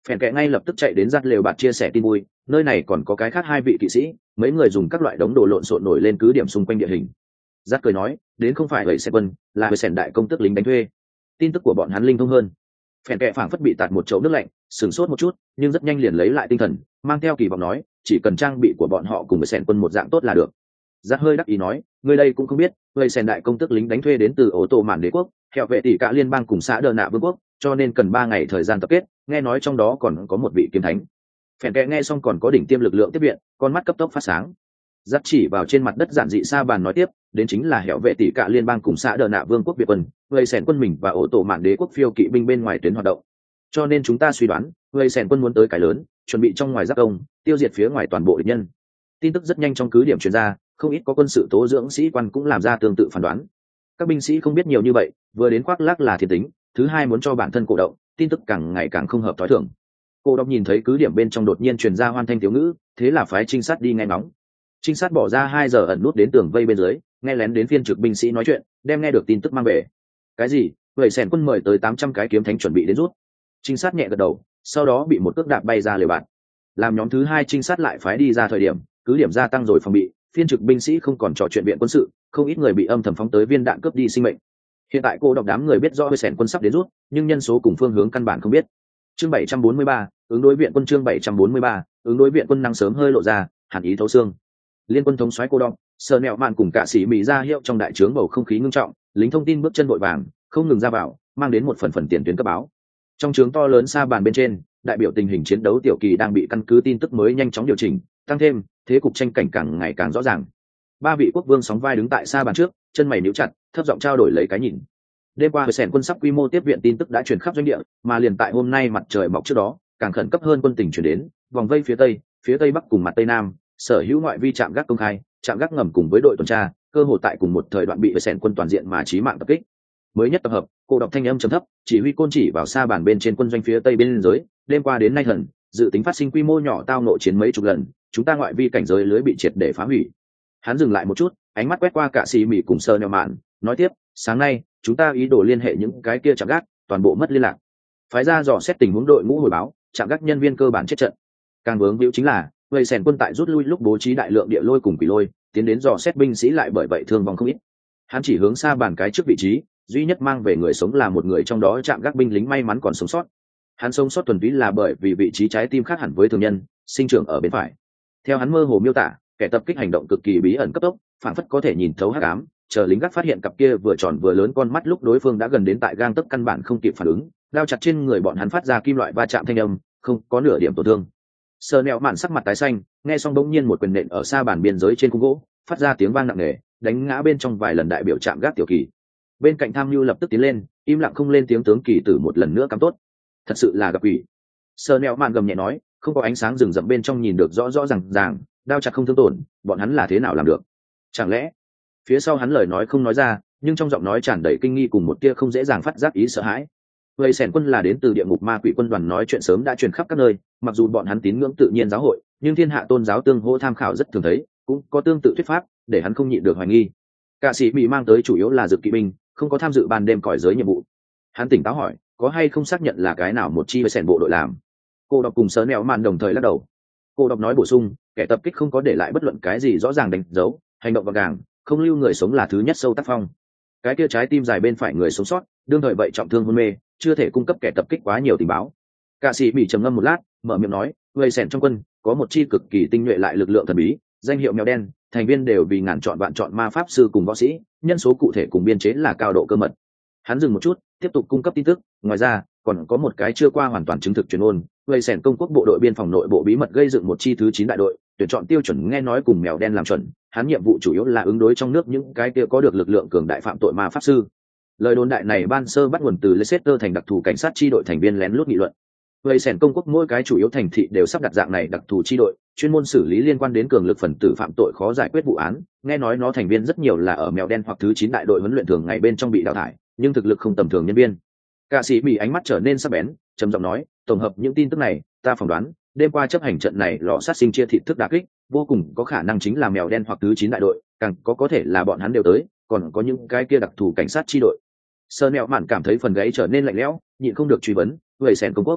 Phèn kệ ngay lập tức chạy đến giặt lều bạt chia sẻ tin vui, nơi này còn có cái khác hai vị kỵ sĩ, mấy người dùng các loại đống đồ lộn xộn nổi lên cứ điểm xung quanh địa hình. Giặt cười nói, đến không phải vậy sẽ quân, là người sèn đại công tức lính đánh thuê. Tin tức của bọn hắn linh thông hơn. Phèn kệ phảng phất bị tạt một chậu nước lạnh, sửng sốt một chút, nhưng rất nhanh liền lấy lại tinh thần, mang theo kỳ vọng nói, chỉ cần trang bị của bọn họ cùng người sèn quân một dạng tốt là được. Giặt hơi đắc ý nói, người đây cũng không biết, người sèn đại công tức lính đánh thuê đến từ ổ tổ mạn đế quốc, theo vệ tỷ cả liên bang cùng xã đờ nạ vương quốc, cho nên cần 3 ngày thời gian tập kết, nghe nói trong đó còn có một vị kiếm thánh. Phèn kệ nghe xong còn có đỉnh tiêm lực lượng tiếp viện, con mắt cấp tốc phát sáng. Giặt chỉ vào trên mặt đất giản dị sa bàn nói tiếp, đến chính là hẻo vệ tỷ cả liên bang cùng xã đờ nạ vương quốc việt quân, người sèn quân mình và ổ tổ mạn đế quốc phiêu kỵ binh bên ngoài tuyến hoạt động. Cho nên chúng ta suy đoán, người sèn quân muốn tới cái lớn, chuẩn bị trong ngoài giáp công, tiêu diệt phía ngoài toàn bộ địch nhân. Tin tức rất nhanh trong cứ điểm truyền ra, không ít có quân sự tố dưỡng sĩ quan cũng làm ra tương tự phán đoán. Các binh sĩ không biết nhiều như vậy, vừa đến khoác lác là thiên tính, thứ hai muốn cho bản thân cổ động, tin tức càng ngày càng không hợp tối thường. Cô đọc nhìn thấy cứ điểm bên trong đột nhiên truyền ra hoan thanh thiếu ngữ, thế là phái trinh sát đi nghe ngóng. Trinh sát bỏ ra 2 giờ ẩn nút đến tường vây bên dưới, nghe lén đến phiên trực binh sĩ nói chuyện, đem nghe được tin tức mang về. Cái gì? Vậy sèn quân mời tới 800 cái kiếm thánh chuẩn bị đến rút. Trinh sát nhẹ gật đầu, sau đó bị một cước đạp bay ra lều bạt. Làm nhóm thứ hai trinh sát lại phái đi ra thời điểm, cứ điểm gia tăng rồi phòng bị, phiên trực binh sĩ không còn trò chuyện viện quân sự, không ít người bị âm thầm phóng tới viên đạn cướp đi sinh mệnh. Hiện tại cô đọc đám người biết rõ hơi sèn quân sắp đến rút, nhưng nhân số cùng phương hướng căn bản không biết. Chương 743, ứng đối viện quân chương 743, ứng đối viện quân năng sớm hơi lộ ra, hàn ý thấu xương. Liên quân thống soái cô đọc, sờ nẹo mạn cùng cả sĩ mỹ ra hiệu trong đại trướng bầu không khí ngưng trọng, lính thông tin bước chân vội vàng, không ngừng ra vào, mang đến một phần tiền tuyến cấp báo. Trong trướng to lớn xa bàn bên trên, đại biểu tình hình chiến đấu tiểu kỳ đang bị căn cứ tin tức mới nhanh chóng điều chỉnh, tăng thêm thế cục tranh cảnh càng ngày càng rõ ràng. 3 vị quốc vương sóng vai đứng tại xa bàn trước, chân mày níu chặt, thấp giọng trao đổi lấy cái nhìn. Đêm qua sèn quân sắp quy mô tiếp viện tin tức đã truyền khắp doanh địa, mà liền tại hôm nay mặt trời mọc trước đó, càng khẩn cấp hơn quân tình chuyển đến, vòng vây phía tây bắc cùng mặt tây nam, sở hữu ngoại vi trạm gác công khai, trạm gác ngầm cùng với đội tuần tra, cơ hội tại cùng một thời đoạn bị sèn quân toàn diện mà chí mạng tập kích. Mới nhất tập hợp, cô đọc thanh âm trầm thấp, chỉ huy côn chỉ vào xa bàn bên trên quân doanh phía tây bên dưới, đêm qua đến nay hẳn, dự tính phát sinh quy mô nhỏ tao nội chiến mấy chục lần, chúng ta ngoại vi cảnh giới lưới bị triệt để phá hủy. Hắn dừng lại một chút, ánh mắt quét qua cả xì mỉ cùng sơ neo mạn, nói tiếp, sáng nay chúng ta ý đồ liên hệ những cái kia trạm gác, toàn bộ mất liên lạc. Phái ra dò xét tình huống đội ngũ hồi báo, trạm gác nhân viên cơ bản chết trận. Càng vướng víu chính là, người sèn quân tại rút lui lúc bố trí đại lượng địa lôi cùng quỷ lôi, tiến đến dò xét binh sĩ lại bởi vậy thương vong không ít. Hắn chỉ hướng xa bàn cái trước vị trí, duy nhất mang về người sống là một người trong đó trạm gác binh lính may mắn còn sống sót. Hắn sống sót thuần túy là bởi vì vị trí trái tim khác hẳn với thường nhân, sinh trưởng ở bên phải. Theo hắn mơ hồ miêu tả, kẻ tập kích hành động cực kỳ bí ẩn cấp tốc, phản phất có thể nhìn thấu hắc ám, chờ lính gác phát hiện cặp kia vừa tròn vừa lớn con mắt lúc đối phương đã gần đến tại gang tấc căn bản không kịp phản ứng, lao chặt trên người bọn hắn phát ra kim loại va chạm thanh âm, không có nửa điểm tổn thương. Sờ nẹo mạn sắc mặt tái xanh, nghe xong bỗng nhiên một quyền nện ở xa bàn biên giới trên khung gỗ, phát ra tiếng vang nặng nề, đánh ngã bên trong vài lần đại biểu trạm gác tiểu kỳ. Bên cạnh tham mưu lập tức tiến lên, im lặng không lên tiếng, tướng kỳ tử một lần nữa cắm tốt. Thật sự là gặp quỷ. Sờ nẹo mạn gầm nhẹ nói, không có ánh sáng rừng rậm bên trong nhìn được rõ rõ ràng, đao chặt không thương tổn, bọn hắn là thế nào làm được? Chẳng lẽ? Phía sau hắn lời nói không nói ra, nhưng trong giọng nói tràn đầy kinh nghi cùng một tia không dễ dàng phát giác ý sợ hãi. Vậy sẻn quân là đến từ địa ngục ma quỷ quân đoàn, nói chuyện sớm đã truyền khắp các nơi, mặc dù bọn hắn tín ngưỡng tự nhiên giáo hội, nhưng thiên hạ tôn giáo tương hỗ tham khảo rất thường thấy, cũng có tương tự thuyết pháp, để hắn không nhịn được hoài nghi. Cả sĩ bị mang tới chủ yếu là dược kỵ binh, không có tham dự ban đêm còi giới nhiệm vụ. Hắn tỉnh táo hỏi, có hay không xác nhận là cái nào một chi với sẻn bộ đội làm? Cô đọc cùng sớ nẹo màn đồng thời lắc đầu. Cô đọc nói bổ sung, kẻ tập kích không có để lại bất luận cái gì rõ ràng đánh dấu, hành động gọn gàng, không lưu người sống là thứ nhất sâu tác phong. Cái kia trái tim dài bên phải người sống sót, đương thời vậy trọng thương hôn mê, chưa thể cung cấp kẻ tập kích quá nhiều tình báo. Cả sĩ bị trầm ngâm một lát, mở miệng nói, người sẻn trong quân có một chi cực kỳ tinh nhuệ lại lực lượng thần bí, danh hiệu mèo đen, thành viên đều vì ngàn chọn vạn chọn ma pháp sư cùng võ sĩ, nhân số cụ thể cùng biên chế là cao độ cơ mật. Hắn dừng một chút, tiếp tục cung cấp tin tức, ngoài ra còn có một cái chưa qua hoàn toàn chứng thực truyền ôn, người sẻn công quốc bộ đội biên phòng nội bộ bí mật gây dựng một chi thứ 9 đại đội, tuyển chọn tiêu chuẩn nghe nói cùng mèo đen làm chuẩn, hắn nhiệm vụ chủ yếu là ứng đối trong nước những cái kia có được lực lượng cường đại phạm tội ma pháp sư. Lời đồn đại này ban sơ bắt nguồn từ Leicester thành đặc thù cảnh sát chi đội thành viên lén lút nghị luận. Người sẻn công quốc mỗi cái chủ yếu thành thị đều sắp đặt dạng này đặc thù chi đội, chuyên môn xử lý liên quan đến cường lực phần tử phạm tội khó giải quyết vụ án, nghe nói nó thành viên rất nhiều là ở mèo đen hoặc thứ 9 đại đội huấn luyện thường ngày bên trong bị đào thải, nhưng thực lực không tầm thường nhân viên. Cả sĩ Mỹ ánh mắt trở nên sắc bén, trầm giọng nói, tổng hợp những tin tức này, ta phỏng đoán, đêm qua chấp hành trận này lò sát sinh chia thịt thức đả kích, vô cùng có khả năng chính là mèo đen hoặc thứ 9 đại đội, càng có thể là bọn hắn đều tới, còn có những cái kia đặc thù cảnh sát chi đội. Sơ nẹo mạn cảm thấy phần gáy trở nên lạnh lẽo, nhịn không được truy vấn, người sẻn công quốc,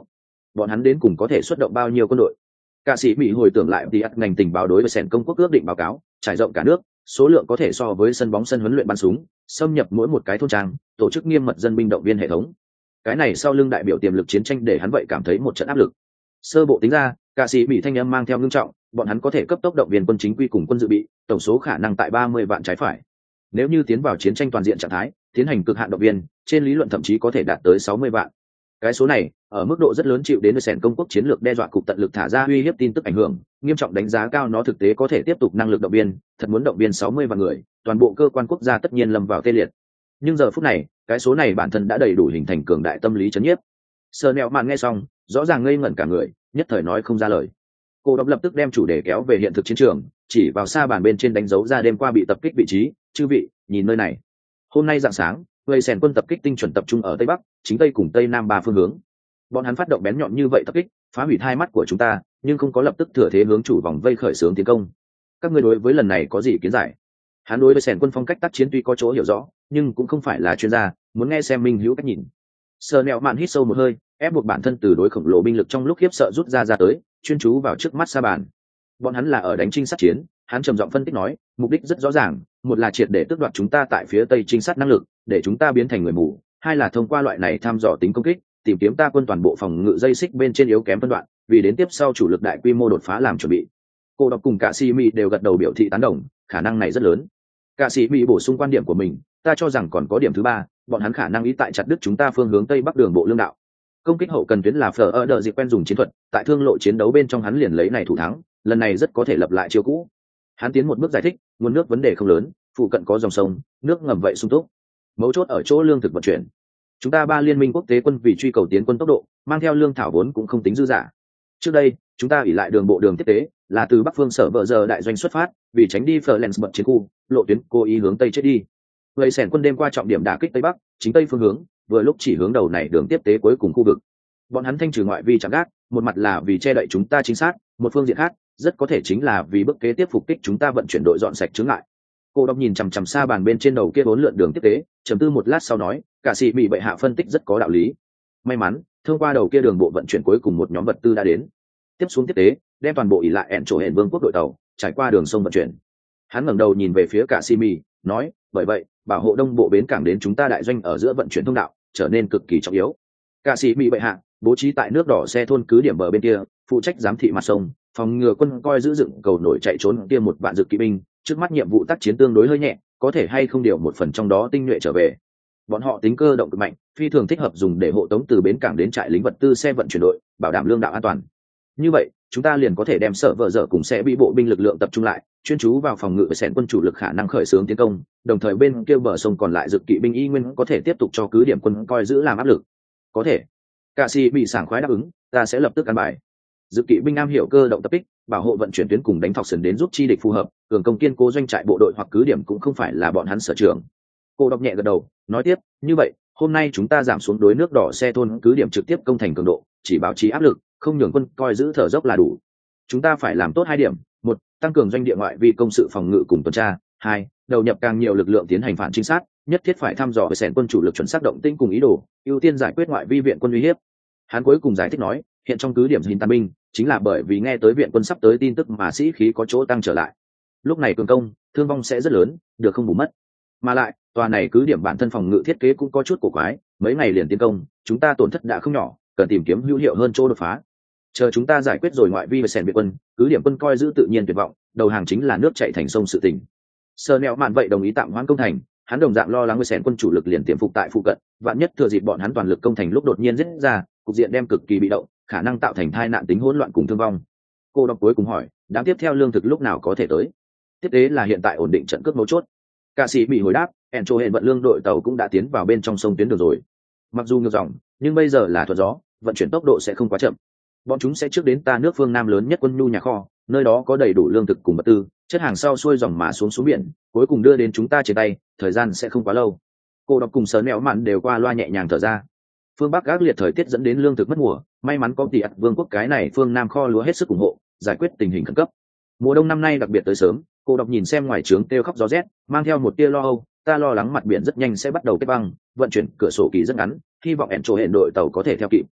bọn hắn đến cùng có thể xuất động bao nhiêu quân đội. Cả sĩ Mỹ hồi tưởng lại thì ngành tình báo đối với sẻn công quốc ước định báo cáo, trải rộng cả nước, số lượng có thể so với sân bóng sân huấn luyện bắn súng, xâm nhập mỗi một cái thôn trang, tổ chức nghiêm mật dân binh động viên hệ thống. Cái này sau lưng đại biểu tiềm lực chiến tranh để hắn vậy cảm thấy một trận áp lực. Sơ bộ tính ra, cả sĩ Mỹ thanh âm mang theo ngưng trọng, bọn hắn có thể cấp tốc động viên quân chính quy cùng quân dự bị, tổng số khả năng tại 30 vạn trái phải. Nếu như tiến vào chiến tranh toàn diện trạng thái, tiến hành cực hạn động viên, trên lý luận thậm chí có thể đạt tới 60 vạn. Cái số này ở mức độ rất lớn chịu đến sẻn công quốc chiến lược đe dọa cục tận lực thả ra uy hiếp tin tức ảnh hưởng, nghiêm trọng đánh giá cao nó thực tế có thể tiếp tục năng lực động viên, thật muốn động viên 60 vạn người, toàn bộ cơ quan quốc gia tất nhiên lâm vào tê liệt. Nhưng giờ phút này, cái số này bản thân đã đầy đủ hình thành cường đại tâm lý chấn nhiếp. Sơ Nẹo Mạn nghe xong, rõ ràng ngây ngẩn cả người, nhất thời nói không ra lời. Cô độc lập tức đem chủ đề kéo về hiện thực chiến trường, chỉ vào xa bàn bên trên đánh dấu ra đêm qua bị tập kích vị trí. Chư vị, nhìn nơi này. Hôm nay rạng sáng, người sèn quân tập kích tinh chuẩn tập trung ở tây bắc, chính tây cùng tây nam ba phương hướng. Bọn hắn phát động bén nhọn như vậy tập kích, phá hủy hai mắt của chúng ta, nhưng không có lập tức thừa thế hướng chủ vòng vây khởi xướng tiến công. Các ngươi đối với lần này có gì kiến giải? Hắn đối với sèn quân phong cách tác chiến tuy có chỗ hiểu rõ, nhưng cũng không phải là chuyên gia, muốn nghe xem minh hữu cách nhìn. Sơ Nẹo Mạn hít sâu một hơi, ép buộc bản thân từ đối khổng lồ binh lực trong lúc khiếp sợ rút ra tới, chuyên chú vào trước mắt sa bàn. Bọn hắn là ở đánh trinh sát chiến, hắn trầm giọng phân tích nói, mục đích rất rõ ràng, một là triệt để tước đoạt chúng ta tại phía tây trinh sát năng lực, để chúng ta biến thành người mù, hai là thông qua loại này thăm dò tính công kích, tìm kiếm ta quân toàn bộ phòng ngự dây xích bên trên yếu kém phân đoạn, vì đến tiếp sau chủ lực đại quy mô đột phá làm chuẩn bị. Cô đọc cùng cả sĩ Mỹ đều gật đầu biểu thị tán đồng, khả năng này rất lớn. Cả sĩ Mỹ bổ sung quan điểm của mình, ta cho rằng còn có điểm thứ ba, bọn hắn khả năng ý tại chặt đứt chúng ta phương hướng tây bắc đường bộ lương đạo. Công kích hậu cần tuyến là phở ở đợt dịp quen dùng chiến thuật, tại thương lộ chiến đấu bên trong hắn liền lấy này thủ thắng, lần này rất có thể lập lại chiêu cũ. Hắn tiến một bước giải thích, nguồn nước vấn đề không lớn, phụ cận có dòng sông, nước ngầm vậy sung túc. Mấu chốt ở chỗ lương thực vận chuyển. Chúng ta ba liên minh quốc tế quân vì truy cầu tiến quân tốc độ, mang theo lương thảo vốn cũng không tính dư giả. Trước đây, chúng ta ỷ lại đường bộ đường tiếp tế, là từ bắc phương sở vợ giờ đại doanh xuất phát, vì tránh đi Florence bật chiến khu, lộ tuyến cố ý hướng tây chết đi. Vậy sẻn quân đêm qua trọng điểm đả kích tây bắc, chính tây phương hướng, vừa lúc chỉ hướng đầu này đường tiếp tế cuối cùng khu vực. Bọn hắn thanh trừ ngoại vi chạm gác, một mặt là vì che đậy chúng ta chính xác, một phương diện khác, rất có thể chính là vì bước kế tiếp phục kích chúng ta vận chuyển đội dọn sạch chướng ngại. Cô đọc nhìn chằm chằm xa bàn bên trên đầu kia bốn lượn đường tiếp tế, trầm tư một lát sau nói, cả sĩ bị bệ hạ phân tích rất có đạo lý. May mắn, thông qua đầu kia đường bộ vận chuyển cuối cùng một nhóm vật tư đã đến. Tiếp xuống tiếp tế, đem toàn bộ ỉ lại ẹn chỗ hẹn vương quốc đội tàu, trải qua đường sông vận chuyển. Hắn ngẩng đầu nhìn về phía cả sĩ mì, nói, bởi vậy, bảo hộ đông bộ bến cảng đến chúng ta đại doanh ở giữa vận chuyển thông đạo, trở nên cực kỳ trọng yếu. Cả sĩ mì bệ hạ, bố trí tại nước đỏ xe thôn cứ điểm bờ bên kia, phụ trách giám thị mặt sông, phòng ngừa quân coi giữ dựng cầu nổi chạy trốn kia một vạn dự kỵ binh. Trước mắt nhiệm vụ tác chiến tương đối hơi nhẹ, có thể hay không điều một phần trong đó tinh nhuệ trở về. Bọn họ tính cơ động cực mạnh, phi thường thích hợp dùng để hộ tống từ bến cảng đến trại lính vật tư xe vận chuyển đội, bảo đảm lương đạo an toàn. Như vậy, chúng ta liền có thể đem sở vợ dở cùng sẽ bị bộ binh lực lượng tập trung lại, chuyên chú vào phòng ngự và sẻn quân chủ lực khả năng khởi xướng tiến công, đồng thời bên kia bờ sông còn lại dự kỵ binh y nguyên có thể tiếp tục cho cứ điểm quân coi giữ làm áp lực. Có thể. Cả sĩ bị sảng khoái đáp ứng, ta sẽ lập tức ăn bài. Dự kỵ binh am hiểu cơ động tập kích, bảo hộ vận chuyển tuyến cùng đánh thọc sườn đến giúp chi địch phù hợp, cường công kiên cố doanh trại bộ đội hoặc cứ điểm cũng không phải là bọn hắn sở trường. Cô đọc nhẹ gật đầu, nói tiếp, như vậy, hôm nay chúng ta giảm xuống đối nước đỏ xe thôn cứ điểm trực tiếp công thành cường độ, chỉ bảo trì áp lực, không nhường quân coi giữ thở dốc là đủ. Chúng ta phải làm tốt hai điểm, một, tăng cường doanh địa ngoại vi công sự phòng ngự cùng tuần tra, hai, đầu nhập càng nhiều lực lượng tiến hành phản trinh sát, nhất thiết phải thăm dò về sẻn quân chủ lực chuẩn xác động tĩnh cùng ý đồ, ưu tiên giải quyết ngoại vi viện quân uy hiếp. Hắn cuối cùng giải thích nói, hiện trong cứ điểm Dìn Tàn binh, chính là bởi vì nghe tới viện quân sắp tới tin tức mà sĩ khí có chỗ tăng trở lại. Lúc này cường công, thương vong sẽ rất lớn, được không bù mất. Mà lại, tòa này cứ điểm bản thân phòng ngự thiết kế cũng có chút cổ quái, mấy ngày liền tiến công, chúng ta tổn thất đã không nhỏ, cần tìm kiếm hữu hiệu hơn chỗ đột phá. Chờ chúng ta giải quyết rồi ngoại vi và sẻn viện quân, cứ điểm quân coi giữ tự nhiên tuyệt vọng, đầu hàng chính là nước chảy thành sông sự tình. Sơ Nẹo Mạn vậy đồng ý tạm hoãn công thành, hắn đồng dạng lo lắng với sẻn quân chủ lực liền tiềm phục tại phụ cận, vạn nhất thừa dịp bọn hắn toàn lực công thành lúc đột nhiên giết ra, cục diện đem cực kỳ bị động, khả năng tạo thành tai nạn tính hỗn loạn cùng thương vong. Cô đọc cuối cùng hỏi, đám tiếp theo lương thực lúc nào có thể tới? Tiếp tế là hiện tại ổn định trận cước mấu chốt. Cả sĩ bị hồi đáp, ẹn chỗ hẹn vận lương đội tàu cũng đã tiến vào bên trong sông tuyến đường rồi. Mặc dù ngược dòng, nhưng bây giờ là thuận gió, vận chuyển tốc độ sẽ không quá chậm. Bọn chúng sẽ trước đến ta nước phương Nam lớn nhất quân nhu nhà kho, nơi đó có đầy đủ lương thực cùng vật tư, chất hàng sau xuôi dòng mà xuống biển, cuối cùng đưa đến chúng ta trên tay, thời gian sẽ không quá lâu. Cô đọc cùng Sơ Nẹo Mạn đều qua loa nhẹ nhàng thở ra. Phương Bắc gác liệt thời tiết dẫn đến lương thực mất mùa, may mắn có tỷ ắt vương quốc cái này phương Nam kho lúa hết sức ủng hộ, giải quyết tình hình khẩn cấp. Mùa đông năm nay đặc biệt tới sớm, cô đọc nhìn xem ngoài trướng kêu khóc gió rét, mang theo một tia lo âu, ta lo lắng mặt biển rất nhanh sẽ bắt đầu kết băng, vận chuyển cửa sổ kỳ rất ngắn, hy vọng ẹn chỗ hẹn đội tàu có thể theo kịp.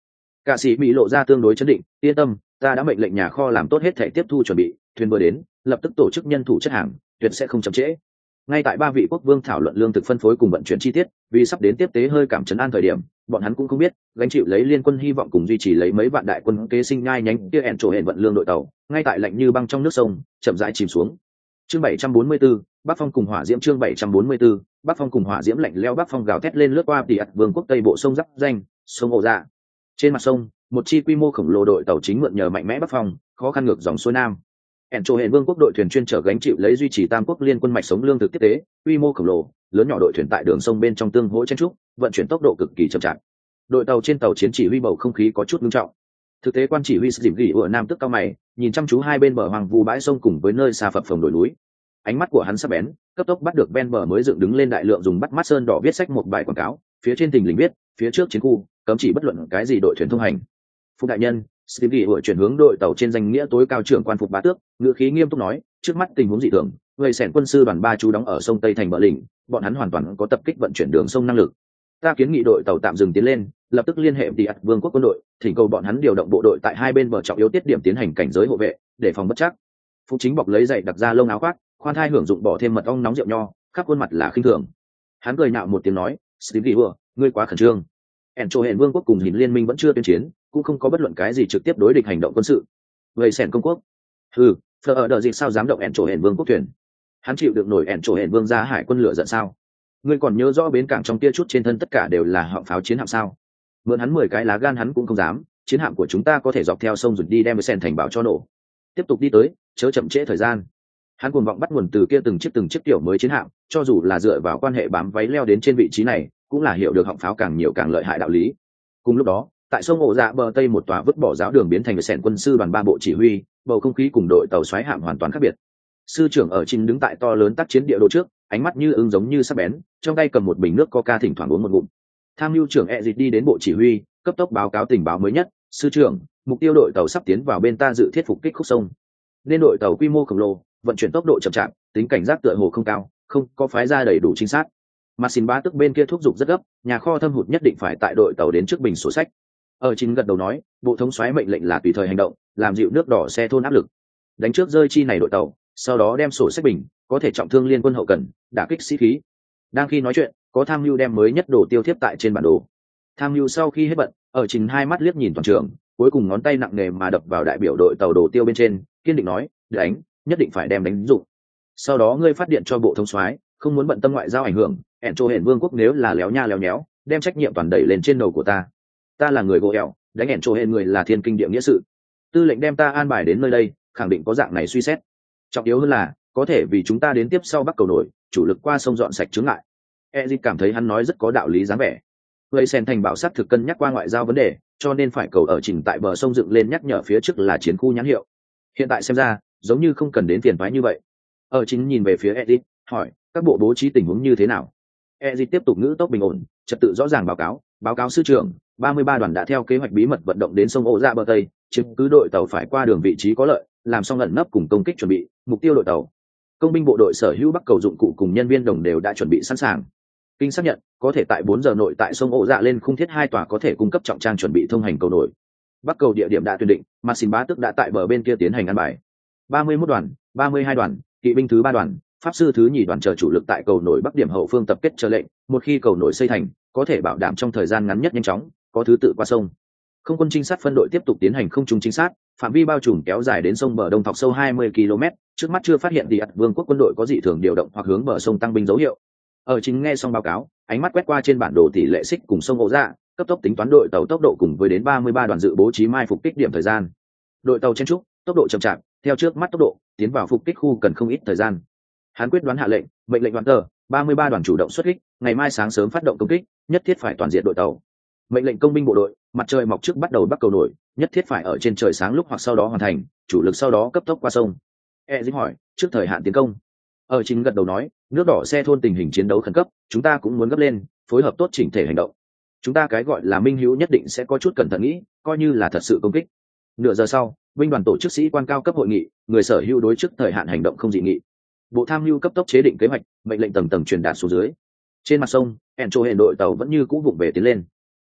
Cả sĩ bị lộ ra tương đối chấn định, yên tâm, ta đã mệnh lệnh nhà kho làm tốt hết thể tiếp thu chuẩn bị, thuyền vừa đến, lập tức tổ chức nhân thủ chất hàng, tuyệt sẽ không chậm trễ. Ngay tại ba vị quốc vương thảo luận lương thực phân phối cùng vận chuyển chi tiết, vì sắp đến tiếp tế hơi cảm chấn an thời điểm, bọn hắn cũng không biết, gánh chịu lấy liên quân hy vọng cùng duy trì lấy mấy vạn đại quân kế sinh nhai nhánh kia ẻn trổ hển vận lương đội tàu, ngay tại lạnh như băng trong nước sông, chậm rãi chìm xuống. Chương 744, Bắc Phong cùng hỏa diễm chương 744, Bắc Phong cùng hỏa diễm lạnh lẽo Bắc Phong gào thét lên lướt qua Tỷ ạt vương quốc tây bộ sông giáp danh, sông Ổ Dạ. Trên mặt sông, một chi quy mô khổng lồ đội tàu chính mượn nhờ mạnh mẽ Bắc Phong, khó khăn ngược dòng xuôi nam. Ẻn trổ hển vương quốc đội thuyền chuyên chở gánh chịu lấy duy trì tam quốc liên quân mạch sống lương thực tiếp tế, quy mô khổng lồ, lớn nhỏ đội thuyền tại đường sông bên trong tương hỗ chen trúc, vận chuyển tốc độ cực kỳ chậm chạp. Đội tàu trên tàu chiến chỉ huy bầu không khí có chút nghiêm trọng. Thực tế quan chỉ huy dìm gỉ ở nam tức cao mày, nhìn chăm chú hai bên bờ hoàng vu bãi sông cùng với nơi xa phập phồng đồi núi. Ánh mắt của hắn sắc bén, cấp tốc bắt được ven bờ mới dựng đứng lên đại lượng dùng bắt mắt sơn đỏ viết sách một bài quảng cáo, phía trên thình lình viết, phía trước chiến khu, cấm chỉ bất luận cái gì đội thuyền thông hành. Phục đại nhân, Dìm gỉ ở chuyển hướng đội tàu trên danh nghĩa tối cao trưởng quan phục bá tước, ngữ khí nghiêm túc nói, trước mắt tình huống dị thường, người sẻn quân sư đoàn 3 chú đóng ở sông Tây thành bờ lỉnh, bọn hắn hoàn toàn có tập kích vận chuyển đường sông năng lực. Ta kiến nghị đội tàu tạm dừng tiến lên, lập tức liên hệ Tỷ ạt vương quốc quân đội, thỉnh cầu bọn hắn điều động bộ đội tại hai bên bờ trọng yếu tiết điểm tiến hành cảnh giới hộ vệ, để phòng bất chắc. Phục chính bọc lấy giày đặc ra lông áo khoác, khoan thai hưởng dụng bỏ thêm mật ong nóng rượu nho, khắp khuôn mặt là khinh thường. Hắn cười nhạo một tiếng nói, Stevie, ngươi quá khẩn trương. ẻn trổ hển vương quốc cùng Hiến liên minh vẫn chưa tuyên chiến, cũng không có bất luận cái gì trực tiếp đối địch hành động quân sự. Vậy sẻn công quốc, phờ ở đợi gì sao dám động ẻn trổ hển vương quốc thuyền? Hắn chịu được nổi ẻn trổ hển vương ra hải quân lửa giận sao? Ngươi còn nhớ rõ bến cảng trong tia chút trên thân tất cả đều là họng pháo chiến hạm sao? Mượn hắn 10 cái lá gan hắn cũng không dám, chiến hạm của chúng ta có thể dọc theo sông rồi đi đem sen thành bảo cho nổ. Tiếp tục đi tới, chớ chậm trễ thời gian. Hắn cuồng vọng bắt nguồn từ kia từng chiếc tiểu mới chiến hạm, cho dù là dựa vào quan hệ bám váy leo đến trên vị trí này, cũng là hiểu được họng pháo càng nhiều càng lợi hại đạo lý. Cùng lúc đó, tại sông Ổ Dạ bờ tây một tòa vứt bỏ giáo đường biến thành sẻn quân sư đoàn 3 bộ chỉ huy, bầu không khí cùng đội tàu xoáy hạm hoàn toàn khác biệt. Sư trưởng ở trên đứng tại to lớn tác chiến địa đồ trước, ánh mắt như ưng giống như sắc bén, trong tay cầm một bình nước coca thỉnh thoảng uống một ngụm. Tham mưu trưởng Ezit đi đến bộ chỉ huy, cấp tốc báo cáo tình báo mới nhất. Sư trưởng, mục tiêu đội tàu sắp tiến vào bên ta dự thiết phục kích khúc sông. Nên đội tàu quy mô khổng lồ, vận chuyển tốc độ chậm chạp, tính cảnh giác tựa hồ không cao, không có phái ra đầy đủ chính xác. Mà xin bá tức bên kia thúc giục rất gấp, nhà kho thâm hụt nhất định phải tại đội tàu đến trước bình sổ sách. Ở chính gật đầu nói, bộ thống soái mệnh lệnh là tùy thời hành động, làm dịu nước đỏ xe thôn áp lực, đánh trước rơi chi này đội tàu, sau đó đem sổ sách bình, có thể trọng thương liên quân hậu cần, đả kích sĩ khí. Đang khi nói chuyện, có tham mưu đem mới nhất đồ tiêu thiếp tại trên bản đồ. Tham mưu sau khi hết bận, ở chính hai mắt liếc nhìn toàn trường, cuối cùng ngón tay nặng nề mà đập vào đại biểu đội tàu đồ tiêu bên trên, kiên định nói, đánh, nhất định phải đem đánh dụng. Sau đó ngươi phát điện cho bộ thống soái, không muốn bận tâm ngoại giao ảnh hưởng, ẻn trổ hển vương quốc nếu là léo nha léo nhéo, đem trách nhiệm toàn đẩy lên trên đầu của ta. Ta là người gỗ ẻo, đánh ẻn trổ hển người là thiên kinh địa nghĩa sự. Tư lệnh đem ta an bài đến nơi đây, khẳng định có dạng này suy xét. Trọng yếu hơn là, có thể vì chúng ta đến tiếp sau bắc cầu nổi, chủ lực qua sông dọn sạch chướng ngại. Ezit cảm thấy hắn nói rất có đạo lý dáng vẻ. Vậy sen thành bảo sát thực cân nhắc qua ngoại giao vấn đề, cho nên phải cầu ở chỉnh tại bờ sông dựng lên nhắc nhở phía trước là chiến khu nhãn hiệu. Hiện tại xem ra, giống như không cần đến phiền toái như vậy. Ở chính nhìn về phía Ezit, hỏi, các bộ bố trí tình huống như thế nào? Ezit tiếp tục ngữ tốc bình ổn, trật tự rõ ràng báo cáo sư trưởng, 33 đoàn đã theo kế hoạch bí mật vận động đến sông Ổ Dạ bờ tây, chứng cứ đội tàu phải qua đường vị trí có lợi, làm xong ẩn nấp cùng công kích chuẩn bị, mục tiêu đội tàu. Công binh bộ đội sở hữu bắc cầu dụng cụ cùng nhân viên đồng đều đã chuẩn bị sẵn sàng. Kinh xác nhận, có thể tại 4 giờ nội tại sông Ổ Dạ lên khung thiết 2 tòa có thể cung cấp trọng trang chuẩn bị thông hành cầu nổi. Bắc cầu địa điểm đã tuyển định, mà xin bá tức đã tại bờ bên kia tiến hành ăn bài. 31 đoàn, 32 đoàn, kỵ binh thứ 3 đoàn, pháp sư thứ nhì đoàn chờ chủ lực tại cầu nổi bắc điểm hậu phương tập kết chờ lệnh, một khi cầu nổi xây thành, có thể bảo đảm trong thời gian ngắn nhất nhanh chóng, có thứ tự qua sông. Không quân trinh sát phân đội tiếp tục tiến hành không trung trinh sát, phạm vi bao trùm kéo dài đến sông bờ đông thọc sâu 20 km, trước mắt chưa phát hiện Tỷ ạt vương quốc quân đội có dị thường điều động hoặc hướng bờ sông tăng binh dấu hiệu. Ở chính nghe xong báo cáo, ánh mắt quét qua trên bản đồ tỷ lệ xích cùng sông Ổ Dạ, cấp tốc tính toán đội tàu tốc độ cùng với đến 33 đoàn dự bố trí mai phục kích điểm thời gian. Đội tàu chen trúc, tốc độ chậm chạp, theo trước mắt tốc độ, tiến vào phục kích khu cần không ít thời gian. Hắn quyết đoán hạ lệnh, mệnh lệnh đoàn tờ, 33 đoàn chủ động xuất kích, ngày mai sáng sớm phát động công kích, nhất thiết phải toàn diện đội tàu. Mệnh lệnh công binh bộ đội, mặt trời mọc trước bắt đầu bắc cầu nổi, nhất thiết phải ở trên trời sáng lúc hoặc sau đó hoàn thành, chủ lực sau đó cấp tốc qua sông. Ezit hỏi, trước thời hạn tiến công. Ở chính gật đầu nói, nước đỏ xe thôn tình hình chiến đấu khẩn cấp, chúng ta cũng muốn gấp lên, phối hợp tốt chỉnh thể hành động. Chúng ta cái gọi là minh hữu nhất định sẽ có chút cẩn thận nghĩ, coi như là thật sự công kích. Nửa giờ sau, binh đoàn tổ chức sĩ quan cao cấp hội nghị, người sở hữu đối trước thời hạn hành động không dị nghị. Bộ tham mưu cấp tốc chế định kế hoạch, mệnh lệnh tầng tầng truyền đạt xuống dưới. Trên mặt sông, ẻn trổ hển đội tàu vẫn như cũ vụng về tiến lên.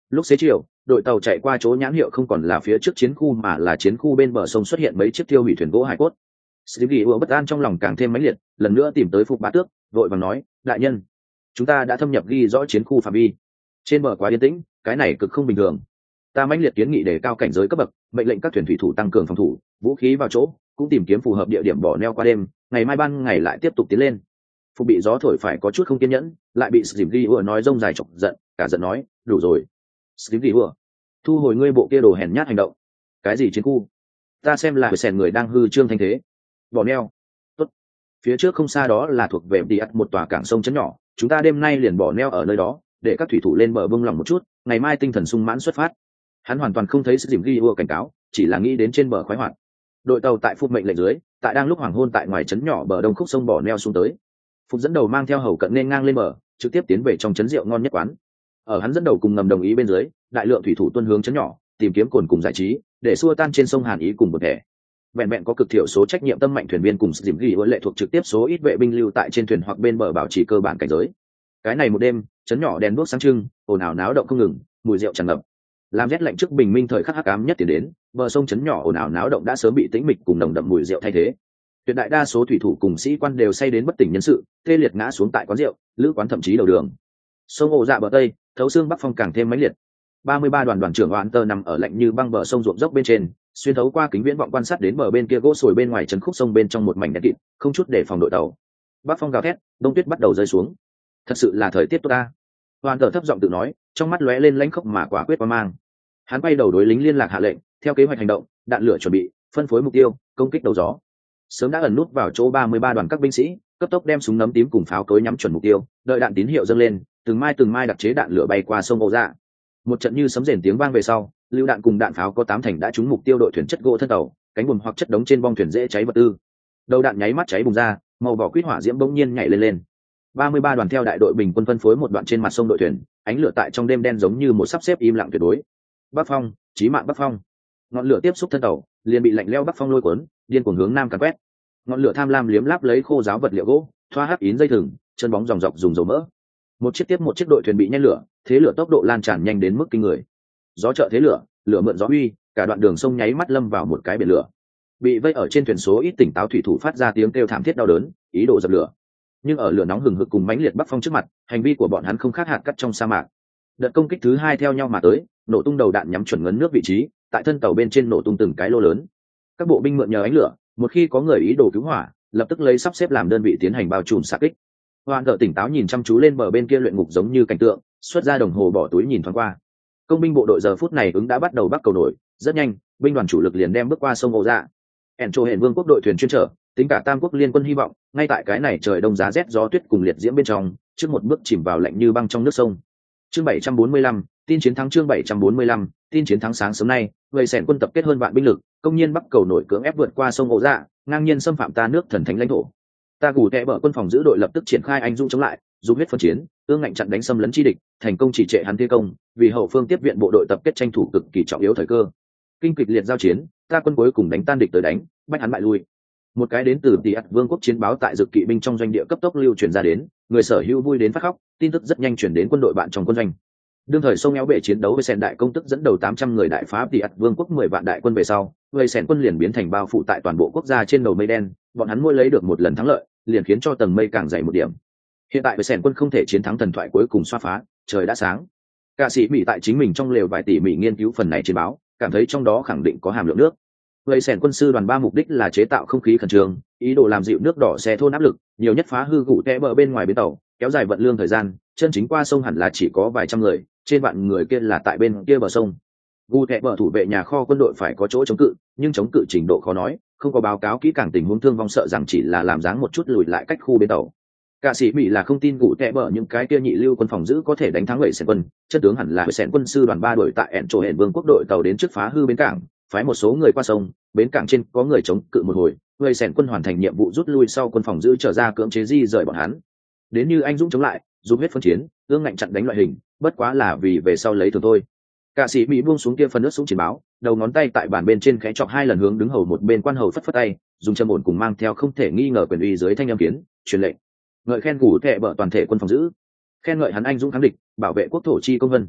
Lúc xế chiều, đội tàu chạy qua chỗ nhãn hiệu không còn là phía trước chiến khu mà là chiến khu bên bờ sông xuất hiện mấy chiếc tiêu hủy thuyền gỗ hải cốt. Stevie ùa bất an trong lòng càng thêm mãnh liệt, lần nữa tìm tới Phục Bá Tước, vội vàng nói, đại nhân, chúng ta đã thâm nhập ghi rõ chiến khu phạm vi. Trên bờ quá yên tĩnh, cái này cực không bình thường. Ta mãnh liệt kiến nghị đề cao cảnh giới cấp bậc, mệnh lệnh các thuyền thủy thủ tăng cường phòng thủ, vũ khí vào chỗ, cũng tìm kiếm phù hợp địa điểm bỏ neo qua đêm, ngày mai ban ngày lại tiếp tục tiến lên. Phục bị gió thổi phải có chút không kiên nhẫn, lại bị Stevie ùa nói rông dài chọc giận, cả giận nói, đủ rồi. Stevie ùa, thu hồi ngươi bộ kia đồ hèn nhát hành động. Cái gì chiến khu? Ta xem là sèn người đang hư trương thanh thế. Bỏ neo. Tốt. Phía trước không xa đó là thuộc về Diat một tòa cảng sông chấn nhỏ, chúng ta đêm nay liền bỏ neo ở nơi đó, để các thủy thủ lên bờ bông lòng một chút, ngày mai tinh thần sung mãn xuất phát. Hắn hoàn toàn không thấy sự ghi ùa cảnh cáo, chỉ là nghĩ đến trên bờ khoái hoạt. Đội tàu tại Phục mệnh lệnh dưới, tại đang lúc hoàng hôn tại ngoài trấn nhỏ bờ đông khúc sông bỏ neo xuống tới. Phục dẫn đầu mang theo hầu cận nên ngang lên bờ, trực tiếp tiến về trong trấn rượu ngon nhất quán. Ở hắn dẫn đầu cùng ngầm đồng ý bên dưới, đại lượng thủy thủ tuân hướng trấn nhỏ, tìm kiếm cồn cùng giải trí, để xua tan trên sông Hàn ý cùng một thể. Vẹn vẹn có cực thiểu số trách nhiệm tâm mạnh thuyền viên cùng dìm ghi huấn lệ thuộc trực tiếp số ít vệ binh lưu tại trên thuyền hoặc bên bờ bảo trì cơ bản cảnh giới. Cái này một đêm, trấn nhỏ đèn đuốc sáng trưng, ồn ào náo động không ngừng, mùi rượu tràn ngập. Làm rét lạnh trước bình minh thời khắc hắc ám nhất tiến đến, bờ sông trấn nhỏ ồn ào náo động đã sớm bị tĩnh mịch cùng nồng đậm mùi rượu thay thế. Tuyệt đại đa số thủy thủ cùng sĩ quan đều say đến bất tỉnh nhân sự, tê liệt ngã xuống tại quán rượu, lữ quán thậm chí đầu đường. Sông ồ dạ bờ tây, thấu xương bắc phong càng thêm mãnh liệt. 33 đoàn trưởng oán tơ nằm ở lạnh như băng bờ sông ruộng dốc bên trên, xuyên thấu qua kính viễn vọng quan sát đến bờ bên kia gỗ sồi bên ngoài trấn khúc sông bên trong một mảnh đen kịt, không chút để phòng đội tàu. Bắc phong gào thét, đông tuyết bắt đầu rơi xuống. Thật sự là thời tiết tốt ta. Oán tơ thấp giọng tự nói, trong mắt lóe lên lãnh khốc mà quả quyết qua mang. Hắn quay đầu đối lính liên lạc hạ lệnh, theo kế hoạch hành động, đạn lửa chuẩn bị, phân phối mục tiêu, công kích đầu gió. Sớm đã ẩn nút vào chỗ 33 đoàn các binh sĩ, cấp tốc đem súng nấm tím cùng pháo cối nhắm chuẩn mục tiêu, đợi đạn tín hiệu dâng lên, từng mai đặc chế đạn lửa bay qua sông Âu Dạ. Một trận như sấm rền tiếng vang về sau, lưu đạn cùng đạn pháo có 8 thành đã trúng mục tiêu đội thuyền chất gỗ thân tàu, cánh buồm hoặc chất đống trên bong thuyền dễ cháy vật tư. Đầu đạn nháy mắt cháy bùng ra, màu vỏ quýt hỏa diễm bỗng nhiên nhảy lên. 33 đoàn theo đại đội bình quân phân phối một đoạn trên mặt sông đội thuyền, ánh lửa tại trong đêm đen giống như một sắp xếp im lặng tuyệt đối. Bắc phong, chí mạng Bắc phong. Ngọn lửa tiếp xúc thân tàu, liền bị lạnh lẽo Bắc phong lôi cuốn, điên cuồng hướng nam càn quét. Ngọn lửa tham lam liếm láp lấy khô giáo vật liệu gỗ, thoa hắc ín dây thừng, chân bóng dòng dọc dùng dầu mỡ. Một chiếc tiếp một chiếc đội thuyền bị nhen lửa, thế lửa tốc độ lan tràn nhanh đến mức kinh người. Gió trợ thế lửa, lửa mượn gió uy, cả đoạn đường sông nháy mắt lâm vào một cái biển lửa. Bị vây ở trên thuyền số ít tỉnh táo thủy thủ phát ra tiếng kêu thảm thiết đau đớn, ý đồ dập lửa. Nhưng ở lửa nóng hừng hực cùng mãnh liệt bắc phong trước mặt, hành vi của bọn hắn không khác hạt cát trong sa mạc. Đợt công kích thứ hai theo nhau mà tới, nổ tung đầu đạn nhắm chuẩn ngấn nước vị trí, tại thân tàu bên trên nổ tung từng cái lô lớn. Các bộ binh mượn nhờ ánh lửa, một khi có người ý đồ cứu hỏa, lập tức lấy sắp xếp làm đơn vị tiến hành bao trùm xạ kích. Hoàn Cờ tỉnh táo nhìn chăm chú lên bờ bên kia luyện ngục giống như cảnh tượng, xuất ra đồng hồ bỏ túi nhìn thoáng qua. Công binh bộ đội giờ phút này ứng đã bắt đầu bắt cầu nổi, rất nhanh, binh đoàn chủ lực liền đem bước qua sông Âu Dạ. Encho Hển Vương quốc đội thuyền chuyên trở, tính cả Tam quốc liên quân hy vọng, ngay tại cái này trời đông giá rét gió tuyết cùng liệt diễm bên trong, trước một bước chìm vào lạnh như băng trong nước sông. Chương 745, tin chiến thắng chương 745, tin chiến thắng sáng sớm nay, người sẻn quân tập kết hơn vạn binh lực, công nhiên bắt cầu nổi cưỡng ép vượt qua sông Âu Dạ, ngang nhiên xâm phạm ta nước thần thánh lãnh thổ. Ta gù tệ bờ quân phòng giữ đội lập tức triển khai anh dũng chống lại, dùng huyết phân chiến, ương ngạnh chặn đánh xâm lấn chi địch, thành công chỉ trệ hắn thi công, vì hậu phương tiếp viện bộ đội tập kết tranh thủ cực kỳ trọng yếu thời cơ. Kinh kịch liệt giao chiến, ta quân cuối cùng đánh tan địch tới đánh, bách hắn bại lui. Một cái đến từ Diat Vương quốc chiến báo tại dực kỵ binh trong doanh địa cấp tốc lưu truyền ra đến, người sở hữu vui đến phát khóc, tin tức rất nhanh truyền đến quân đội bạn trong quân doanh. Đương thời sông éo bể chiến đấu với sèn đại công tức dẫn đầu 800 người đại phá Diat Vương quốc 10 vạn đại quân về sau, người sèn quân liền biến thành bao phủ tại toàn bộ quốc gia trên đầu mây đen, bọn hắn mỗi lấy được một lần thắng lợi, liền khiến cho tầng mây càng dày một điểm. Hiện tại với sèn quân không thể chiến thắng thần thoại cuối cùng xoa phá, trời đã sáng. Cả sĩ Mỹ tại chính mình trong lều vài tỉ mỉ nghiên cứu phần này chiến báo, cảm thấy trong đó khẳng định có hàm lượng nước. Người sèn quân sư đoàn 3 mục đích là chế tạo không khí khẩn trương, ý đồ làm dịu nước đỏ xe thôn áp lực, nhiều nhất phá hư gụ tẽ bờ bên ngoài bến tàu, kéo dài vận lương thời gian, chân chính qua sông hẳn là chỉ có vài trăm người, trên vạn người kia là tại bên kia bờ sông. Gụ tẽ bờ thủ vệ nhà kho quân đội phải có chỗ chống cự, nhưng chống cự trình độ khó nói, không có báo cáo kỹ càng tình huống thương vong sợ rằng chỉ là làm dáng một chút lùi lại cách khu bến tàu. Cả sĩ Mỹ là không tin gụ tẽ bờ những cái kia nhị lưu quân phòng giữ có thể đánh thắng người sèn quân, chất tướng hẳn là người sèn quân sư đoàn 3 đội tại Encho Hển Vương quốc đội tàu đến trước phá hư bến cảng, phái một số người qua sông, bến cảng trên có người chống cự một hồi, người sèn quân hoàn thành nhiệm vụ rút lui sau quân phòng giữ trở ra cưỡng chế di rời bọn hắn. Đến như anh dũng chống lại, dùng huyết phân chiến, ương ngạnh chặn đánh loại hình, bất quá là vì về sau lấy thường thôi. Cả sĩ Mỹ buông xuống kia phần nước súng chiến báo, đầu ngón tay tại bàn bên trên khẽ chọc 2 lần hướng đứng hầu một bên quan hầu phất phất tay, dùng châm ổn cùng mang theo không thể nghi ngờ quyền uy dưới thanh âm kiến, truyền lệnh. Ngợi khen gủ thệ bợ toàn thể quân phòng giữ, khen ngợi hắn anh dũng thắng địch, bảo vệ quốc thổ chi công vân.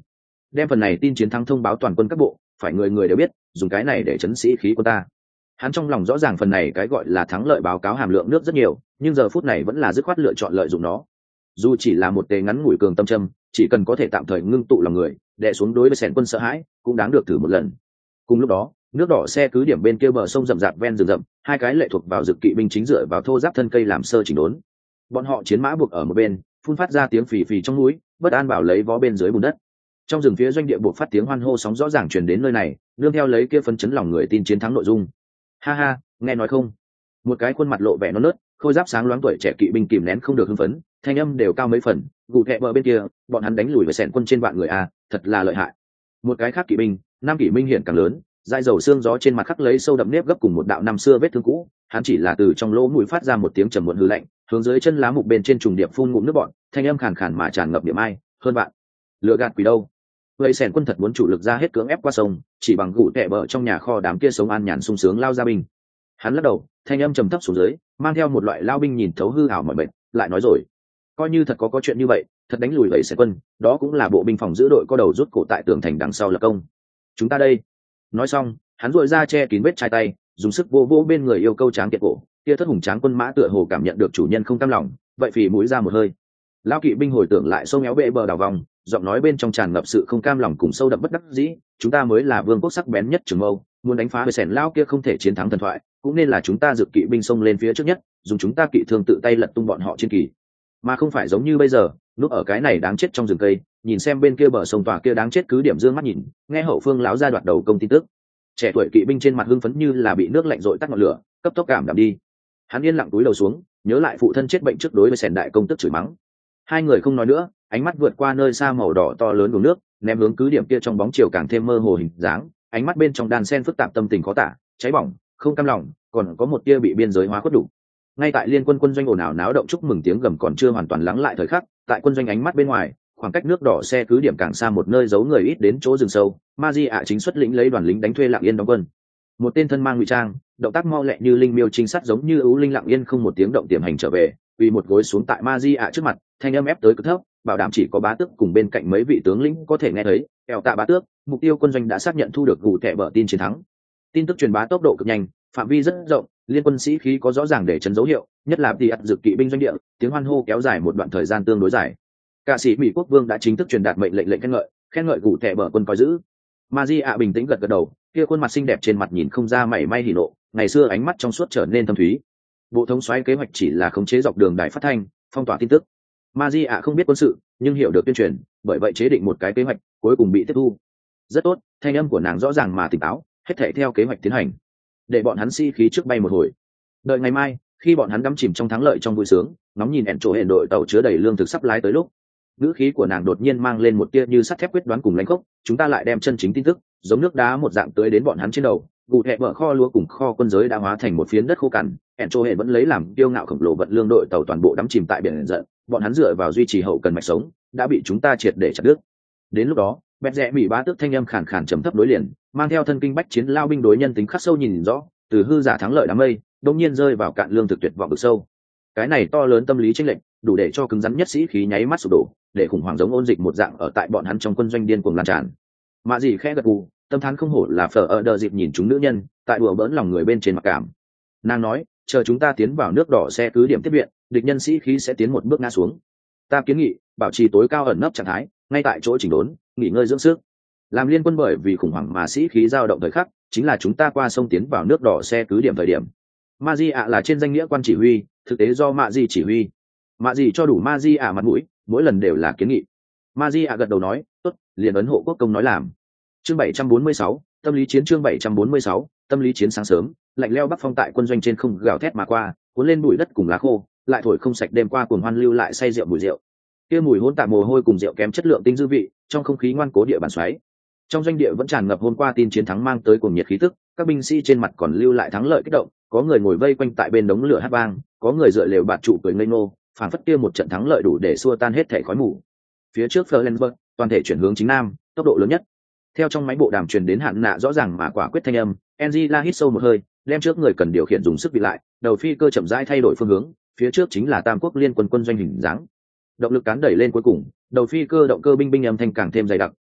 đem phần này tin chiến thắng thông báo toàn quân các bộ, phải người người đều biết, dùng cái này để chấn sĩ khí quân ta. Hắn trong lòng rõ ràng phần này cái gọi là thắng lợi báo cáo hàm lượng nước rất nhiều, nhưng giờ phút này vẫn là dứt khoát lựa chọn lợi dụng nó. Dù chỉ là một tề ngắn ngủi cường tâm châm, chỉ cần có thể tạm thời ngưng tụ lòng người, đè xuống đối với sẻn quân sợ hãi, cũng đáng được thử một lần. Cùng lúc đó, nước đỏ xe cứ điểm bên kia bờ sông rậm rạp ven rừng rậm, hai cái lệ thuộc vào dực kỵ binh chính dựa vào thô giáp thân cây làm sơ chỉnh đốn. Bọn họ chiến mã buộc ở một bên, phun phát ra tiếng phì phì trong núi, bất an bảo lấy vó bên dưới bùn đất. Trong rừng phía doanh địa buộc phát tiếng hoan hô sóng rõ ràng truyền đến nơi này, nương theo lấy kia phấn chấn lòng người tin chiến thắng nội dung. Ha ha, nghe nói không? Một cái khuôn mặt lộ vẻ non nớt, khôi giáp sáng loáng tuổi trẻ kỵ binh kìm nén không được hưng phấn, thanh âm đều cao mấy phần, gù kẹ bờ bên kia, bọn hắn đánh lùi về sẹn quân trên vạn người a, thật là lợi hại. Một cái khác kỵ binh, nam kỵ minh hiện càng lớn, dai dầu xương gió trên mặt khắc lấy sâu đậm nếp gấp cùng một đạo năm xưa vết thương cũ, hắn chỉ là từ trong lỗ mũi phát ra một tiếng trầm muộn hư lạnh, hướng dưới chân lá mục bên trên trùng điệp phun ngụm nước bọt, thanh âm khàn khàn mà tràn ngập niệm ai, hơn bạn. Lựa gạt quỷ đâu? Vậy sẹn quân thật muốn chủ lực ra hết cưỡng ép qua sông, chỉ bằng gù kẹ bờ trong nhà kho đám kia sống an nhàn sung sướng lao ra binh. Hắn lắc đầu, thanh âm trầm thấp xuống dưới, mang theo một loại lao binh nhìn thấu hư ảo mọi bệnh, lại nói rồi, coi như thật có chuyện như vậy, thật đánh lùi vậy sẹn quân, đó cũng là bộ binh phòng giữ đội có đầu rút cổ tại tường thành đằng sau lập công. Chúng ta đây. Nói xong, hắn duỗi ra che kín vết chai tay, dùng sức vô vô bên người yêu câu tráng kiệt cổ, kia thất hùng tráng quân mã tựa hồ cảm nhận được chủ nhân không cam lòng, vậy phì mũi ra một hơi. Lao kỵ binh hồi tưởng lại sâu méo bệ bờ đảo vòng, giọng nói bên trong tràn ngập sự không cam lòng cùng sâu đậm bất đắc dĩ, chúng ta mới là vương quốc sắc bén nhất trường mâu, muốn đánh phá với sẻn lao kia không thể chiến thắng thần thoại, cũng nên là chúng ta dự kỵ binh xông lên phía trước nhất, dùng chúng ta kỵ thương tự tay lật tung bọn họ trên kỳ, mà không phải giống như bây giờ núp ở cái này đáng chết trong rừng cây, nhìn xem bên kia bờ sông tòa kia đáng chết cứ điểm dương mắt nhìn, nghe hậu phương láo ra đoạt đầu công tin tức. Trẻ tuổi kỵ binh trên mặt hưng phấn như là bị nước lạnh dội tắt ngọn lửa, cấp tốc cảm đạm đi. Hắn yên lặng túi đầu xuống, nhớ lại phụ thân chết bệnh trước đối với sẻn đại công tức chửi mắng. Hai người không nói nữa, ánh mắt vượt qua nơi xa màu đỏ to lớn của nước, ném hướng cứ điểm kia trong bóng chiều càng thêm mơ hồ hình dáng, ánh mắt bên trong đan sen phức tạp tâm tình khó tả, cháy bỏng, không cam lòng, còn có một tia bị biên giới hóa khuất đủ. Ngay tại liên quân quân doanh ồn ào náo động chúc mừng tiếng gầm còn chưa hoàn toàn lắng lại thời khắc, tại quân doanh ánh mắt bên ngoài, khoảng cách nước đỏ xe cứ điểm càng xa một nơi giấu người ít đến chỗ rừng sâu, Maji ạ chính xuất lĩnh lấy đoàn lính đánh thuê lặng yên đóng quân. Một tên thân mang ngụy trang, động tác mau lẹ như linh miêu trinh sát giống như ưu linh lặng yên không một tiếng động tiềm hành trở về, uy một gối xuống tại Maji ạ trước mặt, thanh âm ép tới cực thấp, bảo đảm chỉ có bá tước cùng bên cạnh mấy vị tướng lĩnh có thể nghe thấy. Kẻo tạ bá tước, mục tiêu quân doanh đã xác nhận thu được gù kẹ bờ tin chiến thắng. Tin tức truyền bá tốc độ cực nhanh, phạm vi rất rộng, liên quân sĩ khí có rõ ràng để chấn dấu hiệu, nhất là ạt dược kỵ binh doanh địa, tiếng hoan hô kéo dài một đoạn thời gian tương đối dài. Cả sĩ Mỹ quốc vương đã chính thức truyền đạt mệnh lệnh khen ngợi gù kẹ bờ quân coi giữ. Maji ạ bình tĩnh gật gật đầu, kia khuôn mặt xinh đẹp trên mặt nhìn không ra mảy may hỉ nộ, ngày xưa ánh mắt trong suốt trở nên thâm thúy. Bộ thống soái kế hoạch chỉ là khống chế dọc đường đài phát thanh, phong tỏa tin tức. Maji ạ không biết quân sự, nhưng hiểu được tuyên truyền, bởi vậy chế định một cái kế hoạch, cuối cùng bị tiếp thu. Rất tốt, thanh âm của nàng rõ ràng mà tỉnh táo, hết thảy theo kế hoạch tiến hành. Để bọn hắn khí trước bay một hồi. Đợi ngày mai, khi bọn hắn đắm chìm trong thắng lợi trong vui sướng, ngóng nhìn ẻn chỗ hệ đội tàu chứa đầy lương thực sắp lái tới lúc, ngữ khí của nàng đột nhiên mang lên một tia như sắt thép quyết đoán cùng lãnh khốc, chúng ta lại đem chân chính tin tức, giống nước đá một dạng tới đến bọn hắn trên đầu. Gù hẹ bờ kho lúa cùng kho quân giới đã hóa thành một phiến đất khô cằn, ẻn chỗ hệ vẫn lấy làm kiêu ngạo khổng lồ vận lương đội tàu toàn bộ đắm chìm tại biển giận, bọn hắn dựa vào duy trì hậu cần mạch sống, đã bị chúng ta triệt để chặt đứt. Đến lúc đó, bẹt rẽ mỹ bá tước thanh âm khàn khàn trầm thấp đối liền, mang theo thân kinh bách chiến lao binh đối nhân tính khắc sâu nhìn rõ, từ hư giả thắng lợi đám mây, đột nhiên rơi vào cạn lương thực tuyệt vọng vực sâu. Cái này to lớn tâm lý chênh lệch, đủ để cho cứng rắn nhất sĩ khí nháy mắt sụp đổ, để khủng hoảng giống ôn dịch một dạng ở tại bọn hắn trong quân doanh điên cuồng lan tràn. Mạ Dĩ khẽ gật gù, tâm thán không hổ là phở ở đờ dịp nhìn chúng nữ nhân, tại đùa bỡn lòng người bên trên mặc cảm. Nàng nói, chờ chúng ta tiến vào nước đỏ xe cứ điểm tiếp viện, địch nhân sĩ khí sẽ tiến một bước ngã xuống. Ta kiến nghị, bảo trì tối cao ẩn nấp trạng thái, ngay tại chỗ chỉnh đốn, nghỉ ngơi dưỡng sức. Làm liên quân bởi vì khủng hoảng mà sĩ khí dao động thời khắc, chính là chúng ta qua sông tiến vào nước đỏ xe cứ điểm thời điểm. Maji ạ là trên danh nghĩa quan chỉ huy, thực tế do Maji chỉ huy. Maji cho đủ Maji ạ mặt mũi, mỗi lần đều là kiến nghị. Maji ạ gật đầu nói, tốt, liền ấn hộ quốc công nói làm. Chương 746, tâm lý chiến chương 746, tâm lý chiến sáng sớm, lạnh lẽo bắc phong tại quân doanh trên không gào thét mà qua, cuốn lên bụi đất cùng lá khô, lại thổi không sạch đêm qua cuồng hoan lưu lại say rượu mùi rượu. Kia mùi hỗn tạp mồ hôi cùng rượu kém chất lượng tinh dư vị, trong không khí ngoan cố địa bàn xoáy. Trong doanh địa vẫn tràn ngập hôm qua tin chiến thắng mang tới cuồng nhiệt khí tức, các binh sĩ trên mặt còn lưu lại thắng lợi kích động, có người ngồi vây quanh tại bên đống lửa hát vang, có người dựa lều bạt trụ cười ngây ngô, phảng phất kia một trận thắng lợi đủ để xua tan hết thảy khói mù. Phía trước Flensburg, toàn thể chuyển hướng chính nam, tốc độ lớn nhất. Theo trong máy bộ đàm truyền đến hạn nạ rõ ràng mà quả quyết thanh âm, Angela hít sâu một hơi, đem trước người cần điều khiển dùng sức bị lại, đầu phi cơ chậm rãi thay đổi phương hướng, phía trước chính là Tam Quốc liên quân quân doanh hình dáng. Động lực cán đẩy lên cuối cùng, đầu phi cơ động cơ binh binh âm thanh càng thêm dày đặc,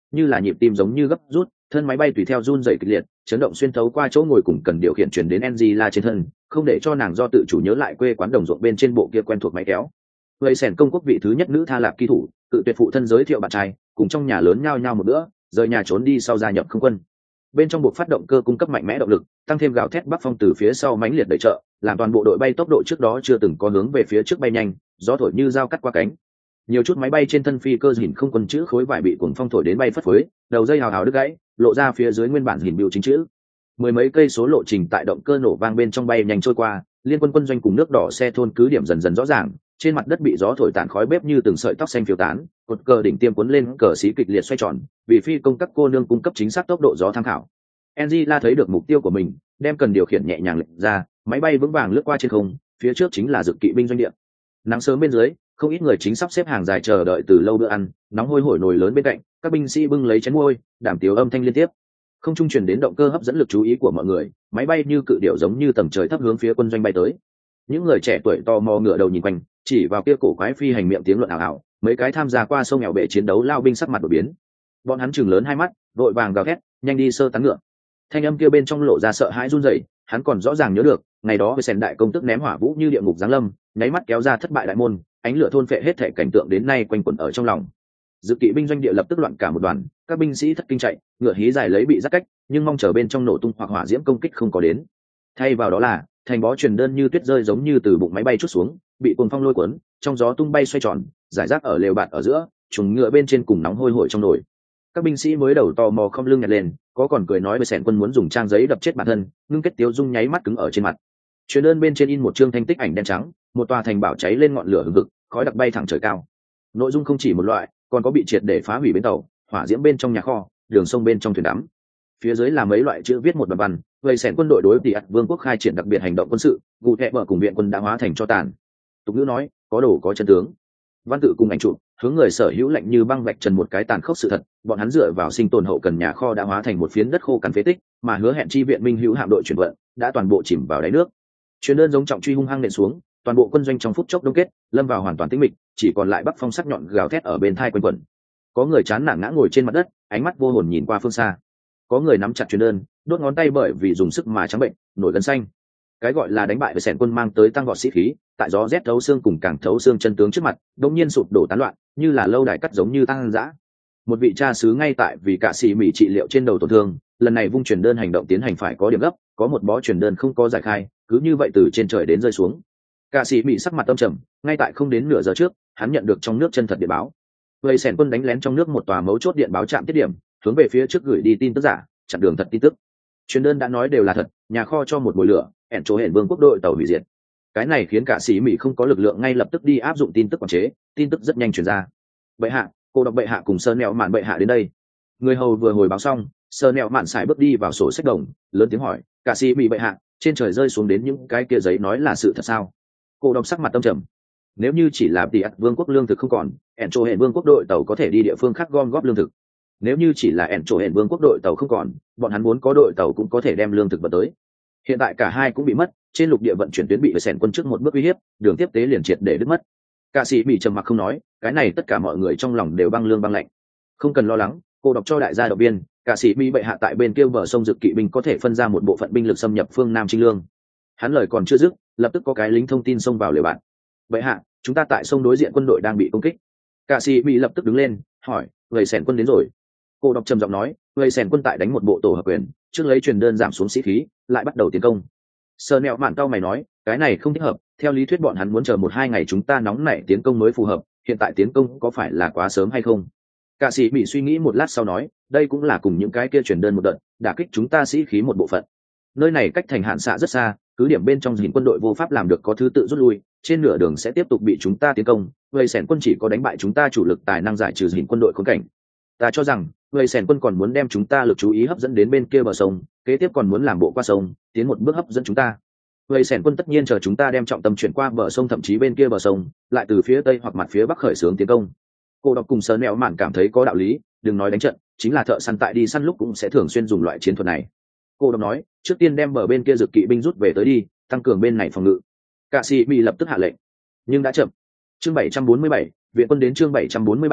như là nhịp tim giống như gấp rút, thân máy bay tùy theo run rẩy kịch liệt, chấn động xuyên thấu qua chỗ ngồi cùng cần điều khiển truyền đến Angela trên thân, không để cho nàng do tự chủ nhớ lại quê quán đồng ruộng bên trên bộ kia quen thuộc máy kéo. Vậy sèn công quốc vị thứ nhất nữ tha lạp kỳ thủ, tự tuyệt phụ thân giới thiệu bạn trai, cùng trong nhà lớn nhau nhau một bữa, rời nhà trốn đi sau gia nhập không quân. Bên trong buộc phát động cơ cung cấp mạnh mẽ động lực, tăng thêm gào thét bắc phong từ phía sau mãnh liệt đẩy trợ, làm toàn bộ đội bay tốc độ trước đó chưa từng có hướng về phía trước bay nhanh, gió thổi như dao cắt qua cánh. Nhiều chút máy bay trên thân phi cơ hình không quân chữ khối vải bị cuồng phong thổi đến bay phất phới, đầu dây hào hào đứt gãy, lộ ra phía dưới nguyên bản hình biểu chính chữ. Mười mấy cây số lộ trình tại động cơ nổ vang bên trong bay nhanh trôi qua, liên quân quân doanh cùng nước đỏ xe thôn cứ điểm dần dần rõ ràng, trên mặt đất bị gió thổi tàn khói bếp như từng sợi tóc xanh phiêu tán, cột cờ đỉnh tiêm cuốn lên cờ xí kịch liệt xoay tròn, vì phi công các cô nương cung cấp chính xác tốc độ gió tham khảo. Angela thấy được mục tiêu của mình, đem cần điều khiển nhẹ nhàng lệch ra, máy bay vững vàng lướt qua trên không, phía trước chính là dực kỵ binh doanh địa. Nắng sớm bên dưới, không ít người chính sắp xếp hàng dài chờ đợi từ lâu bữa ăn, nóng hôi hổi nồi lớn bên cạnh, các binh sĩ bưng lấy chén môi, đảm tiếu âm thanh liên tiếp. Không trung truyền đến động cơ hấp dẫn lực chú ý của mọi người, máy bay như cự điểu giống như tầng trời thấp hướng phía quân doanh bay tới. Những người trẻ tuổi tò mò ngửa đầu nhìn quanh, chỉ vào kia cổ quái phi hành miệng tiếng luận ảo ảo, mấy cái tham gia qua sông nghèo bể chiến đấu lao binh sắc mặt đổi biến. Bọn hắn chừng lớn hai mắt, vội vàng gào thét, nhanh đi sơ tán ngựa. Thanh âm kia bên trong lộ ra sợ hãi run rẩy, hắn còn rõ ràng nhớ được, ngày đó với sèn đại công tức ném hỏa vũ như địa ngục giáng lâm, nháy mắt kéo ra thất bại đại môn, ánh lửa thôn phệ hết thảy cảnh tượng đến nay quanh quẩn ở trong lòng. Dự kỵ binh doanh địa lập tức loạn cả một đoàn, các binh sĩ thất kinh chạy, ngựa hí dài lấy bị giắt cách, nhưng mong chờ bên trong nổ tung hoặc hỏa diễm công kích không có đến. Thay vào đó là thành bó truyền đơn như tuyết rơi giống như từ bụng máy bay trút xuống, bị cuồng phong lôi cuốn, trong gió tung bay xoay tròn, giải rác ở lều bạt ở giữa, chuồng ngựa bên trên cùng nóng hôi hổi trong nồi. Các binh sĩ mới đầu tò mò không lưng nhặt lên, có còn cười nói với sẻn quân muốn dùng trang giấy đập chết bản thân, ngưng kết tiêu dung nháy mắt cứng ở trên mặt. Truyền đơn bên trên in một chương thanh tích ảnh đen trắng, một tòa thành bảo cháy lên ngọn lửa hừng hực, khói đặc bay thẳng trời cao. Nội dung không chỉ một loại, còn có bị triệt để phá hủy bến tàu, hỏa diễm bên trong nhà kho, đường sông bên trong thuyền đắm. Phía dưới là mấy loại chữ viết một đoạn văn, vây sẻn quân đội đối tỷ ắt vương quốc khai triển đặc biệt hành động quân sự, cụ thể vợ cùng viện quân đã hóa thành cho tàn. Tục ngữ nói, có đồ có chân tướng. Văn tự cùng ảnh chụp, hướng người sở hữu lạnh như băng vạch trần một cái tàn khốc sự thật, bọn hắn dựa vào sinh tồn hậu cần nhà kho đã hóa thành một phiến đất khô cằn phế tích, mà hứa hẹn chi viện minh hữu hạm đội chuyển vận đã toàn bộ chìm vào đáy nước. Truyền đơn giống trọng truy hung hăng nện xuống, toàn bộ quân doanh trong phút chốc đông kết, lâm vào hoàn toàn tĩnh mịch, chỉ còn lại bắc phong sắc nhọn gào thét ở bên thai quanh quẩn. Có người chán nản ngã ngồi trên mặt đất, ánh mắt vô hồn nhìn qua phương xa. Có người nắm chặt truyền đơn, đốt ngón tay bởi vì dùng sức mà trắng bệnh, nổi gân xanh. Cái gọi là đánh bại với sẻn quân mang tới tăng vọt sĩ khí, tại gió rét thấu xương cùng càng thấu xương chân tướng trước mặt, đột nhiên sụp đổ tán loạn, như là lâu đài cắt giống như tăng dã. Một vị cha xứ ngay tại vì cả xì mỉ trị liệu trên đầu tổn thương, lần này vung truyền đơn hành động tiến hành phải có điểm gấp, có một bó truyền đơn không có giải khai, cứ như vậy từ trên trời đến rơi xuống. Cả xì mỉ sắc mặt âm trầm, ngay tại không đến nửa giờ trước, hắn nhận được trong nước chân thật điện báo. Vậy sẻn quân đánh lén trong nước một tòa mấu chốt điện báo trạm tiết điểm, hướng về phía trước gửi đi tin tức giả, chặn đường thật tin tức. Truyền đơn đã nói đều là thật, nhà kho cho một mồi lửa, ẻn chỗ hẹn vương quốc đội tàu hủy diệt. Cái này khiến cả sĩ mỹ không có lực lượng ngay lập tức đi áp dụng tin tức quản chế, tin tức rất nhanh truyền ra. Bệ hạ, cô đọc bệ hạ cùng sơ nẹo mạn bệ hạ đến đây. Người hầu vừa hồi báo xong, sơ nẹo mạn xài bước đi vào sổ sách đồng, lớn tiếng hỏi, cả sĩ mỹ bệ hạ, trên trời rơi xuống đến những cái kia giấy nói là sự thật sao? Cô đọc sắc mặt tâm trầm. Nếu như chỉ là tỷ ắt vương quốc lương thực không còn, ẻn chỗ hẹn vương quốc đội tàu có thể đi địa phương khác gom góp lương thực. Nếu như chỉ là ẻn chỗ hẹn vương quốc đội tàu không còn, bọn hắn muốn có đội tàu cũng có thể đem lương thực vận tới. Hiện tại cả hai cũng bị mất, trên lục địa vận chuyển tuyến bị với sẻn quân trước một bước uy hiếp, đường tiếp tế liền triệt để đứt mất. Cả sĩ bị trầm mặc không nói, cái này tất cả mọi người trong lòng đều băng lương băng lạnh. Không cần lo lắng, cô đọc cho đại gia động viên, cả sĩ bị bệ hạ tại bên kia bờ sông Dực kỵ binh có thể phân ra một bộ phận binh lực xâm nhập phương Nam Trinh Lương. Hắn lời còn chưa dứt, lập tức có cái lính thông tin xông vào lều bạn. Bệ hạ, chúng ta tại sông đối diện quân đội đang bị công kích. Cả sĩ bị lập tức đứng lên, hỏi, người sẻn quân đến rồi. Cô đọc trầm giọng nói, người sẻn quân tại đánh một bộ tổ hợp quyền, trước lấy truyền đơn giảm xuống sĩ khí, lại bắt đầu tiến công. Sơ nẹo mạn cao mày nói, cái này không thích hợp, theo lý thuyết bọn hắn muốn chờ 1-2 ngày chúng ta nóng nảy tiến công mới phù hợp, hiện tại tiến công có phải là quá sớm hay không? Cả sĩ bị suy nghĩ một lát sau nói, đây cũng là cùng những cái kia truyền đơn một đợt, đả kích chúng ta sĩ khí một bộ phận. Nơi này cách thành hạn xạ rất xa, cứ điểm bên trong dình quân đội vô pháp làm được có thứ tự rút lui, trên nửa đường sẽ tiếp tục bị chúng ta tiến công, vậy sẻn quân chỉ có đánh bại chúng ta chủ lực tài năng giải trừ dình quân đội khốn cảnh. Ta cho rằng người sẻn quân còn muốn đem chúng ta lực chú ý hấp dẫn đến bên kia bờ sông, kế tiếp còn muốn làm bộ qua sông, tiến một bước hấp dẫn chúng ta. Người sẻn quân tất nhiên chờ chúng ta đem trọng tâm chuyển qua bờ sông, thậm chí bên kia bờ sông, lại từ phía tây hoặc mặt phía bắc khởi xướng tiến công. Cô đọc cùng sớ nẹo mạn cảm thấy có đạo lý, đừng nói đánh trận, chính là thợ săn tại đi săn lúc cũng sẽ thường xuyên dùng loại chiến thuật này. Cô đọc nói, trước tiên đem bờ bên kia Dực kỵ binh rút về tới đi, tăng cường bên này phòng ngự. Cả sĩ bị lập tức hạ lệnh, nhưng đã chậm. Chương 747, viện quân đến chương 747,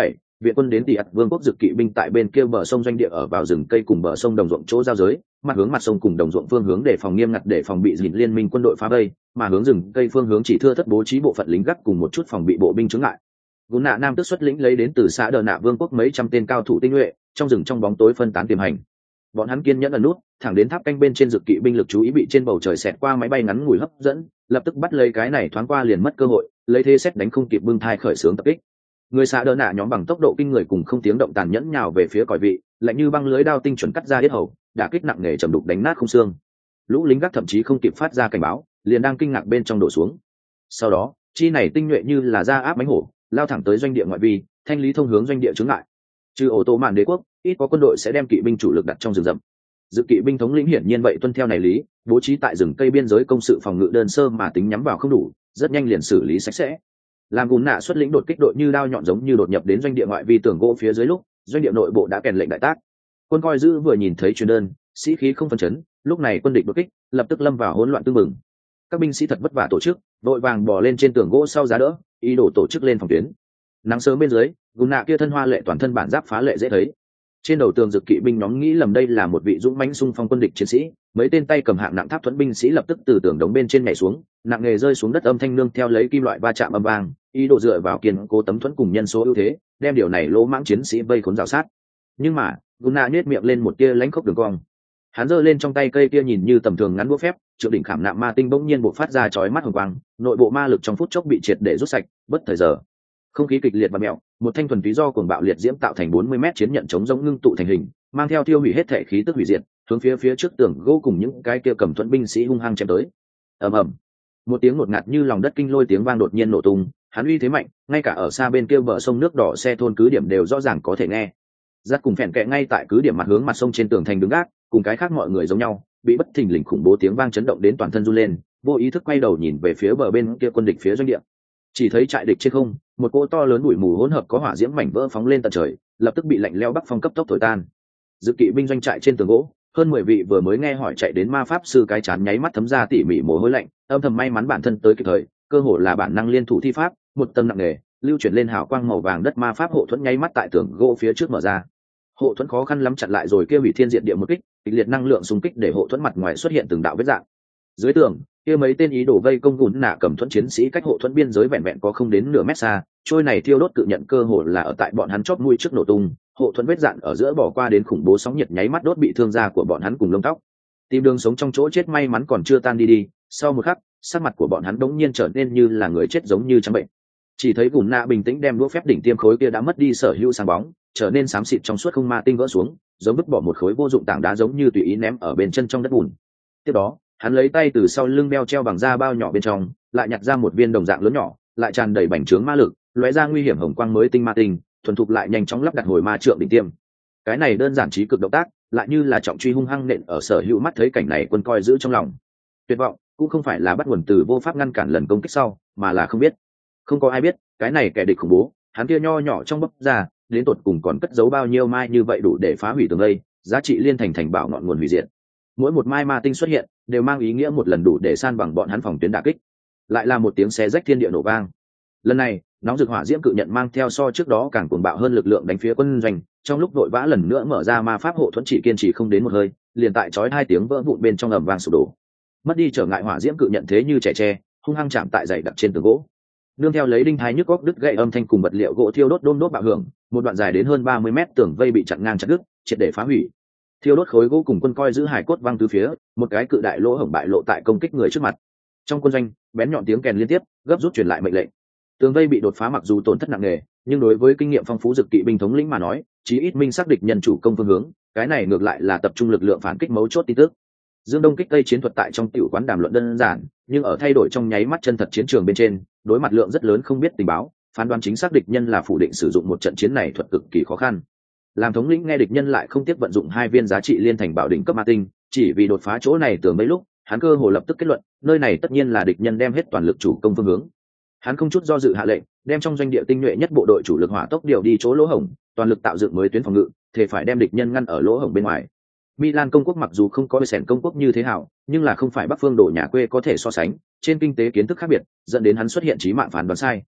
viện quân đến tỷ ắt vương quốc dực kỵ binh tại bên kia bờ sông doanh địa ở vào rừng cây cùng bờ sông đồng ruộng chỗ giao giới, mặt hướng mặt sông cùng đồng ruộng phương hướng để phòng nghiêm ngặt để phòng bị dìn liên minh quân đội phá vây, mà hướng rừng cây phương hướng chỉ thưa thất bố trí bộ phận lính gác cùng một chút phòng bị bộ binh chống lại. Gún nạ nam tức xuất lĩnh lấy đến từ xã Đờ Nạ vương quốc mấy trăm tên cao thủ tinh nhuệ, trong rừng trong bóng tối phân tán tiềm hành. Bọn hắn kiên nhẫn ẩn nút, thẳng đến tháp canh bên trên dực kỵ binh lực chú ý bị trên bầu trời xẹt qua máy bay ngắn ngủi hấp dẫn, lập tức bắt lấy cái này thoáng qua liền mất cơ hội, lấy thế xét đánh không kịp bưng thai khởi xướng tập kích. Người xã Đờ Nạ nhóm bằng tốc độ kinh người cùng không tiếng động tàn nhẫn nhào về phía còi vị, lạnh như băng lưới đao tinh chuẩn cắt ra yết hầu, đả kích nặng nề trầm đục đánh nát khung xương. Lũ lính gác thậm chí không kịp phát ra cảnh báo, liền đang kinh ngạc bên trong đổ xuống. Sau đó, chi này tinh nhuệ như là da áp mãnh hổ, lao thẳng tới doanh địa ngoại vi, thanh lý thông hướng doanh địa chướng ngại. Trừ ổ tổ mạn đế quốc, ít có quân đội sẽ đem kỵ binh chủ lực đặt trong rừng rậm. Dự kỵ binh thống lĩnh hiển nhiên vậy tuân theo này lý, bố trí tại rừng cây biên giới công sự phòng ngự đơn sơ mà tính nhắm vào không đủ, rất nhanh liền xử lý sạch sẽ. Làm Gùn Nạ xuất lĩnh đột kích đội như đao nhọn giống như đột nhập đến doanh địa ngoại vi tường gỗ phía dưới lúc, doanh địa nội bộ đã kèn lệnh đại tác. Quân coi giữ vừa nhìn thấy truyền đơn, sĩ khí không phân chấn, lúc này quân địch đột kích, lập tức lâm vào hỗn loạn tương mừng. Các binh sĩ thật vất vả tổ chức, đội vàng bò lên trên tường gỗ sau giá đỡ, ý đồ tổ chức lên phòng tuyến. Nắng sớm bên dưới, Gùn Nạ kia thân hoa lệ toàn thân bản giáp phá lệ dễ thấy. Trên đầu tường dực kỵ binh nhóm nghĩ lầm đây là một vị dũng mãnh xung phong quân địch chiến sĩ, mấy tên tay cầm hạng nặng tháp thuẫn binh sĩ lập tức từ tường đống bên trên nhảy xuống, nặng nghề rơi xuống đất âm thanh nương theo lấy kim loại va chạm âm vang, ý đồ dựa vào kiên cố tấm thuẫn cùng nhân số ưu thế, đem điều này lỗ mãng chiến sĩ vây khốn rào sát. Nhưng mà, Gunna nhếch miệng lên một tia lãnh khốc đường cong. Hắn giơ lên trong tay cây kia nhìn như tầm thường ngắn búa phép, trượng đỉnh khảm nạm ma tinh bỗng nhiên bộc phát ra chói mắt hồng quang, nội bộ ma lực trong phút chốc bị triệt để rút sạch, bất thời giờ. Không khí kịch liệt và mèo, một thanh thuần túy do cuồng bạo liệt diễm tạo thành 40 mét chiến nhận chống giống ngưng tụ thành hình, mang theo tiêu hủy hết thể khí tức hủy diệt, hướng phía trước tường gỗ cùng những cái kia cầm thuẫn binh sĩ hung hăng chém tới. Ầm ầm. Một tiếng ngột ngạt như lòng đất kinh lôi tiếng vang đột nhiên nổ tung, hắn uy thế mạnh, ngay cả ở xa bên kia bờ sông nước đỏ xe thôn cứ điểm đều rõ ràng có thể nghe. Giắt cùng phèn kẹ ngay tại cứ điểm mặt hướng mặt sông trên tường thành đứng gác, cùng cái khác mọi người giống nhau, bị bất thình lình khủng bố tiếng vang chấn động đến toàn thân run lên, vô ý thức quay đầu nhìn về phía bờ bên kia quân địch phía doanh địa. Chỉ thấy trại địch trên không, một cỗ to lớn bụi mù hỗn hợp có hỏa diễm mảnh vỡ phóng lên tận trời, lập tức bị lạnh lẽo bắc phong cấp tốc thổi tan. Dự kỵ binh doanh trại trên tường gỗ, hơn 10 vị vừa mới nghe hỏi chạy đến ma pháp sư cái chán nháy mắt thấm ra tỉ mỉ mồ hôi lạnh, âm thầm may mắn bản thân tới kịp thời, cơ hồ là bản năng liên thủ thi pháp, một tâm nặng nề, lưu chuyển lên hào quang màu vàng đất ma pháp hộ thuẫn nháy mắt tại tường gỗ phía trước mở ra. Hộ thuẫn khó khăn lắm chặn lại rồi kia hủy thiên diệt địa một kích, kịch liệt năng lượng xung kích để hộ thuẫn mặt ngoài xuất hiện từng đạo vết dạng. Dưới tường, kia mấy tên ý đồ vây công Gùn Nạ cầm thuẫn chiến sĩ cách hộ thuẫn biên giới vẹn vẹn có không đến nửa mét xa, trôi này thiêu đốt cự nhận cơ hồ là ở tại bọn hắn chóp mũi trước nổ tung, hộ thuẫn vết dạn ở giữa bỏ qua đến khủng bố sóng nhiệt nháy mắt đốt bị thương da của bọn hắn cùng lông tóc. Tìm đường sống trong chỗ chết may mắn còn chưa tan đi, sau một khắc, sắc mặt của bọn hắn đống nhiên trở nên như là người chết giống như trắng bệnh. Chỉ thấy Gùn Nạ bình tĩnh đem đũa phép đỉnh tiêm khối kia đã mất đi sở hữu sáng bóng, trở nên xám xịt trong suốt không ma tinh vỡ xuống, giống vứt bỏ một khối vô dụng tảng đá giống như tùy ý ném ở bên chân trong đất bùn. Tiếp đó, hắn lấy tay từ sau lưng đeo treo bằng da bao nhỏ bên trong, lại nhặt ra một viên đồng dạng lớn nhỏ, lại tràn đầy bành trướng ma lực, lóe ra nguy hiểm hồng quang mới tinh ma tinh, thuần thục lại nhanh chóng lắp đặt hồi ma trượng đỉnh tiêm. Cái này đơn giản trí cực động tác, lại như là trọng truy hung hăng nện ở sở hữu mắt thấy cảnh này quân coi giữ trong lòng. Tuyệt vọng cũng không phải là bắt nguồn từ vô pháp ngăn cản lần công kích sau, mà là không biết. Không có ai biết, cái này kẻ địch khủng bố, hắn kia nho nhỏ trong bắp ra, đến tột cùng còn cất giấu bao nhiêu mai như vậy đủ để phá hủy tường đây, giá trị liên thành thành bảo ngọn nguồn hủy diệt. Mỗi một mai ma tinh xuất hiện, đều mang ý nghĩa một lần đủ để san bằng bọn hắn phòng tuyến đả kích. Lại là một tiếng xé rách thiên địa nổ vang. Lần này, nóng rực hỏa diễm cự nhận mang theo so trước đó càng cuồng bạo hơn lực lượng đánh phía quân doanh, trong lúc vội vã lần nữa mở ra ma pháp hộ thuẫn chỉ kiên trì không đến một hơi, liền tại chói hai tiếng vỡ vụn bên trong ầm vang sụp đổ. Mất đi trở ngại hỏa diễm cự nhận thế như trẻ tre, hung hăng chạm tại dày đặc trên tường gỗ. Nương theo lấy đinh thái nhức góc đứt gãy âm thanh cùng vật liệu gỗ thiêu đốt đôm đốt bạo hưởng, một đoạn dài đến hơn 30 mét tường vây bị chặn ngang chặt đứt, triệt để phá hủy. Thiêu đốt khối gỗ cùng quân coi giữ hải cốt văng tứ phía, một cái cự đại lỗ hổng bại lộ tại công kích người trước mặt. Trong quân doanh, bén nhọn tiếng kèn liên tiếp, gấp rút truyền lại mệnh lệnh. Tường vây bị đột phá mặc dù tổn thất nặng nề, nhưng đối với kinh nghiệm phong phú dực kỵ binh thống lĩnh mà nói, chí ít minh xác địch nhân chủ công phương hướng, cái này ngược lại là tập trung lực lượng phản kích mấu chốt tin tức. Dương Đông kích Tây chiến thuật tại trong tiểu quán đàm luận đơn giản, nhưng ở thay đổi trong nháy mắt chân thật chiến trường bên trên, đối mặt lượng rất lớn không biết tình báo, phán đoán chính xác địch nhân là phủ định sử dụng một trận chiến này thuật cực kỳ khó khăn. Làm thống lĩnh nghe địch nhân lại không tiếc vận dụng 2 viên giá trị liên thành bảo đỉnh cấp ma tinh, chỉ vì đột phá chỗ này tưởng mấy lúc, hắn cơ hồ lập tức kết luận, nơi này tất nhiên là địch nhân đem hết toàn lực chủ công phương hướng. Hắn không chút do dự hạ lệnh, đem trong doanh địa tinh nhuệ nhất bộ đội chủ lực hỏa tốc điều đi chỗ lỗ hổng, toàn lực tạo dựng mới tuyến phòng ngự, thể phải đem địch nhân ngăn ở lỗ hổng bên ngoài. Milan công quốc mặc dù không có sẻn công quốc như thế hảo, nhưng là không phải Bắc phương đổ nhà quê có thể so sánh, trên kinh tế kiến thức khác biệt, dẫn đến hắn xuất hiện chí mạng phán đoán sai.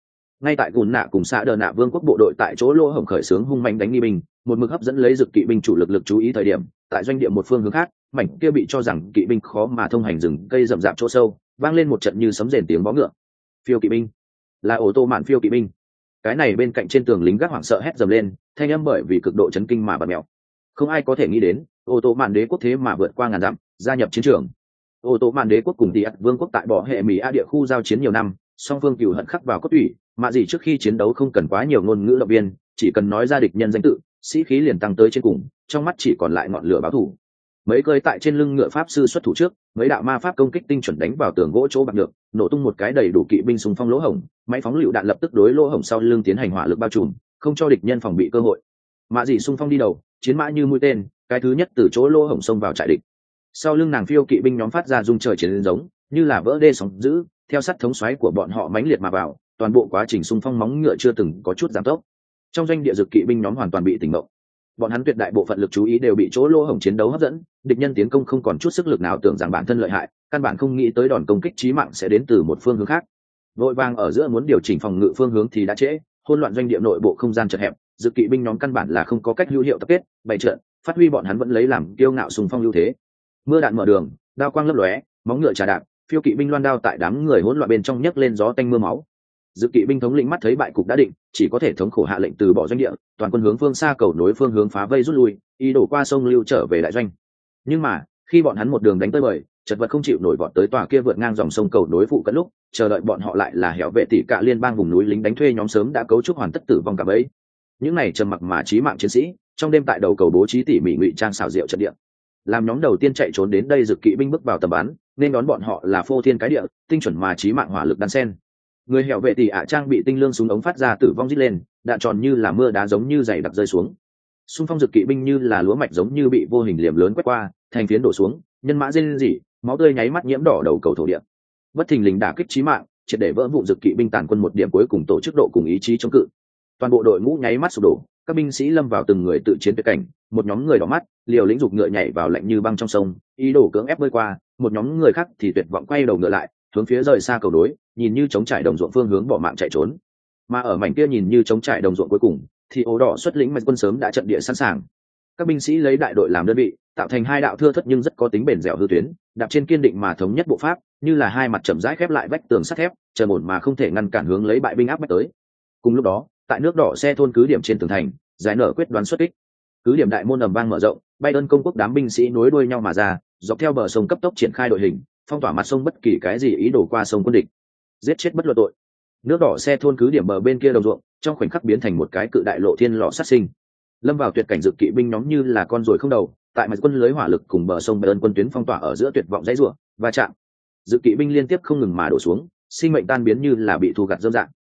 ngay tại gùn nạ cùng xã đờ nạ vương quốc bộ đội tại chỗ lỗ hổng khởi xướng hung mạnh đánh nghi binh, một mực hấp dẫn lấy dực kỵ binh chủ lực chú ý thời điểm, tại doanh địa một phương hướng khác, mảnh kia bị cho rằng kỵ binh khó mà thông hành rừng cây rậm rạp chỗ sâu, vang lên một trận như sấm rền tiếng vó ngựa. Phiêu kỵ binh, là ô tô mạn phiêu kỵ binh. Cái này bên cạnh trên tường lính gác hoảng sợ hét dầm lên, thanh âm bởi vì cực độ chấn kinh mà bật mèo. Không ai có thể nghĩ đến, ô tô mạn đế quốc thế mà vượt qua ngàn dặm, gia nhập chiến trường. Ô tô mạn đế quốc cùng Tiệt vương quốc tại bỏ hệ Mỹ A địa khu giao chiến nhiều năm, song phương cừu hận khắc vào cốt tủy, mà gì trước khi chiến đấu không cần quá nhiều ngôn ngữ động viên, chỉ cần nói ra địch nhân danh tự, sĩ khí liền tăng tới trên cùng, trong mắt chỉ còn lại ngọn lửa báo thù. Mấy cơi tại trên lưng ngựa pháp sư xuất thủ trước, mấy đạo ma pháp công kích tinh chuẩn đánh vào tường gỗ chỗ bạc được, nổ tung một cái đầy đủ kỵ binh xung phong lỗ hổng, máy phóng lựu đạn lập tức đối lỗ hổng sau lưng tiến hành hỏa lực bao trùm, không cho địch nhân phòng bị cơ hội. Mã dị xung phong đi đầu, chiến mã như mũi tên, cái thứ nhất từ chỗ lỗ hổng xông vào trại địch. Sau lưng nàng phiêu kỵ binh nhóm phát ra rung trời chiến giống, như là vỡ đê sóng dữ, theo sát thống xoáy của bọn họ mãnh liệt mà vào, toàn bộ quá trình xung phong móng ngựa chưa từng có chút giảm tốc. Trong doanh địa dực kỵ binh nhóm hoàn toàn bị tỉnh mộng, bọn hắn tuyệt đại bộ phận lực chú ý đều bị chỗ lỗ hổng chiến đấu hấp dẫn, địch nhân tiến công không còn chút sức lực nào, tưởng rằng bản thân lợi hại, căn bản không nghĩ tới đòn công kích chí mạng sẽ đến từ một phương hướng khác. Vội vàng ở giữa muốn điều chỉnh phòng ngự phương hướng thì đã trễ, hỗn loạn doanh địa nội bộ không gian chật hẹp, dực kỵ binh nhóm căn bản là không có cách hữu hiệu tập kết bày trận, phát huy bọn hắn vẫn lấy làm kiêu ngạo xung phong ưu thế. Mưa đạn mở đường, đao quang lấp lóe, móng ngựa trà đạp, phiêu kỵ binh loan đao tại đám người hỗn loạn bên trong nhấc lên gió tanh mưa máu. Dực kỵ binh thống lĩnh mắt thấy bại cục đã định, chỉ có thể thống khổ hạ lệnh từ bỏ doanh địa, toàn quân hướng phương xa cầu nối phương hướng phá vây rút lui, ý đổ qua sông lưu trở về đại doanh. Nhưng mà khi bọn hắn một đường đánh tới bời, chật vật không chịu nổi vọt tới tòa kia vượt ngang dòng sông cầu nối phụ cận lúc, chờ đợi bọn họ lại là hẻo vệ tỷ cả liên bang vùng núi lính đánh thuê nhóm sớm đã cấu trúc hoàn tất tử vong cả bấy. Những này trầm mặc mà chí mạng chiến sĩ, trong đêm tại đầu cầu bố trí tỉ mỉ ngụy trang xảo diệu trận địa. Làm nhóm đầu tiên chạy trốn đến đây, dực kỵ binh bước vào tầm bắn, nên đón bọn họ là phô thiên cái địa, tinh chuẩn mà chí mạng hỏa lực đan sen. Người hẻo vệ tỷ ạ trang bị tinh lương súng ống phát ra tử vong rít lên, đạn tròn như là mưa đá giống như dày đặc rơi xuống. Xung phong dực kỵ binh như là lúa mạch giống như bị vô hình liềm lớn quét qua, thành phiến đổ xuống, nhân mã rên rỉ, máu tươi nháy mắt nhiễm đỏ đầu cầu thổ địa. Bất thình lình đả kích chí mạng, triệt để vỡ vụn dực kỵ binh tàn quân một điểm cuối cùng tổ chức độ cùng ý chí chống cự. Toàn bộ đội ngũ nháy mắt sụp đổ, các binh sĩ lâm vào từng người tự chiến tuyệt cảnh, một nhóm người đỏ mắt, liều lĩnh dục ngựa nhảy vào lạnh như băng trong sông, ý đồ cưỡng ép bơi qua, một nhóm người khác thì tuyệt vọng quay đầu ngựa lại, hướng phía rời xa cầu đối, nhìn như chống trải đồng ruộng phương hướng bỏ mạng chạy trốn. Mà ở mảnh kia nhìn như chống trải đồng ruộng cuối cùng, thì ố đỏ xuất lĩnh mạch quân sớm đã trận địa sẵn sàng. Các binh sĩ lấy đại đội làm đơn vị, tạo thành hai đạo thưa thất nhưng rất có tính bền dẻo hư tuyến, đạp trên kiên định mà thống nhất bộ pháp, như là hai mặt chậm rãi khép lại vách tường sắt thép, trầm ổn mà không thể ngăn cản hướng lấy bại binh áp bách tới. Cùng lúc đó, tại nước đỏ xe thôn cứ điểm trên tường thành, giải nở quyết đoán xuất kích. Cứ điểm đại môn ầm vang mở rộng, bay ơn công quốc đám binh sĩ nối đuôi nhau mà ra, dọc theo bờ sông cấp tốc triển khai đội hình, phong tỏa mặt sông bất kỳ cái gì ý đồ qua sông quân địch, giết chết bất luận tội. Nước đỏ xe thôn cứ điểm bờ bên kia đồng ruộng, trong khoảnh khắc biến thành một cái cự đại lộ thiên lò sát sinh. Lâm vào tuyệt cảnh dực kỵ binh nhóm như là con ruồi không đầu, tại mặt quân lưới hỏa lực cùng bờ sông bay ơn quân tuyến phong tỏa ở giữa tuyệt vọng dãy rủa và chạm. Dực kỵ binh liên tiếp không ngừng mà đổ xuống, sinh mệnh tan biến như là bị thu gặt dâm dạng.